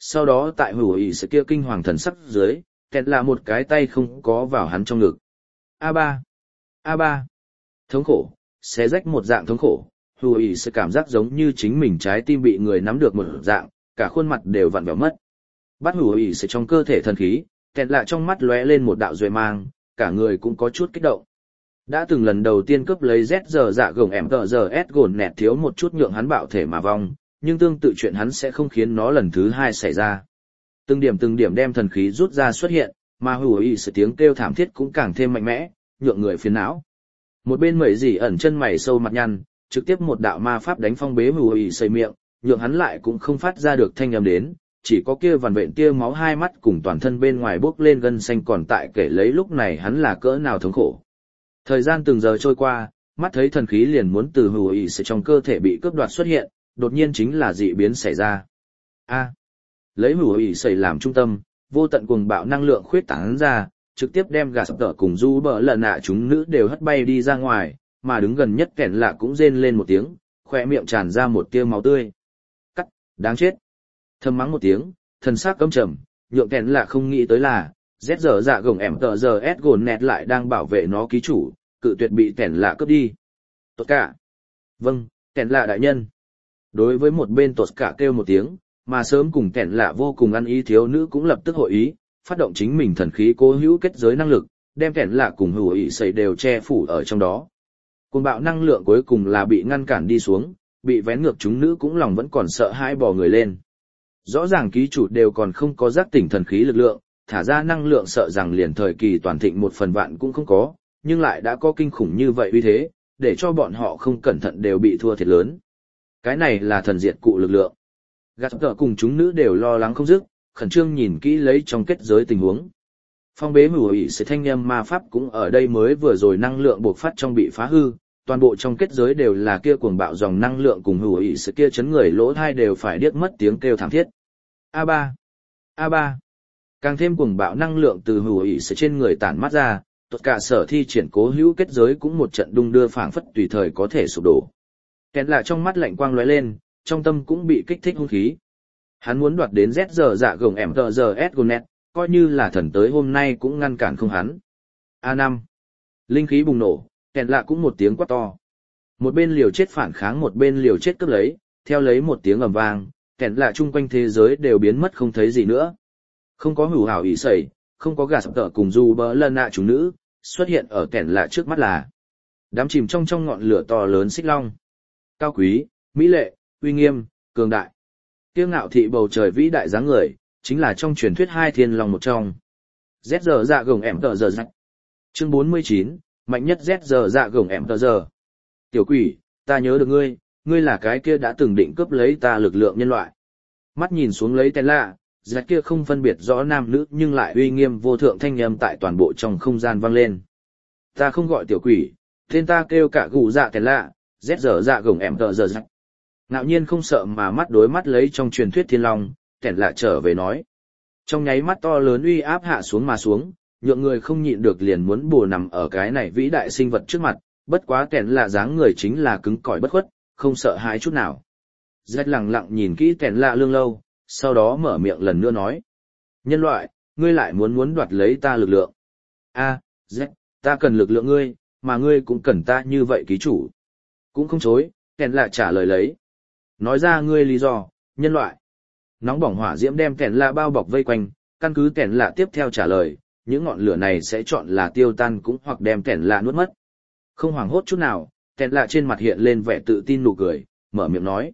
S1: sau đó tại hữu ý sự kia kinh hoàng thần sắc dưới, kẹt là một cái tay không có vào hắn trong ngực. a ba, a ba, thống khổ, xé rách một dạng thống khổ, hữu ý sự cảm giác giống như chính mình trái tim bị người nắm được một dạng, cả khuôn mặt đều vặn vẹo mất. Bắt hữu ý sự trong cơ thể thần khí, kẹt lại trong mắt lóe lên một đạo duệ mang, cả người cũng có chút kích động. Đã từng lần đầu tiên cướp lấy Z giờ dạ gồng em tờ giờ S gồn nẹt thiếu một chút nhượng hắn bạo thể mà vong, nhưng tương tự chuyện hắn sẽ không khiến nó lần thứ hai xảy ra. Từng điểm từng điểm đem thần khí rút ra xuất hiện, mà hữu ý sự tiếng kêu thảm thiết cũng càng thêm mạnh mẽ, nhượng người phiền não. Một bên mẩy gì ẩn chân mày sâu mặt nhăn, trực tiếp một đạo ma pháp đánh phong bế hữu ý xây miệng, nhượng hắn lại cũng không phát ra được thanh âm đến, chỉ có kia vằn vện tia máu hai mắt cùng toàn thân bên ngoài bốc lên gân xanh còn tại kể lấy lúc này hắn là cỡ nào thống khổ. Thời gian từng giờ trôi qua, mắt thấy thần khí liền muốn từ hữu ý sẽ trong cơ thể bị cướp đoạt xuất hiện, đột nhiên chính là dị biến xảy ra. A. Lấy hữu ý xảy làm trung tâm, vô tận cuồng bạo năng lượng khuyết tán ra, trực tiếp đem gà sập tở cùng du bờ lần nạ chúng nữ đều hất bay đi ra ngoài, mà đứng gần nhất kẻn lạ cũng rên lên một tiếng, khỏe miệng tràn ra một tia máu tươi. Cắt, đáng chết. Thầm mắng một tiếng, thần sắc căm trầm, nhượng kẻn lạ không nghĩ tới là, Z giờ dạ gồng em tờ giờ S gồn nẹt lại đang bảo vệ nó ký chủ, cự tuyệt bị kẻn lạ cướp đi. Tốt cả. Vâng, kẻn lạ đại nhân. Đối với một bên tột cả kêu một tiếng, mà sớm cùng kẻn lạ vô cùng ăn ý thiếu nữ cũng lập tức hội ý, phát động chính mình thần khí cố hữu kết giới năng lực, đem kẻn lạ cùng hữu ý xây đều che phủ ở trong đó. Cuồng bạo năng lượng cuối cùng là bị ngăn cản đi xuống, bị vén ngược chúng nữ cũng lòng vẫn còn sợ hãi bò người lên. Rõ ràng ký chủ đều còn không có giác tỉnh thần khí lực lượng, thả ra năng lượng sợ rằng liền thời kỳ toàn thịnh một phần vạn cũng không có, nhưng lại đã có kinh khủng như vậy uy thế, để cho bọn họ không cẩn thận đều bị thua thiệt lớn. Cái này là thần diệt cụ lực lượng. Gạt tờ cùng chúng nữ đều lo lắng không dứt, khẩn trương nhìn kỹ lấy trong kết giới tình huống. Phong bế hữu ý sẽ thanh âm ma pháp cũng ở đây mới vừa rồi năng lượng bộc phát trong bị phá hư, toàn bộ trong kết giới đều là kia cuồng bạo dòng năng lượng cùng hữu ý sự kia chấn người lỗ thai đều phải điếc mất tiếng kêu thảm thiết. a ba, a ba. Càng thêm cuồng bạo năng lượng từ hữu ý sẽ trên người tản mát ra, tất cả sở thi triển cố hữu kết giới cũng một trận đung đưa phảng phất tùy thời có thể sụp đổ. Kèn lạ trong mắt lạnh quang lóe lên, trong tâm cũng bị kích thích hung khí. Hắn muốn đoạt đến Z giờ dạ gồng em tờ giờ S gồn nẹt, coi như là thần tới hôm nay cũng ngăn cản không hắn. a năm. Linh khí bùng nổ, kèn lạ cũng một tiếng quát to. Một bên liều chết phản kháng một bên liều chết cướp lấy, theo lấy một tiếng ầm vang, kèn lạ chung quanh thế giới đều biến mất không thấy gì nữa. Không có hữu hảo ý sẩy, không có gà sập tở cùng du bờ lần nạ chúng nữ, xuất hiện ở kèn lạ trước mắt là đám chìm trong trong ngọn lửa to lớn xích long. Cao quý, mỹ lệ, uy nghiêm, cường đại. Kiêu ngạo thị bầu trời vĩ đại dáng người, chính là trong truyền thuyết hai thiên long một trong. Z giờ dạ gồng em tờ giờ rạch. Chương bốn mươi chín, mạnh nhất Z giờ dạ gồng em tờ giờ. Tiểu quỷ, ta nhớ được ngươi, ngươi là cái kia đã từng định cướp lấy ta lực lượng nhân loại. Mắt nhìn xuống lấy tên lạ, rạch kia không phân biệt rõ nam nữ nhưng lại uy nghiêm vô thượng thanh âm tại toàn bộ trong không gian vang lên. Ta không gọi tiểu quỷ, tên ta kêu cả gù dạ tên lạ, Z giờ dạ gồng em tờ giờ rạch. Ngạo nhiên không sợ mà mắt đối mắt lấy trong truyền thuyết thiên long, kẻn lạ trở về nói. Trong nháy mắt to lớn uy áp hạ xuống mà xuống, nhượng người không nhịn được liền muốn bùa nằm ở cái này vĩ đại sinh vật trước mặt, bất quá kẻn lạ dáng người chính là cứng cỏi bất khuất, không sợ hãi chút nào. Rách lặng lặng nhìn kỹ kẻn lạ lương lâu, sau đó mở miệng lần nữa nói. Nhân loại, ngươi lại muốn muốn đoạt lấy ta lực lượng. A, Rách, ta cần lực lượng ngươi, mà ngươi cũng cần ta như vậy ký chủ. Cũng không chối, kẻn lạ trả lời lấy. Nói ra ngươi lý do, nhân loại. Nóng bỏng hỏa diễm đem kẻn lạ bao bọc vây quanh, căn cứ kẻn lạ tiếp theo trả lời, những ngọn lửa này sẽ chọn là tiêu tan cũng hoặc đem kẻn lạ nuốt mất. Không hoảng hốt chút nào, kẻn lạ trên mặt hiện lên vẻ tự tin nụ cười, mở miệng nói.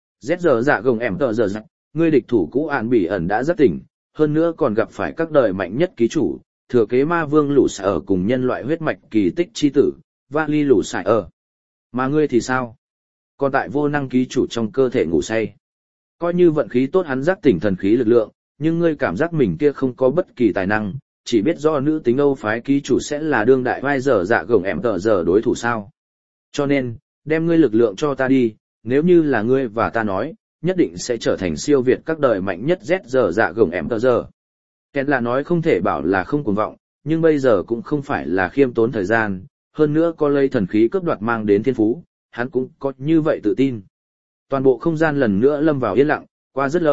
S1: Z giờ dạ gồng em tờ giờ rạch, ngươi địch thủ cũ ạn bỉ ẩn đã rất tỉnh, hơn nữa còn gặp phải các đời mạnh nhất ký chủ, thừa kế ma vương lũ xài ở cùng nhân loại huyết mạch kỳ tích chi tử, Vali lũ xài ở. Mà ngươi thì sao? Còn tại vô năng ký chủ trong cơ thể ngủ say. Coi như vận khí tốt hắn giác tỉnh thần khí lực lượng, nhưng ngươi cảm giác mình kia không có bất kỳ tài năng, chỉ biết do nữ tính Âu phái ký chủ sẽ là đương đại vai giờ dạ gồng em tờ giờ đối thủ sao. Cho nên, đem ngươi lực lượng cho ta đi, nếu như là ngươi và ta nói, nhất định sẽ trở thành siêu việt các đời mạnh nhất Z giờ dạ gồng em tờ giờ. Kèn là nói không thể bảo là không cuồng vọng, nhưng bây giờ cũng không phải là khiêm tốn thời gian, hơn nữa có lấy thần khí cướp đoạt mang đến thiên phú, hắn cũng có như vậy tự tin. Toàn bộ không gian lần nữa lâm vào yên lặng, qua rất lâu,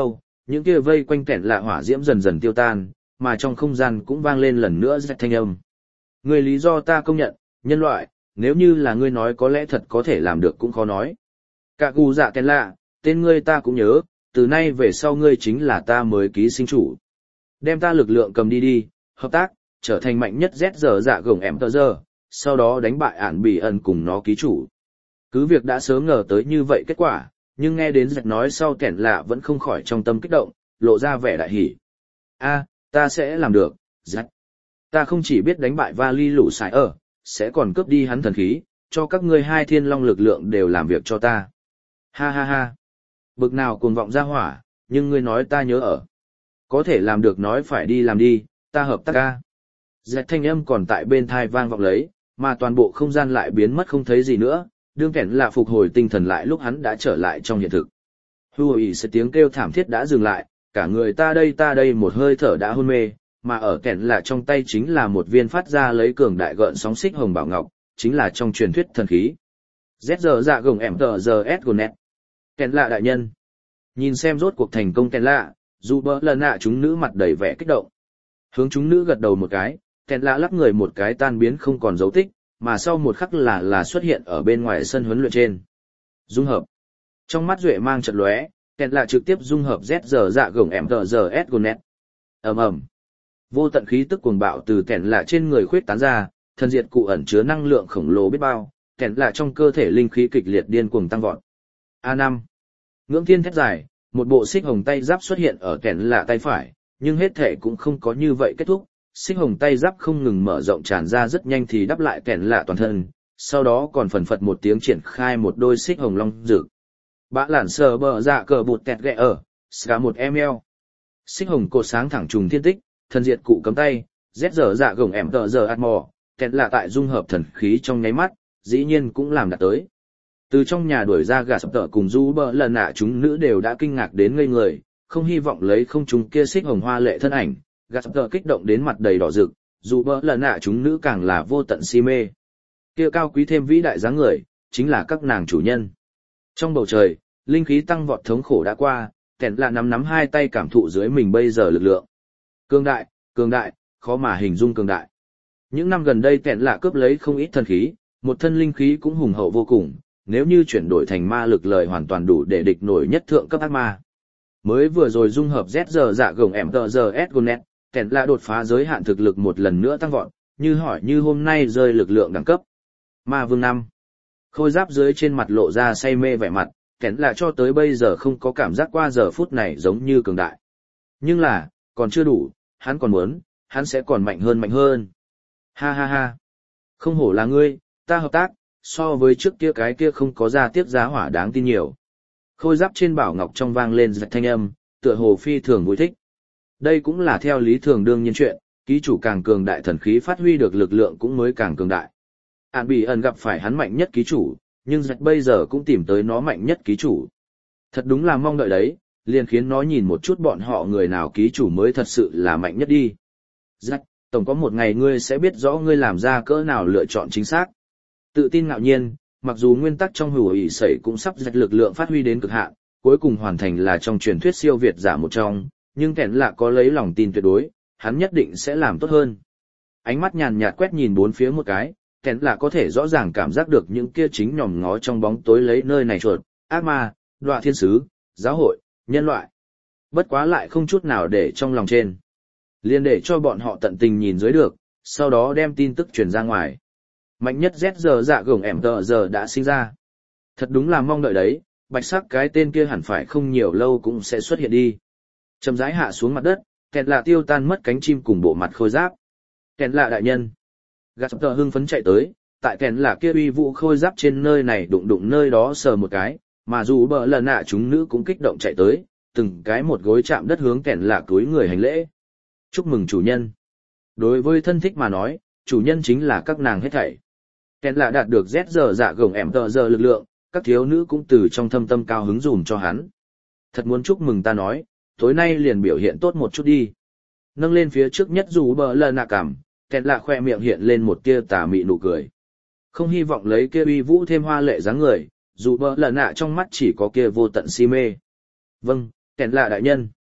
S1: những kia vây quanh kẹn lạ hỏa diễm dần dần tiêu tan, mà trong không gian cũng vang lên lần nữa rách thanh âm. Người lý do ta công nhận, nhân loại, nếu như là ngươi nói có lẽ thật có thể làm được cũng khó nói. Cả gù dạ kẹn lạ, tên ngươi ta cũng nhớ, từ nay về sau ngươi chính là ta mới ký sinh chủ. Đem ta lực lượng cầm đi đi, hợp tác, trở thành mạnh nhất Z giờ dạ gồng em tờ giờ, sau đó đánh bại ản bị ẩn cùng nó ký chủ. Cứ việc đã sớm ngờ tới như vậy kết quả, nhưng nghe đến giật nói sau kẻn lạ vẫn không khỏi trong tâm kích động, lộ ra vẻ đại hỉ. A, ta sẽ làm được, giật. Ta không chỉ biết đánh bại Vali lũ sải ở, sẽ còn cướp đi hắn thần khí, cho các ngươi hai thiên long lực lượng đều làm việc cho ta. Ha ha ha. Bực nào cuồng vọng ra hỏa, nhưng ngươi nói ta nhớ ở. Có thể làm được nói phải đi làm đi, ta hợp tác ca. Dẹt thanh âm còn tại bên thai vang vọng lấy, mà toàn bộ không gian lại biến mất không thấy gì nữa, đương kẻn lạ phục hồi tinh thần lại lúc hắn đã trở lại trong hiện thực. Hù ý sẽ tiếng kêu thảm thiết đã dừng lại, cả người ta đây ta đây một hơi thở đã hôn mê, mà ở kẻn lạ trong tay chính là một viên phát ra lấy cường đại gợn sóng xích hồng bảo ngọc, chính là trong truyền thuyết thần khí. Z giờ dạ gồng em tờ giờ S gonet. Kẻn lạ đại nhân. Nhìn xem rốt cuộc thành công kẻn lạ, dù bỡ lần nạ chúng nữ mặt đầy vẻ kích động. Hướng chúng nữ gật đầu một cái, kẻn lạ lắc người một cái tan biến không còn dấu tích, mà sau một khắc là là xuất hiện ở bên ngoài sân huấn luyện trên. Dung hợp. Trong mắt Duệ mang chợt lóe, kẻn lạ trực tiếp dung hợp Z giờ dạ gồng em tờ giờ S gonet. Ầm ầm. Vô tận khí tức cuồng bạo từ kẻn lạ trên người khuyết tán ra, thân diệt cụ ẩn chứa năng lượng khổng lồ biết bao, kẻn lạ trong cơ thể linh khí kịch liệt điên cuồng tăng vọt. A năm. Ngưỡng thiên thét dài, một bộ xích hồng tay giáp xuất hiện ở kẻn lạ tay phải, nhưng hết thể cũng không có như vậy kết thúc. Xích hồng tay giáp không ngừng mở rộng tràn ra rất nhanh thì đắp lại kẻn lạ toàn thân, sau đó còn phần phật một tiếng triển khai một đôi xích hồng long rực. Bã lản sờ bờ dạ cờ bụt tẹt ghẹ ở, ska một ml. Xích hồng cột sáng thẳng trùng thiên tích, thần diệt cụ cấm tay, Z giờ dạ gồng em tờ giờ ạt mò, kẻn lạ tại dung hợp thần khí trong nháy mắt, dĩ nhiên cũng làm đạt tới. Từ trong nhà đuổi ra gà sập tợ cùng du bờ lần nạ chúng nữ đều đã kinh ngạc đến ngây người, không hy vọng lấy không chúng kia xích hồng hoa lệ thân ảnh, gà sập tợ kích động đến mặt đầy đỏ rực, dù bờ lần nạ chúng nữ càng là vô tận si mê. Kia cao quý thêm vĩ đại dáng người, chính là các nàng chủ nhân. Trong bầu trời, linh khí tăng vọt thống khổ đã qua, kẻn lạ nắm nắm hai tay cảm thụ dưới mình bây giờ lực lượng. Cường đại, cường đại, khó mà hình dung cường đại. Những năm gần đây kẻn lạ cướp lấy không ít thần khí, một thân linh khí cũng hùng hậu vô cùng. Nếu như chuyển đổi thành ma lực lời hoàn toàn đủ để địch nổi nhất thượng cấp ác ma. Mới vừa rồi dung hợp Z giờ dạ gồng em tờ giờ S gonet, kẻn lạ đột phá giới hạn thực lực một lần nữa tăng vọt, như hỏi như hôm nay rơi lực lượng đẳng cấp. Ma vương năm. Khôi giáp dưới trên mặt lộ ra say mê vẻ mặt, kẻn lạ cho tới bây giờ không có cảm giác qua giờ phút này giống như cường đại. Nhưng là, còn chưa đủ, hắn còn muốn, hắn sẽ còn mạnh hơn mạnh hơn. Ha ha ha. Không hổ là ngươi, ta hợp tác. So với trước kia cái kia không có ra tiếp giá hỏa đáng tin nhiều. Khôi giáp trên bảo ngọc trong vang lên giật thanh âm, tựa hồ phi thường vui thích. Đây cũng là theo lý thường đương nhiên chuyện, ký chủ càng cường đại thần khí phát huy được lực lượng cũng mới càng cường đại. Ản bị ẩn gặp phải hắn mạnh nhất ký chủ, nhưng giật bây giờ cũng tìm tới nó mạnh nhất ký chủ. Thật đúng là mong đợi đấy, liền khiến nó nhìn một chút bọn họ người nào ký chủ mới thật sự là mạnh nhất đi. Giật, tổng có một ngày ngươi sẽ biết rõ ngươi làm ra cỡ nào lựa chọn chính xác. Tự tin ngạo nhiên, mặc dù nguyên tắc trong hữu ý sẩy cũng sắp dạch lực lượng phát huy đến cực hạn, cuối cùng hoàn thành là trong truyền thuyết siêu việt giả một trong, nhưng kẻn lạ có lấy lòng tin tuyệt đối, hắn nhất định sẽ làm tốt hơn. Ánh mắt nhàn nhạt quét nhìn bốn phía một cái, kẻn lạ có thể rõ ràng cảm giác được những kia chính nhòm ngó trong bóng tối lấy nơi này chuột, ác ma, đọa thiên sứ, giáo hội, nhân loại. Bất quá lại không chút nào để trong lòng trên. Liên để cho bọn họ tận tình nhìn dưới được, sau đó đem tin tức truyền ra ngoài. Mạnh nhất Z giờ dạ gồng em tờ giờ đã sinh ra. Thật đúng là mong đợi đấy, bạch sắc cái tên kia hẳn phải không nhiều lâu cũng sẽ xuất hiện đi. Chầm rãi hạ xuống mặt đất, kẹt lạ tiêu tan mất cánh chim cùng bộ mặt khôi giáp. Kẹt lạ đại nhân. Gạt tờ hưng phấn chạy tới, tại kẹt lạ kia uy vũ khôi giáp trên nơi này đụng đụng nơi đó sờ một cái, mà dù bờ lần nạ chúng nữ cũng kích động chạy tới, từng cái một gối chạm đất hướng kẹt lạ túi người hành lễ. Chúc mừng chủ nhân. Đối với thân thích mà nói, chủ nhân chính là các nàng hết thảy. Kèn lạ đạt được Z giờ dạ gồng em tờ giờ lực lượng, các thiếu nữ cũng từ trong thâm tâm cao hứng dùm cho hắn. Thật muốn chúc mừng ta nói, tối nay liền biểu hiện tốt một chút đi. Nâng lên phía trước nhất dù bờ lần nạ cảm, kèn lạ khoe miệng hiện lên một tia tà mị nụ cười. Không hy vọng lấy kia uy vũ thêm hoa lệ dáng người, dù bờ lần nạ trong mắt chỉ có kia vô tận si mê. Vâng, kèn lạ đại nhân.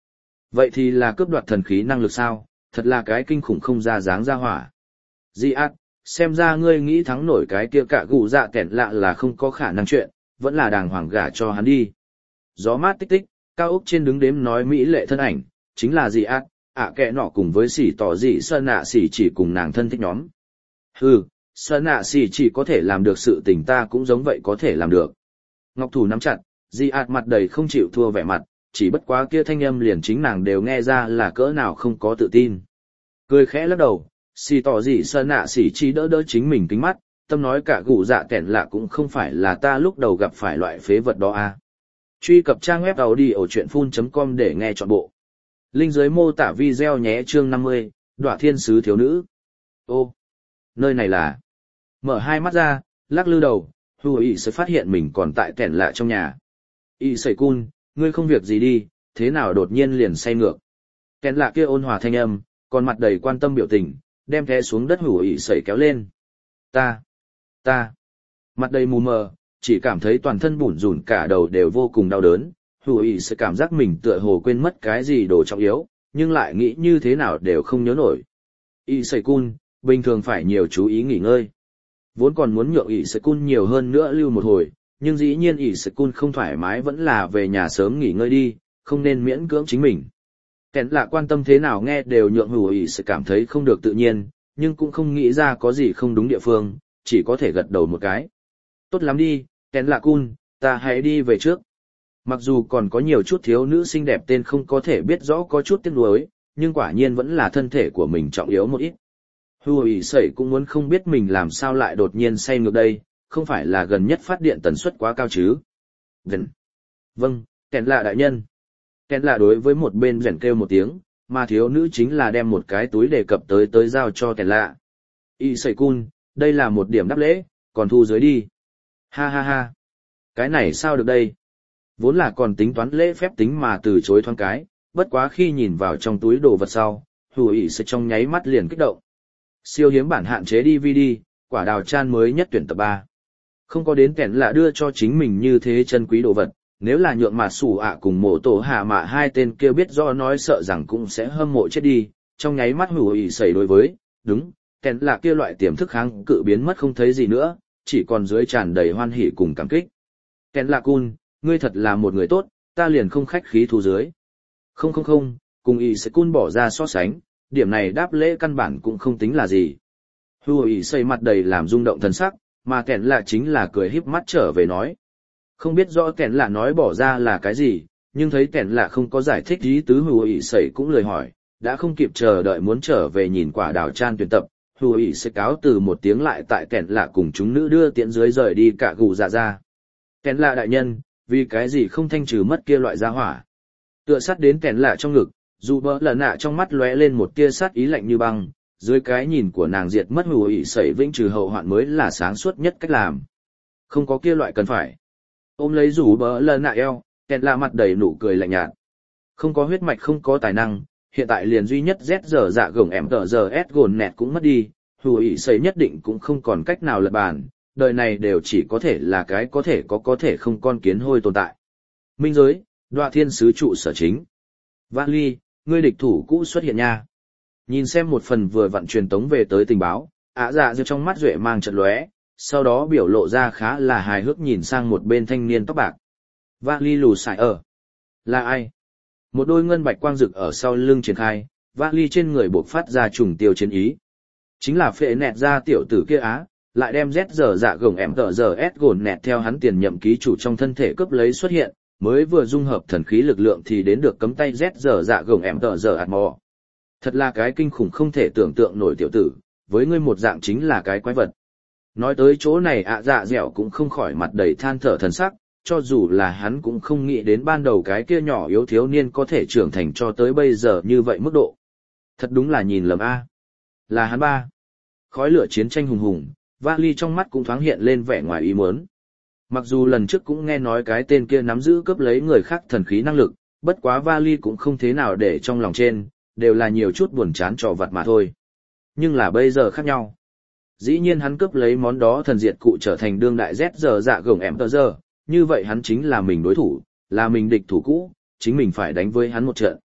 S1: Vậy thì là cướp đoạt thần khí năng lực sao, thật là cái kinh khủng không ra dáng ra hỏa. Di ác, xem ra ngươi nghĩ thắng nổi cái kia cả gù dạ kẻn lạ là không có khả năng chuyện, vẫn là đàng hoàng gả cho hắn đi. Gió mát tích tích, cao ốc trên đứng đếm nói mỹ lệ thân ảnh, chính là Di ác, ạ kẻ nọ cùng với xỉ tỏ dị sơn nạ xỉ chỉ cùng nàng thân thích nhóm. Hừ, sơn nạ xỉ chỉ có thể làm được sự tình ta cũng giống vậy có thể làm được. Ngọc thủ nắm chặt, Di ạt mặt đầy không chịu thua vẻ mặt, chỉ bất quá kia thanh âm liền chính nàng đều nghe ra là cỡ nào không có tự tin. Cười khẽ lắc đầu, xì tỏ gì sơn nạ xỉ chi đỡ đỡ chính mình kính mắt, tâm nói cả gù dạ kẻn lạ cũng không phải là ta lúc đầu gặp phải loại phế vật đó à. Truy cập trang web audiochuyenphun chấm com để nghe trọn bộ. Link dưới mô tả video nhé. Chương năm mươi, Đọa Thiên Sứ Thiếu Nữ. Ô, nơi này là... Mở hai mắt ra, lắc lư đầu, hù ý sẽ phát hiện mình còn tại kẻn lạ trong nhà. Y sẩy cun, ngươi không việc gì đi, thế nào đột nhiên liền say ngược. Kẻn lạ kia ôn hòa thanh âm, còn mặt đầy quan tâm biểu tình, đem té xuống đất hủ ỉ sẩy kéo lên. Ta, ta, mặt đầy mù mờ, chỉ cảm thấy toàn thân bủn rủn cả đầu đều vô cùng đau đớn, hủ ỉ sẽ cảm giác mình tựa hồ quên mất cái gì đồ trọng yếu, nhưng lại nghĩ như thế nào đều không nhớ nổi. Y sẩy cun, bình thường phải nhiều chú ý nghỉ ngơi. Vốn còn muốn nhượng ỉ sẩy cun nhiều hơn nữa lưu một hồi, nhưng dĩ nhiên ỉ sẩy cun không thoải mái vẫn là về nhà sớm nghỉ ngơi đi, không nên miễn cưỡng chính mình. Kẻn lạ quan tâm thế nào nghe đều nhượng hủ ỉ sẽ cảm thấy không được tự nhiên, nhưng cũng không nghĩ ra có gì không đúng địa phương, chỉ có thể gật đầu một cái. Tốt lắm đi, kẻn lạ cun, ta hãy đi về trước. Mặc dù còn có nhiều chút thiếu nữ xinh đẹp tên không có thể biết rõ có chút tiếc nuối, nhưng quả nhiên vẫn là thân thể của mình trọng yếu một ít. Hủ ỉ sẩy cũng muốn không biết mình làm sao lại đột nhiên say ngược đây, không phải là gần nhất phát điện tần suất quá cao chứ. Gần. Vâng, kẻn lạ đại nhân. Kẻn lạ đối với một bên rèn kêu một tiếng, mà thiếu nữ chính là đem một cái túi đề cập tới tới giao cho kẻn lạ. Y sẩy cun, đây là một điểm đáp lễ, còn thu dưới đi. Ha ha ha. Cái này sao được đây? Vốn là còn tính toán lễ phép tính mà từ chối thoáng cái, bất quá khi nhìn vào trong túi đồ vật sau, hù ỉ sẽ trong nháy mắt liền kích động. Siêu hiếm bản hạn chế đê vê đê, quả đào chan mới nhất tuyển tập ba. Không có đến kẻn lạ đưa cho chính mình như thế chân quý đồ vật. Nếu là nhượng mà sủ ạ cùng mộ tổ hạ mạ hai tên kia biết do nói sợ rằng cũng sẽ hâm mộ chết đi, trong nháy mắt hủ ỉ xảy đối với, đúng, kèn là kia loại tiềm thức kháng cự biến mất không thấy gì nữa, chỉ còn dưới tràn đầy hoan hỉ cùng cảm kích. Kèn là cun, ngươi thật là một người tốt, ta liền không khách khí thu dưới. Không không không, cùng ỉ sẽ cun bỏ ra so sánh, điểm này đáp lễ căn bản cũng không tính là gì. Hủ ỉ xây mặt đầy làm rung động thần sắc, mà kèn là chính là cười híp mắt trở về nói. Không biết rõ kẻn lạ nói bỏ ra là cái gì, nhưng thấy kẻn lạ không có giải thích ý tứ hù ỉ sẩy cũng lời hỏi, đã không kịp chờ đợi muốn trở về nhìn quả đào chan tuyển tập, hù ỉ sẽ cáo từ một tiếng lại tại kẻn lạ cùng chúng nữ đưa tiễn dưới rời đi cả gù dạ ra. Kẻn lạ đại nhân, vì cái gì không thanh trừ mất kia loại gia hỏa. Tựa sát đến kẻn lạ trong ngực, dù bỡ lần nạ trong mắt lóe lên một tia sát ý lạnh như băng, dưới cái nhìn của nàng diệt mất hù ỉ sẩy vĩnh trừ hậu hoạn mới là sáng suốt nhất cách làm. Không có kia loại cần phải. Ôm lấy rủ bỡ lần nạ eo, kẹn lạ mặt đầy nụ cười lạnh nhạt. Không có huyết mạch không có tài năng, hiện tại liền duy nhất Z giờ dạ gồng em tờ giờ S gồn nẹt cũng mất đi, hù ỉ xây nhất định cũng không còn cách nào lật bàn, đời này đều chỉ có thể là cái có thể có có thể không con kiến hôi tồn tại. Minh giới, Đoạ Thiên Sứ trụ sở chính. Vali, ngươi địch thủ cũ xuất hiện nha. Nhìn xem một phần vừa vặn truyền tống về tới tình báo, ạ dạ giơ trong mắt duệ mang trận lóe. Sau đó biểu lộ ra khá là hài hước nhìn sang một bên thanh niên tóc bạc. Vali lù xài ở. Là ai? Một đôi ngân bạch quang rực ở sau lưng triển khai, Vali trên người buộc phát ra trùng tiêu chiến ý. Chính là phệ nẹt ra tiểu tử kia á, lại đem Z giờ dạ gồng em tờ giờ S gồn nẹt theo hắn tiền nhậm ký chủ trong thân thể cướp lấy xuất hiện, mới vừa dung hợp thần khí lực lượng thì đến được cấm tay Z giờ dạ gồng em tờ giờ Atmo. Thật là cái kinh khủng không thể tưởng tượng nổi tiểu tử, với ngươi một dạng chính là cái quái vật. Nói tới chỗ này ạ dạ dẻo cũng không khỏi mặt đầy than thở thần sắc, cho dù là hắn cũng không nghĩ đến ban đầu cái kia nhỏ yếu thiếu niên có thể trưởng thành cho tới bây giờ như vậy mức độ. Thật đúng là nhìn lầm a. Là hắn ba. Khói lửa chiến tranh hùng hùng, Vali trong mắt cũng thoáng hiện lên vẻ ngoài ý muốn. Mặc dù lần trước cũng nghe nói cái tên kia nắm giữ cướp lấy người khác thần khí năng lực, bất quá Vali cũng không thế nào để trong lòng trên, đều là nhiều chút buồn chán trò vặt mà thôi. Nhưng là bây giờ khác nhau. Dĩ nhiên hắn cướp lấy món đó thần diệt cụ trở thành đương đại Z giờ dạ gồng em tờ giờ, như vậy hắn chính là mình đối thủ, là mình địch thủ cũ, chính mình phải đánh với hắn một trận.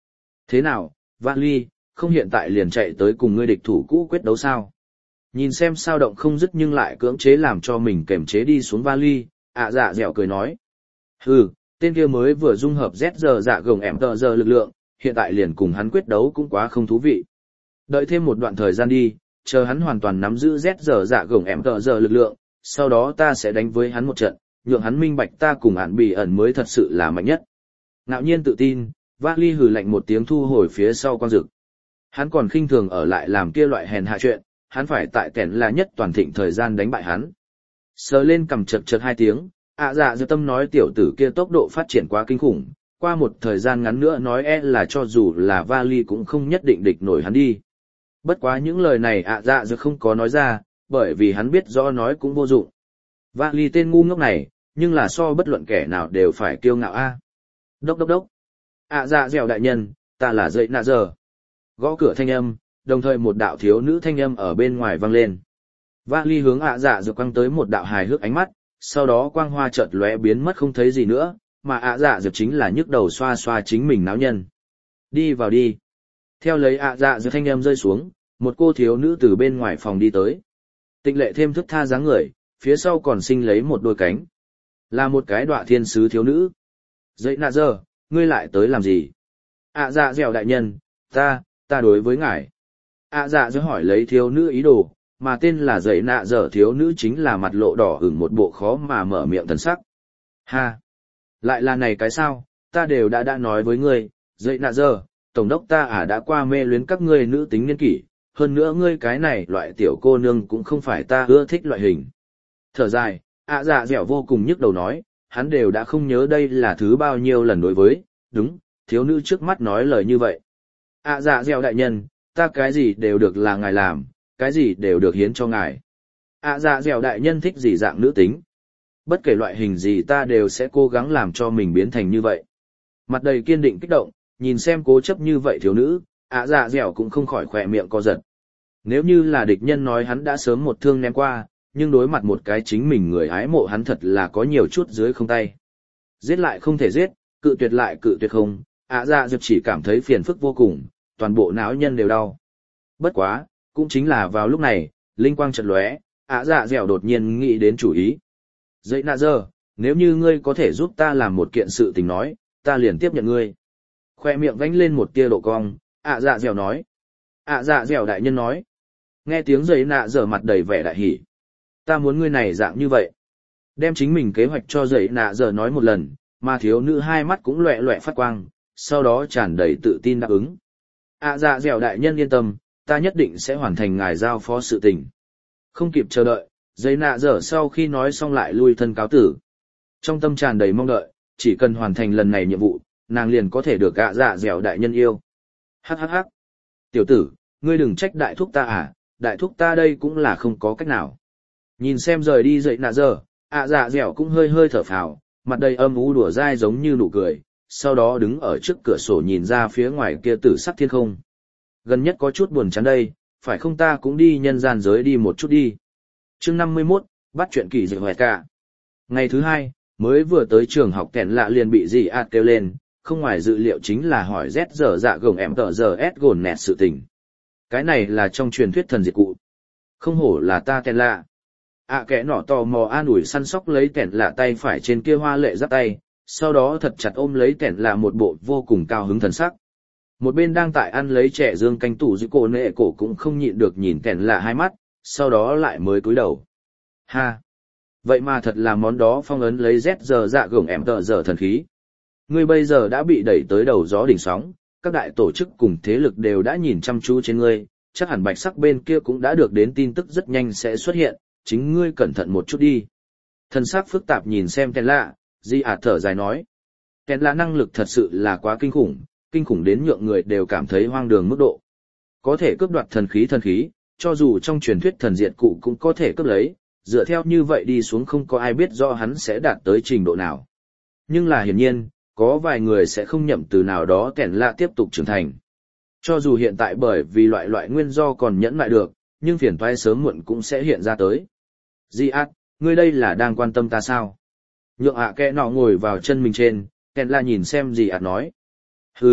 S1: Thế nào, Vali, không hiện tại liền chạy tới cùng ngươi địch thủ cũ quyết đấu sao? Nhìn xem sao động không dứt nhưng lại cưỡng chế làm cho mình kềm chế đi xuống vali, ạ dạ dẻo cười nói. Hừ, tên kia mới vừa dung hợp Z giờ dạ gồng ẻm tờ giờ lực lượng, hiện tại liền cùng hắn quyết đấu cũng quá không thú vị. Đợi thêm một đoạn thời gian đi, chờ hắn hoàn toàn nắm giữ Z giờ dạ gồng ẻm tờ giờ lực lượng, sau đó ta sẽ đánh với hắn một trận, nhượng hắn minh bạch ta cùng ản bị ẩn mới thật sự là mạnh nhất. Ngạo nhiên tự tin, vali hừ lạnh một tiếng thu hồi phía sau con rực. Hắn còn khinh thường ở lại làm kia loại hèn hạ chuyện, hắn phải tại kẻn là nhất toàn thịnh thời gian đánh bại hắn. Sờ lên cầm chật chật hai tiếng, ạ dạ dư tâm nói tiểu tử kia tốc độ phát triển quá kinh khủng, qua một thời gian ngắn nữa nói e là cho dù là vali cũng không nhất định địch nổi hắn đi. Bất quá những lời này ạ dạ dư không có nói ra, bởi vì hắn biết rõ nói cũng vô dụng. Vali tên ngu ngốc này, nhưng là so bất luận kẻ nào đều phải kiêu ngạo a. Đốc đốc đốc. ạ dạ dẻo đại nhân, ta là dậy nạ giờ. Gõ cửa thanh âm, đồng thời một đạo thiếu nữ thanh âm ở bên ngoài vang lên. Vali hướng ạ dạ dược quăng tới một đạo hài hước ánh mắt, sau đó quang hoa chợt lóe biến mất không thấy gì nữa, mà ạ dạ dược chính là nhức đầu xoa xoa chính mình náo nhân. Đi vào đi. Theo lấy ạ dạ dược thanh âm rơi xuống, một cô thiếu nữ từ bên ngoài phòng đi tới. Tịnh lệ thêm thức tha dáng người, phía sau còn sinh lấy một đôi cánh. Là một cái đọa thiên sứ thiếu nữ. Dậy nạ giờ, ngươi lại tới làm gì? ạ dạ dẻo đại nhân, ta, ta đối với ngài. ạ dạ dẻo hỏi lấy thiếu nữ ý đồ, mà tên là dậy nạ dở thiếu nữ chính là mặt lộ đỏ ửng một bộ khó mà mở miệng thần sắc. Ha! Lại là này cái sao, ta đều đã đã nói với ngươi, dậy nạ dở, tổng đốc ta à đã qua mê luyến các ngươi nữ tính niên kỷ, hơn nữa ngươi cái này loại tiểu cô nương cũng không phải ta ưa thích loại hình. Thở dài, ạ dạ dẻo vô cùng nhức đầu nói, hắn đều đã không nhớ đây là thứ bao nhiêu lần đối với, đúng, thiếu nữ trước mắt nói lời như vậy. ạ dạ dẻo đại nhân, ta cái gì đều được là ngài làm, cái gì đều được hiến cho ngài. ạ dạ dẻo đại nhân thích gì dạng nữ tính. Bất kể loại hình gì ta đều sẽ cố gắng làm cho mình biến thành như vậy. Mặt đầy kiên định kích động, nhìn xem cố chấp như vậy thiếu nữ, ạ dạ dẻo cũng không khỏi khỏe miệng co giật. Nếu như là địch nhân nói hắn đã sớm một thương ném qua, nhưng đối mặt một cái chính mình người ái mộ hắn thật là có nhiều chút dưới không tay. Giết lại không thể giết, cự tuyệt lại cự tuyệt không, ạ dạ dẻo chỉ cảm thấy phiền phức vô cùng, toàn bộ não nhân đều đau. Bất quá, cũng chính là vào lúc này, linh quang chợt lóe, ạ dạ dẻo đột nhiên nghĩ đến chủ ý. Dậy nạ giờ, nếu như ngươi có thể giúp ta làm một kiện sự tình nói, ta liền tiếp nhận ngươi. Khoe miệng vánh lên một tia độ cong, ạ dạ dẻo nói. ạ dạ dẻo đại nhân nói. Nghe tiếng dậy nạ giờ mặt đầy vẻ đại hỉ. Ta muốn ngươi này dạng như vậy. Đem chính mình kế hoạch cho dậy nạ giờ nói một lần, mà thiếu nữ hai mắt cũng loẹ loẹ phát quang, sau đó tràn đầy tự tin đáp ứng. ạ dạ dẻo đại nhân yên tâm, ta nhất định sẽ hoàn thành ngài giao phó sự tình. Không kịp chờ đợi, dây nạ dở sau khi nói xong lại lui thân cáo tử. Trong tâm tràn đầy mong đợi, chỉ cần hoàn thành lần này nhiệm vụ, nàng liền có thể được ạ dạ dẻo đại nhân yêu. Hắc hắc hắc. Tiểu tử, ngươi đừng trách đại thúc ta à, đại thúc ta đây cũng là không có cách nào. Nhìn xem rời đi dậy nạ dở, ạ dạ dẻo cũng hơi hơi thở phào, mặt đầy âm u đùa dai giống như nụ cười, sau đó đứng ở trước cửa sổ nhìn ra phía ngoài kia tử sắc thiên không. Gần nhất có chút buồn chán đây, phải không ta cũng đi nhân gian giới đi một chút đi. Chương năm mươi mốt, bắt chuyện kỳ dị hoẹt cả. Ngày thứ hai, mới vừa tới trường học kẻn lạ liền bị dì ạt kêu lên, không ngoài dự liệu chính là hỏi Z giờ dạ gồng em tờ giờ S gồn nẹt sự tình. Cái này là trong truyền thuyết thần diệt cụ. Không hổ là ta kẻn lạ. À kẻ nọ tò mò an ủi săn sóc lấy kẻn lạ tay phải trên kia hoa lệ giáp tay, sau đó thật chặt ôm lấy kẻn lạ một bộ vô cùng cao hứng thần sắc. Một bên đang tại ăn lấy trẻ dương canh tủ giữ cổ nệ cổ cũng không nhịn được nhìn kẻn lạ hai mắt, sau đó lại mới cúi đầu. Ha! Vậy mà thật là món đó phong ấn lấy Z giờ dạ gồng em tờ giờ thần khí. Ngươi bây giờ đã bị đẩy tới đầu gió đỉnh sóng, các đại tổ chức cùng thế lực đều đã nhìn chăm chú trên ngươi, chắc hẳn bạch sắc bên kia cũng đã được đến tin tức rất nhanh sẽ xuất hiện, chính ngươi cẩn thận một chút đi. Thần sắc phức tạp nhìn xem kẻn lạ, di ạt thở dài nói. Kẻn lạ năng lực thật sự là quá kinh khủng, kinh khủng đến nhượng người đều cảm thấy hoang đường mức độ. Có thể cướp đoạt thần khí thần khí, cho dù trong truyền thuyết thần diệt cụ cũng có thể cướp lấy, dựa theo như vậy đi xuống không có ai biết rõ hắn sẽ đạt tới trình độ nào. Nhưng là hiển nhiên, có vài người sẽ không nhậm từ nào đó kẻn lạ tiếp tục trưởng thành. Cho dù hiện tại bởi vì loại loại nguyên do còn nhẫn lại được, nhưng phiền toái sớm muộn cũng sẽ hiện ra tới. Di ác, ngươi đây là đang quan tâm ta sao? Nhượng ạ à kẻ nọ ngồi vào chân mình trên, kẻn lạ nhìn xem Di ác nói. Hừ,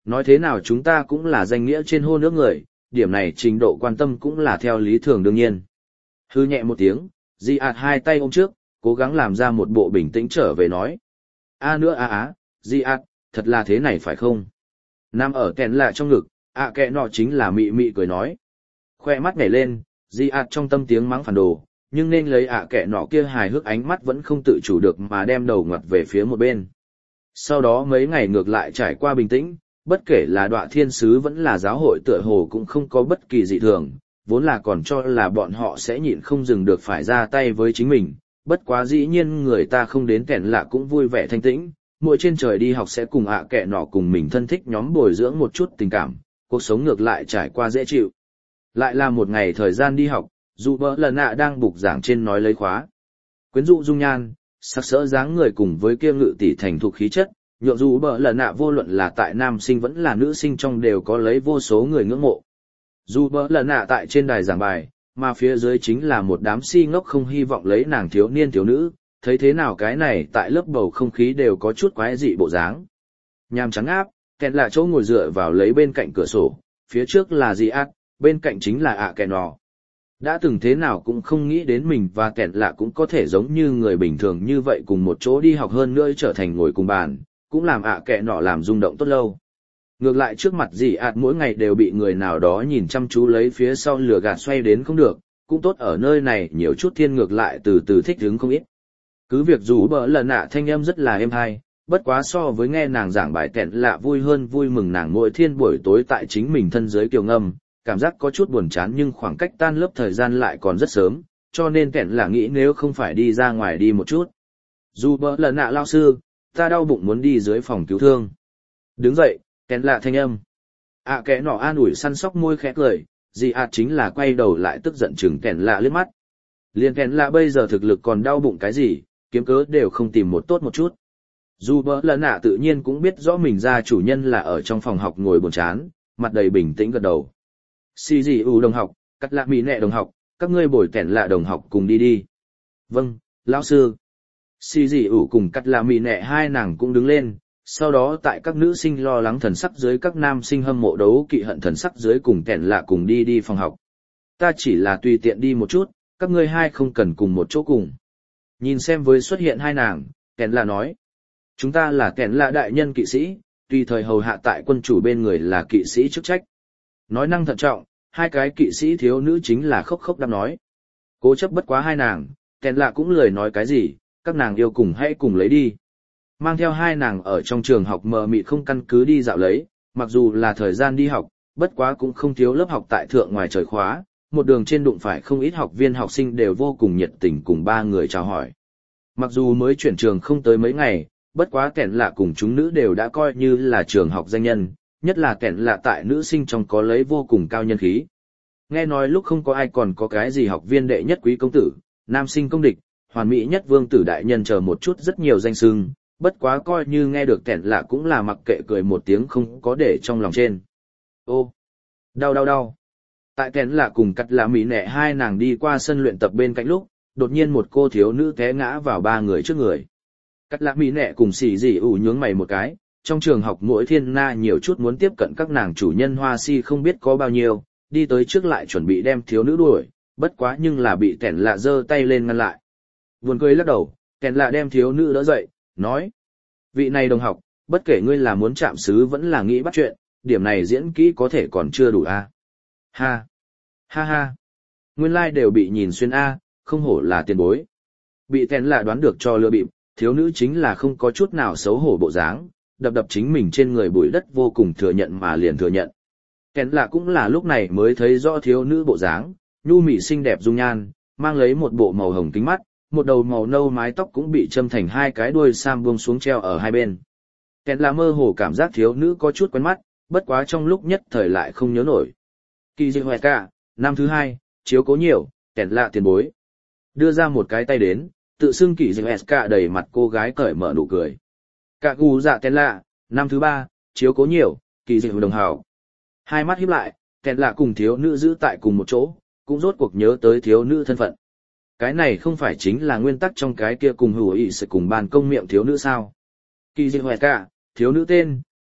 S1: Nói thế nào chúng ta cũng là danh nghĩa trên hôn nước người, điểm này trình độ quan tâm cũng là theo lý thường đương nhiên. Hư nhẹ một tiếng, Di ạt hai tay ôm trước, cố gắng làm ra một bộ bình tĩnh trở về nói. A nữa a á, Di ạt, thật là thế này phải không? Nằm ở kẹn lạ trong ngực, ạ kẹ nọ chính là mị mị cười nói. Khoe mắt nhảy lên, Di ạt trong tâm tiếng mắng phản đồ, nhưng nên lấy ạ kẹ nọ kia hài hước ánh mắt vẫn không tự chủ được mà đem đầu ngoặt về phía một bên. Sau đó mấy ngày ngược lại trải qua bình tĩnh, bất kể là Đọa Thiên Sứ vẫn là giáo hội tựa hồ cũng không có bất kỳ dị thường, vốn là còn cho là bọn họ sẽ nhịn không dừng được phải ra tay với chính mình, bất quá dĩ nhiên người ta không đến kẹn lạ cũng vui vẻ thanh tĩnh, mỗi trên trời đi học sẽ cùng ạ kẹ nọ cùng mình thân thích nhóm bồi dưỡng một chút tình cảm, cuộc sống ngược lại trải qua dễ chịu. Lại là một ngày thời gian đi học, dù bỡ lần ạ đang bục giảng trên nói lấy khóa. Quyến dụ dung nhan, sắc sỡ dáng người cùng với kia ngự tỷ thành thục khí chất, nhượng dù bỡ lần ạ vô luận là tại nam sinh vẫn là nữ sinh trong đều có lấy vô số người ngưỡng mộ. Dù bỡ lần ạ tại trên đài giảng bài, mà phía dưới chính là một đám si ngốc không hy vọng lấy nàng thiếu niên thiếu nữ, thấy thế nào cái này tại lớp bầu không khí đều có chút quái dị bộ dáng. Nhàm trắng áp, kẹn là chỗ ngồi dựa vào lấy bên cạnh cửa sổ, phía trước là Di ạt, bên cạnh chính là ạ kẹn nọ. Đã từng thế nào cũng không nghĩ đến mình và kẹn lạ cũng có thể giống như người bình thường như vậy cùng một chỗ đi học hơn nữa trở thành ngồi cùng bàn, cũng làm ạ kẹ nọ làm rung động tốt lâu. Ngược lại trước mặt Di ạt mỗi ngày đều bị người nào đó nhìn chăm chú lấy phía sau lửa gạt xoay đến không được, cũng tốt ở nơi này nhiều chút thiên ngược lại từ từ thích hứng không ít. Cứ việc dù bỡ lần ạ thanh âm rất là êm hay, bất quá so với nghe nàng giảng bài kẹn lạ vui hơn vui mừng nàng mỗi thiên buổi tối tại chính mình thân dưới kiều ngâm, cảm giác có chút buồn chán nhưng khoảng cách tan lớp thời gian lại còn rất sớm, cho nên kẹn lạ nghĩ nếu không phải đi ra ngoài đi một chút. Dù bỡ lần ạ lao sư, ta đau bụng muốn đi dưới phòng cứu thương. Đứng dậy, kẹn lạ thanh âm. ạ kẽ nọ an ủi săn sóc môi khẽ cười, Di ạt chính là quay đầu lại tức giận chừng kẹn lạ liếc mắt. Liền kẹn lạ bây giờ thực lực còn đau bụng cái gì, kiếm cớ đều không tìm một tốt một chút. Dù bỡ lần ạ tự nhiên cũng biết rõ mình ra chủ nhân là ở trong phòng học ngồi buồn chán, mặt đầy bình tĩnh gật đầu. Xì gì ủ đồng học, cắt lạ mỹ nẹ đồng học, các ngươi bồi kẹn lạ đồng học cùng đi đi. Vâng, lão sư. Xì gì ủ cùng cắt lạ mỹ nẹ hai nàng cũng đứng lên, sau đó tại các nữ sinh lo lắng thần sắc dưới các nam sinh hâm mộ đấu kỵ hận thần sắc dưới cùng kẹn lạ cùng đi đi phòng học. Ta chỉ là tùy tiện đi một chút, các ngươi hai không cần cùng một chỗ cùng. Nhìn xem với xuất hiện hai nàng, kẹn lạ nói. Chúng ta là kẹn lạ đại nhân kỵ sĩ, tùy thời hầu hạ tại quân chủ bên người là kỵ sĩ chức trách. Nói năng thận trọng, hai cái kỵ sĩ thiếu nữ chính là khóc khóc đáp nói. Cố chấp bất quá hai nàng, kẹn lạ cũng lười nói cái gì, các nàng yêu cùng hãy cùng lấy đi. Mang theo hai nàng ở trong trường học mờ mịt không căn cứ đi dạo lấy, mặc dù là thời gian đi học, bất quá cũng không thiếu lớp học tại thượng ngoài trời khóa, một đường trên đụng phải không ít học viên học sinh đều vô cùng nhiệt tình cùng ba người chào hỏi. Mặc dù mới chuyển trường không tới mấy ngày, bất quá kẹn lạ cùng chúng nữ đều đã coi như là trường học danh nhân, nhất là kẹn lạ tại nữ sinh trong có lấy vô cùng cao nhân khí. Nghe nói lúc không có ai còn có cái gì học viên đệ nhất quý công tử, nam sinh công địch, hoàn mỹ nhất vương tử đại nhân chờ một chút rất nhiều danh xưng, bất quá coi như nghe được kẹn lạ cũng là mặc kệ cười một tiếng không có để trong lòng trên. Ô, đau đau đau. Tại kẹn lạ cùng cắt lạ mỹ nẹ hai nàng đi qua sân luyện tập bên cạnh lúc, đột nhiên một cô thiếu nữ té ngã vào ba người trước người. Cắt lạ mỹ nẹ cùng xì dị ủ nhướng mày một cái, trong trường học mỗi thiên na nhiều chút muốn tiếp cận các nàng chủ nhân hoa si không biết có bao nhiêu, đi tới trước lại chuẩn bị đem thiếu nữ đuổi, bất quá nhưng là bị kẹn lạ giơ tay lên ngăn lại. Buồn cười lắc đầu, kẹn lạ đem thiếu nữ đỡ dậy, nói. Vị này đồng học, bất kể ngươi là muốn chạm xứ vẫn là nghĩ bắt chuyện, điểm này diễn kỹ có thể còn chưa đủ a. Ha, ha ha, nguyên lai like đều bị nhìn xuyên a, không hổ là tiền bối. Bị kẹn lạ đoán được cho lừa bịp, thiếu nữ chính là không có chút nào xấu hổ bộ dáng, đập đập chính mình trên người bụi đất vô cùng thừa nhận mà liền thừa nhận. Kẹn lạ cũng là lúc này mới thấy rõ thiếu nữ bộ dáng, nhu mị xinh đẹp dung nhan, mang lấy một bộ màu hồng kính mắt, một đầu màu nâu mái tóc cũng bị châm thành hai cái đuôi sam buông xuống treo ở hai bên. Kẹn lạ mơ hồ cảm giác thiếu nữ có chút quen mắt, bất quá trong lúc nhất thời lại không nhớ nổi. Kỳ dị hoài cả, năm thứ hai, chiếu cố nhiều, kẹn lạ tiền bối. Đưa ra một cái tay đến, tự xưng kỳ dị hoài cả đầy mặt cô gái cởi mở nụ cười. Cả gù dạ kẹn lạ, năm thứ ba, chiếu cố nhiều, kỳ dị đồng hào. Hai mắt híp lại, kẹn lạ cùng thiếu nữ giữ tại cùng một chỗ, cũng rốt cuộc nhớ tới thiếu nữ thân phận. Cái này không phải chính là nguyên tắc trong cái kia cùng hữu ý sẽ cùng bàn công miệng thiếu nữ sao. Kỳ dị hoài cả, thiếu nữ tên,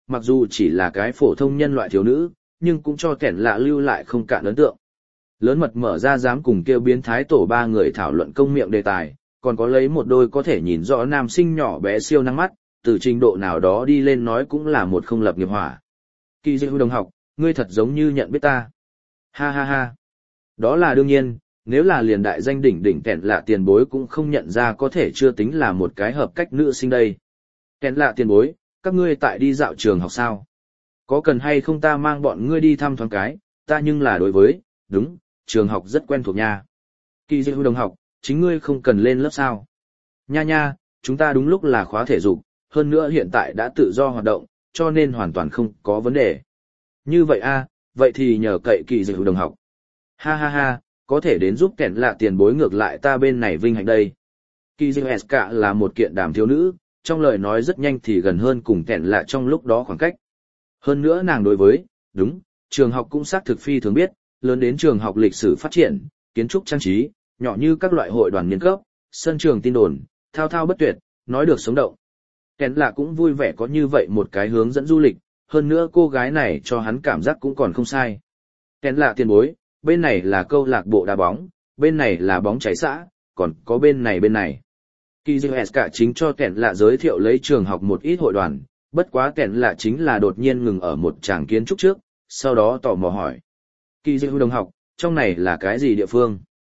S1: mặc dù chỉ là cái phổ thông nhân loại thiếu nữ, nhưng cũng cho kẻn lạ lưu lại không cạn ấn tượng. Lớn mật mở ra dám cùng kêu biến thái tổ ba người thảo luận công miệng đề tài, còn có lấy một đôi có thể nhìn rõ nam sinh nhỏ bé siêu năng mắt, từ trình độ nào đó đi lên nói cũng là một không lập nghiệp hỏa. Kỳ Dư đồng học, ngươi thật giống như nhận biết ta. Ha ha ha. Đó là đương nhiên, nếu là liền đại danh đỉnh đỉnh kẻn lạ tiền bối cũng không nhận ra có thể chưa tính là một cái hợp cách nữ sinh đây. Kẻn lạ tiền bối, các ngươi tại đi dạo trường học sao? Có cần hay không ta mang bọn ngươi đi thăm thoáng cái, ta nhưng là đối với, đúng, trường học rất quen thuộc nha. Kỳ Dư đồng học, chính ngươi không cần lên lớp sao? Nha nha, chúng ta đúng lúc là khóa thể dục, hơn nữa hiện tại đã tự do hoạt động, cho nên hoàn toàn không có vấn đề. Như vậy a, vậy thì nhờ cậy Kỳ Dư đồng học. Ha ha ha, có thể đến giúp kẻn lạ tiền bối ngược lại ta bên này vinh hạnh đây. Kỳ Dư ét ca là một kiện đàm thiếu nữ, trong lời nói rất nhanh thì gần hơn cùng kẻn lạ trong lúc đó khoảng cách. Hơn nữa nàng đối với, đúng, trường học cũng xác thực phi thường biết, lớn đến trường học lịch sử phát triển, kiến trúc trang trí, nhỏ như các loại hội đoàn niên cấp, sân trường tin đồn, thao thao bất tuyệt, nói được sống động. Kẻn lạ cũng vui vẻ có như vậy một cái hướng dẫn du lịch, hơn nữa cô gái này cho hắn cảm giác cũng còn không sai. Kẻn lạ tiền bối, bên này là câu lạc bộ đá bóng, bên này là bóng cháy xã, còn có bên này bên này. Kỳ Dư cả chính cho kẻn lạ giới thiệu lấy trường học một ít hội đoàn, bất quá kẻn lạ chính là đột nhiên ngừng ở một tràng kiến trúc trước, sau đó tò mò hỏi. Kỳ Dư đồng học, trong này là cái gì địa phương?